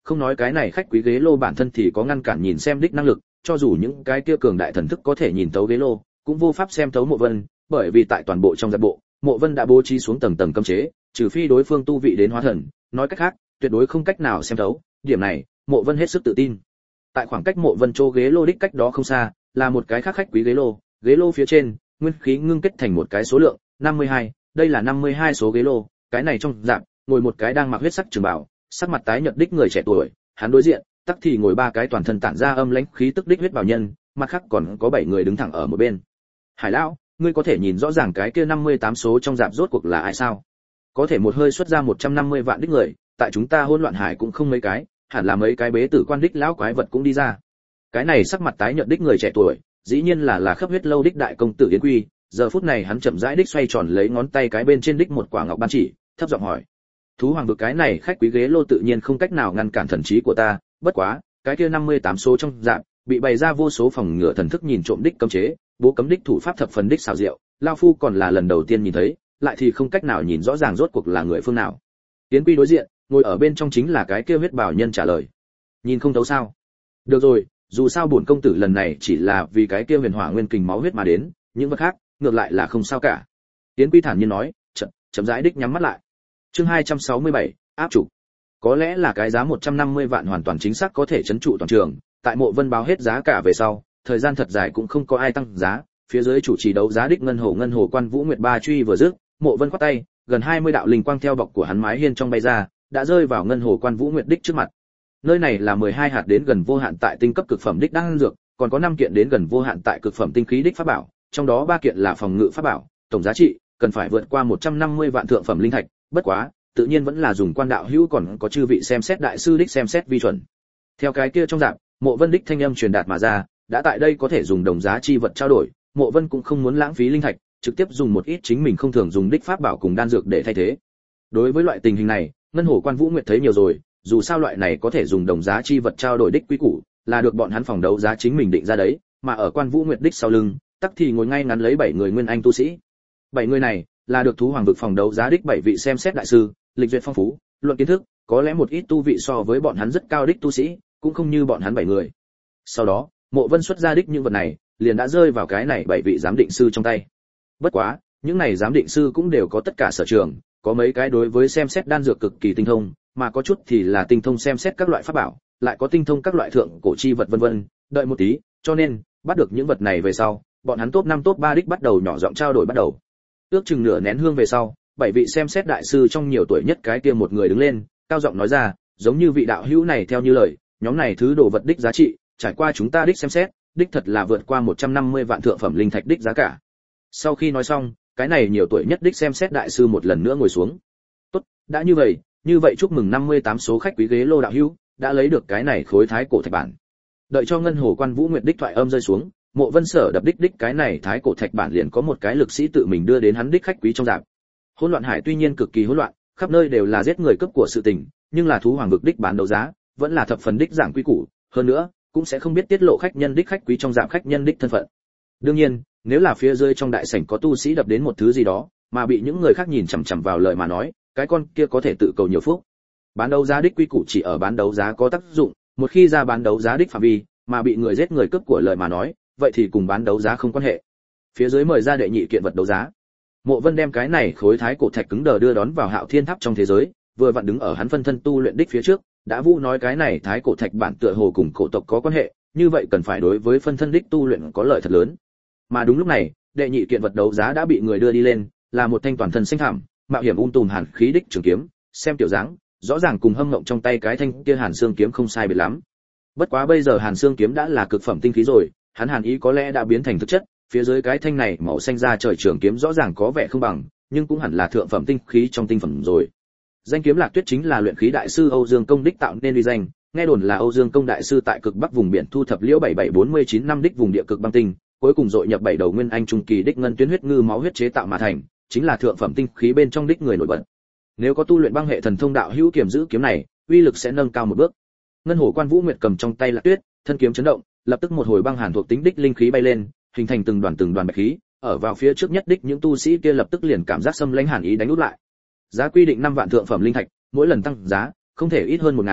không nói cái này khách quý ghế lô bản thân thì có ngăn cản nhìn xem đích năng lực, cho dù những cái kia cường đại thần thức có thể nhìn thấu ghế lô, cũng vô pháp xem thấu Mộ Vân, bởi vì tại toàn bộ trong giáp bộ, Mộ Vân đã bố trí xuống tầng tầng cấm chế, trừ phi đối phương tu vị đến hóa thần, nói cách khác, tuyệt đối không cách nào xem thấu, điểm này, Mộ Vân hết sức tự tin. Tại khoảng cách Mộ Vân chỗ ghế lô đích cách đó không xa, là một cái khác khách quý ghế lô, ghế lô phía trên, nguyên khí ngưng kết thành một cái số lượng, năm mươi hai, đây là năm mươi hai số ghế lô, cái này trong dạng, ngồi một cái đang mặc huyết sắc trường bào, sắc mặt tái nhợt đích người trẻ tuổi, hắn đối diện, tắc thì ngồi ba cái toàn thân tản ra âm lãnh khí tức đích huyết bảo nhân, mặt khác còn có bảy người đứng thẳng ở một bên. Hải lão, ngươi có thể nhìn rõ ràng cái kia năm mươi tám số trong dạp rốt cuộc là ai sao? Có thể một hơi xuất ra một trăm năm mươi vạn đích người, tại chúng ta hỗn loạn hải cũng không mấy cái, hẳn là mấy cái bế tử quan đích lão quái vật cũng đi ra. Cái này sắc mặt tái nhợt đích người trẻ tuổi, dĩ nhiên là là khắp huyết lâu đích đại công tử Yến Quy, giờ phút này hắn chậm rãi đích xoay tròn lấy ngón tay cái bên trên đích một quả ngọc ban chỉ, thấp giọng hỏi: "Thú hoàng vực cái này khách quý ghế lô tự nhiên không cách nào ngăn cản thần trí của ta, bất quá, cái kia năm mươi tám số trong dạng, bị bày ra vô số phòng ngựa thần thức nhìn trộm đích cấm chế, bố cấm đích thủ pháp thập phần đích xảo diệu, lão phu còn là lần đầu tiên nhìn thấy, lại thì không cách nào nhìn rõ ràng rốt cuộc là người phương nào." Yến Quy đối diện, ngồi ở bên trong chính là cái kia huyết bảo nhân trả lời: "Nhìn không thấu sao? Được rồi, dù sao bổn công tử lần này chỉ là vì cái kia huyền hỏa nguyên kình máu huyết mà đến, những vật khác, ngược lại là không sao cả." Yến Quy thản nhiên nói, chậm, chậm rãi đích nhắm mắt lại. Chương hai trăm sáu mươi bảy, áp chủ. Có lẽ là cái giá một trăm năm mươi vạn hoàn toàn chính xác có thể trấn trụ toàn trường, tại Mộ Vân báo hết giá cả về sau, thời gian thật dài cũng không có ai tăng giá, phía dưới chủ trì đấu giá đích ngân hồ ngân hồ quan Vũ Nguyệt Ba truy vừa dứt, Mộ Vân khoát tay, gần hai mươi đạo linh quang theo bọc của hắn mái hiên trong bay ra, đã rơi vào ngân hồ quan Vũ Nguyệt đích trước mặt. Nơi này là mười hai hạt đến gần vô hạn tại tinh cấp cực phẩm đích đan dược, còn có năm kiện đến gần vô hạn tại cực phẩm tinh khí đích pháp bảo, trong đó ba kiện là phòng ngự pháp bảo, tổng giá trị cần phải vượt qua một trăm năm mươi vạn thượng phẩm linh thạch, bất quá, tự nhiên vẫn là dùng quan đạo hữu còn có chư vị xem xét đại sư đích xem xét vi chuẩn. Theo cái kia trong dạng, Mộ Vân đích thanh âm truyền đạt mà ra, đã tại đây có thể dùng đồng giá chi vật trao đổi, Mộ Vân cũng không muốn lãng phí linh thạch, trực tiếp dùng một ít chính mình không thường dùng đích pháp bảo cùng đan dược để thay thế. Đối với loại tình hình này, ngân hồ quan Vũ Nguyệt thấy nhiều rồi, dù sao loại này có thể dùng đồng giá chi vật trao đổi đích quý củ, là được bọn hắn phòng đấu giá chính mình định ra đấy, mà ở quan Vũ Nguyệt đích sau lưng, tắc thì ngồi ngay ngắn lấy bảy người nguyên anh tu sĩ. Bảy người này là được thú hoàng vực phòng đấu giá đích bảy vị xem xét đại sư, lịch duyệt phong phú, luận kiến thức, có lẽ một ít tu vị so với bọn hắn rất cao đích tu sĩ, cũng không như bọn hắn bảy người. Sau đó, Mộ Vân xuất ra đích những vật này, liền đã rơi vào cái này bảy vị giám định sư trong tay. Bất quá, những này giám định sư cũng đều có tất cả sở trường, có mấy cái đối với xem xét đan dược cực kỳ tinh thông, mà có chút thì là tinh thông xem xét các loại pháp bảo, lại có tinh thông các loại thượng cổ chi vật vân vân, đợi một tí, cho nên, bắt được những vật này về sau, bọn hắn top năm top ba đích bắt đầu nhỏ giọng trao đổi bắt đầu. Ước chừng nửa nén hương về sau, bảy vị xem xét đại sư trong nhiều tuổi nhất cái kia một người đứng lên, cao giọng nói ra, giống như vị đạo hữu này theo như lời, nhóm này thứ đồ vật đích giá trị, trải qua chúng ta đích xem xét, đích thật là vượt qua một trăm năm mươi vạn thượng phẩm linh thạch đích giá cả. Sau khi nói xong, cái này nhiều tuổi nhất đích xem xét đại sư một lần nữa ngồi xuống. Tốt, đã như vậy, như vậy chúc mừng năm mươi tám số khách quý ghế lô đạo hữu, đã lấy được cái này khối thái cổ thạch bản. Đợi cho ngân hồ quan Vũ Nguyệt đích thoại âm rơi xuống, Mộ Vân sở đập đích đích cái này thái cổ thạch bản liền có một cái lực sĩ tự mình đưa đến hắn đích khách quý trong dạp. Hỗn loạn hải tuy nhiên cực kỳ hỗn loạn, khắp nơi đều là giết người cướp của sự tình, nhưng là thú hoàng vực đích bán đấu giá, vẫn là thập phần đích giảng quy củ, hơn nữa, cũng sẽ không biết tiết lộ khách nhân đích khách quý trong dạp khách nhân đích thân phận. Đương nhiên, nếu là phía dưới trong đại sảnh có tu sĩ đập đến một thứ gì đó, mà bị những người khác nhìn chằm chằm vào lời mà nói, cái con kia có thể tự cầu nhiều phúc. Bán đấu giá đích quy củ chỉ ở bán đấu giá có tác dụng, một khi ra bán đấu giá đích phạm vi, mà bị người giết người cướp của lời mà nói, vậy thì cùng bán đấu giá không quan hệ. Phía dưới mời ra đệ nhị kiện vật đấu giá. Mộ Vân đem cái này khối thái cổ thạch cứng đờ đưa đón vào Hạo Thiên Tháp trong thế giới, vừa vặn đứng ở hắn phân thân tu luyện đích phía trước, đã vu nói cái này thái cổ thạch bản tựa hồ cùng cổ tộc có quan hệ, như vậy cần phải đối với phân thân đích tu luyện có lợi thật lớn. Mà đúng lúc này, đệ nhị kiện vật đấu giá đã bị người đưa đi lên, là một thanh toàn thân xanh thảm, mạo hiểm um tùm hàn khí đích trường kiếm, xem tiểu dáng, rõ ràng cùng Hâm Ngộng trong tay cái thanh kia Hàn Xương kiếm không sai biệt lắm. Bất quá bây giờ Hàn Xương kiếm đã là cực phẩm tinh khí rồi, hắn hàn ý có lẽ đã biến thành thực chất, phía dưới cái thanh này màu xanh da trời trường kiếm rõ ràng có vẻ không bằng, nhưng cũng hẳn là thượng phẩm tinh khí trong tinh phẩm rồi. Danh kiếm Lạc Tuyết chính là luyện khí đại sư Âu Dương Công đích tạo nên uy danh, nghe đồn là Âu Dương Công đại sư tại cực bắc vùng biển thu thập liễu bảy bảy bốn mươi chín năm đích vùng địa cực băng tinh, cuối cùng dội nhập bảy đầu nguyên anh trung kỳ đích ngân tuyến huyết ngư máu huyết chế tạo mà thành, chính là thượng phẩm tinh khí bên trong đích người nổi bật. Nếu có tu luyện băng hệ thần thông đạo hữu kiểm giữ kiếm này, uy lực sẽ nâng cao một bước. Ngân Hồ Quan Vũ Nguyệt cầm trong tay Lạc Tuyết, thân kiếm chấn động, lập tức một hồi băng hàn thuộc tính đích linh khí bay lên, hình thành từng đoàn từng đoàn bạch khí, ở vào phía trước nhất đích những tu sĩ kia lập tức liền cảm giác xâm lãnh hàn ý đánh út lại. Giá quy định năm vạn thượng phẩm linh thạch, mỗi lần tăng giá không thể ít hơn một ngàn,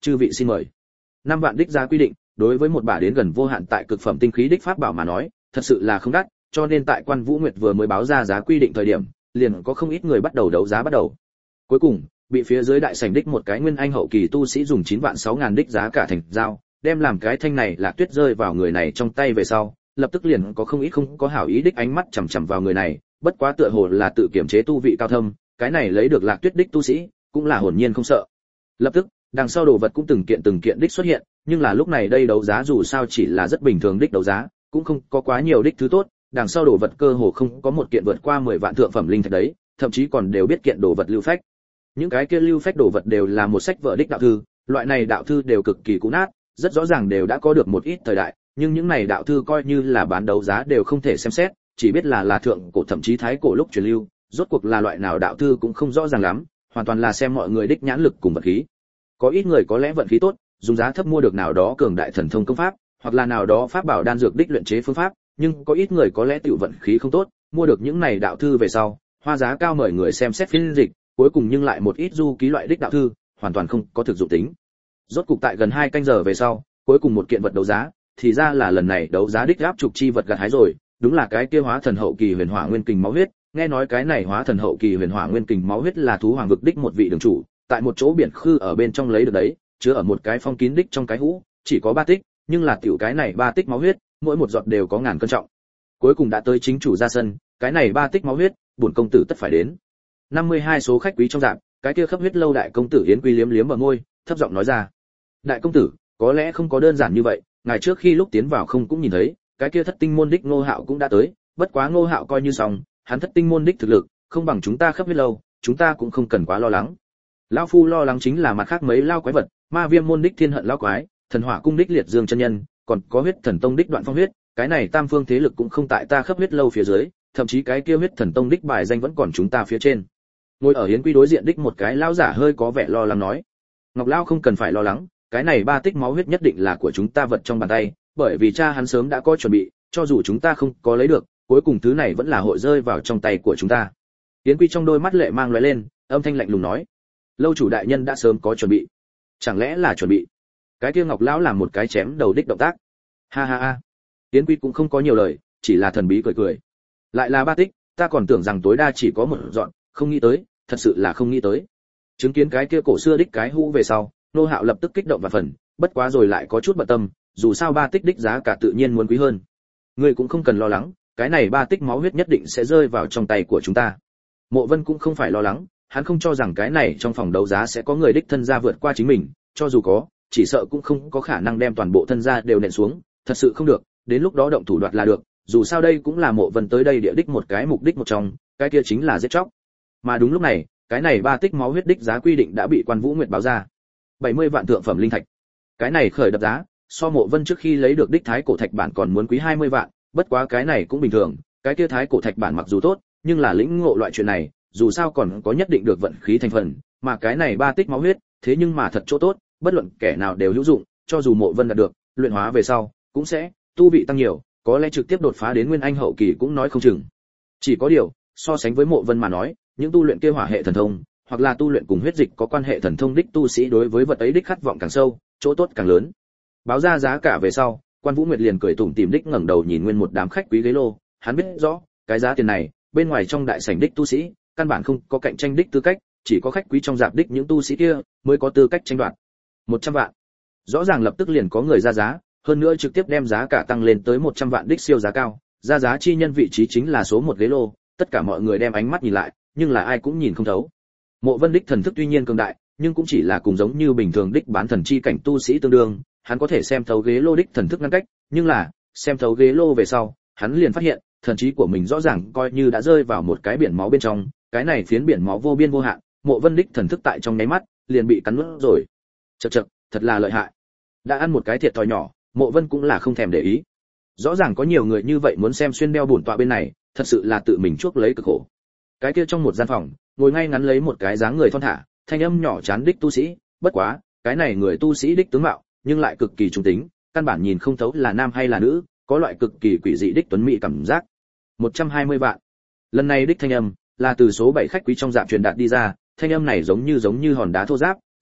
Chư vị xin mời. Năm vạn đích giá quy định, đối với một bả đến gần vô hạn tại cực phẩm tinh khí đích pháp bảo mà nói, thật sự là không đắt, cho nên tại Quan Vũ Nguyệt vừa mới báo ra giá quy định thời điểm, liền có không ít người bắt đầu đấu giá bắt đầu. Cuối cùng, bị phía dưới đại sảnh đích một cái nguyên anh hậu kỳ tu sĩ dùng chín vạn sáu ngàn đích giá cả thành giao, đem làm cái thanh này là tuyết rơi vào người này trong tay về sau, lập tức liền có không ít không có hảo ý đích ánh mắt chằm chằm vào người này, bất quá tựa hồ là tự kiểm chế tu vị cao thâm, cái này lấy được lạc tuyết đích tu sĩ, cũng là hồn nhiên không sợ. Lập tức, đằng sau đồ vật cũng từng kiện từng kiện đích xuất hiện, nhưng là lúc này đây đấu giá dù sao chỉ là rất bình thường đích đấu giá, cũng không có quá nhiều đích thứ tốt, đằng sau đồ vật cơ hồ không có một kiện vượt qua mười vạn thượng phẩm linh thạch đấy, thậm chí còn đều biết kiện đồ vật lưu phách. Những cái kia lưu phách đồ vật đều là một sách vở đích đạo thư, loại này đạo thư đều cực kỳ cũ nát, rất rõ ràng đều đã có được một ít thời đại, nhưng những này đạo thư coi như là bán đấu giá đều không thể xem xét, chỉ biết là là thượng cổ thậm chí thái cổ lúc truyền lưu, rốt cuộc là loại nào đạo thư cũng không rõ ràng lắm, hoàn toàn là xem mọi người đích nhãn lực cùng vật khí. Có ít người có lẽ vận khí tốt, dùng giá thấp mua được nào đó cường đại thần thông công pháp, hoặc là nào đó pháp bảo đan dược đích luyện chế phương pháp, nhưng có ít người có lẽ tiểu vận khí không tốt, mua được những này đạo thư về sau, hoa giá cao mời người xem xét phiên dịch, cuối cùng nhưng lại một ít du ký loại đích đạo thư, hoàn toàn không có thực dụng tính. Rốt cục tại gần hai canh giờ về sau, cuối cùng một kiện vật đấu giá, thì ra là lần này đấu giá đích áp trục chi vật gặt hái rồi, đúng là cái kia hóa thần hậu kỳ huyền hỏa nguyên kình máu huyết, nghe nói cái này hóa thần hậu kỳ huyền hỏa nguyên kình máu huyết là thú hoàng vực đích một vị đường chủ, tại một chỗ biển khư ở bên trong lấy được đấy, chứa ở một cái phong kín đích trong cái hũ, chỉ có ba tích, nhưng là tiểu cái này ba tích máu huyết, mỗi một giọt đều có ngàn cân trọng. Cuối cùng đã tới chính chủ ra sân, cái này ba tích máu huyết, bổn công tử tất phải đến. năm mươi hai số khách quý trong dạp, cái kia khắp huyết lâu đại công tử Yến Quy liếm liếm bờ môi, thấp giọng nói ra: "Đại công tử, có lẽ không có đơn giản như vậy, ngài trước khi lúc tiến vào không cũng nhìn thấy, cái kia thất tinh môn đích Ngô Hạo cũng đã tới, bất quá Ngô Hạo coi như xong, hắn thất tinh môn đích thực lực, không bằng chúng ta khắp huyết lâu, chúng ta cũng không cần quá lo lắng." Lão phu lo lắng chính là mặt khác mấy lao quái vật, Ma Viêm môn đích Thiên Hận lão quái, Thần Hỏa cung đích Liệt Dương chân nhân, còn có Huyết Thần tông đích Đoạn Phong huyết, cái này tam phương thế lực cũng không tại ta khắp huyết lâu phía dưới, thậm chí cái kia Huyết Thần tông đích bài danh vẫn còn chúng ta phía trên. Ngồi ở Yến Quy đối diện đích một cái lão giả hơi có vẻ lo lắng nói: "Ngọc lão không cần phải lo lắng, cái này ba tích máu huyết nhất định là của chúng ta vật trong bàn tay, bởi vì cha hắn sớm đã có chuẩn bị, cho dù chúng ta không có lấy được, cuối cùng thứ này vẫn là hội rơi vào trong tay của chúng ta." Yến Quy trong đôi mắt lệ mang lóe lên, âm thanh lạnh lùng nói: "Lâu chủ đại nhân đã sớm có chuẩn bị, chẳng lẽ là chuẩn bị?" Cái kia Ngọc lão làm một cái chém đầu đích động tác. Ha ha ha. Yến Quy cũng không có nhiều lời, chỉ là thần bí cười cười. Lại là ba tích, ta còn tưởng rằng tối đa chỉ có một dọn, không nghĩ tới, thật sự là không nghĩ tới. Chứng kiến cái kia cổ xưa đích cái hũ về sau, Nô Hạo lập tức kích động và phần, bất quá rồi lại có chút bận tâm, dù sao ba tích đích giá cả tự nhiên muốn quý hơn. Ngươi cũng không cần lo lắng, cái này ba tích máu huyết nhất định sẽ rơi vào trong tay của chúng ta. Mộ Vân cũng không phải lo lắng, hắn không cho rằng cái này trong phòng đấu giá sẽ có người đích thân gia vượt qua chính mình, cho dù có, chỉ sợ cũng không có khả năng đem toàn bộ thân gia đều nện xuống, thật sự không được, đến lúc đó động thủ đoạt là được, dù sao đây cũng là Mộ Vân tới đây địa đích một cái mục đích một trong, cái kia chính là giết chóc. Mà đúng lúc này, cái này ba tích máu huyết đích giá quy định đã bị Quan Vũ Nguyệt báo ra. bảy mươi vạn thượng phẩm linh thạch. Cái này khởi đập giá, so Mộ Vân trước khi lấy được đích thái cổ thạch bản còn muốn quý hai mươi vạn, bất quá cái này cũng bình thường, cái kia thái cổ thạch bản mặc dù tốt, nhưng là lĩnh ngộ loại chuyện này, dù sao còn có nhất định được vận khí thành phần, mà cái này ba tích máu huyết, thế nhưng mà thật chỗ tốt, bất luận kẻ nào đều hữu dụng, cho dù Mộ Vân đạt được, luyện hóa về sau, cũng sẽ tu vị tăng nhiều, có lẽ trực tiếp đột phá đến nguyên anh hậu kỳ cũng nói không chừng. Chỉ có điều, so sánh với Mộ Vân mà nói, những tu luyện kia hỏa hệ thần thông, hoặc là tu luyện cùng huyết dịch có quan hệ thần thông đích tu sĩ đối với vật ấy đích khát vọng càng sâu, chỗ tốt càng lớn. Báo ra giá cả về sau, Quan Vũ Nguyệt liền cười tủm tỉm đích ngẩng đầu nhìn nguyên một đám khách quý ghế lô, hắn biết rõ, cái giá tiền này, bên ngoài trong đại sảnh đích tu sĩ, căn bản không có cạnh tranh đích tư cách, chỉ có khách quý trong dạp đích những tu sĩ kia mới có tư cách tranh đoạt. một trăm vạn. Rõ ràng lập tức liền có người ra giá, hơn nữa trực tiếp đem giá cả tăng lên tới một trăm vạn đích siêu giá cao, ra giá chi nhân vị trí chính là số một ghế lô, tất cả mọi người đem ánh mắt nhìn lại, nhưng là ai cũng nhìn không thấu. Mộ Vân đích thần thức tuy nhiên cường đại, nhưng cũng chỉ là cùng giống như bình thường đích bán thần chi cảnh tu sĩ tương đương, hắn có thể xem thấu ghế lô đích thần thức ngăn cách, nhưng là, xem thấu ghế lô về sau, hắn liền phát hiện, thần trí của mình rõ ràng coi như đã rơi vào một cái biển máu bên trong, cái này phiến biển máu vô biên vô hạn, Mộ Vân đích thần thức tại trong nháy mắt, liền bị cắn nuốt rồi. Chậc chậc, thật là lợi hại. Đã ăn một cái thiệt thòi nhỏ, Mộ Vân cũng là không thèm để ý. Rõ ràng có nhiều người như vậy muốn xem xuyên đeo bổn tọa bên này, thật sự là tự mình chuốc lấy cực khổ. Cái kia trong một gian phòng, ngồi ngay ngắn lấy một cái dáng người thon thả, thanh âm nhỏ chán đích tu sĩ, bất quá, cái này người tu sĩ đích tướng mạo, nhưng lại cực kỳ trung tính, căn bản nhìn không thấu là nam hay là nữ, có loại cực kỳ quỷ dị đích tuấn mỹ cảm giác. một trăm hai mươi vạn. Lần này đích thanh âm là từ số bảy khách quý trong dạp truyền đạt đi ra, thanh âm này giống như giống như hòn đá thô ráp,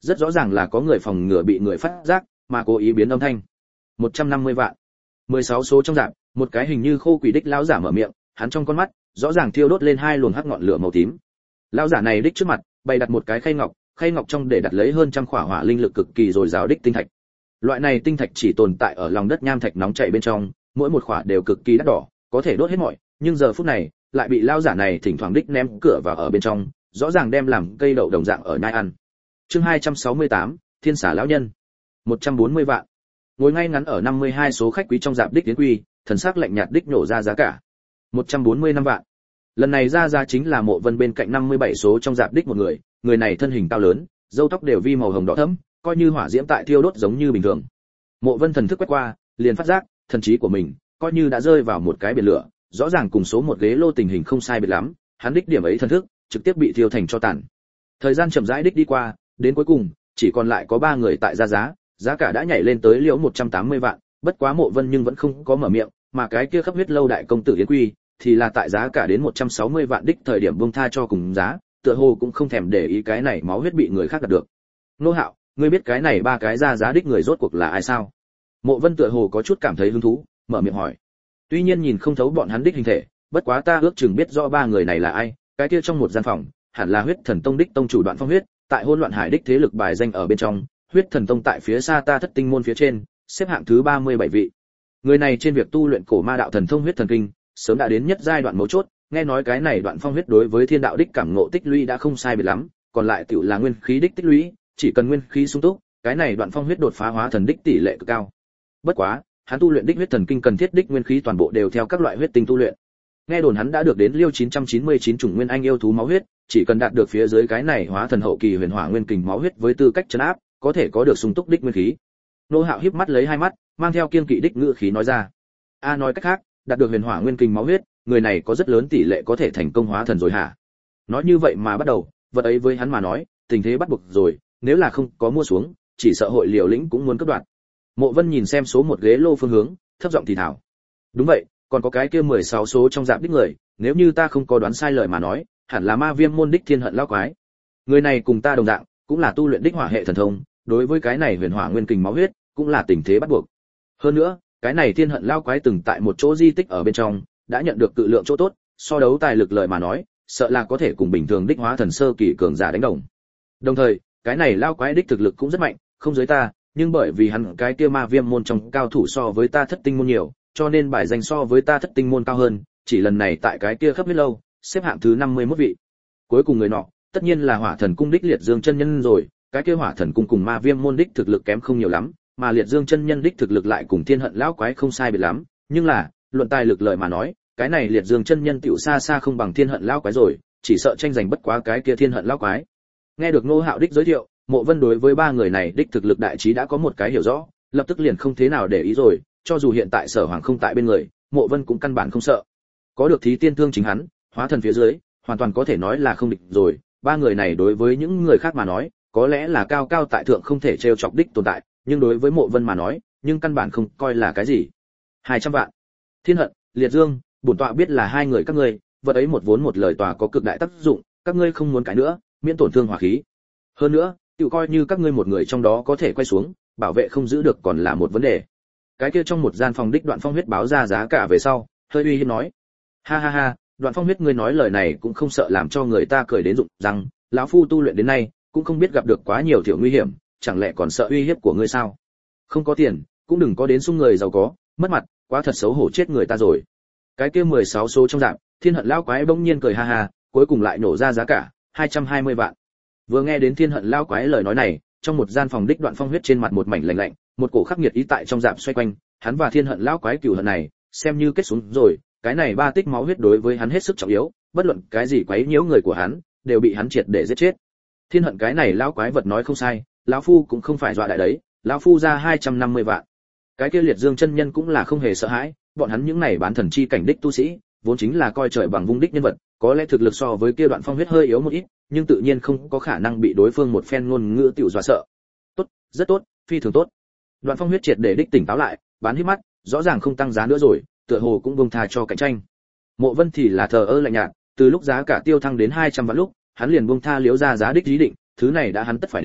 rất rõ ràng là có người phòng ngừa bị người phát giác mà cố ý biến âm thanh. một trăm năm mươi vạn. mười sáu số trong rạp, một cái hình như khô quỷ đích lão giả mở miệng, hắn trong con mắt rõ ràng thiêu đốt lên hai luồng hắc ngọn lửa màu tím. Lão giả này đích trước mặt bày đặt một cái khay ngọc, khay ngọc trong để đặt lấy hơn trăm khỏa hỏa linh lực cực kỳ dồi dào đích tinh thạch. Loại này tinh thạch chỉ tồn tại ở lòng đất nham thạch nóng chảy bên trong, mỗi một khỏa đều cực kỳ đắt đỏ, có thể đốt hết mọi, nhưng giờ phút này lại bị lão giả này thỉnh thoảng đích ném cửa vào ở bên trong, rõ ràng đem làm cây đậu đồng dạng ở nhai ăn. Chương hai trăm sáu mươi tám, Thiên Xà lão nhân. một trăm bốn mươi vạn. Ngồi ngay ngắn ở năm mươi hai số khách quý trong dạp đích tiến quy, thần sắc lạnh nhạt đích nổ ra giá cả. một trăm bốn mươi lăm vạn. Lần này ra giá chính là Mộ Vân bên cạnh năm mươi bảy số trong dạp đích một người, người này thân hình cao lớn, râu tóc đều vi màu hồng đỏ thẫm, coi như hỏa diễm tại thiêu đốt giống như bình thường. Mộ Vân thần thức quét qua, liền phát giác, thần trí của mình coi như đã rơi vào một cái biển lửa, rõ ràng cùng số một ghế lô tình hình không sai biệt lắm, hắn đích điểm ấy thần thức trực tiếp bị thiêu thành cho tàn. Thời gian chậm rãi đích đi qua, đến cuối cùng chỉ còn lại có ba người tại ra giá, giá cả đã nhảy lên tới liễu một trăm tám mươi vạn, bất quá Mộ Vân nhưng vẫn không có mở miệng, mà cái kia khắp huyết lâu đại công tử Yến Quy thì là tại giá cả đến một trăm sáu mươi vạn đích thời điểm buông tha cho cùng giá, tựa hồ cũng không thèm để ý cái này máu huyết bị người khác đạt được. Nô Hạo, ngươi biết cái này ba cái ra giá đích người rốt cuộc là ai sao? Mộ Vân tựa hồ có chút cảm thấy hứng thú, mở miệng hỏi. Tuy nhiên nhìn không thấu bọn hắn đích hình thể, bất quá ta ước chừng biết rõ ba người này là ai, cái kia trong một gian phòng, hẳn là Huyết Thần Tông đích tông chủ Đoạn Phong Huyết, tại Hỗn Loạn Hải đích thế lực bài danh ở bên trong, Huyết Thần Tông tại phía xa ta Thất Tinh môn phía trên, xếp hạng thứ ba mươi bảy vị. Người này trên việc tu luyện cổ ma đạo thần thông Huyết Thần Kinh, sớm đã đến nhất giai đoạn mấu chốt, nghe nói cái này Đoạn Phong Huyết đối với thiên đạo đích cảm ngộ tích lũy đã không sai biệt lắm, còn lại tiểu là nguyên khí đích tích lũy, chỉ cần nguyên khí sung túc, cái này Đoạn Phong Huyết đột phá hóa thần đích tỷ lệ cực cao. Bất quá, hắn tu luyện đích Huyết Thần Kinh cần thiết đích nguyên khí toàn bộ đều theo các loại huyết tinh tu luyện. Nghe đồn hắn đã được đến Liêu chín trăm chín mươi chín chủng nguyên anh yêu thú máu huyết, chỉ cần đạt được phía dưới cái này hóa thần hậu kỳ huyền hỏa nguyên kình máu huyết với tư cách trấn áp, có thể có được sung túc đích nguyên khí. Nô Hạo híp mắt lấy hai mắt, mang theo kiên kỵ đích ngữ khí nói ra. A nói cách khác, đạt được huyền hỏa nguyên kình máu huyết, người này có rất lớn tỷ lệ có thể thành công hóa thần rồi hả? Nói như vậy mà bắt đầu, vật ấy với hắn mà nói, tình thế bắt buộc rồi, nếu là không có mua xuống, chỉ sợ hội liều lĩnh cũng muốn cướp đoạt. Mộ Vân nhìn xem số một ghế lô phương hướng, thấp giọng thì thào. Đúng vậy, còn có cái kia mười sáu số trong dạng đích người, nếu như ta không có đoán sai lời mà nói, hẳn là Ma Viêm môn đích Thiên Hận lão quái. Người này cùng ta đồng dạng, cũng là tu luyện đích hỏa hệ thần thông, đối với cái này huyền hỏa nguyên kình máu huyết, cũng là tình thế bắt buộc. Hơn nữa, cái này Thiên Hận lão quái từng tại một chỗ di tích ở bên trong, đã nhận được cự lượng chỗ tốt, so đấu tài lực lời mà nói, sợ là có thể cùng bình thường đích hóa thần sơ kỳ cường giả đánh đồng. Đồng thời, cái này lão quái đích thực lực cũng rất mạnh, không dưới ta, nhưng bởi vì hắn cái kia Ma Viêm môn trong cao thủ so với ta Thất Tinh môn nhiều, cho nên bài danh so với ta Thất Tinh môn cao hơn, chỉ lần này tại cái kia khắp huyết lâu, xếp hạng thứ năm mươi mốt vị. Cuối cùng người nọ, tất nhiên là Hỏa Thần cung đích Liệt Dương chân nhân rồi, cái kia Hỏa Thần cung cùng Ma Viêm môn đích thực lực kém không nhiều lắm, mà Liệt Dương chân nhân đích thực lực lại cùng Thiên Hận lão quái không sai biệt lắm, nhưng là, luận tài lực lợi mà nói, cái này Liệt Dương chân nhân tiểu xa xa không bằng Thiên Hận lão quái rồi, chỉ sợ tranh giành bất quá cái kia Thiên Hận lão quái. Nghe được Ngô Hạo đích giới thiệu, Mộ Vân đối với ba người này đích thực lực đại trí đã có một cái hiểu rõ, lập tức liền không thế nào để ý rồi, cho dù hiện tại Sở Hoàng không tại bên người, Mộ Vân cũng căn bản không sợ. Có được Thí Tiên Thương chính hắn, hóa thần phía dưới, hoàn toàn có thể nói là không địch rồi, ba người này đối với những người khác mà nói, có lẽ là cao cao tại thượng không thể trêu chọc đích tồn tại, nhưng đối với Mộ Vân mà nói, nhưng căn bản không coi là cái gì. hai trăm vạn. Thiên Hận, Liệt Dương, bổn tọa biết là hai người các ngươi, vật ấy một vốn một lời tòa có cực đại tác dụng, các ngươi không muốn cái nữa, miễn tổn thương hỏa khí. Hơn nữa, tự coi như các ngươi một người trong đó có thể quay xuống, bảo vệ không giữ được còn là một vấn đề. Cái kia trong một gian phòng đích Đoạn Phong Huyết báo ra giá cả về sau, hơi uy hiếp nói. Ha ha ha, Đoạn Phong Huyết ngươi nói lời này cũng không sợ làm cho người ta cười đến rụng răng, lão phu tu luyện đến nay, cũng không biết gặp được quá nhiều tiểu nguy hiểm, chẳng lẽ còn sợ uy hiếp của ngươi sao? Không có tiền, cũng đừng có đến xung người giàu có, mất mặt, quá thật xấu hổ chết người ta rồi. Cái kia mười sáu số trong dạng, Thiên Hận lão quái bỗng nhiên cười ha ha, cuối cùng lại nổ ra giá cả, hai trăm hai mươi vạn. Vừa nghe đến Thiên Hận lão quái lời nói này, trong một gian phòng đích Đoạn Phong Huyết trên mặt một mảnh lạnh lạnh, một cổ khắc nghiệt ý tại trong dạp xoay quanh, hắn và Thiên Hận lão quái cừu hận này, xem như kết xuống rồi, cái này ba tích máu huyết đối với hắn hết sức trọng yếu, bất luận cái gì quấy nhiễu người của hắn, đều bị hắn triệt để giết chết. Thiên Hận cái này lão quái vật nói không sai, lão phu cũng không phải dọa đại đấy, lão phu ra hai trăm năm mươi vạn. Cái kia Liệt Dương chân nhân cũng là không hề sợ hãi, bọn hắn những này bán thần chi cảnh đích tu sĩ, vốn chính là coi trời bằng vung đích nhân vật, có lẽ thực lực so với kia Đoạn Phong Huyết hơi yếu một ít, nhưng tự nhiên không có khả năng bị đối phương một phen ngôn ngữ tiểu dọa sợ. Tốt, rất tốt, phi thường tốt. Đoạn Phong Huyết triệt để đích tỉnh táo lại, bán híp mắt, rõ ràng không tăng giá nữa rồi, tựa hồ cũng buông tha cho cạnh tranh. Mộ Vân thì là thờ ơ lạnh nhạt, từ lúc giá cả tiêu thăng đến hai trăm vạn lúc, hắn liền buông tha liếu ra giá đích ý định, thứ này đã hắn tất phải đến,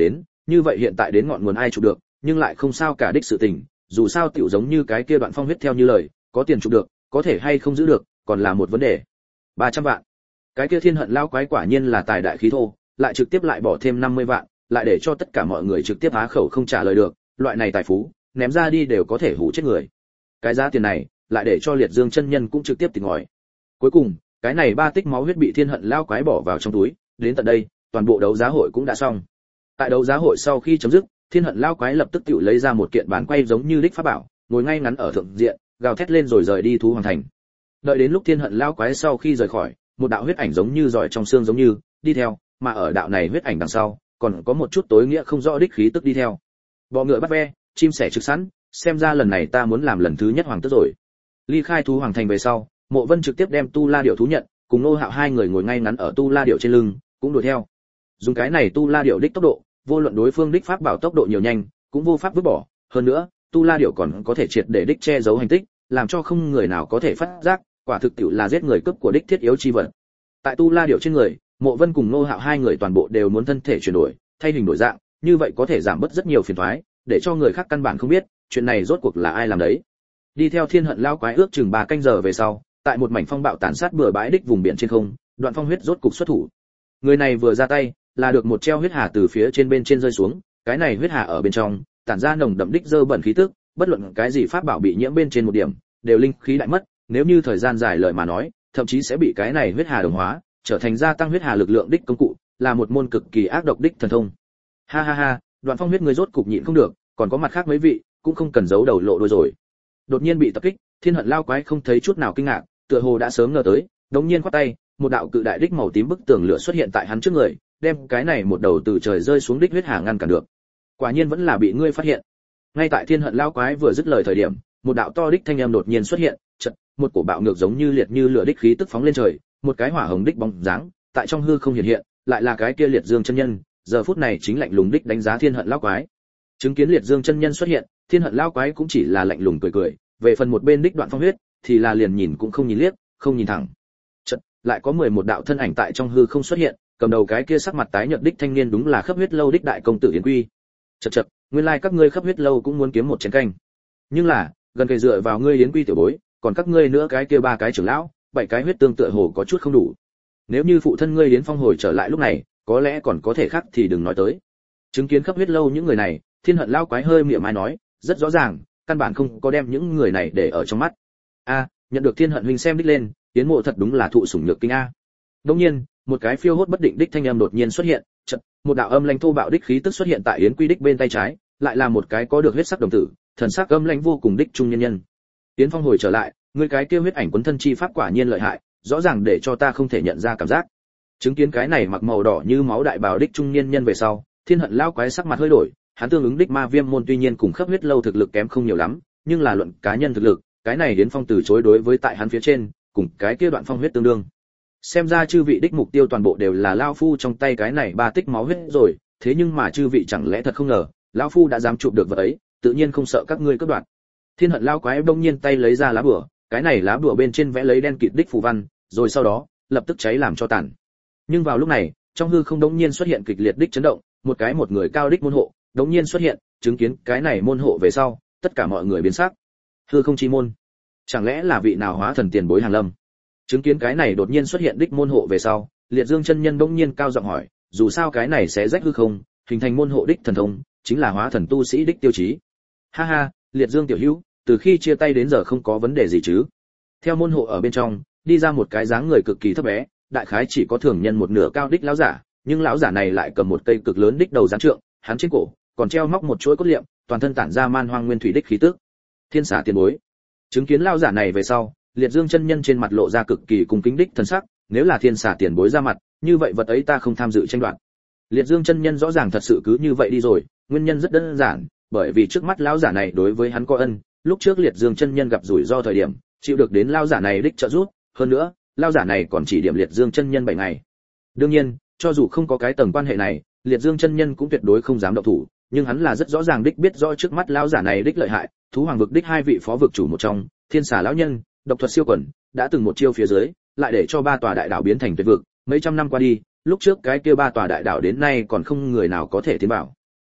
như vậy hiện tại đến ngọn nguồn ai chụp được, nhưng lại không sao cả đích sự tình, dù sao tiểu giống như cái kia Đoạn Phong huyết theo như lời, có tiền chụp được, có thể hay không giữ được, còn là một vấn đề. ba trăm vạn. Cái kia Thiên Hận lao quái quả nhiên là tài đại khí thô, lại trực tiếp lại bỏ thêm năm mươi vạn, lại để cho tất cả mọi người trực tiếp há khẩu không trả lời được, loại này tài phú, ném ra đi đều có thể hủ chết người. Cái giá tiền này, lại để cho Liệt Dương chân nhân cũng trực tiếp tỉnh ngòi. Cuối cùng, cái này ba tích máu huyết bị Thiên Hận lao quái bỏ vào trong túi, đến tận đây, toàn bộ đấu giá hội cũng đã xong. Tại đấu giá hội sau khi chấm dứt, Thiên Hận lao quái lập tức tự lấy ra một kiện bán quay giống như đích pháp bảo, ngồi ngay ngắn ở thượng diện, gào thét lên rồi rời đi thú hoàng thành. Đợi đến lúc Thiên Hận lao quái sau khi rời khỏi, một đạo huyết ảnh giống như giỏi trong xương giống như đi theo, mà ở đạo này huyết ảnh đằng sau, còn có một chút tối nghĩa không rõ đích khí tức đi theo. Bọ ngựa bắt ve, chim sẻ trực sẵn, xem ra lần này ta muốn làm lần thứ nhất hoàng tước rồi. Ly khai thú hoàng thành về sau, Mộ Vân trực tiếp đem Tu La Điểu thú nhận, cùng Nô Hạo hai người ngồi ngay ngắn ở Tu La Điểu trên lưng, cũng đuổi theo. Dùng cái này Tu La Điểu đích tốc độ, vô luận đối phương đích pháp bảo tốc độ nhiều nhanh, cũng vô pháp vứt bỏ, hơn nữa, Tu La Điểu còn có thể triệt để đích che giấu hành tích, làm cho không người nào có thể phát giác, quả thực tiểu là giết người cướp của đích thiết yếu chi vật. Tại Tu La Điểu trên người, Mộ Vân cùng Nô Hạo hai người toàn bộ đều muốn thân thể chuyển đổi, thay hình đổi dạng, như vậy có thể giảm bớt rất nhiều phiền toái, để cho người khác căn bản không biết, chuyện này rốt cuộc là ai làm đấy. Đi theo Thiên Hận lao quái ước chừng ba canh giờ về sau, tại một mảnh phong bạo tàn sát bừa bãi đích vùng biển trên không, Đoạn Phong huyết rốt cục xuất thủ. Người này vừa ra tay, là được một treo huyết hà từ phía trên bên trên rơi xuống, cái này huyết hà ở bên trong, tản ra nồng đậm đích dơ bẩn khí tức, bất luận cái gì pháp bảo bị nhiễm bên trên một điểm, đều linh khí đại mất, nếu như thời gian dài lời mà nói, thậm chí sẽ bị cái này huyết hà đồng hóa, trở thành gia tăng huyết hà lực lượng đích công cụ, là một môn cực kỳ ác độc đích thần thông. Ha ha ha, Đoạn Phong huyết người rốt cục nhịn không được, còn có mặt khác mấy vị, cũng không cần giấu đầu lộ đuôi rồi. Đột nhiên bị tập kích, Thiên Hận lao quái không thấy chút nào kinh ngạc, tựa hồ đã sớm ngờ tới, đống nhiên quát tay, một đạo cự đại đích màu tím bức tường lửa xuất hiện tại hắn trước người, đem cái này một đầu từ trời rơi xuống đích huyết hà ngăn cản được. Quả nhiên vẫn là bị ngươi phát hiện. Ngay tại Thiên Hận lao quái vừa dứt lời thời điểm, một đạo to đích thanh âm đột nhiên xuất hiện, chợt, một cổ bạo ngược giống như liệt như lửa đích khí tức phóng lên trời, một cái hỏa hồng đích bóng dáng, tại trong hư không hiện hiện, lại là cái kia Liệt Dương chân nhân, giờ phút này chính lạnh lùng đích đánh giá Thiên Hận lao quái. Chứng kiến Liệt Dương chân nhân xuất hiện, Thiên Hận lao quái cũng chỉ là lạnh lùng cười cười, về phần một bên đích Đoạn Phong huyết, thì là liền nhìn cũng không nhìn liếc, không nhìn thẳng. Chợt, lại có mười một đạo thân ảnh tại trong hư không xuất hiện, cầm đầu cái kia sắc mặt tái nhợt đích thanh niên đúng là Khắp Huyết lâu đích đại công tử Yến Quy. Chậc chậc, nguyên lai like các ngươi Khắp Huyết lâu cũng muốn kiếm một chén canh. Nhưng là, gần kề dựa vào ngươi Yến Quy tiểu bối, còn các ngươi nữa cái kia ba cái trưởng lão, bảy cái huyết tương tựa hồ có chút không đủ. Nếu như phụ thân ngươi Yến Phong hồi trở lại lúc này, có lẽ còn có thể khác thì đừng nói tới. Chứng kiến Khắp Huyết lâu những người này, Thiên Hận lao quái hơi miệng mai nói, rất rõ ràng, căn bản không có đem những người này để ở trong mắt. A, nhận được Thiên Hận huynh xem đích lên, Yến Mộ thật đúng là thụ sủng nhược kinh a. Đương nhiên, một cái phiêu hốt bất định đích thanh âm đột nhiên xuất hiện, chợt, một đạo âm lãnh thô bạo đích khí tức xuất hiện tại Yến Quy đích bên tay trái, lại là một cái có được huyết sắc đồng tử, thần sắc âm lãnh vô cùng đích trung nhân nhân. Yến Phong hồi trở lại, ngươi cái kia huyết ảnh quấn thân chi pháp quả nhiên lợi hại, rõ ràng để cho ta không thể nhận ra cảm giác. Chứng kiến cái này mặc màu đỏ như máu đại bào đích trung niên nhân về sau, Thiên Hận lao quái sắc mặt hơi đổi, hắn tương ứng đích ma viêm môn tuy nhiên cùng Khắp Huyết lâu thực lực kém không nhiều lắm, nhưng là luận cá nhân thực lực, cái này Yến Phong từ chối đối với tại hắn phía trên, cùng cái kia Đoạn Phong huyết tương đương. Xem ra chư vị đích mục tiêu toàn bộ đều là lão phu trong tay cái này ba tích máu huyết rồi, thế nhưng mà chư vị chẳng lẽ thật không ngờ, lão phu đã dám chụp được vật ấy, tự nhiên không sợ các ngươi cướp đoạt. Thiên Hận lao quái bỗng nhiên tay lấy ra lá bùa, cái này lá bùa bên trên vẽ lấy đen kịt đích phù văn, rồi sau đó, lập tức cháy làm cho tàn. Nhưng vào lúc này, trong hư không đống nhiên xuất hiện kịch liệt đích chấn động, một cái một người cao đích môn hộ, đống nhiên xuất hiện, chứng kiến cái này môn hộ về sau, tất cả mọi người biến sắc. Hư không chi môn, chẳng lẽ là vị nào hóa thần tiền bối Hàn Lâm? Chứng kiến cái này đột nhiên xuất hiện đích môn hộ về sau, Liệt Dương chân nhân bỗng nhiên cao giọng hỏi, dù sao cái này sẽ rách hư không, hình thành môn hộ đích thần thông, chính là hóa thần tu sĩ đích tiêu chí. Ha ha, Liệt Dương tiểu hữu, từ khi chia tay đến giờ không có vấn đề gì chứ? Theo môn hộ ở bên trong, đi ra một cái dáng người cực kỳ thấp bé, đại khái chỉ có thường nhân một nửa cao đích lão giả, nhưng lão giả này lại cầm một cây cực lớn đích đầu rắn trượng, hắn trên cổ còn treo móc một chuỗi cốt liệm, toàn thân tản ra man hoang nguyên thủy đích khí tức. Thiên Xà tiền bối. Chứng kiến lão giả này về sau, Liệt Dương chân nhân trên mặt lộ ra cực kỳ cung kính đích thần sắc, nếu là Thiên Xà tiền bối ra mặt, như vậy vật ấy ta không tham dự tranh đoạt. Liệt Dương chân nhân rõ ràng thật sự cứ như vậy đi rồi, nguyên nhân rất đơn giản, bởi vì trước mắt lão giả này đối với hắn có ân, lúc trước Liệt Dương chân nhân gặp rủi ro thời điểm, chịu được đến lão giả này đích trợ giúp, hơn nữa, lão giả này còn chỉ điểm Liệt Dương chân nhân bảy ngày. Đương nhiên, cho dù không có cái tầng quan hệ này, Liệt Dương chân nhân cũng tuyệt đối không dám động thủ, nhưng hắn là rất rõ ràng đích biết rõ trước mắt lão giả này đích lợi hại, thú hoàng vực đích hai vị phó vực chủ một trong, Thiên Xà lão nhân, độc thuật siêu quần, đã từng một chiêu phía dưới, lại để cho ba tòa đại đảo biến thành tuyệt vực, mấy trăm năm qua đi, lúc trước cái kia ba tòa đại đảo đến nay còn không người nào có thể tiến vào.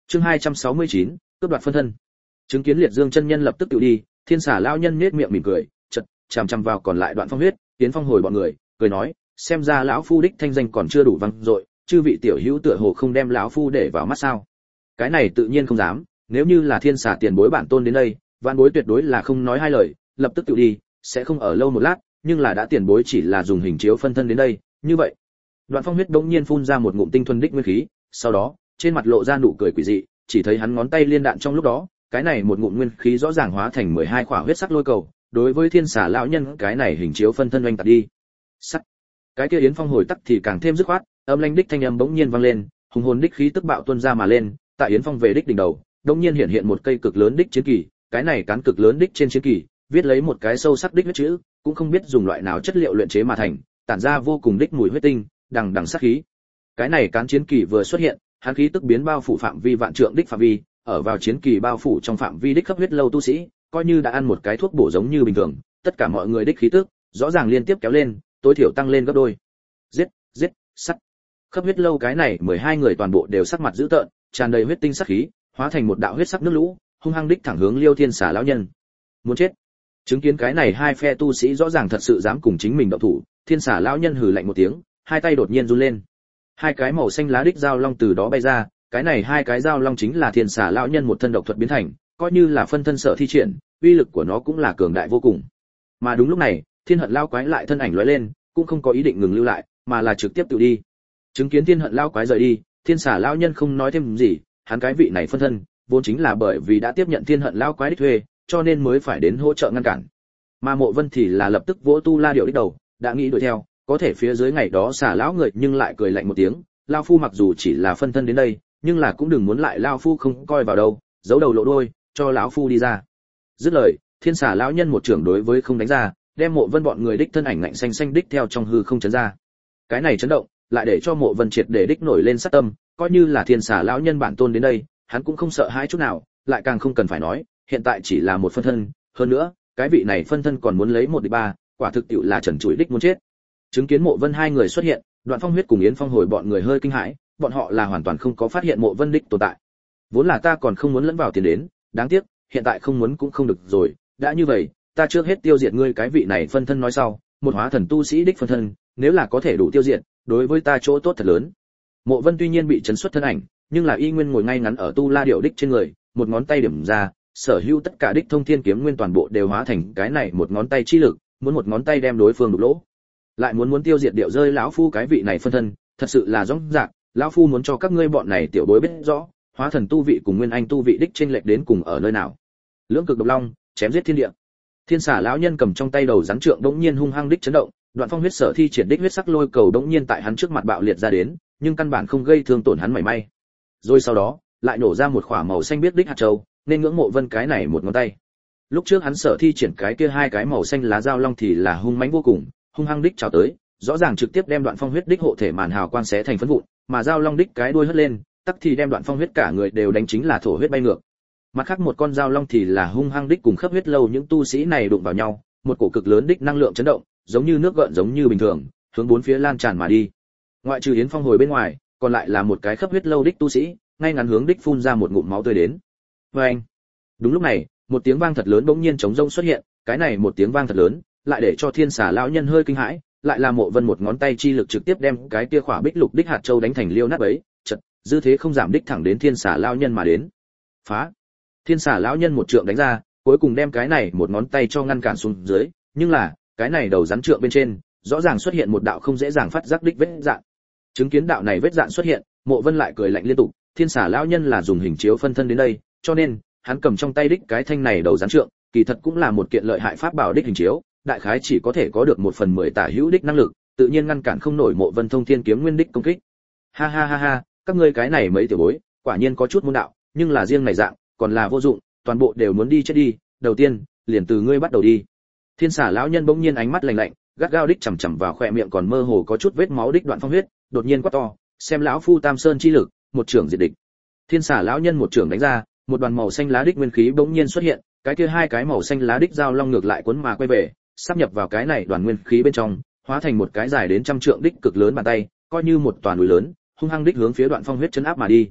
Chương hai trăm sáu mươi chín, cướp đoạt phân thân. Chứng kiến Liệt Dương chân nhân lập tức tự đi, Thiên Xà lão nhân nhếch miệng mỉm cười, chợt chằm chằm vào còn lại Đoạn Phong Huyết, Yến Phong hồi bọn người, cười nói, xem ra lão phu đích thanh danh còn chưa đủ vang dội, chư vị tiểu hữu tựa hồ không đem lão phu để vào mắt sao? Cái này tự nhiên không dám, nếu như là Thiên Xà tiền bối bản tôn đến đây, vạn bối tuyệt đối là không nói hai lời, lập tức tự đi, sẽ không ở lâu một lát, nhưng là đã tiền bối chỉ là dùng hình chiếu phân thân đến đây, như vậy. Đoạn Phong Huyết bỗng nhiên phun ra một ngụm tinh thuần đích nguyên khí, sau đó, trên mặt lộ ra nụ cười quỷ dị, chỉ thấy hắn ngón tay liên đạn trong lúc đó, cái này một ngụm nguyên khí rõ ràng hóa thành mười hai quả huyết sắc lôi cầu, đối với Thiên Xà lão nhân cái này hình chiếu phân thân oanh tạt đi. Sắt. Cái kia Yến Phong hồi tắc thì càng thêm dứt khoát, âm lãnh đích thanh âm bỗng nhiên vang lên, hùng hồn đích khí tức bạo tuôn ra mà lên, tại Yến Phong về đích đỉnh đầu, đống nhiên hiện hiện một cây cực lớn đích chiến kỳ, cái này cán cực lớn đích trên chiến kỳ, viết lấy một cái sâu sắc đích huyết chữ, cũng không biết dùng loại nào chất liệu luyện chế mà thành, tản ra vô cùng đích mùi huyết tinh, đằng đằng sát khí. Cái này cán chiến kỳ vừa xuất hiện, hắn khí tức biến bao phủ phạm vi vạn trượng đích phạm vi, ở vào chiến kỳ bao phủ trong phạm vi đích khắp huyết lâu tu sĩ, coi như đã ăn một cái thuốc bổ giống như bình thường, tất cả mọi người đích khí tức rõ ràng liên tiếp kéo lên, tối thiểu tăng lên gấp đôi. Giết, giết, sắt. Khắp huyết lâu cái này mười hai người toàn bộ đều sắc mặt dữ tợn, tràn đầy huyết tinh sát khí, hóa thành một đạo huyết sắc nước lũ, hung hăng đích thẳng hướng Liêu Thiên Xà lão nhân. Muốn chết. Chứng kiến cái này hai phe tu sĩ rõ ràng thật sự dám cùng chính mình động thủ, Thiên Xà lão nhân hừ lạnh một tiếng, hai tay đột nhiên run lên. Hai cái màu xanh lá đích dao long từ đó bay ra, cái này hai cái dao long chính là Thiên Xà lão nhân một thân độc thuật biến thành, coi như là phân thân sở thi triển, uy lực của nó cũng là cường đại vô cùng. Mà đúng lúc này, Thiên Hận lão quái lại thân ảnh lóe lên, cũng không có ý định ngừng lưu lại, mà là trực tiếp tự đi. Chứng kiến Thiên Hận lão quái rời đi, Thiên Xà lão nhân không nói thêm gì, hắn cái vị này phân thân, vốn chính là bởi vì đã tiếp nhận Thiên Hận lão quái đích thuê, cho nên mới phải đến hỗ trợ ngăn cản. Mà Mộ Vân thì là lập tức vỗ Tu La Điểu đích đầu, đã nghĩ đuổi theo, có thể phía dưới ngày đó Xà lão người nhưng lại cười lạnh một tiếng, lão phu mặc dù chỉ là phân thân đến đây, nhưng là cũng đừng muốn lại lão phu không coi vào đâu, giấu đầu lộ đuôi, cho lão phu đi ra. Dứt lời, Thiên Xà lão nhân một trưởng đối với không đánh ra, đem Mộ Vân bọn người đích thân ảnh lạnh xanh xanh đích theo trong hư không chấn ra. Cái này chấn động, lại để cho Mộ Vân triệt để đích nổi lên sát tâm, coi như là Thiên Xà lão nhân bản tôn đến đây, hắn cũng không sợ hãi chút nào, lại càng không cần phải nói, hiện tại chỉ là một phân thân, hơn nữa, cái vị này phân thân còn muốn lấy một địch ba, quả thực tiệu là trần trụi đích muốn chết. Chứng kiến Mộ Vân hai người xuất hiện, Đoạn Phong Huyết cùng Yến Phong hồi bọn người hơi kinh hãi, bọn họ là hoàn toàn không có phát hiện Mộ Vân đích tồn tại. Vốn là ta còn không muốn lẫn vào tiền đến, đáng tiếc, hiện tại không muốn cũng không được rồi, đã như vậy, ta trước hết tiêu diệt ngươi cái vị này phân thân nói sau, một hóa thần tu sĩ đích phân thân, nếu là có thể đủ tiêu diệt, đối với ta chỗ tốt thật lớn. Mộ Vân tuy nhiên bị chấn xuất thân ảnh, nhưng là y nguyên ngồi ngay ngắn ở Tu La Điểu đích trên người, một ngón tay điểm ra, sở hữu tất cả đích thông thiên kiếm nguyên toàn bộ đều hóa thành cái này một ngón tay chi lực, muốn một ngón tay đem đối phương đục lỗ. Lại muốn muốn tiêu diệt điệu rơi lão phu cái vị này phân thân, thật sự là rõ ràng, lão phu muốn cho các ngươi bọn này tiểu bối biết rõ, hóa thần tu vị cùng nguyên anh tu vị đích chênh lệch đến cùng ở nơi nào. Lưỡng cực độc long, chém giết thiên địa. Thiên Xà lão nhân cầm trong tay đầu rắn trượng đống nhiên hung hăng đích chấn động, Đoạn Phong huyết sở thi triển đích huyết sắc lôi cầu đống nhiên tại hắn trước mặt bạo liệt ra đến, nhưng căn bản không gây thương tổn hắn mảy may. Rồi sau đó, lại nổ ra một quả màu xanh biếc đích hạt châu, nên ngưỡng Mộ Vân cái này một ngón tay. Lúc trước hắn sở thi triển cái kia hai cái màu xanh lá dao long thì là hung mãnh vô cùng, hung hăng đích chào tới, rõ ràng trực tiếp đem Đoạn Phong huyết đích hộ thể màn hào quang xé thành phấn vụn, mà dao long đích cái đuôi hất lên, tắc thì đem Đoạn Phong huyết cả người đều đánh chính là thổ huyết bay ngược. Mặt khác một con dao long thì là hung hăng đích cùng khớp huyết lâu những tu sĩ này đụng vào nhau, một cổ cực lớn đích năng lượng chấn động, giống như nước gợn giống như bình thường, hướng bốn phía lan tràn mà đi. Ngoại trừ Yến Phong hồi bên ngoài, còn lại là một cái khớp huyết lâu đích tu sĩ, ngay ngắn hướng đích phun ra một ngụm máu tươi đến. Oeng! Đúng lúc này, một tiếng vang thật lớn bỗng nhiên trống rông xuất hiện, cái này một tiếng vang thật lớn, lại để cho Thiên Xà lão nhân hơi kinh hãi, lại là Mộ Vân một ngón tay chi lực trực tiếp đem cái kia khỏa bích lục đích hạt châu đánh thành liêu nát bấy, chợt, dư thế không giảm đích thẳng đến Thiên Xà lão nhân mà đến. Phá! Thiên Xà lão nhân một trượng đánh ra, cuối cùng đem cái này một ngón tay cho ngăn cản xuống dưới, nhưng là, cái này đầu rắn trượng bên trên, rõ ràng xuất hiện một đạo không dễ dàng phát giác đích vết dạn. Chứng kiến đạo này vết dạn xuất hiện, Mộ Vân lại cười lạnh liên tục, Thiên Xà lão nhân là dùng hình chiếu phân thân đến đây, cho nên, hắn cầm trong tay đích cái thanh này đầu rắn trượng, kỳ thật cũng là một kiện lợi hại pháp bảo đích hình chiếu, đại khái chỉ có thể có được một phần mười tả hữu đích năng lực, tự nhiên ngăn cản không nổi Mộ Vân thông thiên kiếm nguyên đích công kích. Ha ha ha ha, các ngươi cái này mấy tiểu bối, quả nhiên có chút môn đạo, nhưng là riêng này dạng, còn là vô dụng, toàn bộ đều muốn đi chết đi, đầu tiên, liền từ ngươi bắt đầu đi. Thiên Xà lão nhân bỗng nhiên ánh mắt lạnh lạnh, gắt gao đích chằm chằm vào khóe miệng còn mơ hồ có chút vết máu đích Đoạn Phong huyết, đột nhiên quát to, xem lão phu Tam Sơn chi lực, một trưởng diệt địch. Thiên Xà lão nhân một trưởng đánh ra, một đoàn màu xanh lá đích nguyên khí bỗng nhiên xuất hiện, cái kia hai cái màu xanh lá đích dao long ngược lại cuốn mà quay về, sắp nhập vào cái này đoàn nguyên khí bên trong, hóa thành một cái dài đến trăm trượng đích cực lớn bàn tay, coi như một toàn núi lớn, hung hăng đích hướng phía Đoạn Phong huyết chấn áp mà đi.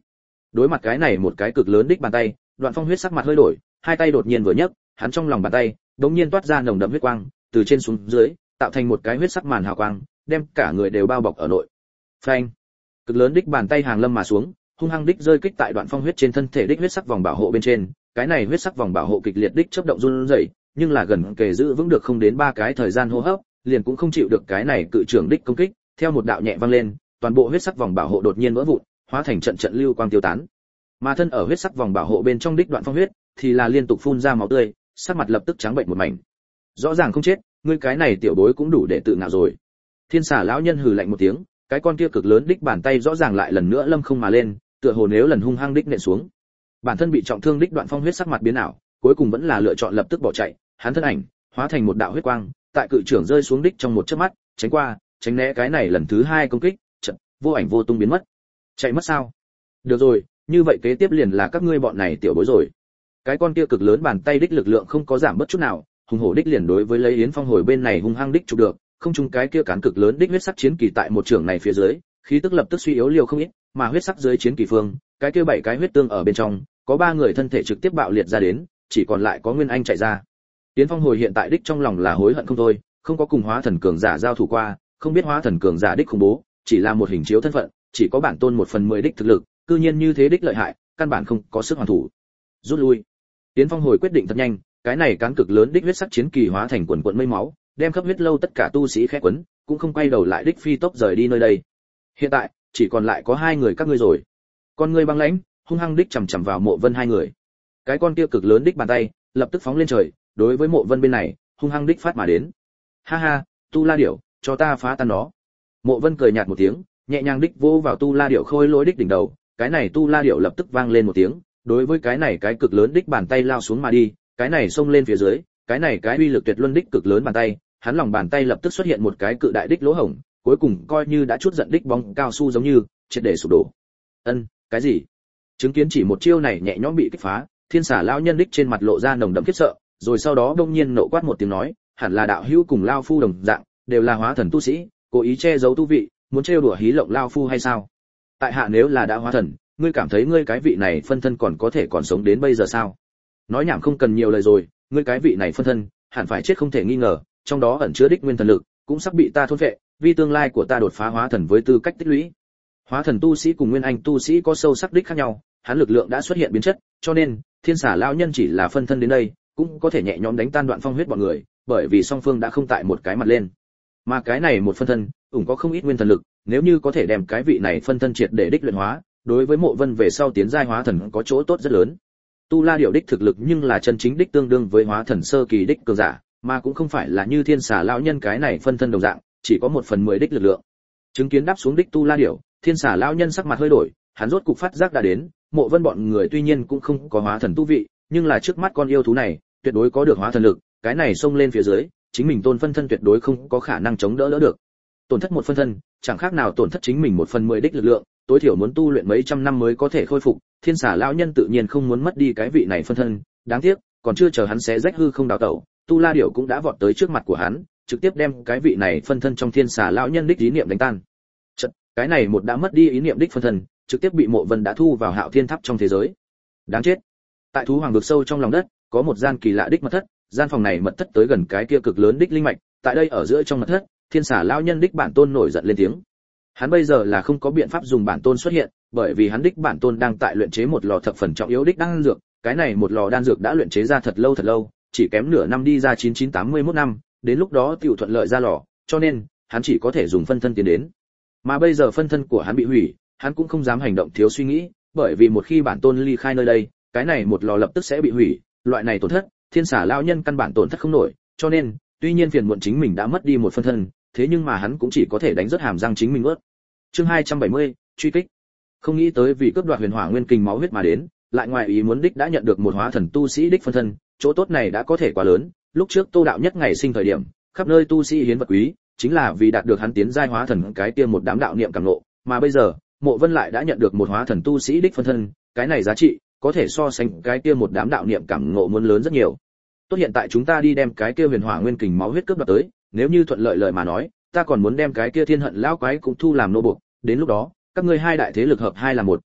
Đối mặt cái này một cái cực lớn đích bàn tay, Đoạn Phong Huyết sắc mặt hơi đổi, hai tay đột nhiên vừa nhấc, hắn trong lòng bàn tay đột nhiên toát ra nồng đậm huyết quang, từ trên xuống dưới, tạo thành một cái huyết sắc màn hào quang, đem cả người đều bao bọc ở nội. Phanh! Cực lớn đích bàn tay hàng lâm mà xuống, hung hăng đích rơi kích tại Đoạn Phong Huyết trên thân thể đích huyết sắc vòng bảo hộ bên trên, cái này huyết sắc vòng bảo hộ kịch liệt đích chớp động run rẩy, nhưng là gần kề giữ vững được không đến ba cái thời gian hô hấp, liền cũng không chịu được cái này cự trưởng đích công kích, theo một đạo nhẹ vang lên, toàn bộ huyết sắc vòng bảo hộ đột nhiên vỡ vụn, hóa thành trận trận lưu quang tiêu tán. Mà thân ở huyết sắc vòng bảo hộ bên trong đích Đoạn Phong Huyết thì là liên tục phun ra máu tươi, sắc mặt lập tức trắng bệnh một mảnh. Rõ ràng không chết, ngươi cái này tiểu bối cũng đủ để tự ngạo rồi. Thiên Xà lão nhân hừ lạnh một tiếng, cái con kia cực lớn đích bàn tay rõ ràng lại lần nữa lâm không mà lên, tựa hồ nếu lần hung hăng đích nện xuống. Bản thân bị trọng thương đích Đoạn Phong Huyết sắc mặt biến ảo, cuối cùng vẫn là lựa chọn lập tức bỏ chạy, hắn thân ảnh hóa thành một đạo huyết quang, tại cự trưởng rơi xuống đích trong một chớp mắt, tránh qua, tránh né cái này lần thứ hai công kích, chợt vô ảnh vô tung biến mất. Chạy mất sao? Được rồi, như vậy kế tiếp liền là các ngươi bọn này tiểu bối rồi. Cái con kia cực lớn bàn tay đích lực lượng không có giảm bất chút nào, hùng hổ đích liền đối với lấy Yến Phong hồi bên này hung hăng đích chụp được, không chung cái kia cán cực lớn đích huyết sắc chiến kỳ tại một trường này phía dưới, khí tức lập tức suy yếu liều không ít, mà huyết sắc dưới chiến kỳ phương, cái kia bảy cái huyết tương ở bên trong, có ba người thân thể trực tiếp bạo liệt ra đến, chỉ còn lại có Nguyên Anh chạy ra. Yến Phong hồi hiện tại đích trong lòng là hối hận không thôi, không có cùng hóa thần cường giả giao thủ qua, không biết hóa thần cường giả đích khủng bố, chỉ là một hình chiếu thân phận, chỉ có bản tôn một phần mười đích thực lực, cư nhiên như thế đích lợi hại, căn bản không có sức hoàn thủ. Rút lui. Yến Phong hồi quyết định thật nhanh, cái này cán cực lớn đích huyết sắc chiến kỳ hóa thành quần quần mây máu, đem khắp huyết lâu tất cả tu sĩ khẽ quấn, cũng không quay đầu lại đích phi tốc rời đi nơi đây. Hiện tại, chỉ còn lại có hai người các ngươi rồi. Con ngươi băng lãnh, hung hăng đích chằm chằm vào Mộ Vân hai người. Cái con kia cực lớn đích bàn tay, lập tức phóng lên trời, đối với Mộ Vân bên này, hung hăng đích phát mà đến. Ha ha, Tu La Điểu, cho ta phá tan nó. Mộ Vân cười nhạt một tiếng, nhẹ nhàng đích vỗ vào Tu La Điểu khôi lỗi đích đỉnh đầu, cái này Tu La Điểu lập tức vang lên một tiếng, đối với cái này cái cực lớn đích bàn tay lao xuống mà đi, cái này xông lên phía dưới, cái này cái uy lực tuyệt luân đích cực lớn bàn tay, hắn lòng bàn tay lập tức xuất hiện một cái cự đại đích lỗ hổng, cuối cùng coi như đã chút giận đích bóng cao su giống như triệt để sụp đổ. Ân, cái gì? Chứng kiến chỉ một chiêu này nhẹ nhõm bị kích phá, Thiên Xà lão nhân đích trên mặt lộ ra nồng đậm khiếp sợ, rồi sau đó đông nhiên nộ quát một tiếng nói, hẳn là đạo hữu cùng lao phu đồng dạng, đều là hóa thần tu sĩ, cố ý che giấu tu vị, muốn trêu đùa hí lộng lao phu hay sao? Tại hạ nếu là đã hóa thần, ngươi cảm thấy ngươi cái vị này phân thân còn có thể còn sống đến bây giờ sao? Nói nhảm không cần nhiều lời rồi, ngươi cái vị này phân thân, hẳn phải chết không thể nghi ngờ, trong đó ẩn chứa đích nguyên thần lực, cũng sắp bị ta thôn phệ, vì tương lai của ta đột phá hóa thần với tư cách tích lũy. Hóa thần tu sĩ cùng nguyên anh tu sĩ có sâu sắc đích khác nhau, hắn lực lượng đã xuất hiện biến chất, cho nên Thiên Xà lão nhân chỉ là phân thân đến đây, cũng có thể nhẹ nhõm đánh tan Đoạn Phong Huyết bọn người, bởi vì song phương đã không tại một cái mặt lên. Mà cái này một phân thân, ủng có không ít nguyên thần lực, nếu như có thể đem cái vị này phân thân triệt để đích luyện hóa, đối với Mộ Vân về sau tiến giai hóa thần có chỗ tốt rất lớn. Tu La Điểu đích thực lực nhưng là chân chính đích tương đương với hóa thần sơ kỳ đích cường giả, mà cũng không phải là như Thiên Xà lão nhân cái này phân thân đồng dạng, chỉ có một phần mười đích lực lượng. Chứng kiến đáp xuống đích Tu La Điểu, Thiên Xà lão nhân sắc mặt hơi đổi, hắn rốt cục phát giác đã đến, Mộ Vân bọn người tuy nhiên cũng không có hóa thần tu vị, nhưng là trước mắt con yêu thú này, tuyệt đối có được hóa thần lực, cái này xông lên phía dưới, chính mình tôn phân thân tuyệt đối không có khả năng chống đỡ đỡ được. Tổn thất một phân thân, chẳng khác nào tổn thất chính mình một phần mười đích lực lượng, tối thiểu muốn tu luyện mấy trăm năm mới có thể khôi phục, Thiên Xà lão nhân tự nhiên không muốn mất đi cái vị này phân thân, đáng tiếc, còn chưa chờ hắn xé rách hư không đào tẩu, Tu La Điểu cũng đã vọt tới trước mặt của hắn, trực tiếp đem cái vị này phân thân trong Thiên Xà lão nhân đích ý niệm đánh tan. Chật, cái này một đã mất đi ý niệm đích phân thân, trực tiếp bị Mộ Vân đã thu vào Hạo Thiên Tháp trong thế giới. Đáng chết. Tại thú hoàng vực sâu trong lòng đất, có một gian kỳ lạ đích mật thất, gian phòng này mật thất tới gần cái kia cực lớn đích linh mạch, tại đây ở giữa trong mật thất, Thiên Xà lão nhân đích bản tôn nổi giận lên tiếng. Hắn bây giờ là không có biện pháp dùng bản tôn xuất hiện, bởi vì hắn đích bản tôn đang tại luyện chế một lò thập phần trọng yếu đích đan dược, cái này một lò đan dược đã luyện chế ra thật lâu thật lâu, chỉ kém nửa năm đi ra chín chín tám mươi mốt năm, đến lúc đó tiểu thuận lợi ra lò, cho nên hắn chỉ có thể dùng phân thân tiến đến. Mà bây giờ phân thân của hắn bị hủy, hắn cũng không dám hành động thiếu suy nghĩ, bởi vì một khi bản tôn ly khai nơi đây, cái này một lò lập tức sẽ bị hủy, loại này tổn thất, Thiên Xà lão nhân căn bản tổn thất không nổi, cho nên, tuy nhiên phiền muộn chính mình đã mất đi một phân thân, thế nhưng mà hắn cũng chỉ có thể đánh rớt hàm răng chính mình ướt. Chương hai trăm bảy mươi, truy kích. Không nghĩ tới vì cướp đoạt huyền hỏa nguyên kình máu huyết mà đến, lại ngoài ý muốn đích đã nhận được một hóa thần tu sĩ đích phân thân, chỗ tốt này đã có thể quá lớn, lúc trước Tô đạo nhất ngày sinh thời điểm, khắp nơi tu sĩ hiến vật quý, chính là vì đạt được hắn tiến giai hóa thần cái kia một đám đạo niệm cảm ngộ, mà bây giờ, Mộ Vân lại đã nhận được một hóa thần tu sĩ đích phân thân, cái này giá trị có thể so sánh cái kia một đám đạo niệm cảm ngộ muốn lớn rất nhiều. Tốt, hiện tại chúng ta đi đem cái kia huyền hỏa nguyên kình máu huyết cướp đoạt tới, nếu như thuận lợi lời mà nói, ta còn muốn đem cái kia thiên hận lão quái cũng thu làm nô buộc, đến lúc đó, các ngươi hai đại thế lực hợp hai là một,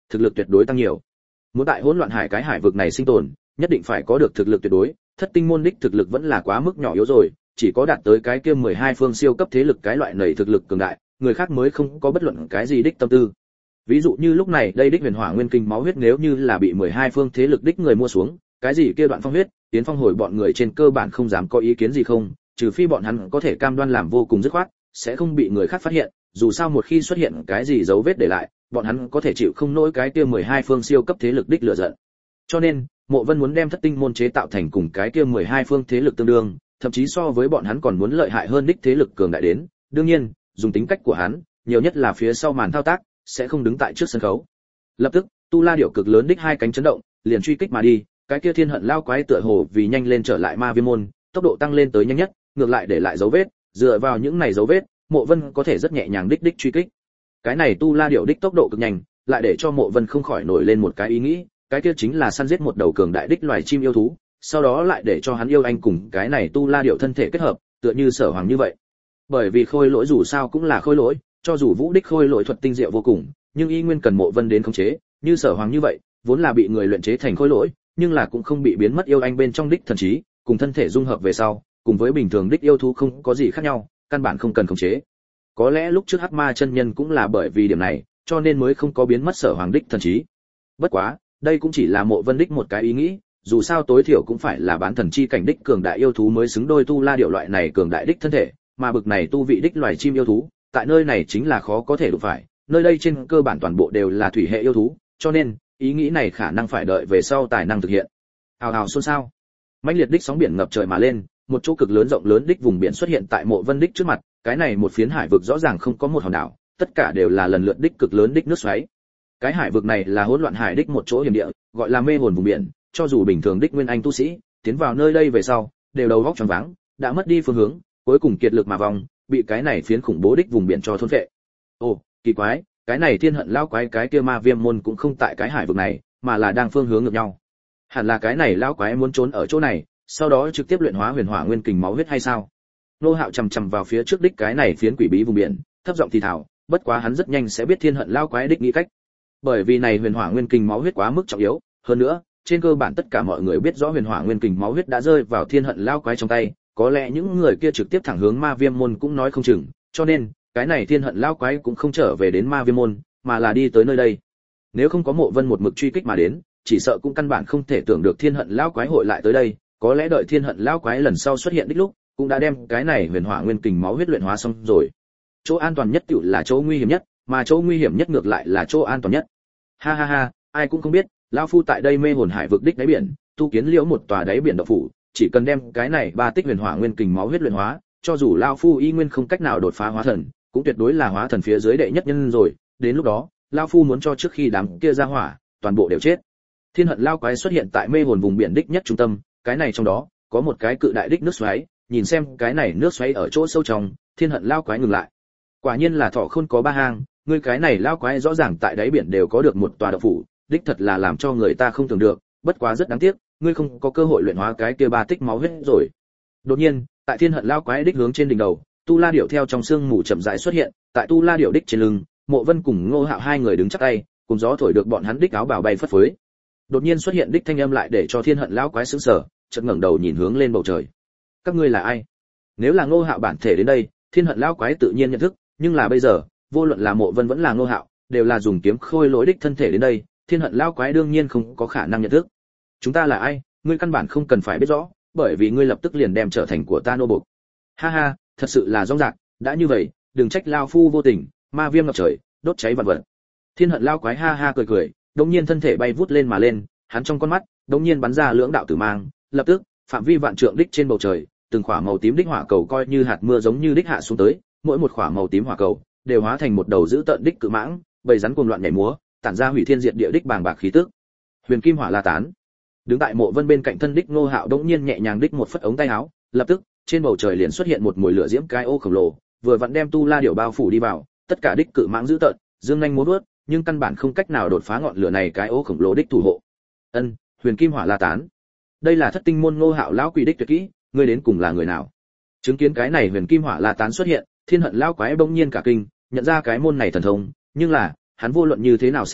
thực lực tuyệt đối tăng nhiều. Muốn tại hỗn loạn hải cái hải vực này sinh tồn, nhất định phải có được thực lực tuyệt đối, thất tinh môn đích thực lực vẫn là quá mức nhỏ yếu rồi, chỉ có đạt tới cái kia mười hai phương siêu cấp thế lực cái loại nảy thực lực cường đại, người khác mới không có bất luận cái gì đích tâm tư. Ví dụ như lúc này đây đích huyền hỏa nguyên kinh máu huyết nếu như là bị mười hai phương thế lực đích người mua xuống, cái gì kia đoạn phong huyết, tiến phong hồi bọn người trên cơ bản không dám có ý kiến gì không, trừ phi bọn hắn có thể cam đoan làm vô cùng dứt khoát, sẽ không bị người khác phát hiện, dù sao một khi xuất hiện cái gì dấu vết để lại, bọn hắn có thể chịu không nổi cái kia mười hai phương siêu cấp thế lực đích lựa giận. Cho nên, Mộ Vân muốn đem thất tinh môn chế tạo thành cùng cái kia mười hai phương thế lực tương đương, thậm chí so với bọn hắn còn muốn lợi hại hơn đích thế lực cường đại đến, đương nhiên, dùng tính cách của hắn, nhiều nhất là phía sau màn thao tác, sẽ không đứng tại trước sân khấu. Lập tức, tu la điểu cực lớn đích hai cánh chấn động, liền truy kích mà đi, cái kia thiên hận lao quái tựa hồ vì nhanh lên trở lại ma viêm môn, tốc độ tăng lên tới nhanh nhất, ngược lại để lại dấu vết, dựa vào những này dấu vết, Mộ Vân có thể rất nhẹ nhàng đích đích truy kích. Cái này tu la điểu đích tốc độ cực nhanh, lại để cho Mộ Vân không khỏi nổi lên một cái ý nghĩ, cái kia chính là săn giết một đầu cường đại đích loài chim yêu thú, sau đó lại để cho hắn yêu anh cùng cái này tu la điểu thân thể kết hợp, tựa như Sở Hoàng như vậy. Bởi vì khôi lỗi dù sao cũng là khôi lỗi, cho dù vũ đích khôi lỗi thuật tinh diệu vô cùng, nhưng y nguyên cần Mộ Vân đến khống chế, như Sở Hoàng như vậy, vốn là bị người luyện chế thành khôi lỗi, nhưng là cũng không bị biến mất yêu anh bên trong đích thần trí, cùng thân thể dung hợp về sau, cùng với bình thường đích yêu thú không có gì khác nhau, căn bản không cần khống chế. Có lẽ lúc trước Hắc Ma chân nhân cũng là bởi vì điểm này, cho nên mới không có biến mất Sở Hoàng đích thần trí. Bất quá, đây cũng chỉ là Mộ Vân đích một cái ý nghĩ, dù sao tối thiểu cũng phải là bán thần chi cảnh đích cường đại yêu thú mới xứng đôi tu la điểu loại này cường đại đích thân thể, mà bực này tu vị đích loài chim yêu thú, tại nơi này chính là khó có thể đụng phải, nơi đây trên cơ bản toàn bộ đều là thủy hệ yêu thú, cho nên ý nghĩ này khả năng phải đợi về sau tài năng thực hiện. Hào hào xôn xao, mãnh liệt đích sóng biển ngập trời mà lên, một chỗ cực lớn rộng lớn đích vùng biển xuất hiện tại Mộ Vân đích trước mặt, cái này một phiến hải vực rõ ràng không có một hòn đảo, tất cả đều là lần lượt đích cực lớn đích nước xoáy. Cái hải vực này là hỗn loạn hải đích một chỗ hiểm địa, gọi là mê hồn vùng biển, cho dù bình thường đích nguyên anh tu sĩ, tiến vào nơi đây về sau, đều đầu óc choáng váng, đã mất đi phương hướng, cuối cùng kiệt lực mà vòng, bị cái này phiến khủng bố đích vùng biển cho thôn phệ. Ồ, kỳ quái, cái này thiên hận lao quái cái kia ma viêm môn cũng không tại cái hải vực này, mà là đang phương hướng ngược nhau. Hẳn là cái này lao quái muốn trốn ở chỗ này, sau đó trực tiếp luyện hóa huyền hỏa nguyên kình máu huyết hay sao? Nô Hạo chầm chầm vào phía trước đích cái này phiến quỷ bí vùng biển, thấp giọng thì thào, bất quá hắn rất nhanh sẽ biết thiên hận lao quái đích nghĩ cách. Bởi vì này huyền hỏa nguyên kình máu huyết quá mức trọng yếu, hơn nữa, trên cơ bản tất cả mọi người biết rõ huyền hỏa nguyên kình máu huyết đã rơi vào thiên hận lao quái trong tay, có lẽ những người kia trực tiếp thẳng hướng ma viêm môn cũng nói không chừng, cho nên, cái này thiên hận lao quái cũng không trở về đến ma viêm môn, mà là đi tới nơi đây. Nếu không có Mộ Vân một mực truy kích mà đến, chỉ sợ cũng căn bản không thể tưởng được thiên hận lao quái hội lại tới đây, có lẽ đợi thiên hận lao quái lần sau xuất hiện đích lúc, cũng đã đem cái này huyền hỏa nguyên kình máu huyết luyện hóa xong rồi. Chỗ an toàn nhất tựu là chỗ nguy hiểm nhất, mà chỗ nguy hiểm nhất ngược lại là chỗ an toàn nhất. Ha ha ha, ai cũng không biết, lão phu tại đây mê hồn hải vực đích đáy biển, tu kiến liễu một tòa đáy biển động phủ, chỉ cần đem cái này ba tích huyền hỏa nguyên kình máu huyết luyện hóa, cho dù lão phu y nguyên không cách nào đột phá hóa thần, cũng tuyệt đối là hóa thần phía dưới đệ nhất nhân rồi, đến lúc đó, lão phu muốn cho trước khi đám kia ra hỏa, toàn bộ đều chết. Thiên hận lao quái xuất hiện tại mê hồn vùng biển đích nhất trung tâm, cái này trong đó có một cái cự đại đích nước xoáy, nhìn xem cái này nước xoáy ở chỗ sâu trong, thiên hận lao quái ngừng lại. Quả nhiên là thọ khôn có ba hang, ngươi cái này lao quái rõ ràng tại đáy biển đều có được một tòa động phủ, đích thật là làm cho người ta không tưởng được, bất quá rất đáng tiếc, ngươi không có cơ hội luyện hóa cái kia ba tích máu huyết rồi. Đột nhiên, tại thiên hận lao quái đích hướng trên đỉnh đầu, tu la điểu theo trong sương mù chậm rãi xuất hiện, tại tu la điểu đích trên lưng, Mộ Vân cùng Ngô Hạo hai người đứng chắp tay, cùng gió thổi được bọn hắn đích áo bào bay phất phới. Đột nhiên xuất hiện đích thanh âm lại để cho thiên hận lao quái sững sờ, chợt ngẩng đầu nhìn hướng lên bầu trời. Các ngươi là ai? Nếu là Ngô Hạo bản thể đến đây, thiên hận lao quái tự nhiên nhận thức, nhưng là bây giờ, vô luận là Mộ Vân vẫn là Ngô Hạo, đều là dùng kiếm khôi lỗi đích thân thể đến đây, thiên hận lao quái đương nhiên không có khả năng nhận thức. Chúng ta là ai, ngươi căn bản không cần phải biết rõ, bởi vì ngươi lập tức liền đem trở thành của ta nô bộc. Ha ha, thật sự là rong rạc, đã như vậy, đừng trách lao phu vô tình, ma viêm ngập trời, đốt cháy vạn vật. Thiên hận lao quái ha ha cười cười, đột nhiên thân thể bay vút lên mà lên, hắn trong con mắt, đột nhiên bắn ra lưỡng đạo tử mang, lập tức, phạm vi vạn trượng đích trên bầu trời, từng khỏa màu tím đích hỏa cầu coi như hạt mưa giống như đích hạ xuống tới, mỗi một khỏa màu tím hỏa cầu đều hóa thành một đầu dữ tợn đích cự mãng, bầy rắn cuồng loạn nhảy múa, tản ra hủy thiên diệt địa đích bàng bạc khí tức. Huyền Kim Hỏa La Tán. Đứng tại Mộ Vân bên cạnh thân đích Ngô Hạo đống nhiên nhẹ nhàng đích một phất ống tay áo, lập tức, trên bầu trời liền xuất hiện một mùi lửa diễm cái ô khổng lồ, vừa vặn đem tu la điểu bao phủ đi vào, tất cả đích cự mãng dữ tợn, dương nhanh múa vuốt, nhưng căn bản không cách nào đột phá ngọn lửa này cái ô khổng lồ đích thủ hộ. Ân, Huyền Kim Hỏa La Tán. Đây là thất tinh môn Ngô Hạo lão quỷ đích tuyệt kỹ, ngươi đến cùng là người nào? Chứng kiến cái này Huyền Kim Hỏa La Tán xuất hiện, thiên hận lão quái bỗng nhiên cả kinh, nhận ra cái môn này thần thông, nhưng là, hắn vô luận như thế nào xem xét,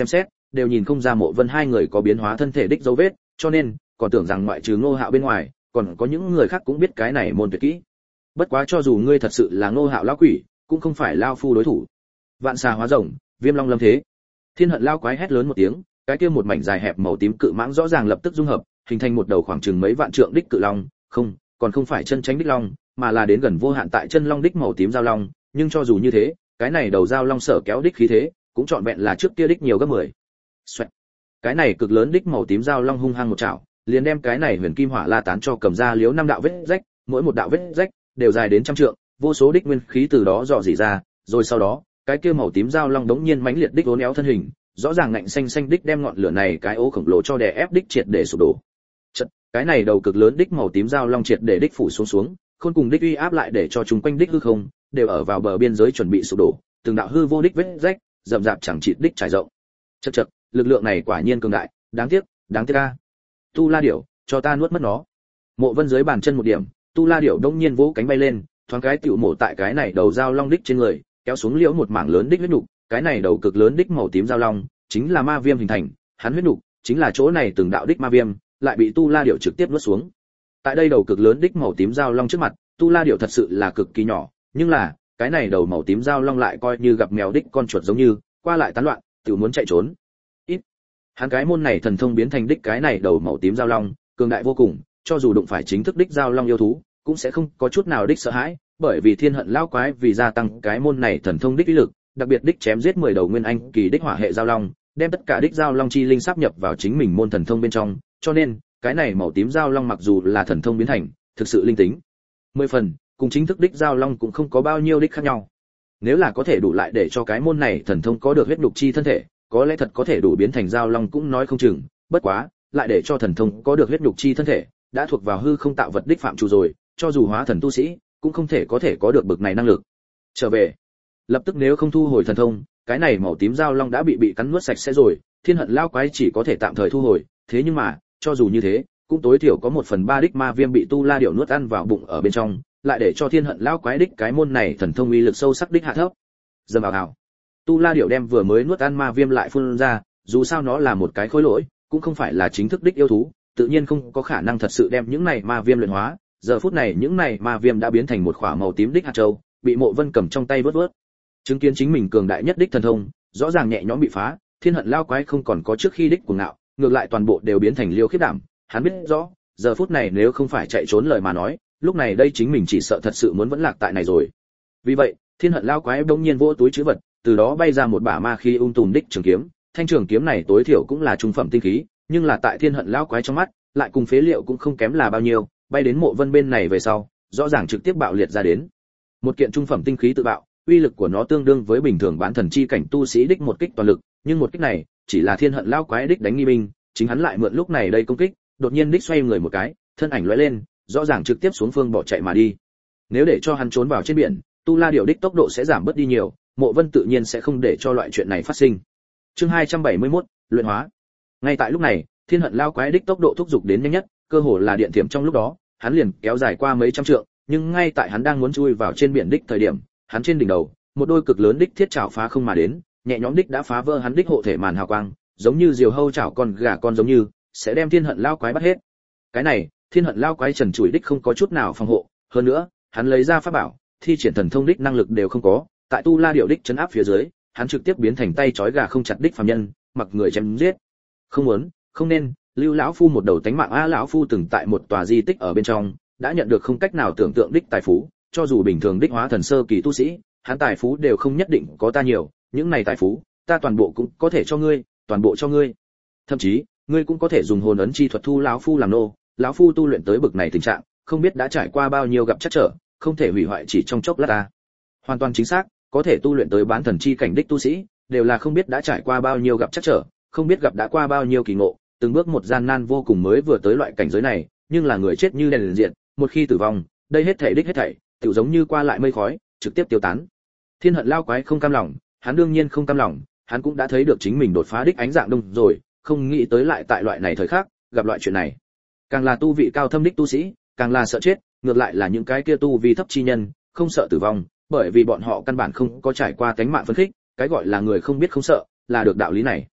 đều nhìn không ra Mộ Vân hai người có biến hóa thân thể đích dấu vết, cho nên còn tưởng rằng ngoại trừ Ngô Hạo bên ngoài, còn có những người khác cũng biết cái này môn tuyệt kỹ. Bất quá cho dù ngươi thật sự là Ngô Hạo lão quỷ, cũng không phải lão phu đối thủ. Vạn xà hóa rồng, Viêm Long lâm thế. Thiên Hận lão quái hét lớn một tiếng, cái kia một mảnh dài hẹp màu tím cự mãng rõ ràng lập tức dung hợp, hình thành một đầu khoảng chừng mấy vạn trượng đích cự long, không, còn không phải chân tránh đích long, mà là đến gần vô hạn tại chân long đích màu tím giao long, nhưng cho dù như thế, cái này đầu giao long sở kéo đích khí thế, cũng trọn vẹn là trước kia đích nhiều gấp mười. Xoẹt. Cái này cực lớn đích màu tím giao long hung hăng một chảo, liền đem cái này huyền kim hỏa la tán cho cầm ra liếu năm đạo vết rách, mỗi một đạo vết rách đều dài đến trăm trượng, vô số đích nguyên khí từ đó dò dỉ ra, rồi sau đó, cái kia màu tím giao long đống nhiên mãnh liệt đích uốn éo thân hình, rõ ràng ngạnh xanh xanh đích đem ngọn lửa này cái ố khổng lồ cho đè ép đích triệt để sụp đổ. Chật, cái này đầu cực lớn đích màu tím giao long triệt để đích phủ xuống xuống, khôn cùng đích uy áp lại để cho chúng quanh đích hư không đều ở vào bờ biên giới chuẩn bị sụp đổ, từng đạo hư vô đích vết rách, rậm rạp chẳng chịt đích trải rộng. Chậc chậc, lực lượng này quả nhiên cường đại, đáng tiếc, đáng tiếc a. Tu La điểu, cho ta nuốt mất nó. Mộ Vân dưới bàn chân một điểm, Tu La điểu đông nhiên vỗ cánh bay lên, thoáng cái tiểu mổ tại cái này đầu giao long đích trên người, kéo xuống liễu một mảng lớn đích huyết nục, cái này đầu cực lớn đích màu tím giao long, chính là ma viêm hình thành, hắn huyết nục, chính là chỗ này từng đạo đích ma viêm, lại bị Tu La điểu trực tiếp nuốt xuống. Tại đây đầu cực lớn đích màu tím giao long trước mặt, Tu La điểu thật sự là cực kỳ nhỏ, nhưng là, cái này đầu màu tím giao long lại coi như gặp mèo đích con chuột giống như, qua lại tán loạn, tiểu muốn chạy trốn. Ít. Hắn cái môn này thần thông biến thành đích cái này đầu màu tím giao long, cường đại vô cùng, cho dù đụng phải chính thức đích giao long yêu thú, cũng sẽ không có chút nào đích sợ hãi, bởi vì Thiên Hận lão quái vì gia tăng cái môn này thần thông đích uy lực, đặc biệt đích chém giết mười đầu nguyên anh kỳ đích hỏa hệ giao long, đem tất cả đích giao long chi linh sáp nhập vào chính mình môn thần thông bên trong, cho nên, cái này màu tím giao long mặc dù là thần thông biến thành, thực sự linh tính mười phần, cùng chính thức đích giao long cũng không có bao nhiêu đích khác nhau. Nếu là có thể đủ lại để cho cái môn này thần thông có được huyết nhục chi thân thể, có lẽ thật có thể đủ biến thành giao long cũng nói không chừng, bất quá, lại để cho thần thông có được huyết nhục chi thân thể, đã thuộc vào hư không tạo vật đích phạm chủ rồi, cho dù hóa thần tu sĩ, cũng không thể có thể có được bực này năng lực. Trở về, lập tức nếu không thu hồi thần thông, cái này màu tím giao long đã bị bị cắn nuốt sạch sẽ rồi, Thiên Hận lão quái chỉ có thể tạm thời thu hồi, thế nhưng mà, cho dù như thế, cũng tối thiểu có một phần ba đích ma viêm bị Tu La điểu nuốt ăn vào bụng ở bên trong, lại để cho Thiên Hận lão quái đích cái môn này thần thông uy lực sâu sắc đích hạ thấp. Dầm vào hào. Tu La điểu đem vừa mới nuốt ăn ma viêm lại phun ra, dù sao nó là một cái khối lỗi, cũng không phải là chính thức đích yêu thú, tự nhiên không có khả năng thật sự đem những này ma viêm luyện hóa. Giờ phút này những này ma viêm đã biến thành một khỏa màu tím đích hạt châu, bị Mộ Vân cầm trong tay vớt vớt. Chứng kiến chính mình cường đại nhất đích thần thông, rõ ràng nhẹ nhõm bị phá, Thiên Hận lão quái không còn có trước khi đích cuồng ngạo, ngược lại toàn bộ đều biến thành liêu khiếp đảm. Hắn biết rõ, giờ phút này nếu không phải chạy trốn lời mà nói, lúc này đây chính mình chỉ sợ thật sự muốn vẫn lạc tại này rồi. Vì vậy, Thiên Hận lão quái bỗng nhiên vỗ túi trữ vật, từ đó bay ra một bả ma khí ung tùm đích trường kiếm, thanh trường kiếm này tối thiểu cũng là trung phẩm tinh khí, nhưng là tại Thiên Hận lão quái trong mắt, lại cùng phế liệu cũng không kém là bao nhiêu, bay đến Mộ Vân bên này về sau, rõ ràng trực tiếp bạo liệt ra đến. Một kiện trung phẩm tinh khí tự bạo, uy lực của nó tương đương với bình thường bán thần chi cảnh tu sĩ đích một kích toàn lực, nhưng một kích này, chỉ là Thiên Hận lão quái đích đánh nghi binh, chính hắn lại mượn lúc này đây công kích, đột nhiên đích xoay người một cái, thân ảnh lóe lên, rõ ràng trực tiếp xuống phương bỏ chạy mà đi. Nếu để cho hắn trốn vào trên biển, Tu La điểu đích tốc độ sẽ giảm bớt đi nhiều, Mộ Vân tự nhiên sẽ không để cho loại chuyện này phát sinh. Chương hai trăm bảy mươi mốt, luyện hóa. Ngay tại lúc này, Thiên Hận lão quái đích tốc độ thúc giục đến nhanh nhất, cơ hồ là điện thiểm trong lúc đó, hắn liền kéo dài qua mấy trăm trượng, nhưng ngay tại hắn đang muốn chui vào trên biển đích thời điểm, hắn trên đỉnh đầu, một đôi cực lớn đích thiết trảo phá không mà đến, nhẹ nhõm đích đã phá vỡ hắn đích hộ thể màn hào quang, giống như diều hâu chảo con gà con giống như, sẽ đem Thiên Hận lão quái bắt hết. Cái này, Thiên Hận lão quái trần trụi đích không có chút nào phòng hộ, hơn nữa, hắn lấy ra pháp bảo, thi triển thần thông đích năng lực đều không có, tại Tu La điểu đích trấn áp phía dưới, hắn trực tiếp biến thành tay trói gà không chặt đích phàm nhân, mặc người chém giết. Không muốn, không nên, Lưu lão phu một đầu tánh mạng a lão phu từng tại một tòa di tích ở bên trong, đã nhận được không cách nào tưởng tượng đích tài phú, cho dù bình thường đích hóa thần sơ kỳ tu sĩ, hắn tài phú đều không nhất định có ta nhiều, những này tài phú, ta toàn bộ cũng có thể cho ngươi, toàn bộ cho ngươi. Thậm chí, ngươi cũng có thể dùng hồn ấn chi thuật thu lão phu làm nô, lão phu tu luyện tới bực này tình trạng, không biết đã trải qua bao nhiêu gặp trắc trở, không thể hủy hoại chỉ trong chốc lát ta. Hoàn toàn chính xác, có thể tu luyện tới bán thần chi cảnh đích tu sĩ, đều là không biết đã trải qua bao nhiêu gặp trắc trở, không biết gặp đã qua bao nhiêu kỳ ngộ, từng bước một gian nan vô cùng mới vừa tới loại cảnh giới này, nhưng là người chết như đèn liền diện, một khi tử vong, đây hết thảy đích hết thảy, tựu giống như qua lại mây khói, trực tiếp tiêu tán. Thiên Hận lão quái không cam lòng, hắn đương nhiên không cam lòng, hắn cũng đã thấy được chính mình đột phá đích ánh dạng đông rồi, không nghĩ tới lại tại loại này thời khắc, gặp loại chuyện này. Càng là tu vị cao thâm đích tu sĩ, càng là sợ chết, ngược lại là những cái kia tu vi thấp chi nhân, không sợ tử vong, bởi vì bọn họ căn bản không có trải qua cánh mạng phấn khích, cái gọi là người không biết không sợ, là được đạo lý này.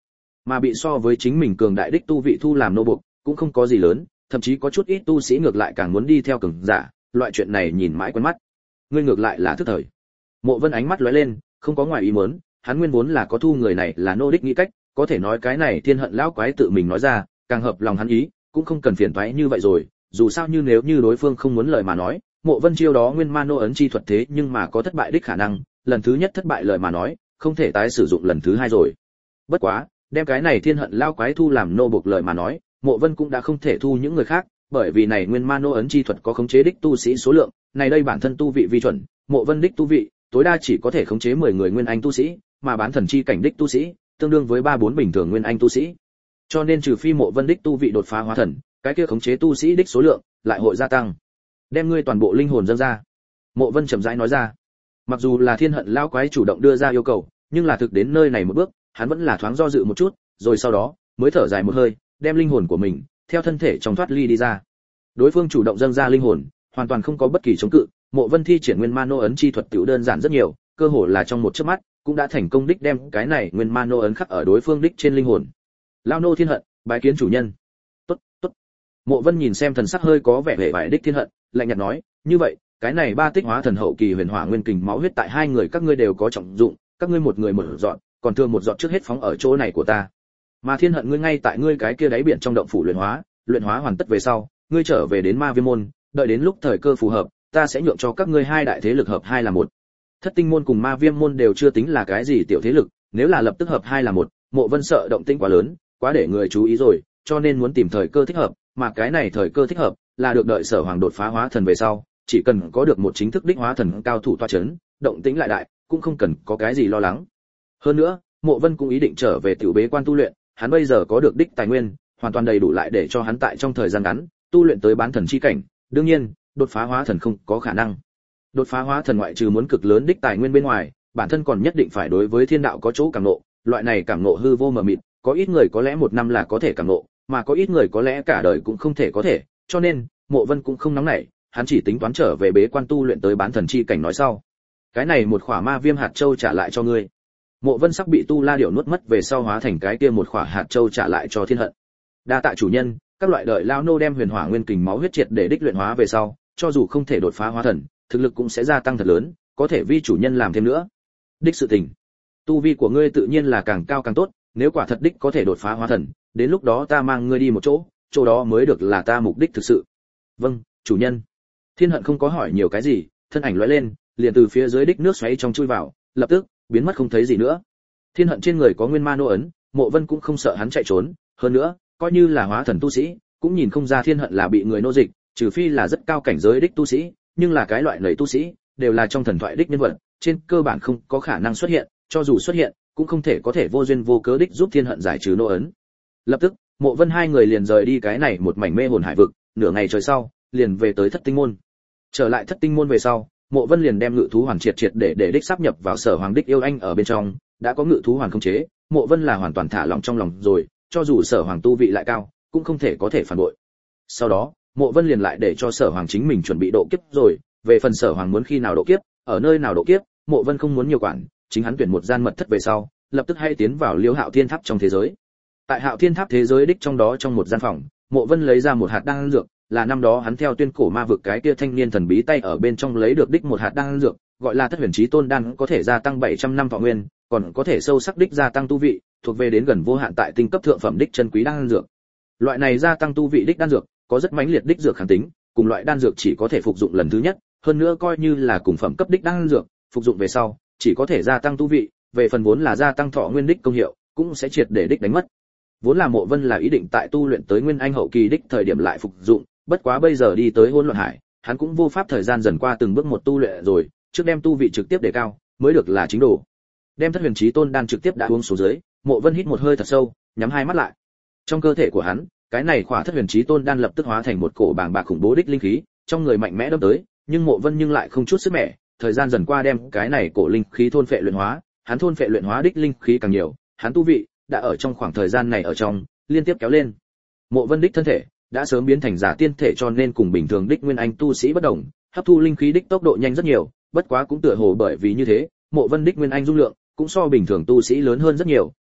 mà bị so với chính mình cường đại đích tu vị thu làm nô buộc cũng không có gì lớn, thậm chí có chút ít tu sĩ ngược lại càng muốn đi theo cường giả, loại chuyện này nhìn mãi quen mắt. Ngươi ngược lại là thức thời. Mộ Vân ánh mắt lóe lên, không có ngoài ý muốn, hắn nguyên vốn là có thu người này là nô đích nghĩ cách, có thể nói cái này Thiên Hận lão quái tự mình nói ra, càng hợp lòng hắn ý, cũng không cần phiền toái như vậy rồi, dù sao như nếu như đối phương không muốn lời mà nói, Mộ Vân chiêu đó nguyên ma nô ấn chi thuật thế nhưng mà có thất bại đích khả năng, lần thứ nhất thất bại lời mà nói, không thể tái sử dụng lần thứ hai rồi. Bất quá, đem cái này Thiên Hận lão quái thu làm nô buộc lời mà nói, Mộ Vân cũng đã không thể thu những người khác, bởi vì này nguyên ma nô ấn chi thuật có khống chế đích tu sĩ số lượng, này đây bản thân tu vị vi chuẩn, Mộ Vân đích tu vị tối đa chỉ có thể khống chế mười người nguyên anh tu sĩ, mà bán thần chi cảnh đích tu sĩ tương đương với ba bốn bình thường nguyên anh tu sĩ. Cho nên trừ phi Mộ Vân đích tu vị đột phá hóa thần, cái kia khống chế tu sĩ đích số lượng lại hội gia tăng. Đem ngươi toàn bộ linh hồn dâng ra. Mộ Vân chậm rãi nói ra. Mặc dù là Thiên Hận lão quái chủ động đưa ra yêu cầu, nhưng là thực đến nơi này một bước, hắn vẫn là thoáng do dự một chút, rồi sau đó mới thở dài một hơi, đem linh hồn của mình theo thân thể trong thoát ly đi ra. Đối phương chủ động dâng ra linh hồn, hoàn toàn không có bất kỳ chống cự, Mộ Vân thi triển nguyên ma nô ấn chi thuật tiểu đơn giản rất nhiều, cơ hồ là trong một chớp mắt, cũng đã thành công đích đem cái này nguyên ma nô ấn khắc ở đối phương đích trên linh hồn. Lao nô Thiên Hận, bái kiến chủ nhân. Tốt, tốt. Mộ Vân nhìn xem thần sắc hơi có vẻ vẻ vải đích Thiên Hận, lạnh nhạt nói, như vậy, cái này ba tích hóa thần hậu kỳ huyền hỏa nguyên kình máu huyết tại hai người các ngươi đều có trọng dụng, các ngươi một người một dọn, còn thương một dọn trước hết phóng ở chỗ này của ta. Mà Thiên Hận ngươi ngay tại ngươi cái kia đáy biển trong động phủ luyện hóa, luyện hóa hoàn tất về sau, ngươi trở về đến Ma Viêm môn, đợi đến lúc thời cơ phù hợp, ta sẽ nhượng cho các ngươi hai đại thế lực hợp hai là một. Thất Tinh môn cùng Ma Viêm môn đều chưa tính là cái gì tiểu thế lực, nếu là lập tức hợp hai là một, Mộ Vân sợ động tĩnh quá lớn, quá để người chú ý rồi, cho nên muốn tìm thời cơ thích hợp, mà cái này thời cơ thích hợp là được đợi Sở Hoàng đột phá hóa thần về sau, chỉ cần có được một chính thức đích hóa thần cao thủ tọa chấn, động tĩnh lại đại, cũng không cần có cái gì lo lắng. Hơn nữa, Mộ Vân cũng ý định trở về tiểu bế quan tu luyện, hắn bây giờ có được đích tài nguyên, hoàn toàn đầy đủ lại để cho hắn tại trong thời gian ngắn tu luyện tới bán thần chi cảnh, đương nhiên, đột phá hóa thần không có khả năng. Đột phá hóa thần ngoại trừ muốn cực lớn đích tài nguyên bên ngoài, bản thân còn nhất định phải đối với thiên đạo có chỗ cảm ngộ, loại này cảm ngộ hư vô mờ mịt, có ít người có lẽ một năm là có thể cảm ngộ, mà có ít người có lẽ cả đời cũng không thể có thể, cho nên, Mộ Vân cũng không nóng nảy, hắn chỉ tính toán trở về bế quan tu luyện tới bán thần chi cảnh nói sau. Cái này một khỏa ma viêm hạt châu trả lại cho ngươi. Mộ Vân sắp bị Tu La Điểu nuốt mất về sau hóa thành cái kia một khỏa hạt châu trả lại cho Thiên Hận. Đa tạ chủ nhân, các loại đợi lão nô đem huyền hỏa nguyên kình máu huyết triệt để đích luyện hóa về sau, cho dù không thể đột phá hóa thần, thực lực cũng sẽ gia tăng thật lớn, có thể vi chủ nhân làm thêm nữa. Đích sự tình, tu vi của ngươi tự nhiên là càng cao càng tốt, nếu quả thật đích có thể đột phá hóa thần, đến lúc đó ta mang ngươi đi một chỗ, chỗ đó mới được là ta mục đích thực sự. Vâng, chủ nhân. Thiên Hận không có hỏi nhiều cái gì, thân ảnh lóe lên, liền từ phía dưới đích nước xoáy trong chui vào, lập tức biến mất không thấy gì nữa. Thiên Hận trên người có nguyên ma nô ấn, Mộ Vân cũng không sợ hắn chạy trốn, hơn nữa, coi như là hóa thần tu sĩ, cũng nhìn không ra Thiên Hận là bị người nô dịch, trừ phi là rất cao cảnh giới đích tu sĩ, nhưng là cái loại lầy tu sĩ, đều là trong thần thoại đích nhân vật, trên cơ bản không có khả năng xuất hiện, cho dù xuất hiện, cũng không thể có thể vô duyên vô cớ đích giúp Thiên Hận giải trừ nô ấn. Lập tức, Mộ Vân hai người liền rời đi cái này một mảnh mê hồn hải vực, nửa ngày trời sau, liền về tới Thất Tinh môn. Trở lại Thất Tinh môn về sau, Mộ Vân liền đem ngự thú hoàn triệt triệt để để đích sáp nhập vào Sở Hoàng đích yêu anh ở bên trong, đã có ngự thú hoàn khống chế, Mộ Vân là hoàn toàn thả lòng trong lòng rồi, cho dù Sở Hoàng tu vị lại cao, cũng không thể có thể phản bội. Sau đó, Mộ Vân liền lại để cho Sở Hoàng chính mình chuẩn bị độ kiếp rồi, về phần Sở Hoàng muốn khi nào độ kiếp, ở nơi nào độ kiếp, Mộ Vân không muốn nhiều quản, chính hắn tuyển một gian mật thất về sau, lập tức hay tiến vào Liễu Hạo Thiên Tháp trong thế giới. Tại Hạo Thiên Tháp thế giới đích trong đó trong một gian phòng, Mộ Vân lấy ra một hạt đan dược, là năm đó hắn theo tuyên cổ ma vực cái kia thanh niên thần bí tay ở bên trong lấy được đích một hạt đan dược, gọi là Thất Huyền Chí Tôn đan, có thể gia tăng bảy trăm năm thọ nguyên, còn có thể sâu sắc đích gia tăng tu vị, thuộc về đến gần vô hạn tại tinh cấp thượng phẩm đích chân quý đan dược. Loại này gia tăng tu vị đích đan dược, có rất mãnh liệt đích dược kháng tính, cùng loại đan dược chỉ có thể phục dụng lần thứ nhất, hơn nữa coi như là cùng phẩm cấp đích đan dược, phục dụng về sau, chỉ có thể gia tăng tu vị, về phần vốn là gia tăng thọ nguyên đích công hiệu, cũng sẽ triệt để đích đánh mất. Vốn là Mộ Vân là ý định tại tu luyện tới nguyên anh hậu kỳ đích thời điểm lại phục dụng, bất quá bây giờ đi tới hỗn loạn hải, hắn cũng vô pháp thời gian dần qua từng bước một tu luyện rồi, trước đem tu vị trực tiếp đề cao, mới được là chính đồ. Đem Thất Huyền Chí Tôn đan trực tiếp đã uống xuống dưới, Mộ Vân hít một hơi thật sâu, nhắm hai mắt lại. Trong cơ thể của hắn, cái này khỏa Thất Huyền Chí Tôn đan lập tức hóa thành một cổ bàng bạc khủng bố đích linh khí, trong người mạnh mẽ đâm tới, nhưng Mộ Vân nhưng lại không chút sức mẻ, thời gian dần qua đem cái này cổ linh khí thôn phệ luyện hóa, hắn thôn phệ luyện hóa đích linh khí càng nhiều, hắn tu vị đã ở trong khoảng thời gian này ở trong liên tiếp kéo lên. Mộ Vân đích thân thể đã sớm biến thành giả tiên thể, cho nên cùng bình thường đích nguyên anh tu sĩ bất đồng, hấp thu linh khí đích tốc độ nhanh rất nhiều, bất quá cũng tựa hồ bởi vì như thế, Mộ Vân đích nguyên anh dung lượng cũng so bình thường tu sĩ lớn hơn rất nhiều,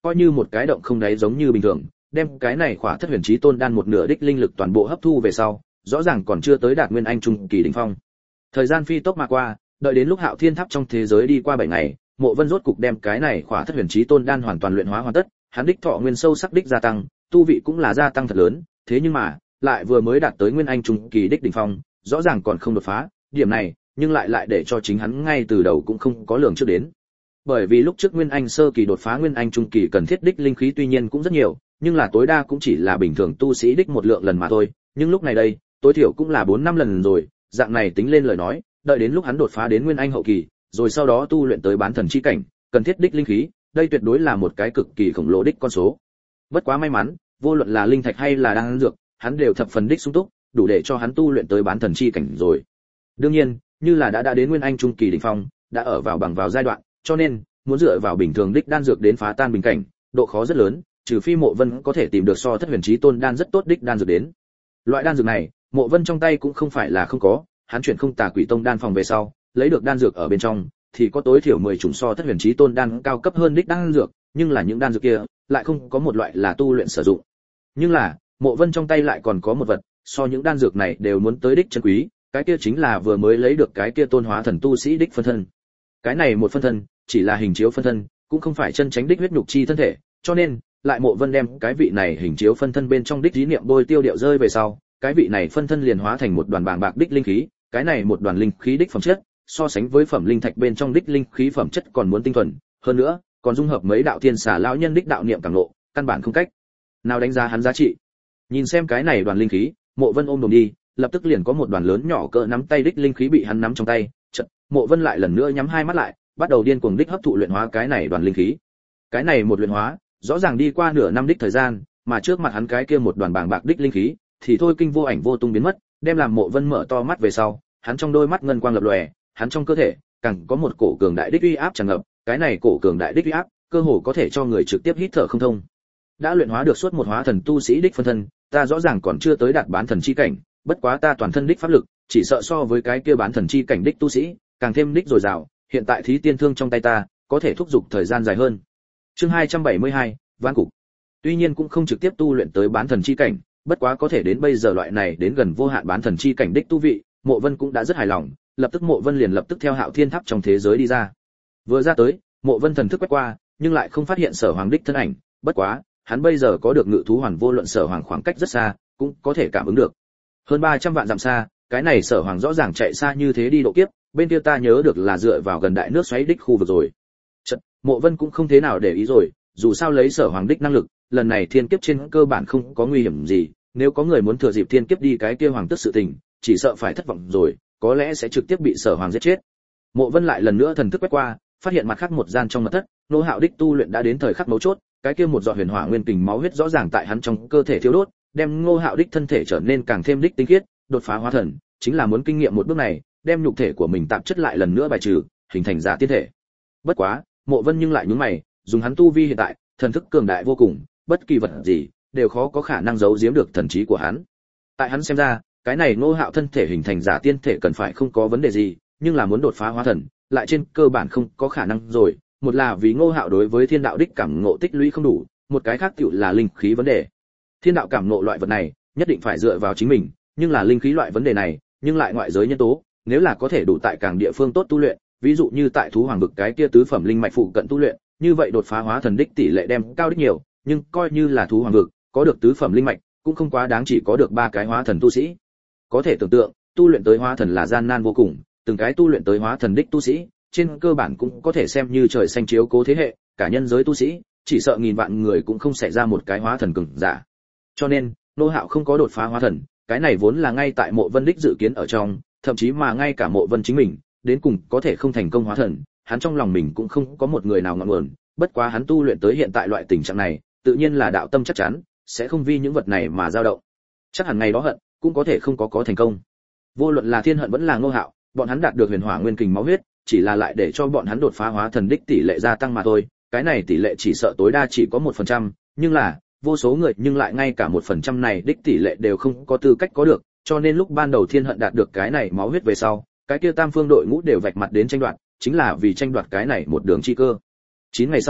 coi như một cái động không đáy giống như bình thường, đem cái này khỏa thất huyền chí tôn đan một nửa đích linh lực toàn bộ hấp thu về sau, rõ ràng còn chưa tới đạt nguyên anh trung kỳ đỉnh phong. Thời gian phi tốc mà qua, đợi đến lúc Hạo Thiên Tháp trong thế giới đi qua bảy ngày, Mộ Vân rốt cục đem cái này khỏa thất huyền chí tôn đan hoàn toàn luyện hóa hoàn tất, hắn đích thọ nguyên sâu sắc đích gia tăng, tu vị cũng là gia tăng thật lớn, thế nhưng mà, lại vừa mới đạt tới nguyên anh trung kỳ đích đỉnh phong, rõ ràng còn không đột phá, điểm này, nhưng lại lại để cho chính hắn ngay từ đầu cũng không có lường trước đến. Bởi vì lúc trước nguyên anh sơ kỳ đột phá nguyên anh trung kỳ cần thiết đích linh khí tuy nhiên cũng rất nhiều, nhưng là tối đa cũng chỉ là bình thường tu sĩ đích một lượng lần mà thôi, nhưng lúc này đây, tối thiểu cũng là bốn năm lần rồi, dạng này tính lên lời nói, đợi đến lúc hắn đột phá đến nguyên anh hậu kỳ, rồi sau đó tu luyện tới bán thần chi cảnh, cần thiết đích linh khí, đây tuyệt đối là một cái cực kỳ khổng lồ đích con số. Bất quá may mắn, vô luận là linh thạch hay là đan dược, hắn đều thập phần đích sung túc, đủ để cho hắn tu luyện tới bán thần chi cảnh rồi. Đương nhiên, như là đã đã đến nguyên anh trung kỳ đỉnh phong, đã ở vào bằng vào giai đoạn, cho nên muốn dựa vào bình thường đích đan dược đến phá tan bình cảnh, độ khó rất lớn, trừ phi Mộ Vân có thể tìm được so thất huyền chí tôn đan rất tốt đích đan dược đến. Loại đan dược này, Mộ Vân trong tay cũng không phải là không có, hắn chuyển không tà quỷ tông đan phòng về sau, lấy được đan dược ở bên trong, thì có tối thiểu mười chủng so thất huyền chí tôn đan cao cấp hơn đích đan dược, nhưng là những đan dược kia lại không có một loại là tu luyện sử dụng. Nhưng là, Mộ Vân trong tay lại còn có một vật, so những đan dược này đều muốn tới đích chân quý, cái kia chính là vừa mới lấy được cái kia tôn hóa thần tu sĩ đích phân thân. Cái này một phân thân, chỉ là hình chiếu phân thân, cũng không phải chân chính đích huyết nhục chi thân thể, cho nên, lại Mộ Vân đem cái vị này hình chiếu phân thân bên trong đích ý niệm bôi tiêu điệu rơi về sau, cái vị này phân thân liền hóa thành một đoàn bàng bạc đích linh khí, cái này một đoàn linh khí đích phẩm chất, so sánh với phẩm linh thạch bên trong đích linh khí phẩm chất còn muốn tinh thuần, hơn nữa, còn dung hợp mấy đạo thiên xà lão nhân đích đạo niệm càng lộ, căn bản không cách nào đánh giá hắn giá trị. Nhìn xem cái này đoàn linh khí, Mộ Vân ôm đồm đi, lập tức liền có một đoàn lớn nhỏ cỡ nắm tay đích linh khí bị hắn nắm trong tay, chợt, Mộ Vân lại lần nữa nhắm hai mắt lại, bắt đầu điên cuồng đích hấp thụ luyện hóa cái này đoàn linh khí. Cái này một luyện hóa, rõ ràng đi qua nửa năm đích thời gian, mà trước mặt hắn cái kia một đoàn bàng bạc đích linh khí, thì thôi kinh vô ảnh vô tung biến mất, đem làm Mộ Vân mở to mắt về sau, hắn trong đôi mắt ngân quang lập lòe, hắn trong cơ thể càng có một cổ cường đại đích uy áp tràn ngập, cái này cổ cường đại đích uy áp, cơ hồ có thể cho người trực tiếp hít thở không thông. Đã luyện hóa được suốt một hóa thần tu sĩ đích phân thân, ta rõ ràng còn chưa tới đạt bán thần chi cảnh, bất quá ta toàn thân đích pháp lực, chỉ sợ so với cái kia bán thần chi cảnh đích tu sĩ, càng thêm đích dồi dào, hiện tại thí tiên thương trong tay ta, có thể thúc giục thời gian dài hơn. Chương hai trăm bảy mươi hai, Ván cục. Tuy nhiên cũng không trực tiếp tu luyện tới bán thần chi cảnh, bất quá có thể đến bây giờ loại này đến gần vô hạn bán thần chi cảnh đích tu vị, Mộ Vân cũng đã rất hài lòng, lập tức Mộ Vân liền lập tức theo Hạo Thiên Tháp trong thế giới đi ra. Vừa ra tới, Mộ Vân thần thức quét qua, nhưng lại không phát hiện Sở Hoàng đích thân ảnh, bất quá, hắn bây giờ có được ngự thú hoàn vô luận Sở Hoàng khoảng cách rất xa, cũng có thể cảm ứng được. Hơn ba trăm vạn dặm xa, cái này Sở Hoàng rõ ràng chạy xa như thế đi độ kiếp, bên kia ta nhớ được là dựa vào gần đại nước xoáy đích khu vực rồi. Chợt, Mộ Vân cũng không thế nào để ý rồi, dù sao lấy Sở Hoàng đích năng lực, lần này thiên kiếp trên cơ bản không có nguy hiểm gì, nếu có người muốn thừa dịp thiên kiếp đi cái kia hoàng tức sự tình, chỉ sợ phải thất vọng rồi, có lẽ sẽ trực tiếp bị Sở Hoàng giết chết. Mộ Vân lại lần nữa thần thức quét qua, phát hiện mặt khác một gian trong mật thất, Nô Hạo đích tu luyện đã đến thời khắc mấu chốt, cái kia một giọt huyền hỏa nguyên kình máu huyết rõ ràng tại hắn trong cơ thể thiêu đốt, đem Ngô Hạo đích thân thể trở nên càng thêm đích tinh khiết, đột phá hóa thần, chính là muốn kinh nghiệm một bước này, đem nhục thể của mình tạp chất lại lần nữa bài trừ, hình thành giả tiên thể. Bất quá, Mộ Vân nhưng lại nhướng mày, dùng hắn tu vi hiện tại, thần thức cường đại vô cùng, bất kỳ vật gì đều khó có khả năng giấu giếm được thần trí của hắn. Tại hắn xem ra, cái này Ngô Hạo thân thể hình thành giả tiên thể cần phải không có vấn đề gì, nhưng là muốn đột phá hóa thần, lại trên cơ bản không có khả năng rồi, một là vì Ngô Hạo đối với thiên đạo đích cảm ngộ tích lũy không đủ, một cái khác tựu là linh khí vấn đề. Thiên đạo cảm ngộ loại vật này, nhất định phải dựa vào chính mình, nhưng là linh khí loại vấn đề này, nhưng lại ngoại giới nhân tố, nếu là có thể đủ tại càng địa phương tốt tu luyện, ví dụ như tại thú hoàng vực cái kia tứ phẩm linh mạch phụ cận tu luyện, như vậy đột phá hóa thần đích tỷ lệ đem cao đích nhiều, nhưng coi như là thú hoàng vực, có được tứ phẩm linh mạch, cũng không quá đáng chỉ có được ba cái hóa thần tu sĩ. Có thể tưởng tượng, tu luyện tới hóa thần là gian nan vô cùng, từng cái tu luyện tới hóa thần đích tu sĩ, trên cơ bản cũng có thể xem như trời xanh chiếu cố thế hệ, cả nhân giới tu sĩ, chỉ sợ nghìn vạn người cũng không xảy ra một cái hóa thần cường giả. Cho nên, Nô Hạo không có đột phá hóa thần, cái này vốn là ngay tại Mộ Vân đích dự kiến ở trong, thậm chí mà ngay cả Mộ Vân chính mình, đến cùng có thể không thành công hóa thần, hắn trong lòng mình cũng không có một người nào ngọn nguồn, bất quá hắn tu luyện tới hiện tại loại tình trạng này, tự nhiên là đạo tâm chắc chắn, sẽ không vì những vật này mà dao động. Chắc hẳn ngày đó hận, cũng có thể không có có thành công. Vô luận là thiên hận vẫn là Ngô Hạo, bọn hắn đạt được huyền hỏa nguyên kình máu huyết, chỉ là lại để cho bọn hắn đột phá hóa thần đích tỷ lệ gia tăng mà thôi, cái này tỷ lệ chỉ sợ tối đa chỉ có một phần trăm, nhưng là, vô số người nhưng lại ngay cả một phần trăm này đích tỷ lệ đều không có tư cách có được, cho nên lúc ban đầu thiên hận đạt được cái này máu huyết về sau, cái kia tam phương đội ngũ đều vạch mặt đến tranh đoạt, chính là vì tranh đoạt cái này một đường chi cơ. chín ngày sau,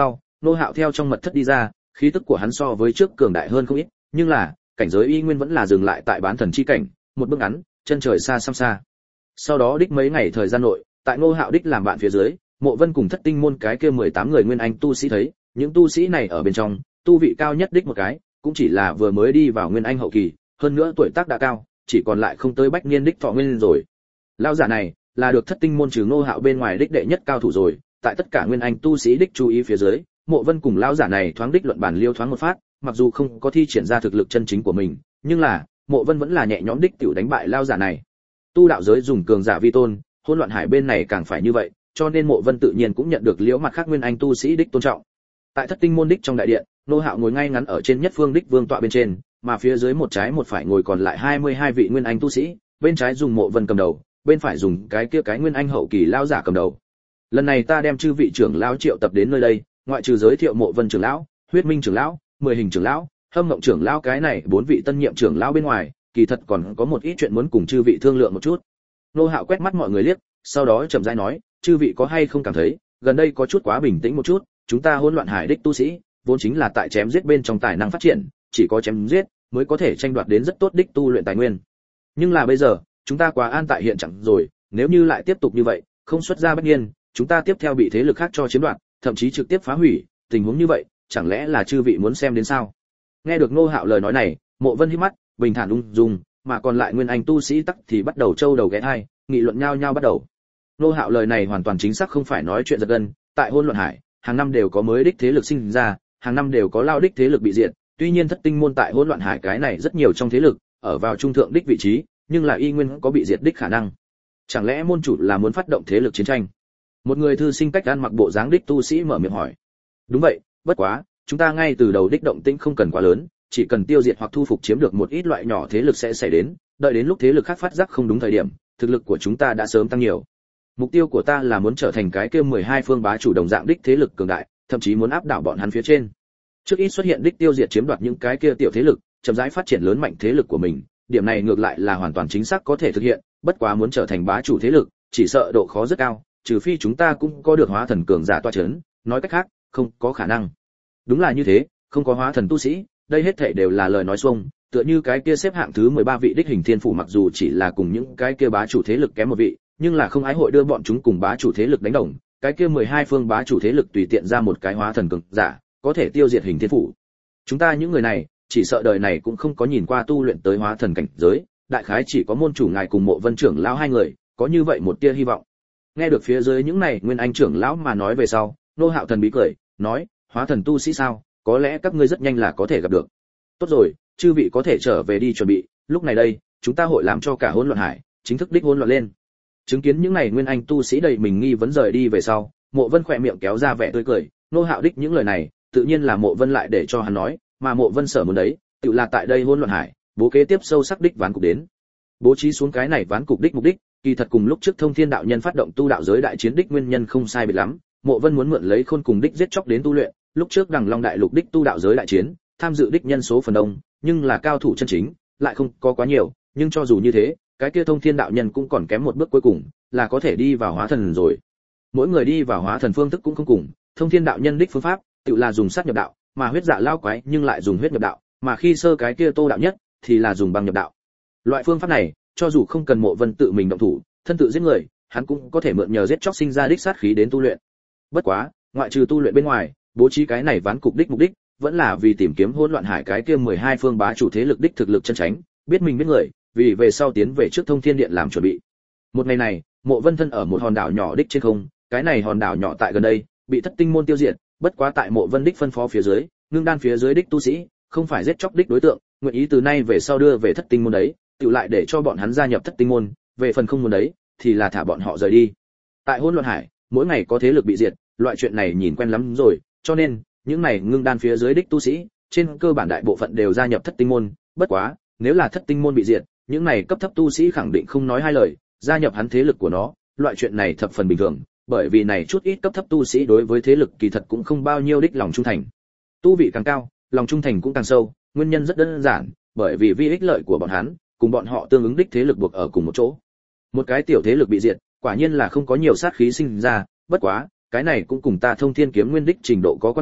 Nô Hạo theo trong mật thất đi ra, khí tức của hắn so với trước cường đại hơn không ít, nhưng là cảnh giới y nguyên vẫn là dừng lại tại bán thần chi cảnh, một bước ngắn, chân trời xa xăm xa. Sau đó đích mấy ngày thời gian nội, tại Nô Hạo đích làm bạn phía dưới, Mộ Vân cùng Thất Tinh môn cái kia mười tám người nguyên anh tu sĩ thấy, những tu sĩ này ở bên trong, tu vị cao nhất đích một cái, cũng chỉ là vừa mới đi vào nguyên anh hậu kỳ, hơn nữa tuổi tác đã cao, chỉ còn lại không tới bách niên đích thọ nguyên rồi. Lão giả này là được Thất Tinh môn trừ Nô Hạo bên ngoài đích đệ nhất cao thủ rồi, tại tất cả nguyên anh tu sĩ đích chú ý phía dưới, Mộ Vân cùng lão giả này thoáng đích luận bản liêu thoáng một phát, mặc dù không có thi triển ra thực lực chân chính của mình, nhưng là Mộ Vân vẫn là nhẹ nhõm đích tiểu đánh bại lão giả này. Tu đạo giới dùng cường giả vi tôn, hỗn loạn hải bên này càng phải như vậy, cho nên Mộ Vân tự nhiên cũng nhận được liễu mặt khác nguyên anh tu sĩ đích tôn trọng. Tại Thất Tinh môn đích trong đại điện, Nô Hạo ngồi ngay ngắn ở trên nhất phương đích vương tọa bên trên, mà phía dưới một trái một phải ngồi còn lại hai mươi hai vị nguyên anh tu sĩ, bên trái dùng Mộ Vân cầm đầu, bên phải dùng cái kia cái nguyên anh hậu kỳ lão giả cầm đầu. Lần này ta đem chư vị trưởng lão triệu tập đến nơi đây, ngoại trừ giới thiệu Mộ Vân trưởng lão, Huyết Minh trưởng lão, Mười Hình trưởng lão, Hâm Ngộng trưởng lão cái này bốn vị tân nhiệm trưởng lão bên ngoài, kỳ thật còn có một ít chuyện muốn cùng chư vị thương lượng một chút. Nô Hạo quét mắt mọi người liếc, sau đó chậm rãi nói, chư vị có hay không cảm thấy, gần đây có chút quá bình tĩnh một chút, chúng ta hỗn loạn hải đích tu sĩ, vốn chính là tại chém giết bên trong tài năng phát triển, chỉ có chém giết mới có thể tranh đoạt đến rất tốt đích tu luyện tài nguyên. Nhưng là bây giờ, chúng ta quá an tại hiện trạng rồi, nếu như lại tiếp tục như vậy, không xuất ra bất nhiên, chúng ta tiếp theo bị thế lực khác cho chiếm đoạt, thậm chí trực tiếp phá hủy, tình huống như vậy, chẳng lẽ là chư vị muốn xem đến sao? Nghe được Nô Hạo lời nói này, Mộ Vân híp mắt, bình thản ung dung, mà còn lại nguyên anh tu sĩ tắc thì bắt đầu trâu đầu ghé tai, nghị luận nhau nhau bắt đầu. Nô Hạo lời này hoàn toàn chính xác không phải nói chuyện giật gân, tại hỗn loạn hải, hàng năm đều có mới đích thế lực sinh ra, hàng năm đều có lao đích thế lực bị diệt, tuy nhiên Thất Tinh môn tại hỗn loạn hải cái này rất nhiều trong thế lực, ở vào trung thượng đích vị trí, nhưng là y nguyên có bị diệt đích khả năng. Chẳng lẽ môn chủ là muốn phát động thế lực chiến tranh? Một người thư sinh cách ăn mặc bộ dáng đích tu sĩ mở miệng hỏi. Đúng vậy, bất quá, chúng ta ngay từ đầu đích động tĩnh không cần quá lớn, chỉ cần tiêu diệt hoặc thu phục chiếm được một ít loại nhỏ thế lực sẽ xảy đến, đợi đến lúc thế lực khác phát giác không đúng thời điểm, thực lực của chúng ta đã sớm tăng nhiều. Mục tiêu của ta là muốn trở thành cái kia mười hai phương bá chủ đồng dạng đích thế lực cường đại, thậm chí muốn áp đảo bọn hắn phía trên. Trước ít xuất hiện đích tiêu diệt chiếm đoạt những cái kia tiểu thế lực, chậm rãi phát triển lớn mạnh thế lực của mình, điểm này ngược lại là hoàn toàn chính xác có thể thực hiện, bất quá muốn trở thành bá chủ thế lực, chỉ sợ độ khó rất cao, trừ phi chúng ta cũng có được hóa thần cường giả toa chấn, nói cách khác, không có khả năng. Đúng là như thế, không có hóa thần tu sĩ, đây hết thảy đều là lời nói xuông, tựa như cái kia xếp hạng thứ mười ba vị đích hình thiên phủ mặc dù chỉ là cùng những cái kia bá chủ thế lực kém một vị, nhưng là không ai hội đưa bọn chúng cùng bá chủ thế lực đánh đồng, cái kia mười hai phương bá chủ thế lực tùy tiện ra một cái hóa thần cường giả, có thể tiêu diệt hình thiên phủ. Chúng ta những người này, chỉ sợ đời này cũng không có nhìn qua tu luyện tới hóa thần cảnh giới, đại khái chỉ có môn chủ ngài cùng Mộ Vân trưởng lão hai người, có như vậy một tia hy vọng. Nghe được phía dưới những này nguyên anh trưởng lão mà nói về sau, Nô Hạo thần bí cười, nói, hóa thần tu sĩ sao, có lẽ các ngươi rất nhanh là có thể gặp được. Tốt rồi, chư vị có thể trở về đi chuẩn bị, lúc này đây, chúng ta hội làm cho cả hỗn loạn hải chính thức đích hỗn loạn lên. Chứng kiến những này nguyên anh tu sĩ đầy mình nghi vấn rời đi về sau, Mộ Vân khỏe miệng kéo ra vẻ tươi cười, Nô Hạo đích những lời này, tự nhiên là Mộ Vân lại để cho hắn nói, mà Mộ Vân sở muốn đấy, tự là tại đây hỗn loạn hải, bố kế tiếp sâu sắc đích ván cục đến. Bố trí xuống cái này ván cục đích mục đích, kỳ thật cùng lúc trước Thông Thiên đạo nhân phát động tu đạo giới đại chiến đích nguyên nhân không sai biệt lắm, Mộ Vân muốn mượn lấy khôn cùng đích giết chóc đến tu luyện, lúc trước Đằng Long đại lục đích tu đạo giới đại chiến, tham dự đích nhân số phần đông, nhưng là cao thủ chân chính, lại không có quá nhiều, nhưng cho dù như thế, cái kia Thông Thiên đạo nhân cũng còn kém một bước cuối cùng, là có thể đi vào hóa thần rồi. Mỗi người đi vào hóa thần phương thức cũng không cùng, Thông Thiên đạo nhân đích phương pháp, tự là dùng sát nhập đạo, mà huyết dạ lao quái nhưng lại dùng huyết nhập đạo, mà khi sơ cái kia Tô đạo nhất thì là dùng băng nhập đạo. Loại phương pháp này, cho dù không cần Mộ Vân tự mình động thủ, thân tự giết người, hắn cũng có thể mượn nhờ giết chóc sinh ra đích sát khí đến tu luyện. Bất quá, ngoại trừ tu luyện bên ngoài, bố trí cái này ván cục đích mục đích, vẫn là vì tìm kiếm hỗn loạn hải cái kia mười hai phương bá chủ thế lực đích thực lực chân chánh, biết mình biết người, vì về sau tiến về trước Thông Thiên điện làm chuẩn bị. Một ngày này, Mộ Vân thân ở một hòn đảo nhỏ đích trên không, cái này hòn đảo nhỏ tại gần đây, bị Thất Tinh môn tiêu diệt, bất quá tại Mộ Vân đích phân phó phía dưới, ngưng đan phía dưới đích tu sĩ, không phải giết chóc đích đối tượng, nguyện ý từ nay về sau đưa về Thất Tinh môn đấy, tự lại để cho bọn hắn gia nhập Thất Tinh môn, về phần không muốn đấy, thì là thả bọn họ rời đi. Tại hỗn loạn hải, mỗi ngày có thế lực bị diệt, loại chuyện này nhìn quen lắm rồi, cho nên những này ngưng đan phía dưới đích tu sĩ, trên cơ bản đại bộ phận đều gia nhập Thất Tinh môn, bất quá, nếu là Thất Tinh môn bị diệt, những này cấp thấp tu sĩ khẳng định không nói hai lời, gia nhập hắn thế lực của nó, loại chuyện này thập phần bình thường, bởi vì này chút ít cấp thấp tu sĩ đối với thế lực kỳ thật cũng không bao nhiêu đích lòng trung thành. Tu vị càng cao, lòng trung thành cũng càng sâu, nguyên nhân rất đơn giản, bởi vì vi ích lợi của bọn hắn, cùng bọn họ tương ứng đích thế lực buộc ở cùng một chỗ. Một cái tiểu thế lực bị diệt, quả nhiên là không có nhiều sát khí sinh ra, bất quá, cái này cũng cùng ta Thông Thiên kiếm nguyên đích trình độ có quan hệ,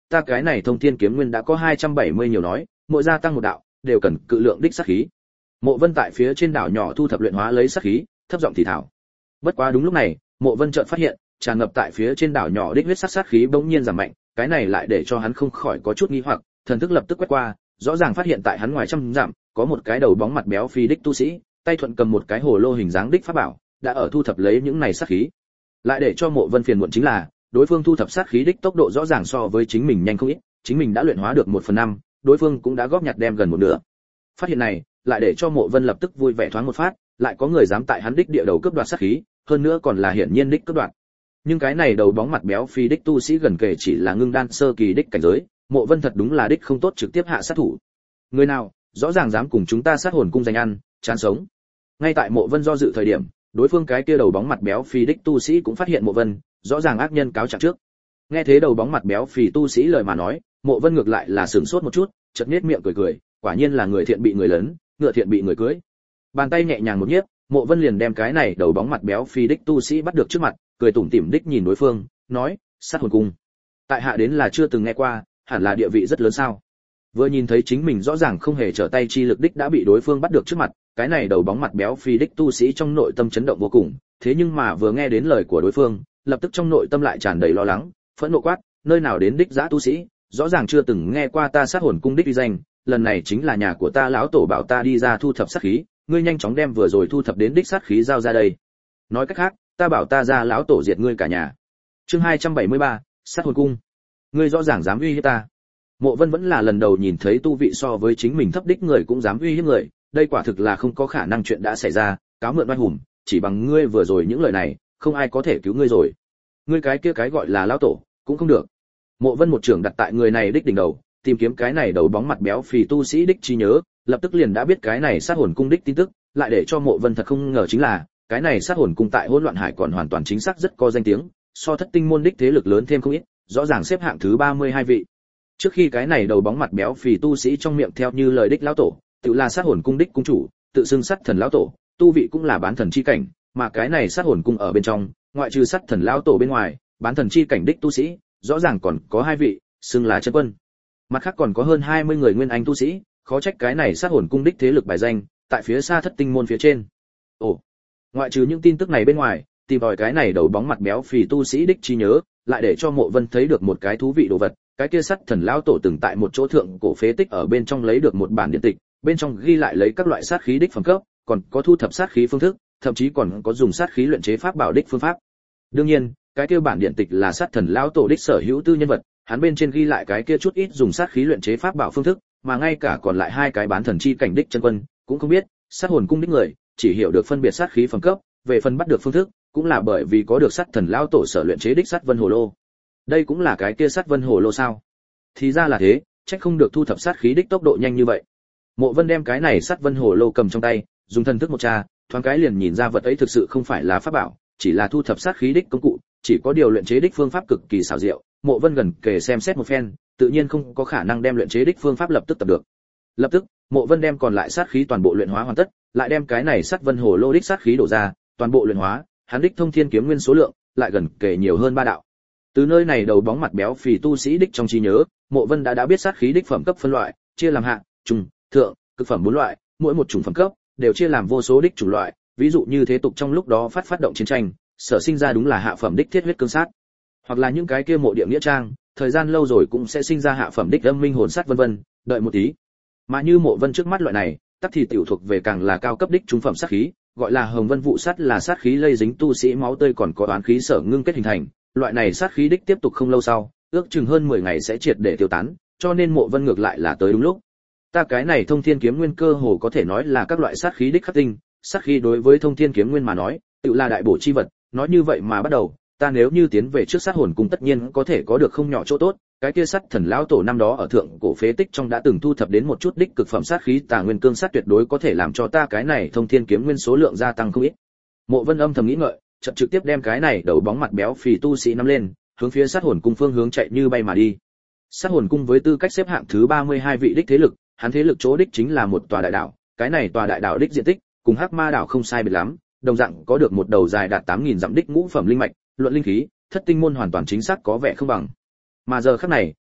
ta cái này thông thiên kiếm nguyên đã có hai trăm bảy mươi nhiều nói, mỗi gia tăng một đạo, đều cần cự lượng đích sát khí. Mộ Vân tại phía trên đảo nhỏ thu thập luyện hóa lấy sát khí, thấp giọng thì thào. Bất quá đúng lúc này, Mộ Vân chợt phát hiện, tràn ngập tại phía trên đảo nhỏ đích huyết sắc sát khí bỗng nhiên giảm mạnh, cái này lại để cho hắn không khỏi có chút nghi hoặc, thần thức lập tức quét qua, rõ ràng phát hiện tại hắn ngoài trăm dặm, có một cái đầu bóng mặt béo phi đích tu sĩ, tay thuận cầm một cái hồ lô hình dáng đích pháp bảo, đã ở thu thập lấy những này sát khí. Lại để cho Mộ Vân phiền muộn chính là, đối phương thu thập sát khí đích tốc độ rõ ràng so với chính mình nhanh không ít, chính mình đã luyện hóa được một phần năm, đối phương cũng đã góp nhặt đem gần một nửa. Phát hiện này, lại để cho Mộ Vân lập tức vui vẻ thoáng một phát, lại có người dám tại hắn đích địa đầu cướp đoạt sát khí, hơn nữa còn là hiển nhiên đích cướp đoạt. Nhưng cái này đầu bóng mặt béo phi đích tu sĩ gần kể chỉ là ngưng đan sơ kỳ đích cảnh giới, Mộ Vân thật đúng là đích không tốt trực tiếp hạ sát thủ. Người nào, rõ ràng dám cùng chúng ta sát hồn cung giành ăn, chán sống. Ngay tại Mộ Vân do dự thời điểm, đối phương cái kia đầu bóng mặt béo phi đích tu sĩ cũng phát hiện Mộ Vân, rõ ràng ác nhân cáo trạng trước. Nghe thế đầu bóng mặt béo phì tu sĩ lời mà nói, Mộ Vân ngược lại là sửng sốt một chút, chợt nhếch miệng cười cười, quả nhiên là người thiện bị người lớn, ngựa thiện bị người cưới. Bàn tay nhẹ nhàng một nhiếp, Mộ Vân liền đem cái này đầu bóng mặt béo phì đích tu sĩ bắt được trước mặt, cười tủm tỉm đích nhìn đối phương, nói: "Sát hồn cung, tại hạ đến là chưa từng nghe qua, hẳn là địa vị rất lớn sao?" Vừa nhìn thấy chính mình rõ ràng không hề trở tay chi lực đích đã bị đối phương bắt được trước mặt, cái này đầu bóng mặt béo phì đích tu sĩ trong nội tâm chấn động vô cùng, thế nhưng mà vừa nghe đến lời của đối phương, lập tức trong nội tâm lại tràn đầy lo lắng, phẫn nộ quát: "Nơi nào đến đích dã tu sĩ, rõ ràng chưa từng nghe qua ta sát hồn cung đích uy danh, lần này chính là nhà của ta lão tổ bảo ta đi ra thu thập sát khí, ngươi nhanh chóng đem vừa rồi thu thập đến đích sát khí giao ra đây. Nói cách khác, ta bảo ta ra lão tổ diệt ngươi cả nhà." Chương hai trăm bảy mươi ba, sát hồn cung. Ngươi rõ ràng dám uy hiếp ta. Mộ Vân vẫn là lần đầu nhìn thấy tu vị so với chính mình thấp đích người cũng dám uy hiếp người, đây quả thực là không có khả năng chuyện đã xảy ra, cáo mượn oai hùng, chỉ bằng ngươi vừa rồi những lời này, không ai có thể cứu ngươi rồi. Ngươi cái kia cái gọi là lão tổ, cũng không được. Mộ Vân một trường đặt tại người này đích đỉnh đầu, tìm kiếm cái này đầu bóng mặt béo phì tu sĩ đích trí nhớ, lập tức liền đã biết cái này sát hồn cung đích tin tức, lại để cho Mộ Vân thật không ngờ chính là, cái này sát hồn cung tại hỗn loạn hải còn hoàn toàn chính xác rất có danh tiếng, so thất tinh môn đích thế lực lớn thêm không ít, rõ ràng xếp hạng thứ ba mươi hai vị. Trước khi cái này đầu bóng mặt béo phì tu sĩ trong miệng theo như lời đích lão tổ, tự là sát hồn cung đích cung chủ, tự xưng sát thần lão tổ, tu vị cũng là bán thần chi cảnh, mà cái này sát hồn cung ở bên trong, ngoại trừ sát thần lão tổ bên ngoài, bán thần chi cảnh đích tu sĩ, rõ ràng còn có hai vị, xưng là chân quân. Mặt khác còn có hơn hai mươi người nguyên anh tu sĩ, khó trách cái này sát hồn cung đích thế lực bài danh, tại phía xa thất tinh môn phía trên. Ồ, ngoại trừ những tin tức này bên ngoài, tìm tòi cái này đầu bóng mặt béo phì tu sĩ đích trí nhớ, lại để cho Mộ Vân thấy được một cái thú vị đồ vật, cái kia sát thần lão tổ từng tại một chỗ thượng cổ phế tích ở bên trong lấy được một bản điện tịch, bên trong ghi lại lấy các loại sát khí đích phẩm cấp, còn có thu thập sát khí phương thức, thậm chí còn có dùng sát khí luyện chế pháp bảo đích phương pháp. Đương nhiên, cái kia bản điện tịch là sát thần lão tổ đích sở hữu tư nhân vật, hắn bên trên ghi lại cái kia chút ít dùng sát khí luyện chế pháp bảo phương thức, mà ngay cả còn lại hai cái bán thần chi cảnh đích chân quân cũng không biết, sát hồn cung đích người chỉ hiểu được phân biệt sát khí phẩm cấp, về phần bắt được phương thức, cũng là bởi vì có được sát thần lão tổ sở luyện chế đích sát vân hồ lô. Đây cũng là cái kia sát vân hồ lô sao? Thì ra là thế, chắc không được thu thập sát khí đích tốc độ nhanh như vậy. Mộ Vân đem cái này sát vân hồ lô cầm trong tay, dùng thần thức một tra, thoáng cái liền nhìn ra vật ấy thực sự không phải là pháp bảo, chỉ là thu thập sát khí đích công cụ, chỉ có điều luyện chế đích phương pháp cực kỳ xảo diệu. Mộ Vân gần kề xem xét một phen, tự nhiên không có khả năng đem luyện chế đích phương pháp lập tức tập được. Lập tức, Mộ Vân đem còn lại sát khí toàn bộ luyện hóa hoàn tất, lại đem cái này sát vân hồ lô đích sát khí đổ ra, toàn bộ luyện hóa, hắn đích thông thiên kiếm nguyên số lượng lại gần kề nhiều hơn ba đạo. Từ nơi này đầu bóng mặt béo phì tu sĩ đích trong trí nhớ, Mộ Vân đã đã biết sát khí đích phẩm cấp phân loại, chia làm hạ, trung, thượng, cực phẩm bốn loại, mỗi một chủng phẩm cấp đều chia làm vô số đích chủng loại, ví dụ như thế tục trong lúc đó phát phát động chiến tranh, sở sinh ra đúng là hạ phẩm đích thiết huyết cương sát, hoặc là những cái kia mộ địa nghĩa trang, thời gian lâu rồi cũng sẽ sinh ra hạ phẩm đích âm minh hồn sát vân vân, đợi một tí. Mà như Mộ Vân trước mắt loại này, tắc thì tiểu thuộc về càng là cao cấp đích trung phẩm sát khí, gọi là hồng vân vụ sát, là sát khí lây dính tu sĩ máu tươi còn có oán khí sở ngưng kết hình thành, loại này sát khí đích tiếp tục không lâu sau, ước chừng hơn mười ngày sẽ triệt để tiêu tán, cho nên Mộ Vân ngược lại là tới đúng lúc. Ta cái này thông thiên kiếm nguyên cơ hồ có thể nói là các loại sát khí đích khắc tinh, sát khí đối với thông thiên kiếm nguyên mà nói, tự là đại bổ chi vật, nói như vậy mà bắt đầu, ta nếu như tiến về trước sát hồn cung tất nhiên có thể có được không nhỏ chỗ tốt, cái kia sát thần lão tổ năm đó ở thượng cổ phế tích trong đã từng thu thập đến một chút đích cực phẩm sát khí tà nguyên cương sát tuyệt đối có thể làm cho ta cái này thông thiên kiếm nguyên số lượng gia tăng không ít. Mộ Vân âm thầm nghĩ ngợi, chợt trực tiếp đem cái này đầu bóng mặt béo phì tu sĩ nắm lên, hướng phía sát hồn cung phương hướng chạy như bay mà đi. Sát hồn cung với tư cách xếp hạng thứ ba mươi hai vị đích thế lực, hắn thế lực chỗ đích chính là một tòa đại đảo, cái này tòa đại đảo đích diện tích cùng Hắc Ma đảo không sai biệt lắm, đồng dạng có được một đầu dài đạt tám nghìn dặm đích ngũ phẩm linh mạch, luận linh khí, thất tinh môn hoàn toàn chính xác có vẻ không bằng. Mà giờ khắc này,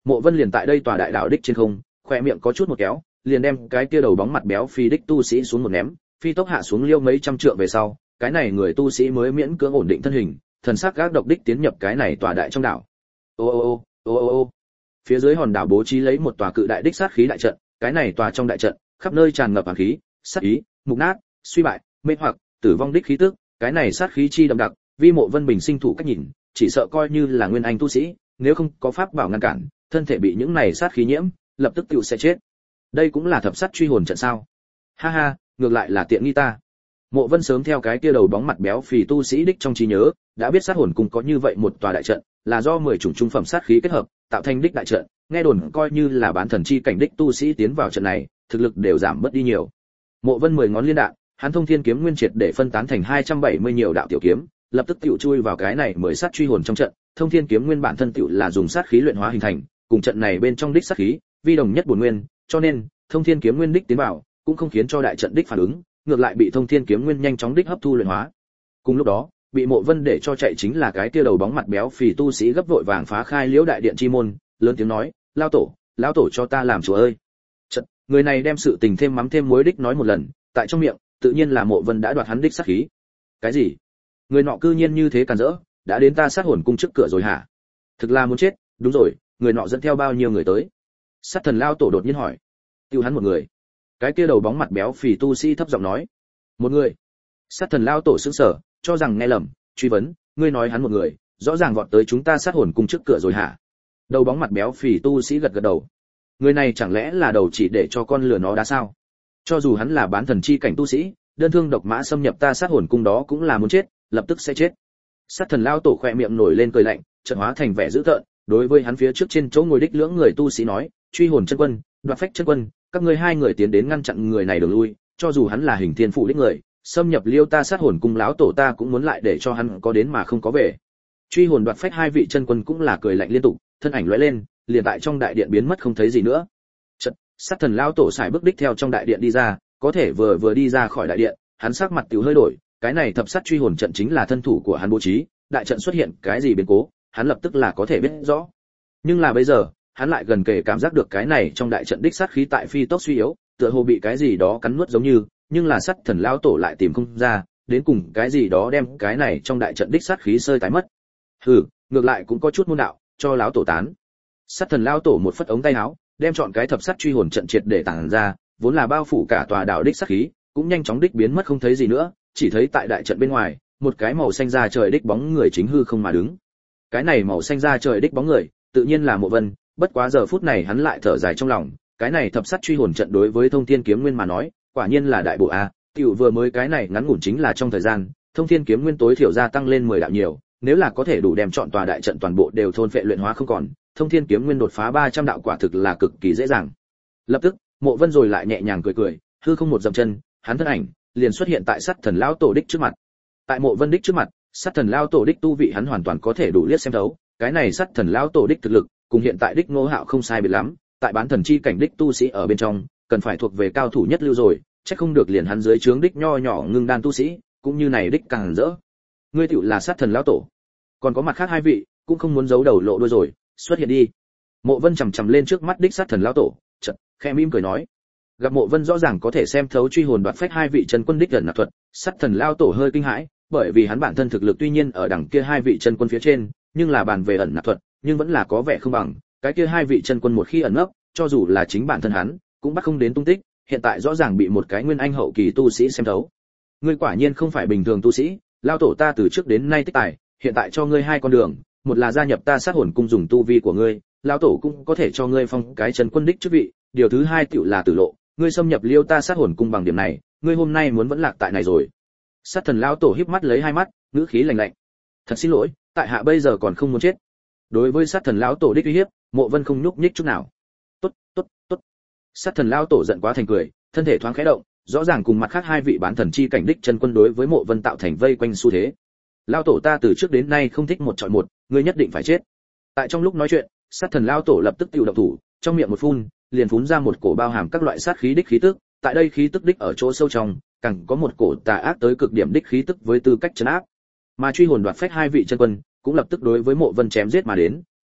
Mộ Vân liền tại đây tòa đại đạo đích trên không, khoe miệng có chút một kéo, liền đem cái kia đầu bóng mặt béo phi đích tu sĩ xuống một ném, phi tốc hạ xuống liêu mấy trăm trượng về sau, cái này người tu sĩ mới miễn cưỡng ổn định thân hình, thần sắc gác độc đích tiến nhập cái này tòa đại trong đảo. Ô ô ô, ô ô ô. Phía dưới hòn đảo bố trí lấy một tòa cự đại đích sát khí đại trận, cái này tòa trong đại trận, khắp nơi tràn ngập hàn khí, sát ý, mục nát, suy bại, mê hoặc, tử vong đích khí tức, cái này sát khí chi đậm đặc, vi Mộ Vân bình sinh thủ cách nhìn, chỉ sợ coi như là nguyên anh tu sĩ, nếu không có pháp bảo ngăn cản, thân thể bị những này sát khí nhiễm, lập tức tựu sẽ chết. Đây cũng là thập sát truy hồn trận sao? Ha ha, ngược lại là tiện nghi ta. Mộ Vân sớm theo cái kia đầu bóng mặt béo phì tu sĩ đích trong trí nhớ, đã biết sát hồn cung có như vậy một tòa đại trận, là do mười chủng trung phẩm sát khí kết hợp, tạo thành đích đại trận, nghe đồn coi như là bán thần chi cảnh đích tu sĩ tiến vào trận này, thực lực đều giảm bớt đi nhiều. Mộ Vân mười ngón liên đạn, hắn thông thiên kiếm nguyên triệt để phân tán thành hai trăm bảy mươi nhiều đạo tiểu kiếm, lập tức tiểu chui vào cái này mười sát truy hồn trong trận, thông thiên kiếm nguyên bản thân tiểu là dùng sát khí luyện hóa hình thành, cùng trận này bên trong đích sát khí, vi đồng nhất bổn nguyên, cho nên, thông thiên kiếm nguyên đích tiến vào, cũng không khiến cho đại trận đích phản ứng, ngược lại bị thông thiên kiếm nguyên nhanh chóng đích hấp thu luyện hóa. Cùng lúc đó, bị Mộ Vân để cho chạy chính là cái kia đầu bóng mặt béo phì tu sĩ gấp vội vàng phá khai liễu đại điện chi môn, lớn tiếng nói, lao tổ, lão tổ cho ta làm chủ ơi. Trận, người này đem sự tình thêm mắm thêm muối đích nói một lần, tại trong miệng, tự nhiên là Mộ Vân đã đoạt hắn đích sát khí. Cái gì? Người nọ cư nhiên như thế càn rỡ, đã đến ta sát hồn cung trước cửa rồi hả? Thực là muốn chết, đúng rồi, người nọ dẫn theo bao nhiêu người tới? Sát thần lao tổ đột nhiên hỏi. Tiêu hắn một người. Cái kia đầu bóng mặt béo phì tu sĩ thấp giọng nói. Một người. Sát thần lao tổ sững sờ, cho rằng nghe lầm, truy vấn, ngươi nói hắn một người, rõ ràng vọt tới chúng ta sát hồn cung trước cửa rồi hả? Đầu bóng mặt béo phì tu sĩ gật gật đầu. Người này chẳng lẽ là đầu chỉ để cho con lừa nó đá sao? Cho dù hắn là bán thần chi cảnh tu sĩ, đơn thương độc mã xâm nhập ta sát hồn cung đó cũng là muốn chết, lập tức sẽ chết. Sát thần lao tổ khẽ miệng nổi lên cười lạnh, chợt hóa thành vẻ dữ tợn, đối với hắn phía trước trên chỗ ngồi đích lưỡng người tu sĩ nói, truy hồn chân quân, đoạt phách chân quân, các ngươi hai người tiến đến ngăn chặn người này đường lui, cho dù hắn là hình thiên phụ đích người, xâm nhập liêu ta sát hồn cung lão tổ ta cũng muốn lại để cho hắn có đến mà không có về. Truy hồn đoạt phách hai vị chân quân cũng là cười lạnh liên tục, thân ảnh lóe lên, liền tại trong đại điện biến mất không thấy gì nữa. Chợt, sát thần lão tổ xài bước đích theo trong đại điện đi ra, có thể vừa vừa đi ra khỏi đại điện, hắn sắc mặt tiểu hơi đổi, cái này thập sát truy hồn trận chính là thân thủ của hắn bố trí, đại trận xuất hiện cái gì biến cố, hắn lập tức là có thể biết rõ. Nhưng là bây giờ, hắn lại gần kề cảm giác được cái này trong đại trận đích sát khí tại phi tốc suy yếu, tựa hồ bị cái gì đó cắn nuốt giống như, nhưng là sát thần lão tổ lại tìm không ra, đến cùng cái gì đó đem cái này trong đại trận đích sát khí sơi tái mất. Hừ, ngược lại cũng có chút môn đạo, cho lão tổ tán. Sát thần lão tổ một phất ống tay áo, đem chọn cái thập sát truy hồn trận triệt để tản ra, vốn là bao phủ cả tòa đảo đích sát khí, cũng nhanh chóng đích biến mất không thấy gì nữa, chỉ thấy tại đại trận bên ngoài, một cái màu xanh da trời đích bóng người chính hư không mà đứng. Cái này màu xanh da trời đích bóng người, tự nhiên là Mộ Vân, bất quá giờ phút này hắn lại thở dài trong lòng, cái này thập sát truy hồn trận đối với thông thiên kiếm nguyên mà nói, quả nhiên là đại bộ a, tiểu vừa mới cái này ngắn ngủn chính là trong thời gian, thông thiên kiếm nguyên tối thiểu gia tăng lên mười đạo nhiều, nếu là có thể đủ đem chọn tòa đại trận toàn bộ đều thôn phệ luyện hóa không còn, thông thiên kiếm nguyên đột phá ba trăm đạo quả thực là cực kỳ dễ dàng. Lập tức, Mộ Vân rồi lại nhẹ nhàng cười cười, hư không một dậm chân, hắn thân ảnh liền xuất hiện tại sát thần lão tổ đích trước mặt. Tại Mộ Vân đích trước mặt, sát thần lão tổ đích tu vị hắn hoàn toàn có thể đủ liếc xem thấu, cái này sát thần lão tổ đích thực lực, cùng hiện tại đích Ngô Hạo không sai biệt lắm, tại bán thần chi cảnh đích tu sĩ ở bên trong, cần phải thuộc về cao thủ nhất lưu rồi, chắc không được liền hắn dưới trướng đích nho nhỏ ngưng đan tu sĩ, cũng như này đích càng rỡ. Ngươi tiểu là sát thần lão tổ, còn có mặt khác hai vị, cũng không muốn giấu đầu lộ đuôi rồi, xuất hiện đi. Mộ Vân chằm chằm lên trước mắt đích sát thần lão tổ, chợt khẽ mỉm cười nói. Gặp Mộ Vân rõ ràng có thể xem thấu truy hồn đoạt phách hai vị chân quân đích gần nạp thuật, sát thần lão tổ hơi kinh hãi, bởi vì hắn bản thân thực lực tuy nhiên ở đẳng kia hai vị chân quân phía trên, nhưng là bàn về ẩn nạp thuật, nhưng vẫn là có vẻ không bằng, cái kia hai vị chân quân một khi ẩn nấp, cho dù là chính bản thân hắn, cũng bắt không đến tung tích, hiện tại rõ ràng bị một cái nguyên anh hậu kỳ tu sĩ xem thấu. Ngươi quả nhiên không phải bình thường tu sĩ, lão tổ ta từ trước đến nay tích tài, hiện tại cho ngươi hai con đường, một là gia nhập ta sát hồn cung dùng tu vi của ngươi, lão tổ cũng có thể cho ngươi phong cái chân quân đích chức vị, điều thứ hai tiểu là tử lộ, ngươi xâm nhập liêu ta sát hồn cung bằng điểm này, ngươi hôm nay muốn vẫn lạc tại này rồi. Sát thần lão tổ híp mắt lấy hai mắt, ngữ khí lạnh lạnh. Thật xin lỗi, tại hạ bây giờ còn không muốn chết. Đối với sát thần lão tổ đích uy hiếp, Mộ Vân không nhúc nhích chút nào. Tốt, tốt, tốt. Sát thần lão tổ giận quá thành cười, thân thể thoáng khẽ động, rõ ràng cùng mặt khác hai vị bán thần chi cảnh đích chân quân đối với Mộ Vân tạo thành vây quanh xu thế. Lão tổ ta từ trước đến nay không thích một chọi một, ngươi nhất định phải chết. Tại trong lúc nói chuyện, sát thần lão tổ lập tức tiêu động thủ, trong miệng một phun, liền phun ra một cổ bao hàm các loại sát khí đích khí tức, tại đây khí tức đích ở chỗ sâu trong, càng có một cổ tà ác tới cực điểm đích khí tức với tư cách trấn áp. Mà truy hồn đoạt phách hai vị chân quân, cũng lập tức đối với Mộ Vân chém giết mà đến,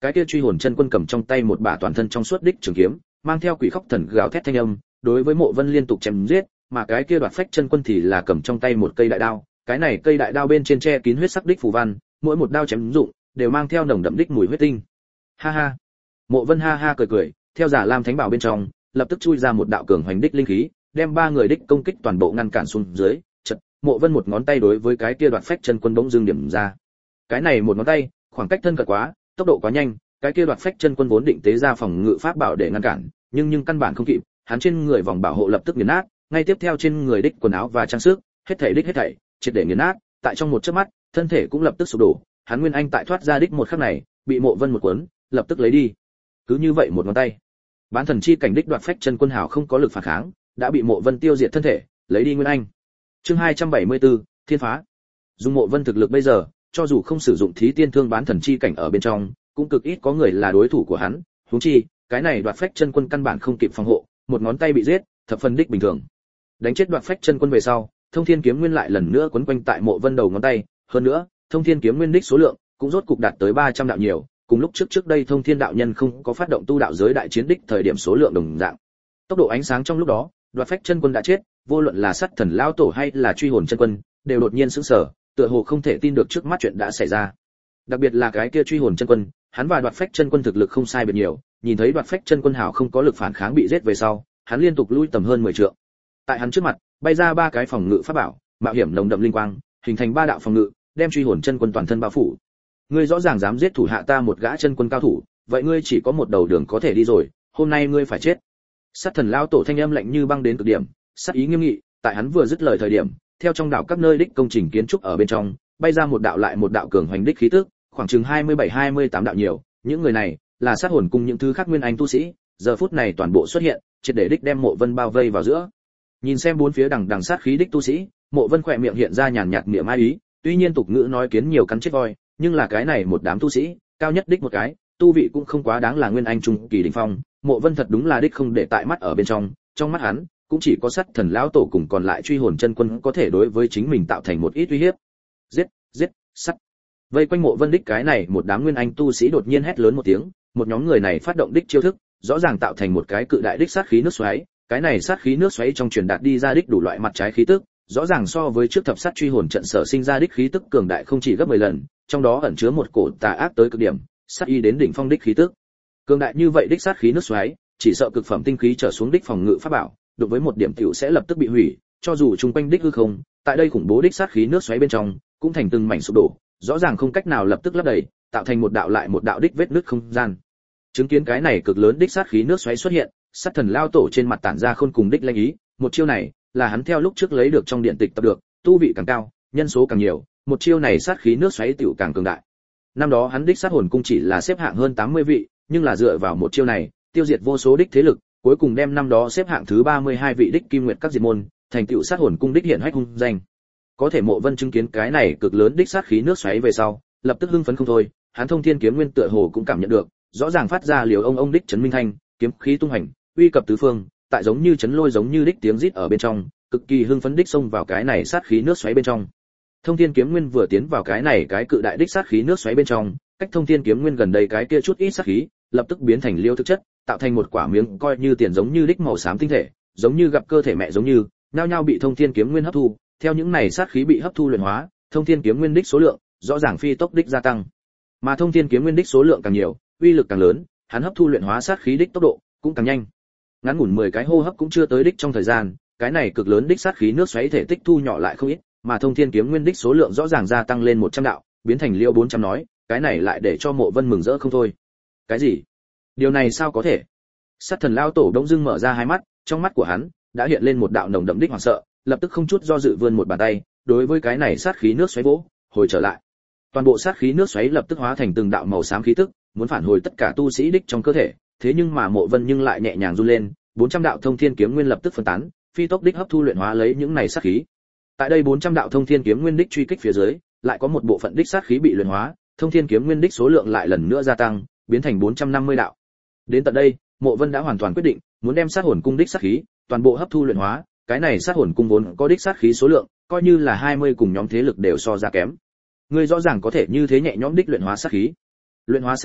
cái kia truy hồn chân quân cầm trong tay một bả toàn thân trong suốt đích trường kiếm, mang theo quỷ khóc thần gào thét thanh âm, đối với Mộ Vân liên tục chém giết, mà cái kia đoạt phách chân quân thì là cầm trong tay một cây đại đao, cái này cây đại đao bên trên che kín huyết sắc đích phù văn, mỗi một đao chém dụng đều mang theo nồng đậm đích mùi huyết tinh. Ha ha. Mộ Vân ha ha cười cười, theo giả lam thánh bảo bên trong, lập tức chui ra một đạo cường hoành đích linh khí, đem ba người đích công kích toàn bộ ngăn cản xuống dưới. Chợt, Mộ Vân một ngón tay đối với cái kia đoạt phách chân quân bỗng dưng điểm ra. Cái này một ngón tay, khoảng cách thân cận quá, tốc độ quá nhanh, cái kia đoạt phách chân quân vốn định tế ra phòng ngự pháp bảo để ngăn cản, nhưng nhưng căn bản không kịp, hắn trên người vòng bảo hộ lập tức nghiền nát, ngay tiếp theo trên người đích quần áo và trang sức, hết thảy đích hết thảy, triệt để nghiền nát, tại trong một chớp mắt, thân thể cũng lập tức sụp đổ, hắn nguyên anh tại thoát ra đích một khắc này, bị Mộ Vân một cuốn, lập tức lấy đi. Cứ như vậy một ngón tay, bán thần chi cảnh đích đoạt phách chân quân hào không có lực phản kháng, đã bị Mộ Vân tiêu diệt thân thể, lấy đi nguyên anh. Chương hai trăm bảy mươi tư, Thiên phá. Dùng Mộ Vân thực lực bây giờ, cho dù không sử dụng thí tiên thương bán thần chi cảnh ở bên trong, cũng cực ít có người là đối thủ của hắn, huống chi, cái này đoạt phách chân quân căn bản không kịp phòng hộ, một ngón tay bị giết, thập phần đích bình thường. Đánh chết đoạt phách chân quân về sau, Thông Thiên kiếm nguyên lại lần nữa quấn quanh tại Mộ Vân đầu ngón tay, hơn nữa, Thông Thiên kiếm nguyên đích số lượng cũng rốt cục đạt tới ba trăm đạo nhiều, cùng lúc trước trước đây Thông Thiên đạo nhân không có phát động tu đạo giới đại chiến đích thời điểm số lượng đồng dạng. Tốc độ ánh sáng trong lúc đó, đoạt phách chân quân đã chết, vô luận là Sắt Thần lão tổ hay là truy hồn chân quân, đều đột nhiên sửng sở, tựa hồ không thể tin được trước mắt chuyện đã xảy ra. Đặc biệt là cái kia truy hồn chân quân, hắn và đoạt phách chân quân thực lực không sai biệt nhiều, nhìn thấy đoạt phách chân quân hảo không có lực phản kháng bị giết về sau, hắn liên tục lui tầm hơn mười trượng. Tại hắn trước mặt, bay ra ba cái phòng ngự pháp bảo, mạo hiểm nồng đậm linh quang, hình thành ba đạo phòng ngự, đem truy hồn chân quân toàn thân bao phủ. Ngươi rõ ràng dám giết thủ hạ ta một gã chân quân cao thủ, vậy ngươi chỉ có một đầu đường có thể đi rồi, hôm nay ngươi phải chết. Sát Thần lão tổ thanh âm lạnh như băng đến cực điểm, sát ý nghiêm nghị, tại hắn vừa dứt lời thời điểm, theo trong đảo các nơi đích công trình kiến trúc ở bên trong, bay ra một đạo lại một đạo cường hoành đích khí tức, khoảng chừng hai mươi bảy hai mươi tám đạo nhiều, những người này là sát hồn cùng những thứ khác nguyên anh tu sĩ, giờ phút này toàn bộ xuất hiện, triệt để đích đem Mộ Vân bao vây vào giữa. Nhìn xem bốn phía đằng đằng sát khí đích tu sĩ, Mộ Vân khỏe miệng hiện ra nhàn nhạt miệng ai ý, tuy nhiên tục ngữ nói kiến nhiều cắn chết voi, nhưng là cái này một đám tu sĩ, cao nhất đích một cái, tu vị cũng không quá đáng là nguyên anh trung kỳ đỉnh phong, Mộ Vân thật đúng là đích không để tại mắt ở bên trong, trong mắt hắn, cũng chỉ có Sắt Thần lão tổ cùng còn lại truy hồn chân quân có thể đối với chính mình tạo thành một ít uy hiếp. Giết, giết, sắt. Vây quanh Mộ Vân đích cái này một đám nguyên anh tu sĩ đột nhiên hét lớn một tiếng, một nhóm người này phát động đích chiêu thức, rõ ràng tạo thành một cái cự đại đích sát khí nước xoáy, cái này sát khí nước xoáy trong truyền đạt đi ra đích đủ loại mặt trái khí tức, rõ ràng so với trước thập sát truy hồn trận sở sinh ra đích khí tức cường đại không chỉ gấp mười lần, trong đó ẩn chứa một cổ tà ác tới cực điểm, sát y đến đỉnh phong đích khí tức. Cường đại như vậy đích sát khí nước xoáy, chỉ sợ cực phẩm tinh khí trở xuống đích phòng ngự pháp bảo, đụng với một điểm tiểu sẽ lập tức bị hủy, cho dù chung quanh đích hư không, tại đây khủng bố đích sát khí nước xoáy bên trong, cũng thành từng mảnh sụp đổ, rõ ràng không cách nào lập tức lấp đầy, tạo thành một đạo lại một đạo đích vết nứt không gian. Chứng kiến cái này cực lớn đích sát khí nước xoáy xuất hiện, Sát Thần lao tổ trên mặt tản ra khôn cùng đích lanh ý, một chiêu này là hắn theo lúc trước lấy được trong điện tịch tập được, tu vị càng cao, nhân số càng nhiều, một chiêu này sát khí nước xoáy tiểu càng cường đại. Năm đó hắn đích sát hồn cung chỉ là xếp hạng hơn tám mươi vị, nhưng là dựa vào một chiêu này, tiêu diệt vô số đích thế lực, cuối cùng đem năm đó xếp hạng thứ ba mươi hai vị đích kim nguyệt các diệt môn, thành tựu sát hồn cung đích hiển hách hung danh. Có thể Mộ Vân chứng kiến cái này cực lớn đích sát khí nước xoáy về sau, lập tức hưng phấn không thôi, hắn Thông Thiên kiếm nguyên tựa hồ cũng cảm nhận được, rõ ràng phát ra liều ông ông đích chấn minh thanh, kiếm khí tung hành, uy cập tứ phương, tại giống như chấn lôi giống như đích tiếng rít ở bên trong, cực kỳ hưng phấn đích xông vào cái này sát khí nước xoáy bên trong. Thông Thiên kiếm nguyên vừa tiến vào cái này cái cự đại đích sát khí nước xoáy bên trong, cách Thông Thiên kiếm nguyên gần đây cái kia chút ít sát khí, lập tức biến thành liêu thực chất, tạo thành một quả miếng coi như tiền giống như đích màu xám tinh thể, giống như gặp cơ thể mẹ giống như, nhao nhao bị Thông Thiên kiếm nguyên hấp thu, theo những này sát khí bị hấp thu luyện hóa, Thông Thiên kiếm nguyên đích số lượng rõ ràng phi tốc đích gia tăng. Mà Thông Thiên kiếm nguyên đích số lượng càng nhiều, uy lực càng lớn, hắn hấp thu luyện hóa sát khí đích tốc độ cũng càng nhanh. Ngắn ngủn mười cái hô hấp cũng chưa tới đích trong thời gian, cái này cực lớn đích sát khí nước xoáy thể tích thu nhỏ lại không ít, mà Thông Thiên kiếm nguyên đích số lượng rõ ràng gia tăng lên một trăm đạo, biến thành liêu bốn trăm nói, cái này lại để cho Mộ Vân mừng rỡ không thôi. Cái gì? Điều này sao có thể? Sát Thần lao tổ đống dưng mở ra hai mắt, trong mắt của hắn đã hiện lên một đạo nồng đậm đích hoảng sợ, lập tức không chút do dự vươn một bàn tay, đối với cái này sát khí nước xoáy vỗ, hồi trở lại. Toàn bộ sát khí nước xoáy lập tức hóa thành từng đạo màu xám khí tức, muốn phản hồi tất cả tu sĩ đích trong cơ thể, thế nhưng mà Mộ Vân nhưng lại nhẹ nhàng run lên, bốn trăm đạo Thông Thiên kiếm nguyên lập tức phân tán, phi tốc đích hấp thu luyện hóa lấy những này sát khí. Tại đây bốn trăm đạo Thông Thiên kiếm nguyên đích truy kích phía dưới, lại có một bộ phận đích sát khí bị luyện hóa, Thông Thiên kiếm nguyên đích số lượng lại lần nữa gia tăng, biến thành bốn trăm năm mươi đạo. Đến tận đây, Mộ Vân đã hoàn toàn quyết định, muốn đem sát hồn cung đích sát khí toàn bộ hấp thu luyện hóa, cái này sát hồn cung vốn có đích sát khí số lượng, coi như là hai mươi cùng nhóm thế lực đều so ra kém. Ngươi rõ ràng có thể như thế nhẹ nhõm đích luyện hóa sát khí. Luyện hóa sát khí,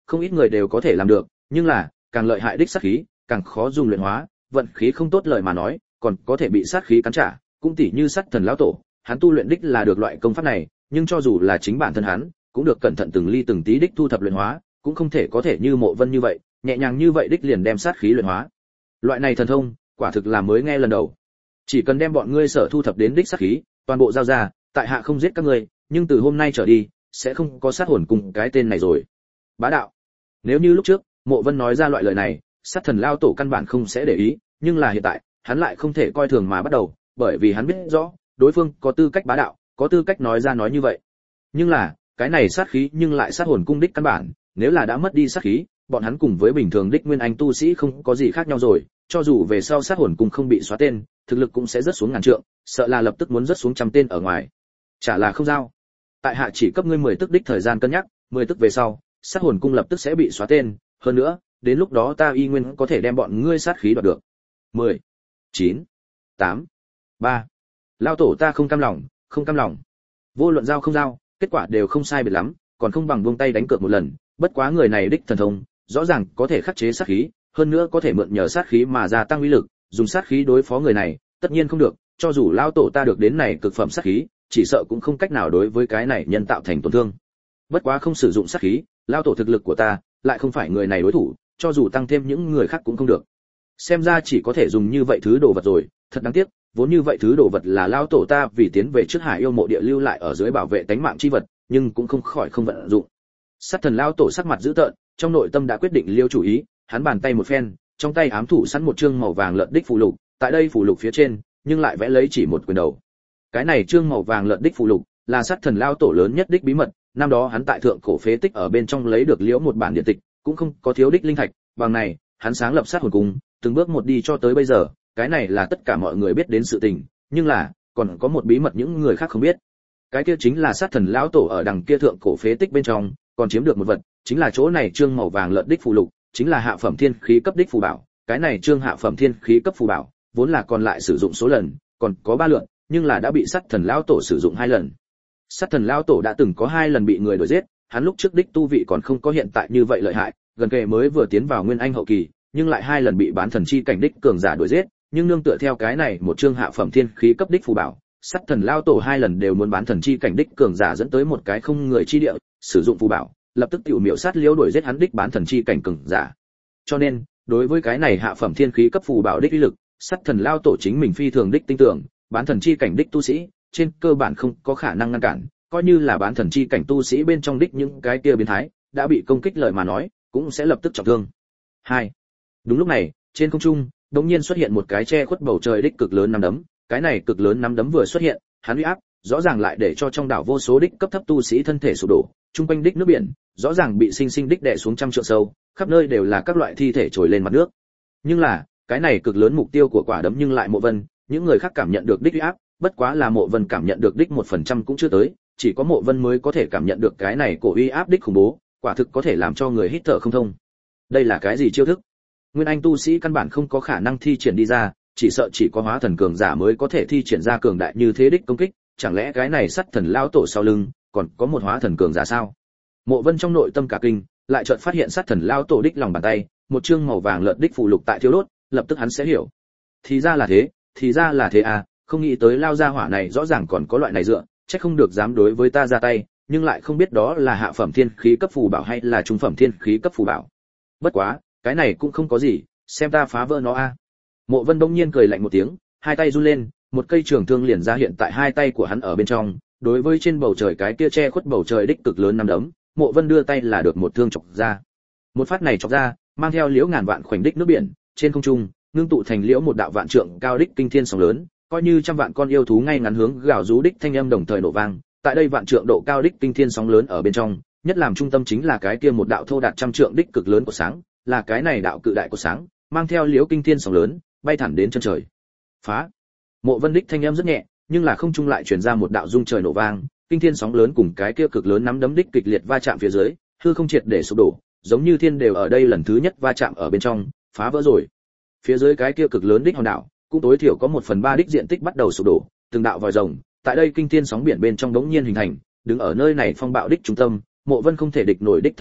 không ít người đều có thể làm được, nhưng là càng lợi hại đích sát khí càng khó dùng luyện hóa, vận khí không tốt lời mà nói còn có thể bị sát khí cắn trả, cũng tỉ như Sắt Thần lão tổ, hắn tu luyện đích là được loại công pháp này, nhưng cho dù là chính bản thân hắn cũng được cẩn thận từng ly từng tí đích thu thập luyện hóa, cũng không thể có thể như Mộ Vân như vậy nhẹ nhàng như vậy đích liền đem sát khí luyện hóa. Loại này thần thông quả thực là mới nghe lần đầu. Chỉ cần đem bọn ngươi sở thu thập đến đích sát khí toàn bộ giao ra, tại hạ không giết các ngươi, nhưng từ hôm nay trở đi sẽ không có sát hồn cùng cái tên này rồi. Bá đạo. Nếu như lúc trước Mộ Vân nói ra loại lời này, Sát Thần lão tổ căn bản không sẽ để ý, nhưng là hiện tại hắn lại không thể coi thường mà bắt đầu, bởi vì hắn biết rõ đối phương có tư cách bá đạo, có tư cách nói ra nói như vậy. Nhưng là cái này sát khí nhưng lại sát hồn cung đích căn bản, nếu là đã mất đi sát khí, bọn hắn cùng với bình thường đích nguyên anh tu sĩ không có gì khác nhau rồi, cho dù về sau sát hồn cung không bị xóa tên, thực lực cũng sẽ rớt xuống ngàn trượng, sợ là lập tức muốn rớt xuống trăm tên ở ngoài. Chả là không giao. Tại hạ chỉ cấp ngươi mười tức đích thời gian cân nhắc, mười tức về sau, sát hồn cung lập tức sẽ bị xóa tên, hơn nữa, đến lúc đó ta y nguyên có thể đem bọn ngươi sát khí đoạt được. mười, chín, tám, ba. Lao tổ ta không cam lòng, không cam lòng. Vô luận giao không giao, kết quả đều không sai biệt lắm, còn không bằng buông tay đánh cược một lần, bất quá người này đích thần thông, rõ ràng có thể khắc chế sát khí, hơn nữa có thể mượn nhờ sát khí mà gia tăng uy lực, dùng sát khí đối phó người này, tất nhiên không được, cho dù lao tổ ta được đến này cực phẩm sát khí, chỉ sợ cũng không cách nào đối với cái này nhân tạo thành tổn thương. Bất quá không sử dụng sát khí, lao tổ thực lực của ta lại không phải người này đối thủ, cho dù tăng thêm những người khác cũng không được. Xem ra chỉ có thể dùng như vậy thứ đồ vật rồi, thật đáng tiếc, vốn như vậy thứ đồ vật là lao tổ ta vì tiến về trước Hải Yêu mộ địa lưu lại ở dưới bảo vệ tánh mạng chi vật, nhưng cũng không khỏi không vận dụng. Sát Thần lao tổ sắc mặt dữ tợn, trong nội tâm đã quyết định liêu chủ ý, hắn bàn tay một phen, trong tay ám thủ sẵn một chương màu vàng lợn đích phù lục, tại đây phù lục phía trên, nhưng lại vẽ lấy chỉ một quyền đầu. Cái này chương màu vàng lợn đích phù lục, là Sát Thần lao tổ lớn nhất đích bí mật, năm đó hắn tại thượng cổ phế tích ở bên trong lấy được liễu một bản điện tịch, cũng không có thiếu đích linh thạch, bằng này, hắn sáng lập sát hồn cung, từng bước một đi cho tới bây giờ, cái này là tất cả mọi người biết đến sự tình, nhưng là, còn có một bí mật những người khác không biết. Cái kia chính là Sát Thần lão tổ ở đằng kia thượng cổ phế tích bên trong, còn chiếm được một vật, chính là chỗ này trương màu vàng lợn đích phù lục, chính là hạ phẩm thiên khí cấp đích phù bảo, cái này trương hạ phẩm thiên khí cấp phù bảo, vốn là còn lại sử dụng số lần, còn có ba lượt, nhưng là đã bị Sát Thần lão tổ sử dụng hai lần. Sát Thần lão tổ đã từng có hai lần bị người đuổi giết, hắn lúc trước đích tu vị còn không có hiện tại như vậy lợi hại, gần kề mới vừa tiến vào nguyên anh hậu kỳ, nhưng lại hai lần bị bán thần chi cảnh đích cường giả đuổi giết, nhưng nương tựa theo cái này một chương hạ phẩm thiên khí cấp đích phù bảo, Sát Thần lão tổ hai lần đều muốn bán thần chi cảnh đích cường giả dẫn tới một cái không người chi địa, sử dụng phù bảo, lập tức tiểu miểu sát liễu đuổi giết hắn đích bán thần chi cảnh cường giả. Cho nên, đối với cái này hạ phẩm thiên khí cấp phù bảo đích uy lực, Sát Thần lão tổ chính mình phi thường đích tin tưởng, bán thần chi cảnh đích tu sĩ, trên cơ bản không có khả năng ngăn cản, coi như là bán thần chi cảnh tu sĩ bên trong đích những cái kia biến thái, đã bị công kích lời mà nói, cũng sẽ lập tức trọng thương. hai. Đúng lúc này, trên không trung, đột nhiên xuất hiện một cái che khuất bầu trời đích cực lớn nắm đấm, cái này cực lớn nắm đấm vừa xuất hiện, hắn uy áp, rõ ràng lại để cho trong đảo vô số đích cấp thấp tu sĩ thân thể sụp đổ, trung quanh đích nước biển, rõ ràng bị sinh sinh đích đè xuống trăm trượng sâu, khắp nơi đều là các loại thi thể trồi lên mặt nước. Nhưng là, cái này cực lớn mục tiêu của quả đấm nhưng lại Mộ Vân, những người khác cảm nhận được đích uy áp, bất quá là Mộ Vân cảm nhận được đích một phần trăm cũng chưa tới, chỉ có Mộ Vân mới có thể cảm nhận được cái này cổ uy áp đích khủng bố, quả thực có thể làm cho người hít thở không thông. Đây là cái gì chiêu thức? Nguyên anh tu sĩ căn bản không có khả năng thi triển đi ra, chỉ sợ chỉ có hóa thần cường giả mới có thể thi triển ra cường đại như thế đích công kích, chẳng lẽ cái này Sát Thần lão tổ sau lưng còn có một hóa thần cường giả sao? Mộ Vân trong nội tâm cả kinh, lại chợt phát hiện Sát Thần lão tổ đích lòng bàn tay, một chương màu vàng lợn đích phù lục tại thiêu đốt, lập tức hắn sẽ hiểu. Thì ra là thế, thì ra là thế à, không nghĩ tới lao gia hỏa này rõ ràng còn có loại này dựa, chắc không được dám đối với ta ra tay, nhưng lại không biết đó là hạ phẩm thiên khí cấp phù bảo hay là trung phẩm thiên khí cấp phù bảo. Bất quá, cái này cũng không có gì, xem ta phá vỡ nó a. À. Mộ Vân bỗng nhiên cười lạnh một tiếng, hai tay run lên, một cây trường thương liền ra hiện tại hai tay của hắn ở bên trong, đối với trên bầu trời cái kia che khuất bầu trời đích cực lớn nắm đấm, Mộ Vân đưa tay là được một thương chọc ra. Một phát này chọc ra, mang theo liễu ngàn vạn khoảnh đích nước biển, trên không trung, ngưng tụ thành liễu một đạo vạn trượng cao đích kinh thiên sóng lớn, coi như trăm vạn con yêu thú ngay ngắn hướng gào rú đích thanh âm đồng thời nổ vang, tại đây vạn trượng độ cao đích kinh thiên sóng lớn ở bên trong, nhất làm trung tâm chính là cái kia một đạo thô đạt trăm trượng đích cực lớn của sáng, là cái này đạo cự đại của sáng, mang theo liễu kinh thiên sóng lớn, bay thẳng đến chân trời. Phá! Mộ Vân đích thanh âm rất nhẹ, nhưng là không trung lại truyền ra một đạo rung trời nổ vang, kinh thiên sóng lớn cùng cái kia cực lớn nắm đấm đích kịch liệt va chạm phía dưới, hư không triệt để sụp đổ, giống như thiên đều ở đây lần thứ nhất va chạm ở bên trong, phá vỡ rồi. Phía dưới cái kia cực lớn đích hòn đảo, cũng tối thiểu có một phần ba đích diện tích bắt đầu sụp đổ, từng đạo vòi rồng, tại đây kinh thiên sóng biển bên trong đống nhiên hình thành, đứng ở nơi này phong bạo đích trung tâm, Mộ Vân không thể địch nổi đích thân ảnh,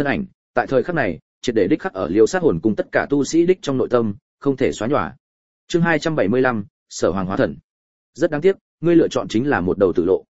tại thời khắc này triệt để đích khắc ở liêu sát hồn cùng tất cả tu sĩ đích trong nội tâm, không thể xóa nhòa. Chương hai trăm bảy mươi lăm, Sở Hoàng Hóa Thần. Rất đáng tiếc, ngươi lựa chọn chính là một đầu tử lộ.